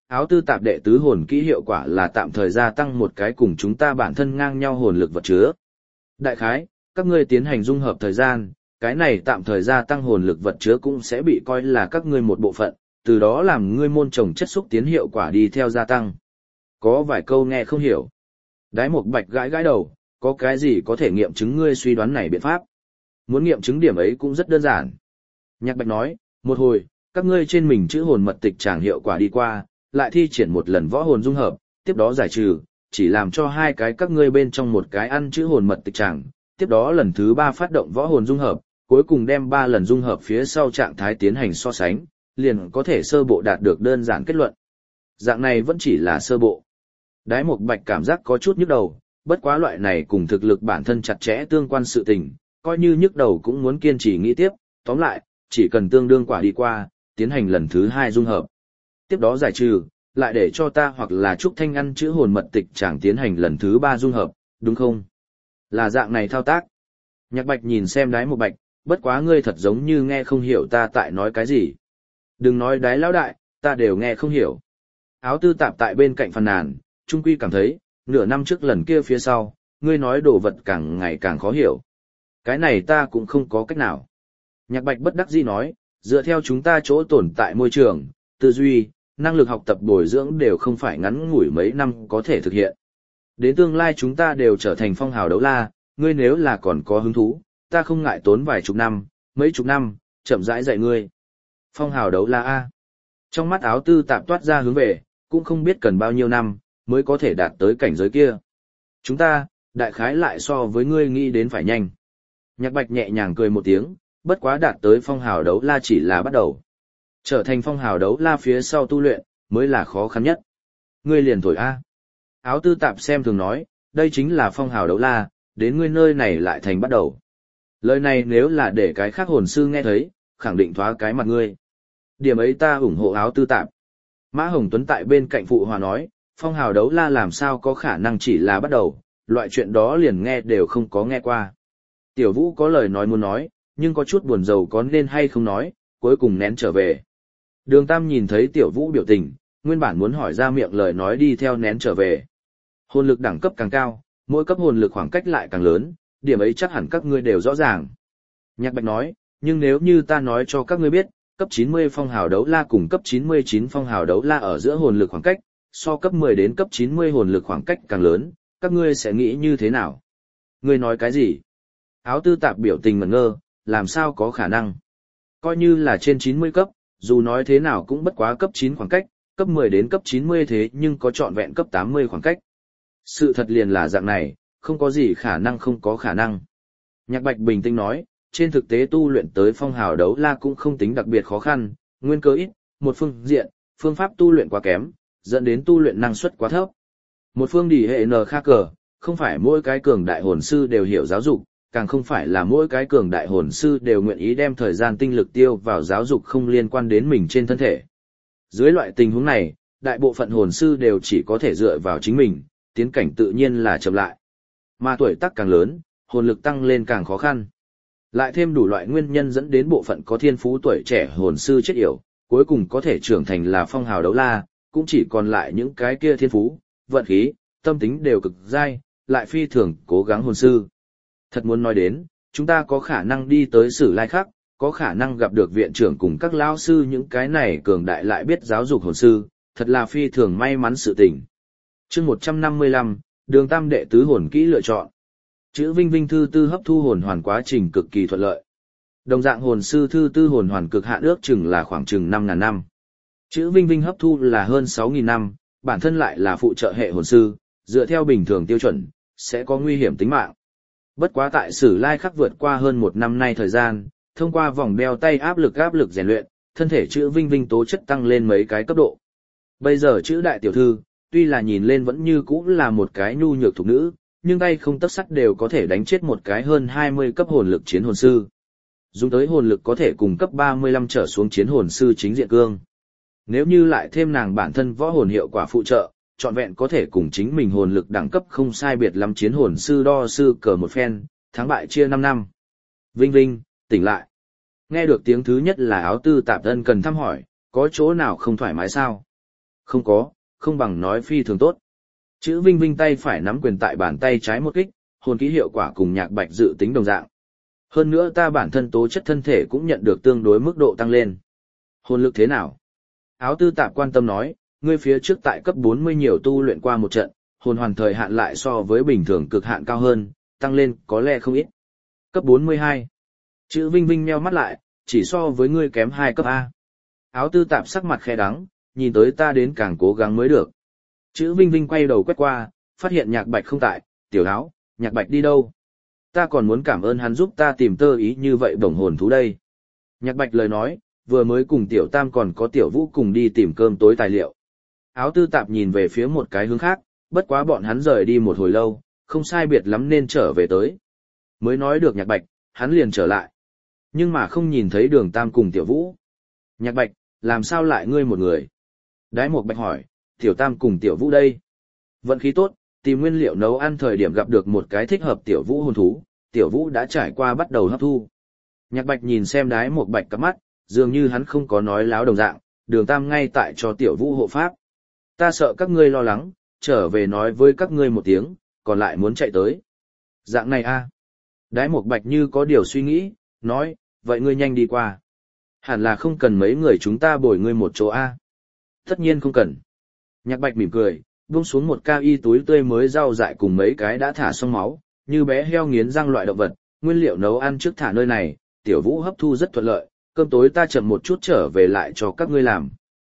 áo tư tạp đệ tứ hồn kỹ hiệu quả là tạm thời gia tăng một cái cùng chúng ta bản thân ngang nhau hồn lực vật chứa. Đại khái, các ngươi tiến hành dung hợp thời gian, cái này tạm thời gia tăng hồn lực vật chứa cũng sẽ bị coi là các ngươi một bộ phận, từ đó làm ngươi môn trồng chất xúc tiến hiệu quả đi theo gia tăng. Có vài câu nghe không hiểu. Đái Mộc Bạch gãi gãi đầu, có cái gì có thể nghiệm chứng ngươi suy đoán này biện pháp? Muốn nghiệm chứng điểm ấy cũng rất đơn giản. Nhạc Bạch nói, một hồi, các ngươi trên mình chữ hồn mật tịch tràng hiệu quả đi qua, lại thi triển một lần võ hồn dung hợp, tiếp đó giải trừ, chỉ làm cho hai cái các ngươi bên trong một cái ăn chữ hồn mật tịch tràng, tiếp đó lần thứ ba phát động võ hồn dung hợp, cuối cùng đem ba lần dung hợp phía sau trạng thái tiến hành so sánh, liền có thể sơ bộ đạt được đơn giản kết luận. Dạng này vẫn chỉ là sơ bộ. Đái Mộc Bạch cảm giác có chút nhức đầu, bất quá loại này cùng thực lực bản thân chặt chẽ tương quan sự tình, coi như nhức đầu cũng muốn kiên trì nghĩ tiếp, tóm lại, chỉ cần tương đương quả đi qua, tiến hành lần thứ hai dung hợp. Tiếp đó giải trừ, lại để cho ta hoặc là Trúc Thanh ăn chữ hồn mật tịch chẳng tiến hành lần thứ ba dung hợp, đúng không? Là dạng này thao tác. Nhạc Bạch nhìn xem Đái Mộc Bạch, bất quá ngươi thật giống như nghe không hiểu ta tại nói cái gì. Đừng nói Đái lão đại, ta đều nghe không hiểu. Áo tư tạp tại bên cạnh phàn nàn, trung quy cảm thấy, nửa năm trước lần kia phía sau, ngươi nói đồ vật càng ngày càng khó hiểu. Cái này ta cũng không có cách nào. Nhạc Bạch bất đắc dĩ nói, dựa theo chúng ta chỗ tồn tại môi trường, tư duy, năng lực học tập bồi dưỡng đều không phải ngắn ngủi mấy năm có thể thực hiện. Đến tương lai chúng ta đều trở thành phong hào đấu la, ngươi nếu là còn có hứng thú, ta không ngại tốn vài chục năm, mấy chục năm, chậm rãi dạy ngươi. Phong hào đấu la A. Trong mắt áo tư tạp toát ra hướng về, cũng không biết cần bao nhiêu năm, mới có thể đạt tới cảnh giới kia. Chúng ta, đại khái lại so với ngươi nghĩ đến phải nhanh. Nhạc Bạch nhẹ nhàng cười một tiếng, bất quá đạt tới phong hào đấu la chỉ là bắt đầu. Trở thành phong hào đấu la phía sau tu luyện, mới là khó khăn nhất. Ngươi liền thổi A. Áo tư tạp xem thường nói, đây chính là phong hào đấu la, đến ngươi nơi này lại thành bắt đầu. Lời này nếu là để cái khác hồn sư nghe thấy, khẳng định thoá cái mặt ngươi. Điểm ấy ta ủng hộ áo tư tạp. Mã Hồng Tuấn tại bên cạnh phụ hòa nói, phong hào đấu la làm sao có khả năng chỉ là bắt đầu, loại chuyện đó liền nghe đều không có nghe qua. Tiểu Vũ có lời nói muốn nói, nhưng có chút buồn rầu có nên hay không nói, cuối cùng nén trở về. Đường Tam nhìn thấy Tiểu Vũ biểu tình, nguyên bản muốn hỏi ra miệng lời nói đi theo nén trở về. Hồn lực đẳng cấp càng cao, mỗi cấp hồn lực khoảng cách lại càng lớn, điểm ấy chắc hẳn các ngươi đều rõ ràng. Nhạc Bạch nói, nhưng nếu như ta nói cho các ngươi biết, cấp chín mươi phong hào đấu la cùng cấp chín mươi chín phong hào đấu la ở giữa hồn lực khoảng cách, so cấp mười đến cấp chín mươi hồn lực khoảng cách càng lớn, các ngươi sẽ nghĩ như thế nào? Ngươi nói cái gì? Áo tư tạp biểu tình ngẩn ngơ, làm sao có khả năng? Coi như là trên chín mươi cấp, dù nói thế nào cũng bất quá cấp chín khoảng cách, cấp mười đến cấp chín mươi thế nhưng có trọn vẹn cấp tám mươi khoảng cách. Sự thật liền là dạng này, không có gì khả năng không có khả năng. Nhạc Bạch bình tĩnh nói, trên thực tế tu luyện tới phong hào đấu la cũng không tính đặc biệt khó khăn, nguyên cơ ít, một phương diện, phương pháp tu luyện quá kém, dẫn đến tu luyện năng suất quá thấp. Một phương đỉ hệ n khác cờ, không phải mỗi cái cường đại hồn sư đều hiểu giáo dục, càng không phải là mỗi cái cường đại hồn sư đều nguyện ý đem thời gian tinh lực tiêu vào giáo dục không liên quan đến mình trên thân thể. Dưới loại tình huống này, đại bộ phận hồn sư đều chỉ có thể dựa vào chính mình, tiến cảnh tự nhiên là chậm lại. Mà tuổi tác càng lớn, hồn lực tăng lên càng khó khăn. Lại thêm đủ loại nguyên nhân dẫn đến bộ phận có thiên phú tuổi trẻ hồn sư chết yểu, cuối cùng có thể trưởng thành là phong hào đấu la, cũng chỉ còn lại những cái kia thiên phú, vận khí, tâm tính đều cực dai, lại phi thường cố gắng hồn sư. Thật muốn nói đến, chúng ta có khả năng đi tới Sử Lai Khắc, có khả năng gặp được viện trưởng cùng các lao sư những cái này cường đại lại biết giáo dục hồn sư, thật là phi thường may mắn sự tình. Chương một trăm năm mươi lăm, Đường Tam đệ tứ hồn kỹ lựa chọn. Chữ Vinh Vinh thư tư hấp thu hồn hoàn quá trình cực kỳ thuận lợi. Đồng dạng hồn sư thư tư hồn hoàn cực hạn ước chừng là khoảng chừng năm nghìn năm. Chữ Vinh Vinh hấp thu là hơn sáu nghìn năm, bản thân lại là phụ trợ hệ hồn sư, dựa theo bình thường tiêu chuẩn, sẽ có nguy hiểm tính mạng. Bất quá tại Sử Lai Khắc vượt qua hơn một năm nay thời gian, thông qua vòng đeo tay áp lực áp lực rèn luyện, thân thể chữ Vinh Vinh tố chất tăng lên mấy cái cấp độ. Bây giờ chữ đại tiểu thư, tuy là nhìn lên vẫn như cũ là một cái nhu nhược thục nữ, nhưng tay không tấc sắt đều có thể đánh chết một cái hơn hai mươi cấp hồn lực chiến hồn sư. Dùng tới hồn lực có thể cùng cấp ba mươi lăm trở xuống chiến hồn sư chính diện cương. Nếu như lại thêm nàng bản thân võ hồn hiệu quả phụ trợ, trọn vẹn có thể cùng chính mình hồn lực đẳng cấp không sai biệt lắm chiến hồn sư đo sư cờ một phen, thắng bại chia năm năm. Vinh Vinh, tỉnh lại. Nghe được tiếng thứ nhất là áo tư tạp thân cần thăm hỏi, có chỗ nào không thoải mái sao? Không có, không bằng nói phi thường tốt. Chữ Vinh Vinh tay phải nắm quyền tại bàn tay trái một kích, hồn kỹ hiệu quả cùng Nhạc Bạch dự tính đồng dạng. Hơn nữa ta bản thân tố chất thân thể cũng nhận được tương đối mức độ tăng lên. Hồn lực thế nào? Áo Tư Tạp quan tâm nói, ngươi phía trước tại cấp bốn mươi nhiều tu luyện qua một trận, hồn hoàn thời hạn lại so với bình thường cực hạn cao hơn, tăng lên có lẽ không ít. Cấp bốn mươi hai. Chữ Vinh Vinh nheo mắt lại, chỉ so với ngươi kém hai cấp A. Áo Tư Tạp sắc mặt khẽ đắng, nhìn tới ta đến càng cố gắng mới được. Chữ Vinh Vinh quay đầu quét qua, phát hiện Nhạc Bạch không tại, tiểu áo, Nhạc Bạch đi đâu? Ta còn muốn cảm ơn hắn giúp ta tìm tơ ý như vậy bổng hồn thú đây. Nhạc Bạch lời nói, vừa mới cùng tiểu tam còn có tiểu vũ cùng đi tìm cơm tối tài liệu. Áo Tư Tạp nhìn về phía một cái hướng khác, bất quá bọn hắn rời đi một hồi lâu, không sai biệt lắm nên trở về tới. Mới nói được Nhạc Bạch, hắn liền trở lại. Nhưng mà không nhìn thấy Đường Tam cùng tiểu vũ. Nhạc Bạch, làm sao lại ngươi một người? Đái Một Bạch hỏi, tiểu tam cùng tiểu vũ đây. Vận khí tốt, tìm nguyên liệu nấu ăn thời điểm gặp được một cái thích hợp tiểu vũ hồn thú, tiểu vũ đã trải qua bắt đầu hấp thu. Nhạc Bạch nhìn xem Đái Một Bạch cắp mắt, dường như hắn không có nói láo đồng dạng, Đường Tam ngay tại cho tiểu vũ hộ pháp. Ta sợ các ngươi lo lắng, trở về nói với các ngươi một tiếng, còn lại muốn chạy tới. Dạng này a. À. Đái Một Bạch như có điều suy nghĩ, nói, vậy ngươi nhanh đi qua. Hẳn là không cần mấy người chúng ta bồi ngươi một chỗ a. À. Tất nhiên không cần. Nhạc Bạch mỉm cười, buông xuống một cao y túi tươi mới rau dại cùng mấy cái đã thả xong máu, như bé heo nghiến răng loại động vật, nguyên liệu nấu ăn trước thả nơi này, tiểu vũ hấp thu rất thuận lợi, cơm tối ta chậm một chút trở về lại cho các ngươi làm.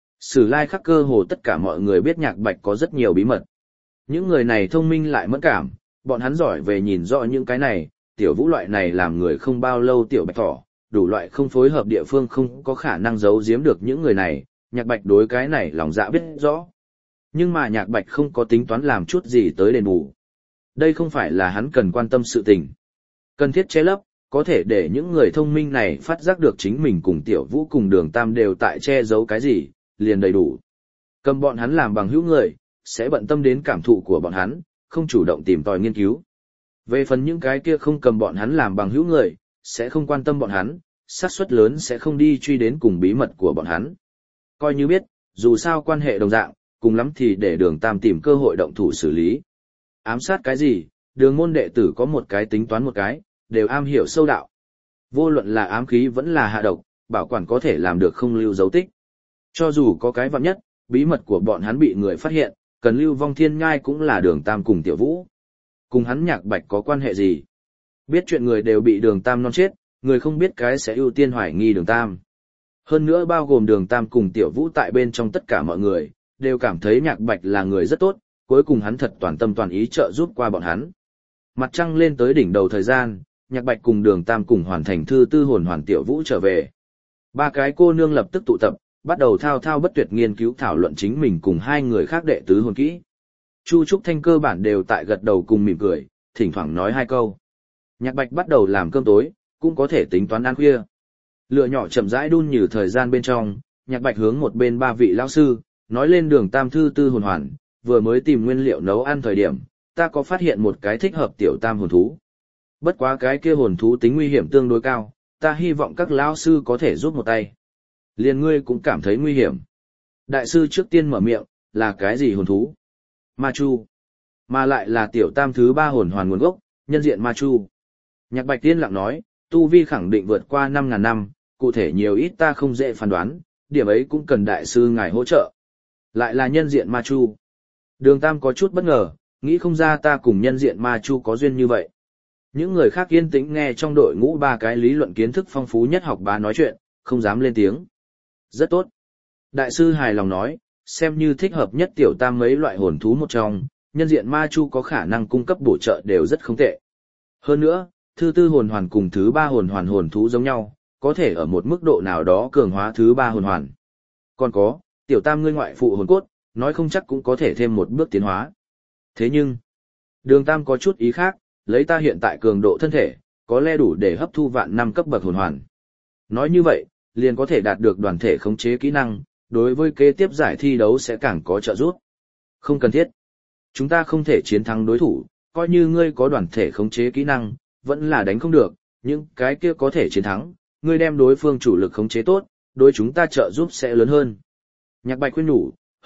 Sử lai khắc cơ hồ tất cả mọi người biết Nhạc Bạch có rất nhiều bí mật. Những người này thông minh lại mẫn cảm, bọn hắn giỏi về nhìn rõ những cái này, tiểu vũ loại này làm người không bao lâu tiểu bạch thỏ, đủ loại không phối hợp địa phương không có khả năng giấu giếm được những người này, Nhạc Bạch đối cái này lòng dạ biết rõ. Nhưng mà Nhạc Bạch không có tính toán làm chút gì tới đền bù. Đây không phải là hắn cần quan tâm sự tình. Cần thiết che lấp, có thể để những người thông minh này phát giác được chính mình cùng tiểu vũ cùng Đường Tam đều tại che giấu cái gì, liền đầy đủ. Cầm bọn hắn làm bằng hữu người, sẽ bận tâm đến cảm thụ của bọn hắn, không chủ động tìm tòi nghiên cứu. Về phần những cái kia không cầm bọn hắn làm bằng hữu người, sẽ không quan tâm bọn hắn, xác suất lớn sẽ không đi truy đến cùng bí mật của bọn hắn. Coi như biết, dù sao quan hệ đồng dạng, cùng lắm thì để Đường Tam tìm cơ hội động thủ xử lý. Ám sát cái gì, Đường môn đệ tử có một cái tính toán một cái, đều am hiểu sâu đạo. Vô luận là ám khí vẫn là hạ độc, bảo quản có thể làm được không lưu dấu tích. Cho dù có cái vạn nhất, bí mật của bọn hắn bị người phát hiện, cần lưu vong thiên nhai cũng là Đường Tam cùng tiểu vũ. Cùng hắn Nhạc Bạch có quan hệ gì? Biết chuyện người đều bị Đường Tam non chết, người không biết cái sẽ ưu tiên hoài nghi Đường Tam. Hơn nữa bao gồm Đường Tam cùng tiểu vũ tại bên trong tất cả mọi người, đều cảm thấy Nhạc Bạch là người rất tốt, cuối cùng hắn thật toàn tâm toàn ý trợ giúp qua bọn hắn. Mặt trăng lên tới đỉnh đầu thời gian, Nhạc Bạch cùng Đường Tam cùng hoàn thành thư tư hồn hoàn tiểu vũ trở về. Ba cái cô nương lập tức tụ tập, bắt đầu thao thao bất tuyệt nghiên cứu thảo luận chính mình cùng hai người khác đệ tứ hồn kỹ. Chu Trúc Thanh cơ bản đều tại gật đầu cùng mỉm cười, thỉnh thoảng nói hai câu. Nhạc Bạch bắt đầu làm cơm tối, cũng có thể tính toán ăn khuya. Lửa nhỏ chậm rãi đun như thời gian bên trong, Nhạc Bạch hướng một bên ba vị lão sư, nói lên Đường Tam thư tư hồn hoàn, vừa mới tìm nguyên liệu nấu ăn thời điểm, ta có phát hiện một cái thích hợp tiểu tam hồn thú. Bất quá cái kia hồn thú tính nguy hiểm tương đối cao, ta hy vọng các lão sư có thể giúp một tay. Liền ngươi cũng cảm thấy nguy hiểm. Đại sư trước tiên mở miệng, là cái gì hồn thú? Ma Chu. Mà lại là tiểu tam thứ ba hồn hoàn nguồn gốc, nhân diện Ma Chu. Nhạc Bạch tiên lặng nói, tu vi khẳng định vượt qua năm ngàn năm, cụ thể nhiều ít ta không dễ phán đoán, điểm ấy cũng cần đại sư ngài hỗ trợ. Lại là nhân diện Ma Chu. Đường Tam có chút bất ngờ, nghĩ không ra ta cùng nhân diện Ma Chu có duyên như vậy. Những người khác yên tĩnh nghe trong đội ngũ ba cái lý luận kiến thức phong phú nhất học bá nói chuyện, không dám lên tiếng. Rất tốt. Đại sư hài lòng nói, xem như thích hợp nhất tiểu tam mấy loại hồn thú một trong, nhân diện Ma Chu có khả năng cung cấp bổ trợ đều rất không tệ. Hơn nữa, thứ tư hồn hoàn cùng thứ ba hồn hoàn hồn thú giống nhau, có thể ở một mức độ nào đó cường hóa thứ ba hồn hoàn. Còn có, tiểu tam ngươi ngoại phụ hồn cốt, nói không chắc cũng có thể thêm một bước tiến hóa. Thế nhưng, Đường Tam có chút ý khác, lấy ta hiện tại cường độ thân thể, có lẽ đủ để hấp thu vạn năm cấp bậc hồn hoàn. Nói như vậy, liền có thể đạt được đoàn thể khống chế kỹ năng, đối với kế tiếp giải thi đấu sẽ càng có trợ giúp. Không cần thiết. Chúng ta không thể chiến thắng đối thủ, coi như ngươi có đoàn thể khống chế kỹ năng, vẫn là đánh không được, nhưng cái kia có thể chiến thắng, ngươi đem đối phương chủ lực khống chế tốt, đối chúng ta trợ giúp sẽ lớn hơn. Nhạc Bạch khuyên nhủ,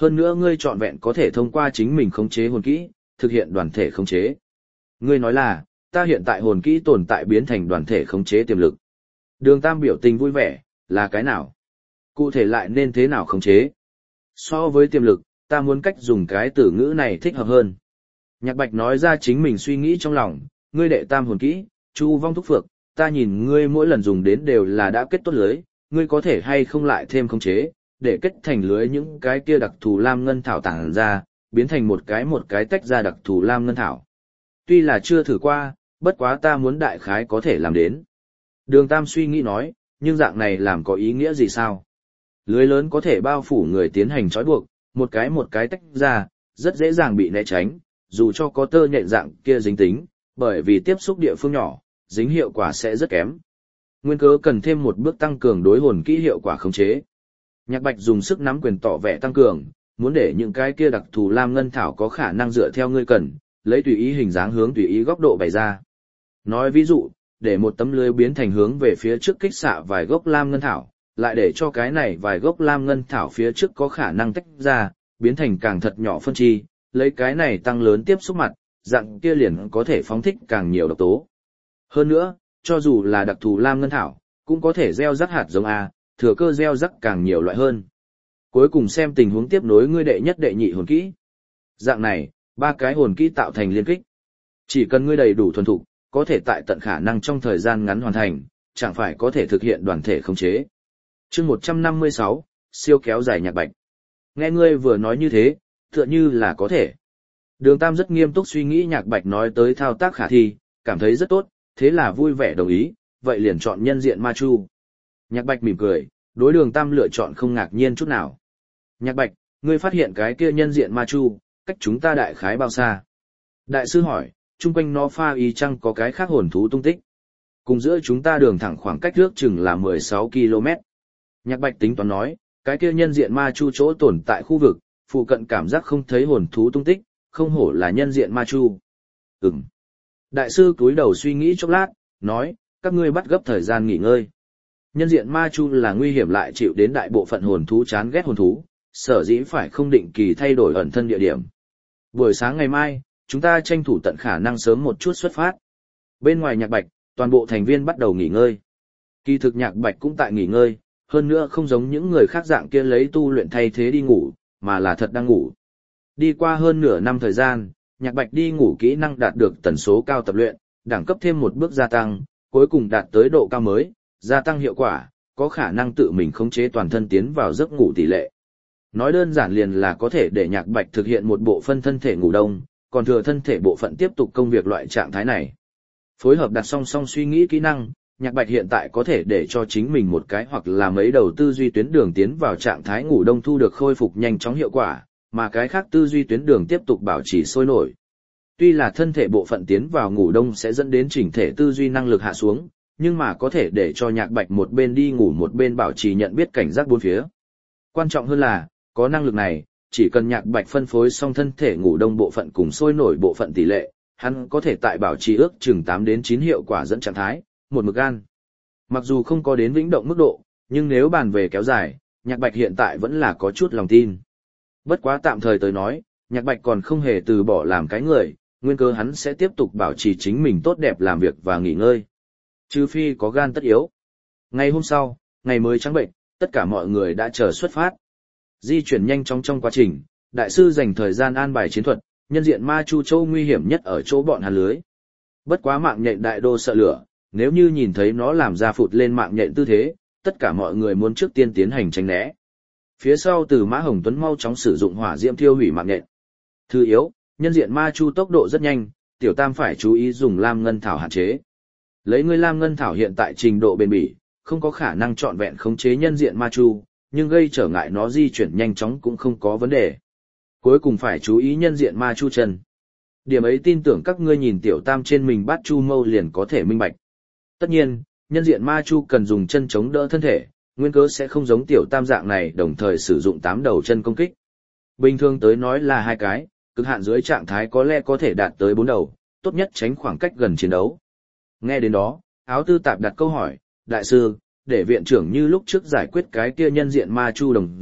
Hơn nữa ngươi trọn vẹn có thể thông qua chính mình khống chế hồn kỹ, thực hiện đoàn thể khống chế. Ngươi nói là, ta hiện tại hồn kỹ tồn tại biến thành đoàn thể khống chế tiềm lực. Đường Tam biểu tình vui vẻ, là cái nào? Cụ thể lại nên thế nào khống chế? So với tiềm lực, ta muốn cách dùng cái từ ngữ này thích hợp hơn. Nhạc Bạch nói ra chính mình suy nghĩ trong lòng, ngươi đệ tam hồn kỹ, Chu Vong Thúc Phược, ta nhìn ngươi mỗi lần dùng đến đều là đã kết tốt lưới, ngươi có thể hay không lại thêm khống chế, để kết thành lưới những cái kia đặc thù lam ngân thảo tản ra, biến thành một cái một cái tách ra đặc thù lam ngân thảo. Tuy là chưa thử qua, bất quá ta muốn đại khái có thể làm đến. Đường Tam suy nghĩ nói, nhưng dạng này làm có ý nghĩa gì sao? Lưới lớn có thể bao phủ người tiến hành trói buộc, một cái một cái tách ra, rất dễ dàng bị né tránh, dù cho có tơ nhện dạng kia dính tính, bởi vì tiếp xúc địa phương nhỏ, dính hiệu quả sẽ rất kém. Nguyên cớ cần thêm một bước tăng cường đối hồn kỹ hiệu quả khống chế. Nhạc Bạch dùng sức nắm quyền tỏ vẻ tăng cường, muốn để những cái kia đặc thù lam ngân thảo có khả năng dựa theo ngươi cần, lấy tùy ý hình dáng hướng tùy ý góc độ bày ra. Nói ví dụ, để một tấm lưới biến thành hướng về phía trước kích xạ vài gốc lam ngân thảo, lại để cho cái này vài gốc lam ngân thảo phía trước có khả năng tách ra, biến thành càng thật nhỏ phân chi, lấy cái này tăng lớn tiếp xúc mặt, dạng kia liền có thể phóng thích càng nhiều độc tố. Hơn nữa, cho dù là đặc thù lam ngân thảo, cũng có thể gieo rắc hạt giống A, thừa cơ gieo rắc càng nhiều loại hơn. Cuối cùng xem tình huống tiếp nối ngươi đệ nhất đệ nhị hồn kỹ. Dạng này, ba cái hồn kỹ tạo thành liên kích. Chỉ cần ngươi đầy đủ thuần thục, có thể tại tận khả năng trong thời gian ngắn hoàn thành, chẳng phải có thể thực hiện đoàn thể khống chế. Chương một trăm năm mươi sáu, siêu kéo dài Nhạc Bạch. Nghe ngươi vừa nói như thế, tựa như là có thể. Đường Tam rất nghiêm túc suy nghĩ Nhạc Bạch nói tới thao tác khả thi, cảm thấy rất tốt, thế là vui vẻ đồng ý, vậy liền chọn nhân diện Ma Chu. Nhạc Bạch mỉm cười, đối Đường Tam lựa chọn không ngạc nhiên chút nào. Nhạc Bạch, ngươi phát hiện cái kia nhân diện Ma Chu, cách chúng ta đại khái bao xa? Đại sư hỏi, chung quanh nó pha y chăng có cái khác hồn thú tung tích? Cùng giữa chúng ta đường thẳng khoảng cách trước chừng là mười sáu ki lô mét. Nhạc Bạch tính toán nói, cái kia nhân diện Ma Chu chỗ tồn tại khu vực, phụ cận cảm giác không thấy hồn thú tung tích, không hổ là nhân diện Ma Chu. Ừm. Đại sư cúi đầu suy nghĩ chốc lát, nói, các ngươi bắt gấp thời gian nghỉ ngơi. Nhân diện Ma Chu là nguy hiểm lại chịu đến đại bộ phận hồn thú chán ghét hồn thú, sở dĩ phải không định kỳ thay đổi ẩn thân địa điểm. Buổi sáng ngày mai, chúng ta tranh thủ tận khả năng sớm một chút xuất phát. Bên ngoài Nhạc Bạch, toàn bộ thành viên bắt đầu nghỉ ngơi. Kỳ thực Nhạc Bạch cũng tại nghỉ ngơi, hơn nữa không giống những người khác dạng kia lấy tu luyện thay thế đi ngủ, mà là thật đang ngủ. Đi qua hơn nửa năm thời gian, Nhạc Bạch đi ngủ kỹ năng đạt được tần số cao tập luyện, đẳng cấp thêm một bước gia tăng, cuối cùng đạt tới độ cao mới, gia tăng hiệu quả, có khả năng tự mình khống chế toàn thân tiến vào giấc ngủ tỷ lệ. Nói đơn giản liền là có thể để Nhạc Bạch thực hiện một bộ phân thân thể ngủ đông, còn thừa thân thể bộ phận tiếp tục công việc loại trạng thái này. Phối hợp đặt song song suy nghĩ kỹ năng, Nhạc Bạch hiện tại có thể để cho chính mình một cái hoặc là mấy đầu tư duy tuyến đường tiến vào trạng thái ngủ đông thu được khôi phục nhanh chóng hiệu quả, mà cái khác tư duy tuyến đường tiếp tục bảo trì sôi nổi. Tuy là thân thể bộ phận tiến vào ngủ đông sẽ dẫn đến chỉnh thể tư duy năng lực hạ xuống, nhưng mà có thể để cho Nhạc Bạch một bên đi ngủ một bên bảo trì nhận biết cảnh giác bốn phía. Quan trọng hơn là, có năng lực này, chỉ cần Nhạc Bạch phân phối xong thân thể ngủ đông bộ phận cùng sôi nổi bộ phận tỷ lệ, hắn có thể tại bảo trì ước chừng tám đến chín hiệu quả dẫn trạng thái, một mực gan. Mặc dù không có đến vĩnh động mức độ, nhưng nếu bàn về kéo dài, Nhạc Bạch hiện tại vẫn là có chút lòng tin. Bất quá tạm thời tới nói, Nhạc Bạch còn không hề từ bỏ làm cái người, nguyên cơ hắn sẽ tiếp tục bảo trì chính mình tốt đẹp làm việc và nghỉ ngơi. Trừ phi có gan tất yếu. Ngày hôm sau, ngày mới trắng bệnh, tất cả mọi người đã chờ xuất phát. Di chuyển nhanh chóng trong quá trình, đại sư dành thời gian an bài chiến thuật, nhân diện Ma Chu châu nguy hiểm nhất ở chỗ bọn hắn lưới. Bất quá mạng nhện đại đô sợ lửa, nếu như nhìn thấy nó làm ra phụt lên mạng nhện tư thế, tất cả mọi người muốn trước tiên tiến hành tránh né. Phía sau từ Mã Hồng Tuấn mau chóng sử dụng hỏa diễm thiêu hủy mạng nhện. Thứ yếu, nhân diện Ma Chu tốc độ rất nhanh, Tiểu Tam phải chú ý dùng lam ngân thảo hạn chế. Lấy ngươi lam ngân thảo hiện tại trình độ bền bỉ, không có khả năng trọn vẹn khống chế nhân diện Ma Chu, nhưng gây trở ngại nó di chuyển nhanh chóng cũng không có vấn đề. Cuối cùng phải chú ý nhân diện Ma Chu chân. Điểm ấy tin tưởng các ngươi nhìn Tiểu Tam trên mình bát chu mâu liền có thể minh bạch. Tất nhiên, nhân diện Ma Chu cần dùng chân chống đỡ thân thể, nguyên cớ sẽ không giống Tiểu Tam dạng này đồng thời sử dụng tám đầu chân công kích. Bình thường tới nói là hai cái, cực hạn dưới trạng thái có lẽ có thể đạt tới bốn đầu, tốt nhất tránh khoảng cách gần chiến đấu. Nghe đến đó, Áo Tư Tạp đặt câu hỏi, đại sư, để viện trưởng như lúc trước giải quyết cái kia nhân diện Ma Chu đồng dạng,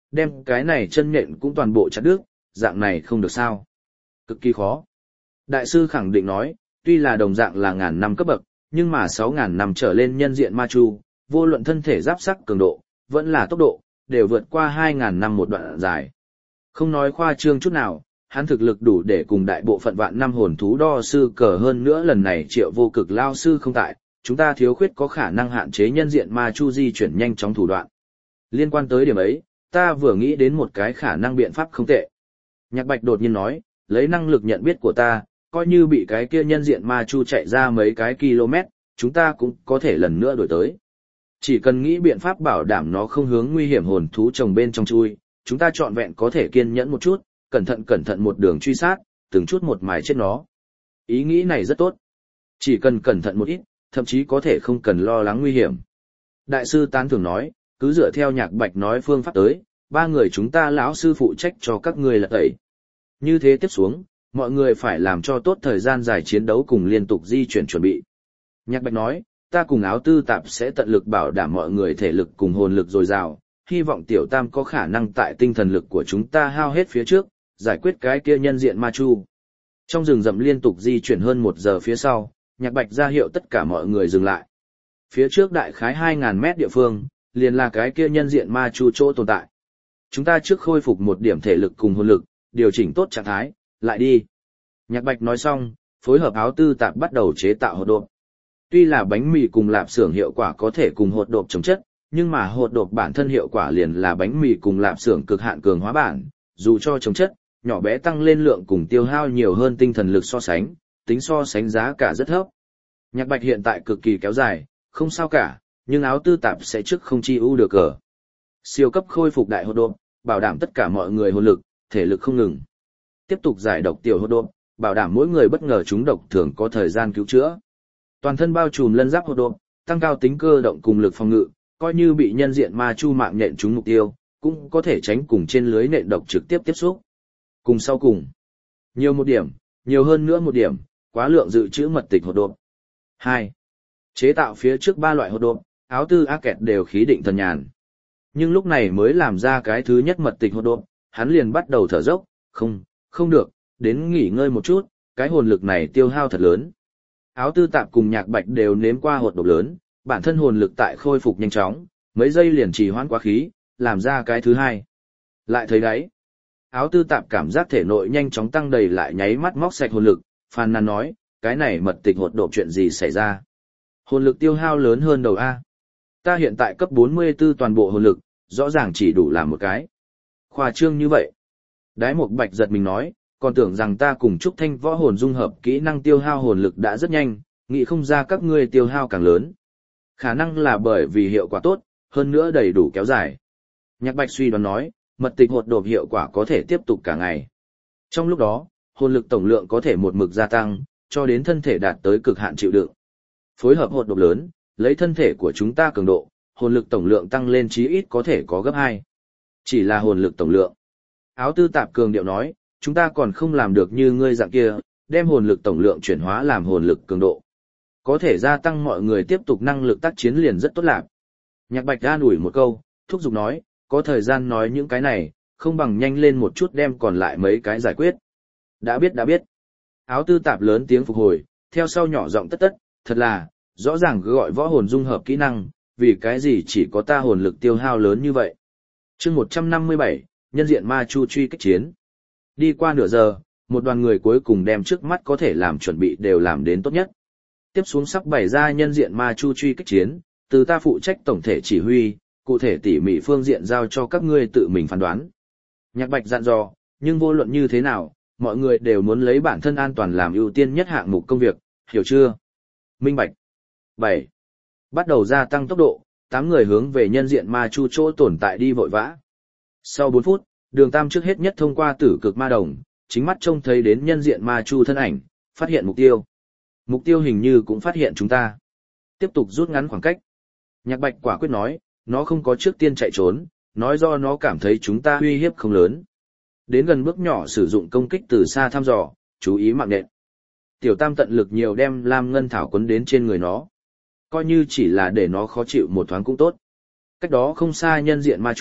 đem cái này chân nhện cũng toàn bộ chặt đứt, dạng này không được sao. Cực kỳ khó. Đại sư khẳng định nói, tuy là đồng dạng là ngàn năm cấp bậc, nhưng mà sáu ngàn năm trở lên nhân diện ma chu, vô luận thân thể giáp sắc cường độ, vẫn là tốc độ, đều vượt qua hai ngàn năm một đoạn dài. Không nói khoa trương chút nào, hắn thực lực đủ để cùng đại bộ phận vạn năm hồn thú đo sư cờ hơn nữa lần này Triệu Vô Cực lao sư không tại, chúng ta thiếu khuyết có khả năng hạn chế nhân diện ma chu di chuyển nhanh chóng thủ đoạn. Liên quan tới điểm ấy, ta vừa nghĩ đến một cái khả năng biện pháp không tệ. Nhạc Bạch đột nhiên nói, lấy năng lực nhận biết của ta, coi như bị cái kia nhân diện ma chu chạy ra mấy cái km, chúng ta cũng có thể lần nữa đổi tới. Chỉ cần nghĩ biện pháp bảo đảm nó không hướng nguy hiểm hồn thú trồng bên trong chui, chúng ta trọn vẹn có thể kiên nhẫn một chút, cẩn thận cẩn thận một đường truy sát, từng chút một mài chết nó. Ý nghĩ này rất tốt. Chỉ cần cẩn thận một ít, thậm chí có thể không cần lo lắng nguy hiểm. Đại sư tán thưởng nói, cứ dựa theo Nhạc Bạch nói phương pháp tới, ba người chúng ta lão sư phụ trách cho các ngươi lật tẩy. Như thế tiếp xuống, mọi người phải làm cho tốt thời gian dài chiến đấu cùng liên tục di chuyển chuẩn bị. Nhạc Bạch nói, ta cùng Áo Tư Tạp sẽ tận lực bảo đảm mọi người thể lực cùng hồn lực dồi dào, hy vọng Tiểu Tam có khả năng tại tinh thần lực của chúng ta hao hết phía trước, giải quyết cái kia nhân diện ma chu. Trong rừng rậm liên tục di chuyển hơn một giờ phía sau, Nhạc Bạch ra hiệu tất cả mọi người dừng lại. Phía trước đại khái hai ngàn mét địa phương, liền là cái kia nhân diện ma chu chỗ tồn tại. Chúng ta trước khôi phục một điểm thể lực cùng hồn lực, điều chỉnh tốt trạng thái, lại đi. Nhạc Bạch nói xong, phối hợp Áo Tư Tạp bắt đầu chế tạo hột độp. Tuy là bánh mì cùng lạp xưởng hiệu quả có thể cùng hột độp chống chất, nhưng mà hột độp bản thân hiệu quả liền là bánh mì cùng lạp xưởng cực hạn cường hóa bản, dù cho chống chất, nhỏ bé tăng lên lượng cùng tiêu hao nhiều hơn tinh thần lực so sánh, tính so sánh giá cả rất thấp. Nhạc Bạch hiện tại cực kỳ kéo dài, không sao cả, nhưng Áo Tư Tạp sẽ trước không chi ưu được cờ. Siêu cấp khôi phục đại hột độp, bảo đảm tất cả mọi người hồn lực, thể lực không ngừng. Tiếp tục giải độc tiểu hột độp, bảo đảm mỗi người bất ngờ trúng độc thường có thời gian cứu chữa. Toàn thân bao trùm lân giáp hột độp, tăng cao tính cơ động cùng lực phòng ngự, coi như bị nhân diện ma chu mạng nhện trúng mục tiêu, cũng có thể tránh cùng trên lưới nện độc trực tiếp tiếp xúc. Cùng sau cùng, nhiều một điểm, nhiều hơn nữa một điểm, quá lượng dự trữ mật tịch hột độp. hai. Chế tạo phía trước ba loại hột độp, Áo Tư Á Kẹt đều khí định thần nhàn. Nhưng lúc này mới làm ra cái thứ nhất mật tịch hột độp, hắn liền bắt đầu thở dốc, không, không được, đến nghỉ ngơi một chút, cái hồn lực này tiêu hao thật lớn. Áo Tư Tạp cùng Nhạc Bạch đều nếm qua hột độp lớn, bản thân hồn lực tại khôi phục nhanh chóng, mấy giây liền trì hoãn quá khí, làm ra cái thứ hai. Lại thấy đấy. Áo Tư Tạp cảm giác thể nội nhanh chóng tăng đầy lại nháy mắt móc sạch hồn lực, phàn nàn nói, cái này mật tịch hột độp chuyện gì xảy ra? Hồn lực tiêu hao lớn hơn đầu A. Ta hiện tại cấp bốn mươi tư toàn bộ hồn lực, rõ ràng chỉ đủ làm một cái. Khoa trương như vậy. Đái Mộc Bạch giật mình nói, còn tưởng rằng ta cùng Trúc Thanh võ hồn dung hợp kỹ năng tiêu hao hồn lực đã rất nhanh, nghĩ không ra các ngươi tiêu hao càng lớn. Khả năng là bởi vì hiệu quả tốt, hơn nữa đầy đủ kéo dài. Nhạc Bạch suy đoán nói, mật tịch hột độp hiệu quả có thể tiếp tục cả ngày. Trong lúc đó, hồn lực tổng lượng có thể một mực gia tăng, cho đến thân thể đạt tới cực hạn chịu đựng. Phối hợp hột độp lớn, lấy thân thể của chúng ta cường độ, hồn lực tổng lượng tăng lên chí ít có thể có gấp hai. Chỉ là hồn lực tổng lượng. Áo Tư Tạp cường điệu nói, chúng ta còn không làm được như ngươi dạng kia, đem hồn lực tổng lượng chuyển hóa làm hồn lực cường độ. Có thể gia tăng mọi người tiếp tục năng lực tác chiến liền rất tốt lạc. Nhạc Bạch an ủi một câu, thúc giục nói, có thời gian nói những cái này, không bằng nhanh lên một chút đem còn lại mấy cái giải quyết. Đã biết đã biết. Áo Tư Tạp lớn tiếng phục hồi, theo sau nhỏ giọng tất tất, thật là, rõ ràng cứ gọi võ hồn dung hợp kỹ năng, vì cái gì chỉ có ta hồn lực tiêu hao lớn như vậy. Chương một trăm năm mươi bảy, nhân diện ma chu truy kích chiến. Đi qua nửa giờ, một đoàn người cuối cùng đem trước mắt có thể làm chuẩn bị đều làm đến tốt nhất. Tiếp xuống sắp bày ra nhân diện ma chu truy kích chiến, từ ta phụ trách tổng thể chỉ huy, cụ thể tỉ mỉ phương diện giao cho các ngươi tự mình phán đoán. Nhạc Bạch dặn dò, nhưng vô luận như thế nào, mọi người đều muốn lấy bản thân an toàn làm ưu tiên nhất hạng mục công việc, hiểu chưa? Minh bạch. bảy. Bắt đầu gia tăng tốc độ, tám người hướng về nhân diện ma chu chỗ tồn tại đi vội vã. Sau bốn phút, Đường Tam trước hết nhất thông qua tử cực ma đồng, chính mắt trông thấy đến nhân diện ma chu thân ảnh, phát hiện mục tiêu. Mục tiêu hình như cũng phát hiện chúng ta. Tiếp tục rút ngắn khoảng cách. Nhạc Bạch quả quyết nói, nó không có trước tiên chạy trốn, nói do nó cảm thấy chúng ta uy hiếp không lớn. Đến gần bước nhỏ sử dụng công kích từ xa thăm dò, chú ý mạng nện. Tiểu Tam tận lực nhiều đem lam ngân thảo quấn đến trên người nó. Coi như chỉ là để nó khó chịu một thoáng cũng tốt. Cách đó không xa nhân diện ma chu,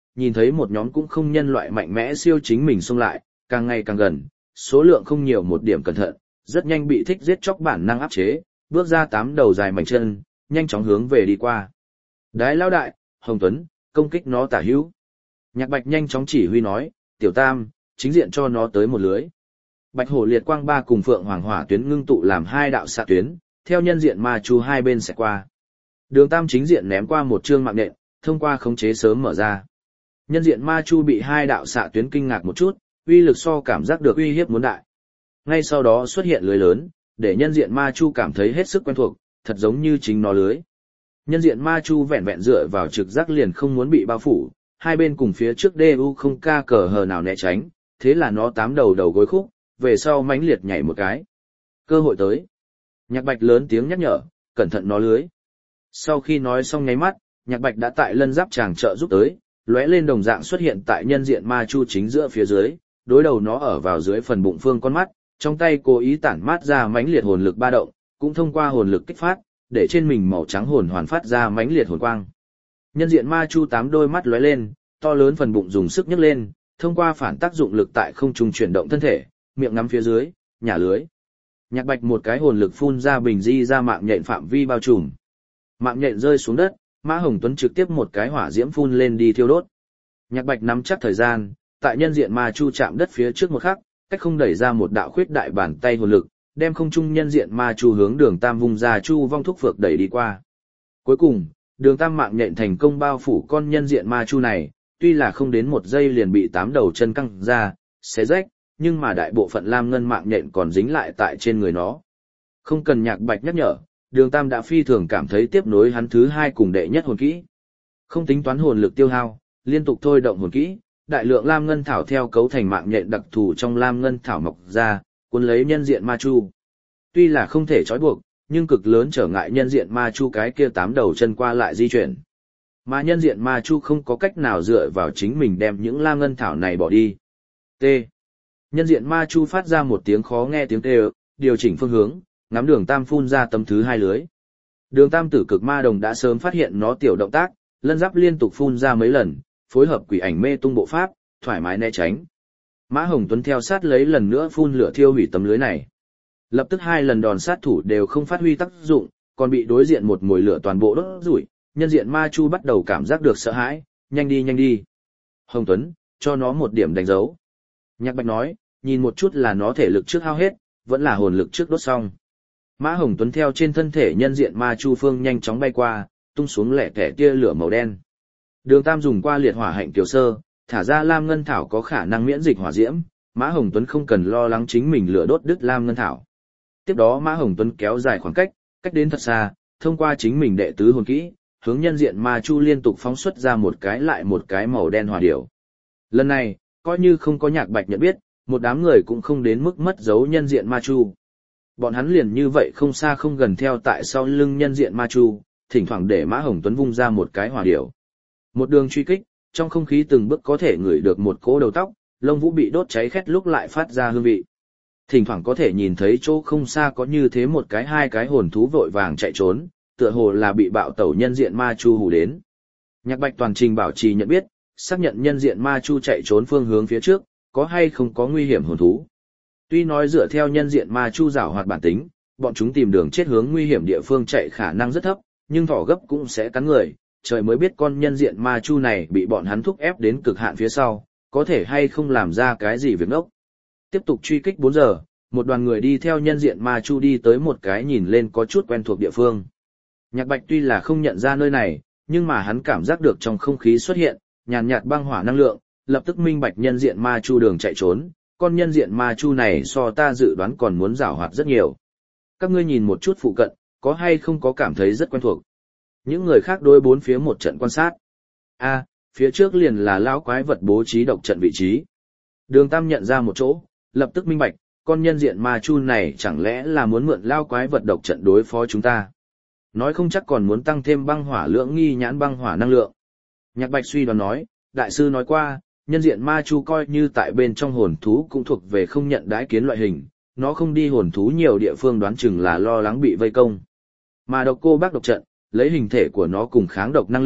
nhìn thấy một nhóm cũng không nhân loại mạnh mẽ siêu chính mình xông lại, càng ngày càng gần, số lượng không nhiều một điểm cẩn thận, rất nhanh bị thích giết chóc bản năng áp chế, bước ra tám đầu dài mảnh chân, nhanh chóng hướng về đi qua. Đái lao đại, Hồng Tuấn, công kích nó tả hữu. Nhạc Bạch nhanh chóng chỉ huy nói, Tiểu Tam, chính diện cho nó tới một lưới. Bạch Hổ Liệt Quang ba cùng Phượng Hoàng Hỏa tuyến ngưng tụ làm hai đạo xạ tuyến, theo nhân diện ma chu hai bên sẽ qua. Đường Tam chính diện ném qua một chương mạng nện, thông qua khống chế sớm mở ra. Nhân diện ma chu bị hai đạo xạ tuyến kinh ngạc một chút, uy lực so cảm giác được uy hiếp muốn đại. Ngay sau đó xuất hiện lưới lớn, để nhân diện ma chu cảm thấy hết sức quen thuộc, thật giống như chính nó lưới. Nhân diện ma chu vẹn vẹn dựa vào trực giác liền không muốn bị bao phủ, hai bên cùng phía trước đê u không ca cờ hờ nào né tránh, thế là nó tám đầu đầu gối khúc, về sau mãnh liệt nhảy một cái. Cơ hội tới. Nhạc Bạch lớn tiếng nhắc nhở, cẩn thận nó lưới. Sau khi nói xong nháy mắt, Nhạc Bạch đã tại lân giáp tràng trợ giúp tới, lóe lên đồng dạng xuất hiện tại nhân diện ma chu chính giữa phía dưới, đối đầu nó ở vào dưới phần bụng phương con mắt, trong tay cố ý tản mát ra mãnh liệt hồn lực ba động, cũng thông qua hồn lực kích phát, để trên mình màu trắng hồn hoàn phát ra mãnh liệt hồn quang. Nhân diện ma chu tám đôi mắt lóe lên, to lớn phần bụng dùng sức nhấc lên, thông qua phản tác dụng lực tại không trung chuyển động thân thể, miệng ngắm phía dưới, nhả lưới. Nhạc Bạch một cái hồn lực phun ra bình di ra mạng nhện phạm vi bao trùm. Mạng nhện rơi xuống đất, Mã Hồng Tuấn trực tiếp một cái hỏa diễm phun lên đi thiêu đốt. Nhạc Bạch nắm chắc thời gian, tại nhân diện ma chu chạm đất phía trước một khắc, cách không đẩy ra một đạo khuyết đại bàn tay hồn lực, đem không trung nhân diện ma chu hướng Đường Tam vung ra chu vong thúc phược đẩy đi qua. Cuối cùng, Đường Tam mạng nhện thành công bao phủ con nhân diện ma chu này, tuy là không đến một giây liền bị tám đầu chân căng ra, xé rách, nhưng mà đại bộ phận lam ngân mạng nhện còn dính lại tại trên người nó. Không cần Nhạc Bạch nhắc nhở, Đường Tam đã phi thường cảm thấy tiếp nối hắn thứ hai cùng đệ nhất hồn kỹ. Không tính toán hồn lực tiêu hao, liên tục thôi động hồn kỹ, đại lượng lam ngân thảo theo cấu thành mạng nhện đặc thù trong lam ngân thảo mọc ra, cuốn lấy nhân diện ma chu. Tuy là không thể trói buộc, nhưng cực lớn trở ngại nhân diện ma chu cái kia tám đầu chân qua lại di chuyển. Mà nhân diện ma chu không có cách nào dựa vào chính mình đem những lam ngân thảo này bỏ đi. T. Nhân diện ma chu phát ra một tiếng khó nghe tiếng kêu, điều chỉnh phương hướng, ngắm Đường Tam phun ra tấm thứ hai lưới. Đường Tam tử cực ma đồng đã sớm phát hiện nó tiểu động tác, lân giáp liên tục phun ra mấy lần, phối hợp quỷ ảnh mê tung bộ pháp, thoải mái né tránh. Mã Hồng Tuấn theo sát lấy lần nữa phun lửa thiêu hủy tấm lưới này. Lập tức hai lần đòn sát thủ đều không phát huy tác dụng, còn bị đối diện một mồi lửa toàn bộ đốt rủi, nhân diện ma chu bắt đầu cảm giác được sợ hãi, nhanh đi nhanh đi. Hồng Tuấn, cho nó một điểm đánh dấu. Nhạc Bạch nói, nhìn một chút là nó thể lực trước hao hết, vẫn là hồn lực trước đốt xong. Mã Hồng Tuấn theo trên thân thể nhân diện ma chu phương nhanh chóng bay qua, tung xuống lẻ tẻ tia lửa màu đen. Đường Tam dùng qua liệt hỏa hạnh tiểu sơ, thả ra lam ngân thảo có khả năng miễn dịch hỏa diễm, Mã Hồng Tuấn không cần lo lắng chính mình lửa đốt đứt lam ngân thảo. Tiếp đó Mã Hồng Tuấn kéo dài khoảng cách, cách đến thật xa, thông qua chính mình đệ tứ hồn kỹ, hướng nhân diện ma chu liên tục phóng xuất ra một cái lại một cái màu đen hỏa điểu. Lần này, coi như không có Nhạc Bạch nhận biết, một đám người cũng không đến mức mất dấu nhân diện ma chu. Bọn hắn liền như vậy không xa không gần theo tại sau lưng nhân diện ma chu, thỉnh thoảng để Mã Hồng Tuấn vung ra một cái hỏa điểu. Một đường truy kích, trong không khí từng bước có thể ngửi được một cỗ đầu tóc, lông vũ bị đốt cháy khét lúc lại phát ra hương vị. Thỉnh thoảng có thể nhìn thấy chỗ không xa có như thế một cái hai cái hồn thú vội vàng chạy trốn, tựa hồ là bị bạo tẩu nhân diện ma chu hù đến. Nhạc Bạch toàn trình bảo trì nhận biết, xác nhận nhân diện ma chu chạy trốn phương hướng phía trước, có hay không có nguy hiểm hồn thú. Tuy nói dựa theo nhân diện ma chu giảo hoạt bản tính, bọn chúng tìm đường chết hướng nguy hiểm địa phương chạy khả năng rất thấp, nhưng thỏ gấp cũng sẽ cắn người, trời mới biết con nhân diện ma chu này bị bọn hắn thúc ép đến cực hạn phía sau, có thể hay không làm ra cái gì việc ngốc. Tiếp tục truy kích bốn giờ, một đoàn người đi theo nhân diện ma chu đi tới một cái nhìn lên có chút quen thuộc địa phương. Nhạc Bạch tuy là không nhận ra nơi này, nhưng mà hắn cảm giác được trong không khí xuất hiện nhàn nhạt băng hỏa năng lượng, lập tức minh bạch nhân diện ma chu đường chạy trốn, con nhân diện ma chu này so ta dự đoán còn muốn giảo hoạt rất nhiều. Các ngươi nhìn một chút phụ cận, có hay không có cảm thấy rất quen thuộc. Những người khác đối bốn phía một trận quan sát. A, phía trước liền là lão quái vật bố trí độc trận vị trí. Đường Tam nhận ra một chỗ, lập tức minh bạch, con nhân diện ma chu này chẳng lẽ là muốn mượn lão quái vật độc trận đối phó chúng ta. Nói không chắc còn muốn tăng thêm băng hỏa lượng nghi nhãn băng hỏa năng lượng. Nhạc Bạch suy đoán nói, đại sư nói qua, nhân diện ma chu coi như tại bên trong hồn thú cũng thuộc về không nhận đãi kiến loại hình, nó không đi hồn thú nhiều địa phương đoán chừng là lo lắng bị vây công. Mà độc cô bác độc trận, lấy hình thể của nó cùng kháng độc năng lực,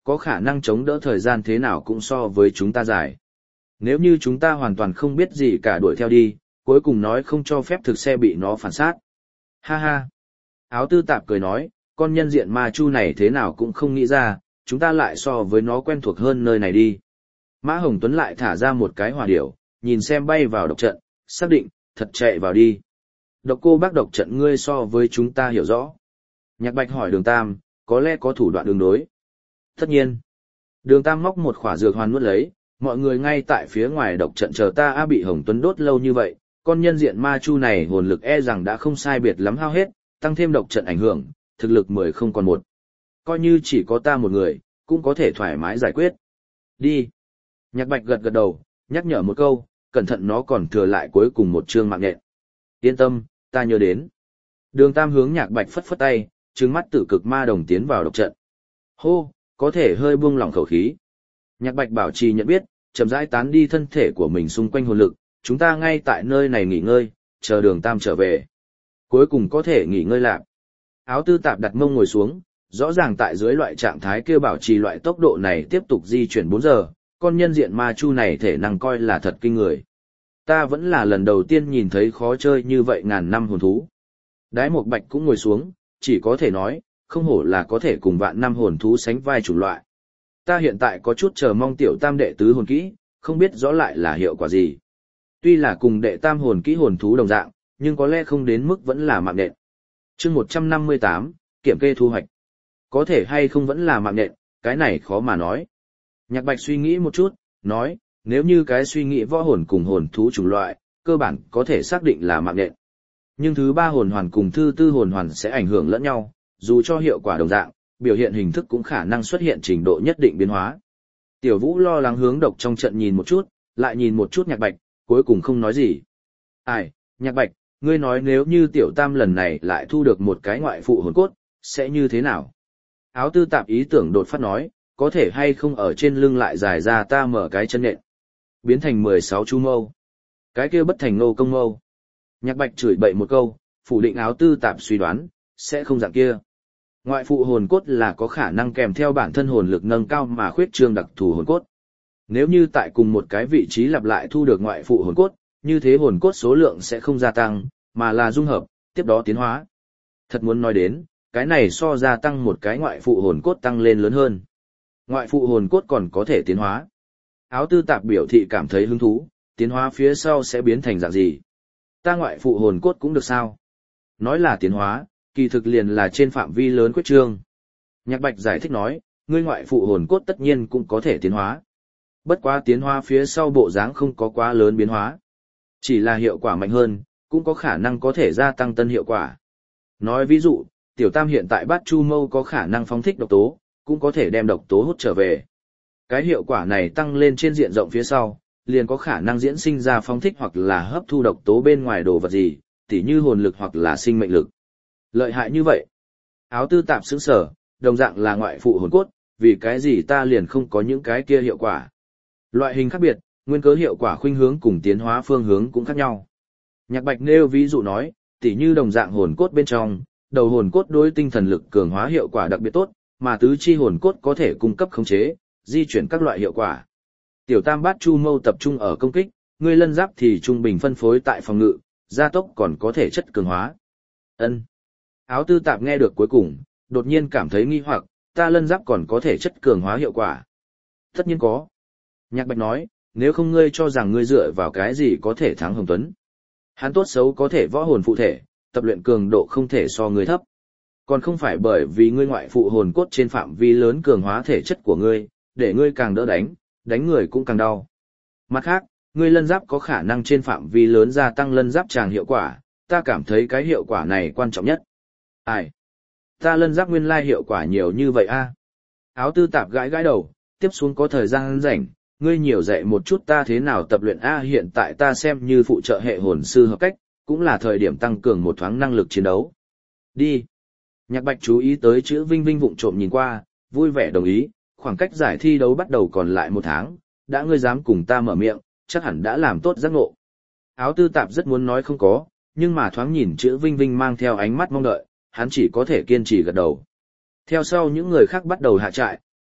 có khả năng chống đỡ thời gian thế nào cũng so với chúng ta dài. Nếu như chúng ta hoàn toàn không biết gì cả đuổi theo đi, cuối cùng nói không cho phép thực xe bị nó phản sát. Ha ha. Áo tư tạp cười nói, con nhân diện ma chu này thế nào cũng không nghĩ ra, chúng ta lại so với nó quen thuộc hơn nơi này đi. Mã Hồng Tuấn lại thả ra một cái hỏa điểu, nhìn xem bay vào độc trận, xác định, thật chạy vào đi. Độc cô bác độc trận ngươi so với chúng ta hiểu rõ. Nhạc Bạch hỏi Đường Tam, có lẽ có thủ đoạn đường đối. Tất nhiên. Đường Tam móc một khỏa dược hoàn nuốt lấy, mọi người ngay tại phía ngoài độc trận chờ ta a bị Hồng Tuấn đốt lâu như vậy, con nhân diện ma chu này hồn lực e rằng đã không sai biệt lắm hao hết, tăng thêm độc trận ảnh hưởng, thực lực mười không còn một. Coi như chỉ có ta một người, cũng có thể thoải mái giải quyết. Đi. Nhạc Bạch gật gật đầu, nhắc nhở một câu, cẩn thận nó còn thừa lại cuối cùng một chương mạng nhện. Yên tâm, ta nhớ đến. Đường Tam hướng Nhạc Bạch phất phất tay, trừng mắt tử cực ma đồng tiến vào độc trận. Hô, có thể hơi buông lỏng khẩu khí. Nhạc Bạch bảo trì nhận biết, chậm rãi tán đi thân thể của mình xung quanh hồn lực, chúng ta ngay tại nơi này nghỉ ngơi, chờ Đường Tam trở về. Cuối cùng có thể nghỉ ngơi lạc. Áo tư tạp đặt mông ngồi xuống, rõ ràng tại dưới loại trạng thái kêu bảo trì loại tốc độ này tiếp tục di chuyển bốn giờ, con nhân diện ma chu này thể năng coi là thật kinh người. Ta vẫn là lần đầu tiên nhìn thấy khó chơi như vậy ngàn năm hồn thú. Đái Một Bạch cũng ngồi xuống, chỉ có thể nói, không hổ là có thể cùng vạn năm hồn thú sánh vai chủng loại. Ta hiện tại có chút chờ mong tiểu tam đệ tứ hồn kỹ, không biết rõ lại là hiệu quả gì. Tuy là cùng đệ tam hồn kỹ hồn thú đồng dạng, nhưng có lẽ không đến mức vẫn là mạng nện. Chương một trăm năm mươi tám, kiểm kê thu hoạch. Có thể hay không vẫn là mạng nện, cái này khó mà nói. Nhạc Bạch suy nghĩ một chút, nói, nếu như cái suy nghĩ võ hồn cùng hồn thú chủng loại, cơ bản có thể xác định là mạng nện. Nhưng thứ ba hồn hoàn cùng thứ tư hồn hoàn sẽ ảnh hưởng lẫn nhau, dù cho hiệu quả đồng dạng, biểu hiện hình thức cũng khả năng xuất hiện trình độ nhất định biến hóa. Tiểu Vũ lo lắng hướng độc trong trận nhìn một chút, lại nhìn một chút Nhạc Bạch, cuối cùng không nói gì. Ai, Nhạc Bạch, ngươi nói nếu như tiểu tam lần này lại thu được một cái ngoại phụ hồn cốt, sẽ như thế nào? Áo tư tạp ý tưởng đột phát nói, có thể hay không ở trên lưng lại dài ra ta mở cái chân nện. Biến thành mười sáu chu mâu. Cái kia bất thành nô công mâu. Nhạc Bạch chửi bậy một câu, phủ định áo tư tạp suy đoán, sẽ không dạng kia. Ngoại phụ hồn cốt là có khả năng kèm theo bản thân hồn lực nâng cao mà khuyết trương đặc thù hồn cốt. Nếu như tại cùng một cái vị trí lặp lại thu được ngoại phụ hồn cốt, như thế hồn cốt số lượng sẽ không gia tăng, mà là dung hợp, tiếp đó tiến hóa. Thật muốn nói đến, cái này so gia tăng một cái ngoại phụ hồn cốt tăng lên lớn hơn. Ngoại phụ hồn cốt còn có thể tiến hóa. Áo tư tạp biểu thị cảm thấy hứng thú, tiến hóa phía sau sẽ biến thành dạng gì? Ta ngoại phụ hồn cốt cũng được sao? Nói là tiến hóa, kỳ thực liền là trên phạm vi lớn quyết trương. Nhạc Bạch giải thích nói, ngươi ngoại phụ hồn cốt tất nhiên cũng có thể tiến hóa. Bất quá tiến hóa phía sau bộ dáng không có quá lớn biến hóa. Chỉ là hiệu quả mạnh hơn, cũng có khả năng có thể gia tăng tân hiệu quả. Nói ví dụ, tiểu tam hiện tại bát chu mâu có khả năng phóng thích độc tố, cũng có thể đem độc tố hút trở về. Cái hiệu quả này tăng lên trên diện rộng phía sau, liền có khả năng diễn sinh ra phóng thích hoặc là hấp thu độc tố bên ngoài đồ vật gì, tỉ như hồn lực hoặc là sinh mệnh lực. Lợi hại như vậy. Áo tư tạp sững sở, đồng dạng là ngoại phụ hồn cốt, vì cái gì ta liền không có những cái kia hiệu quả. Loại hình khác biệt, nguyên cớ hiệu quả khuynh hướng cùng tiến hóa phương hướng cũng khác nhau. Nhạc Bạch nêu ví dụ nói, tỉ như đồng dạng hồn cốt bên trong, đầu hồn cốt đối tinh thần lực cường hóa hiệu quả đặc biệt tốt, mà tứ chi hồn cốt có thể cung cấp khống chế, di chuyển các loại hiệu quả. Tiểu tam bát chu mâu tập trung ở công kích, ngươi lân giáp thì trung bình phân phối tại phòng ngự, gia tốc còn có thể chất cường hóa. Ân. Áo tư tạp nghe được cuối cùng, đột nhiên cảm thấy nghi hoặc, ta lân giáp còn có thể chất cường hóa hiệu quả. Tất nhiên có. Nhạc Bạch nói, nếu không ngươi cho rằng ngươi dựa vào cái gì có thể thắng Hồng Tuấn. Hắn tốt xấu có thể võ hồn phụ thể, tập luyện cường độ không thể so ngươi thấp. Còn không phải bởi vì ngươi ngoại phụ hồn cốt trên phạm vi lớn cường hóa thể chất của ngươi, để ngươi càng đỡ đánh, đánh người cũng càng đau. Mặt khác, ngươi lân giáp có khả năng trên phạm vi lớn gia tăng lân giáp tràng hiệu quả, ta cảm thấy cái hiệu quả này quan trọng nhất. Ai? Ta lân giáp nguyên lai hiệu quả nhiều như vậy a? Áo tư tạp gãi gãi đầu, tiếp xuống có thời gian rảnh, ngươi nhiều dạy một chút ta thế nào tập luyện a, hiện tại ta xem như phụ trợ hệ hồn sư hợp cách, cũng là thời điểm tăng cường một thoáng năng lực chiến đấu. Đi. Nhạc Bạch chú ý tới chữ Vinh Vinh vụng trộm nhìn qua, vui vẻ đồng ý, khoảng cách giải thi đấu bắt đầu còn lại một tháng, đã ngươi dám cùng ta mở miệng, chắc hẳn đã làm tốt giác ngộ. Áo tư tạp rất muốn nói không có, nhưng mà thoáng nhìn chữ Vinh Vinh mang theo ánh mắt mong đợi, hắn chỉ có thể kiên trì gật đầu. Theo sau những người khác bắt đầu hạ trại,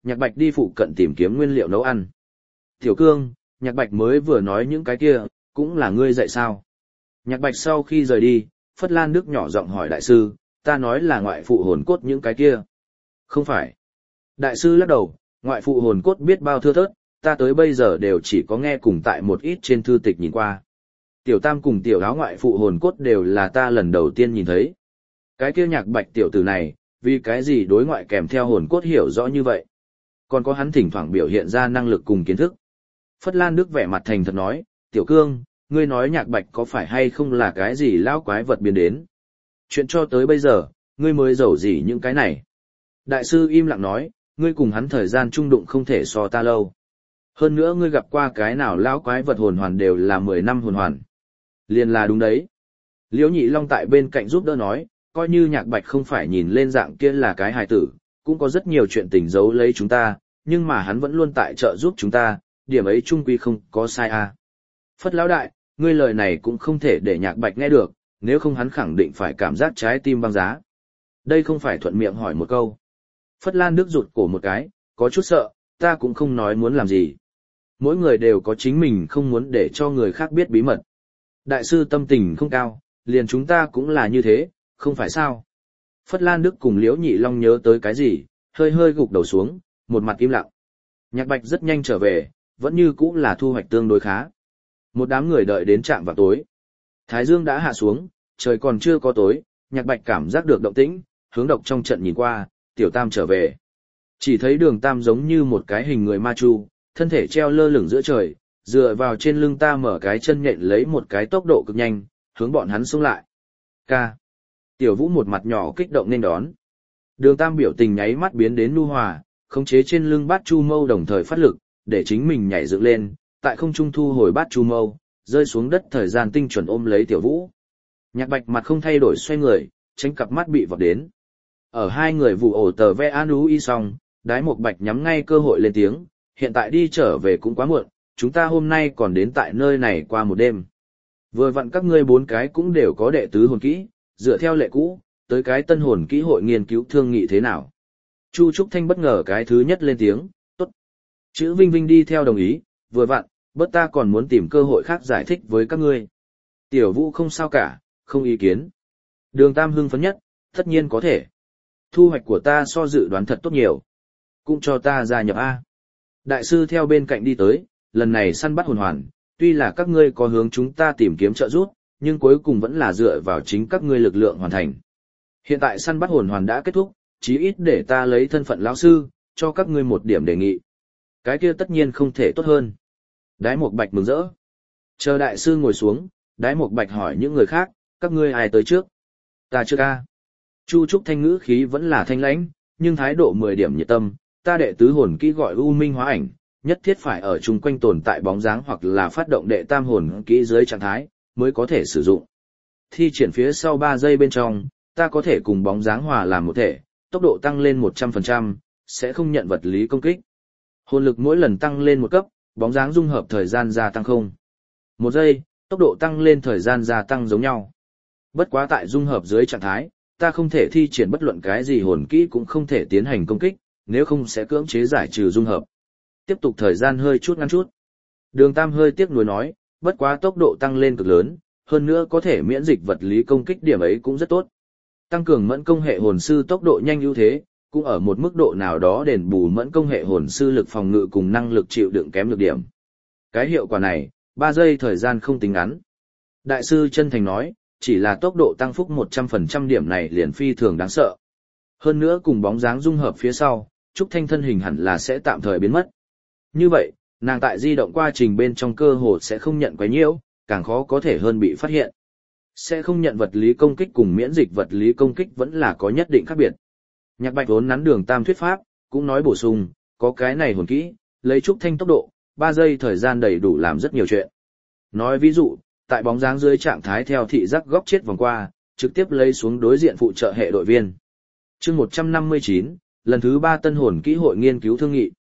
Nhạc Bạch đi phụ cận tìm kiếm nguyên liệu nấu ăn. Tiểu Cương, Nhạc Bạch mới vừa nói những cái kia, cũng là ngươi dạy sao? Nhạc Bạch sau khi rời đi, Phất Lan Đức nhỏ giọng hỏi đại sư, ta nói là ngoại phụ hồn cốt những cái kia. Không phải. Đại sư lắc đầu, ngoại phụ hồn cốt biết bao thưa thớt, ta tới bây giờ đều chỉ có nghe cùng tại một ít trên thư tịch nhìn qua. Tiểu Tam cùng tiểu áo ngoại phụ hồn cốt đều là ta lần đầu tiên nhìn thấy. Cái kia Nhạc Bạch tiểu tử này, vì cái gì đối ngoại kèm theo hồn cốt hiểu rõ như vậy? Còn có hắn thỉnh thoảng biểu hiện ra năng lực cùng kiến thức. Phất Lan Đức vẻ mặt thành thật nói, Tiểu Cương, ngươi nói Nhạc Bạch có phải hay không là cái gì lão quái vật biến đến? Chuyện cho tới bây giờ, ngươi mới giấu gì những cái này? Đại sư im lặng nói, ngươi cùng hắn thời gian trung đụng không thể so ta lâu. Hơn nữa ngươi gặp qua cái nào lão quái vật hồn hoàn đều là mười năm hồn hoàn. Liền là đúng đấy. Liễu Nhị Long tại bên cạnh giúp đỡ nói, coi như Nhạc Bạch không phải nhìn lên dạng kia là cái hài tử, cũng có rất nhiều chuyện tình giấu lấy chúng ta, nhưng mà hắn vẫn luôn tại trợ giúp chúng ta, điểm ấy trung quy không có sai à. Phất lão đại, ngươi lời này cũng không thể để Nhạc Bạch nghe được, nếu không hắn khẳng định phải cảm giác trái tim băng giá. Đây không phải thuận miệng hỏi một câu. Phất Lan Đức rụt cổ một cái, có chút sợ, ta cũng không nói muốn làm gì. Mỗi người đều có chính mình không muốn để cho người khác biết bí mật. Đại sư tâm tình không cao, liền chúng ta cũng là như thế, không phải sao. Phất Lan Đức cùng Liễu Nhị Long nhớ tới cái gì, hơi hơi gục đầu xuống, một mặt im lặng. Nhạc Bạch rất nhanh trở về, vẫn như cũ là thu hoạch tương đối khá. Một đám người đợi đến trạm vào tối. Thái dương đã hạ xuống, trời còn chưa có tối, Nhạc Bạch cảm giác được động tĩnh, hướng độc trong trận nhìn qua, Tiểu Tam trở về. Chỉ thấy Đường Tam giống như một cái hình người ma chu, thân thể treo lơ lửng giữa trời, dựa vào trên lưng ta mở cái chân nhện lấy một cái tốc độ cực nhanh, hướng bọn hắn xông lại. Ca. Tiểu Vũ một mặt nhỏ kích động nên đón. Đường Tam biểu tình nháy mắt biến đến nhu hòa, khống chế trên lưng bát chu mâu đồng thời phát lực, để chính mình nhảy dựng lên, tại không trung thu hồi bát chu mâu, rơi xuống đất thời gian tinh chuẩn ôm lấy Tiểu Vũ. Nhạc Bạch mặt không thay đổi xoay người, tránh cặp mắt bị vọt đến. Ở hai người vụ ổ tờ ve an ú y xong, Đái Mộc Bạch nhắm ngay cơ hội lên tiếng, hiện tại đi trở về cũng quá muộn, chúng ta hôm nay còn đến tại nơi này qua một đêm. Vừa vặn các ngươi bốn cái cũng đều có đệ tứ hồn kỹ, dựa theo lệ cũ, tới cái tân hồn kỹ hội nghiên cứu thương nghị thế nào. Chu Trúc Thanh bất ngờ cái thứ nhất lên tiếng, tốt. Chữ Vinh Vinh đi theo đồng ý, vừa vặn, bất ta còn muốn tìm cơ hội khác giải thích với các ngươi. Tiểu Vũ không sao cả, không ý kiến. Đường Tam hưng phấn nhất, tất nhiên có thể. Thu hoạch của ta so dự đoán thật tốt nhiều. Cũng cho ta gia nhập A. Đại sư theo bên cạnh đi tới, lần này săn bắt hồn hoàn, tuy là các ngươi có hướng chúng ta tìm kiếm trợ giúp, nhưng cuối cùng vẫn là dựa vào chính các ngươi lực lượng hoàn thành. Hiện tại săn bắt hồn hoàn đã kết thúc, chí ít để ta lấy thân phận lão sư, cho các ngươi một điểm đề nghị. Cái kia tất nhiên không thể tốt hơn. Đái Mộc Bạch mừng rỡ. Chờ đại sư ngồi xuống, Đái Mộc Bạch hỏi những người khác, các ngươi ai tới trước? Ta trước a. Chu Trúc Thanh ngữ khí vẫn là thanh lãnh, nhưng thái độ mười điểm nhiệt tâm, ta đệ tứ hồn kỹ gọi U Minh Hóa Ảnh, nhất thiết phải ở chung quanh tồn tại bóng dáng hoặc là phát động đệ tam hồn kỹ dưới trạng thái, mới có thể sử dụng. Thi triển phía sau ba giây bên trong, ta có thể cùng bóng dáng hòa làm một thể, tốc độ tăng lên một trăm phần trăm, sẽ không nhận vật lý công kích. Hồn lực mỗi lần tăng lên một cấp, bóng dáng dung hợp thời gian gia tăng không. Một giây, tốc độ tăng lên thời gian gia tăng giống nhau. Bất quá tại dung hợp dưới trạng thái, ta không thể thi triển bất luận cái gì hồn kỹ cũng không thể tiến hành công kích, nếu không sẽ cưỡng chế giải trừ dung hợp. Tiếp tục thời gian hơi chút ngắn chút. Đường Tam hơi tiếc nuối nói, bất quá tốc độ tăng lên cực lớn, hơn nữa có thể miễn dịch vật lý công kích điểm ấy cũng rất tốt. Tăng cường mẫn công hệ hồn sư tốc độ nhanh ưu thế, cũng ở một mức độ nào đó đền bù mẫn công hệ hồn sư lực phòng ngự cùng năng lực chịu đựng kém nhược điểm. Cái hiệu quả này, ba giây thời gian không tính ngắn. Đại sư chân thành nói, chỉ là tốc độ tăng phúc một trăm phần trăm điểm này liền phi thường đáng sợ. Hơn nữa cùng bóng dáng dung hợp phía sau, Trúc Thanh thân hình hẳn là sẽ tạm thời biến mất. Như vậy, nàng tại di động quá trình bên trong cơ hồ sẽ không nhận quấy nhiễu, càng khó có thể hơn bị phát hiện. Sẽ không nhận vật lý công kích cùng miễn dịch vật lý công kích vẫn là có nhất định khác biệt. Nhạc Bạch vốn nắn Đường Tam thuyết pháp, cũng nói bổ sung, có cái này hồn kỹ, lấy Trúc Thanh tốc độ, ba giây thời gian đầy đủ làm rất nhiều chuyện. Nói ví dụ, tại bóng dáng dưới trạng thái theo thị giác góc chết vòng qua, trực tiếp lấy xuống đối diện phụ trợ hệ đội viên. Chương một trăm năm mươi chín, lần thứ ba tân hồn kỹ hội nghiên cứu thương nghị.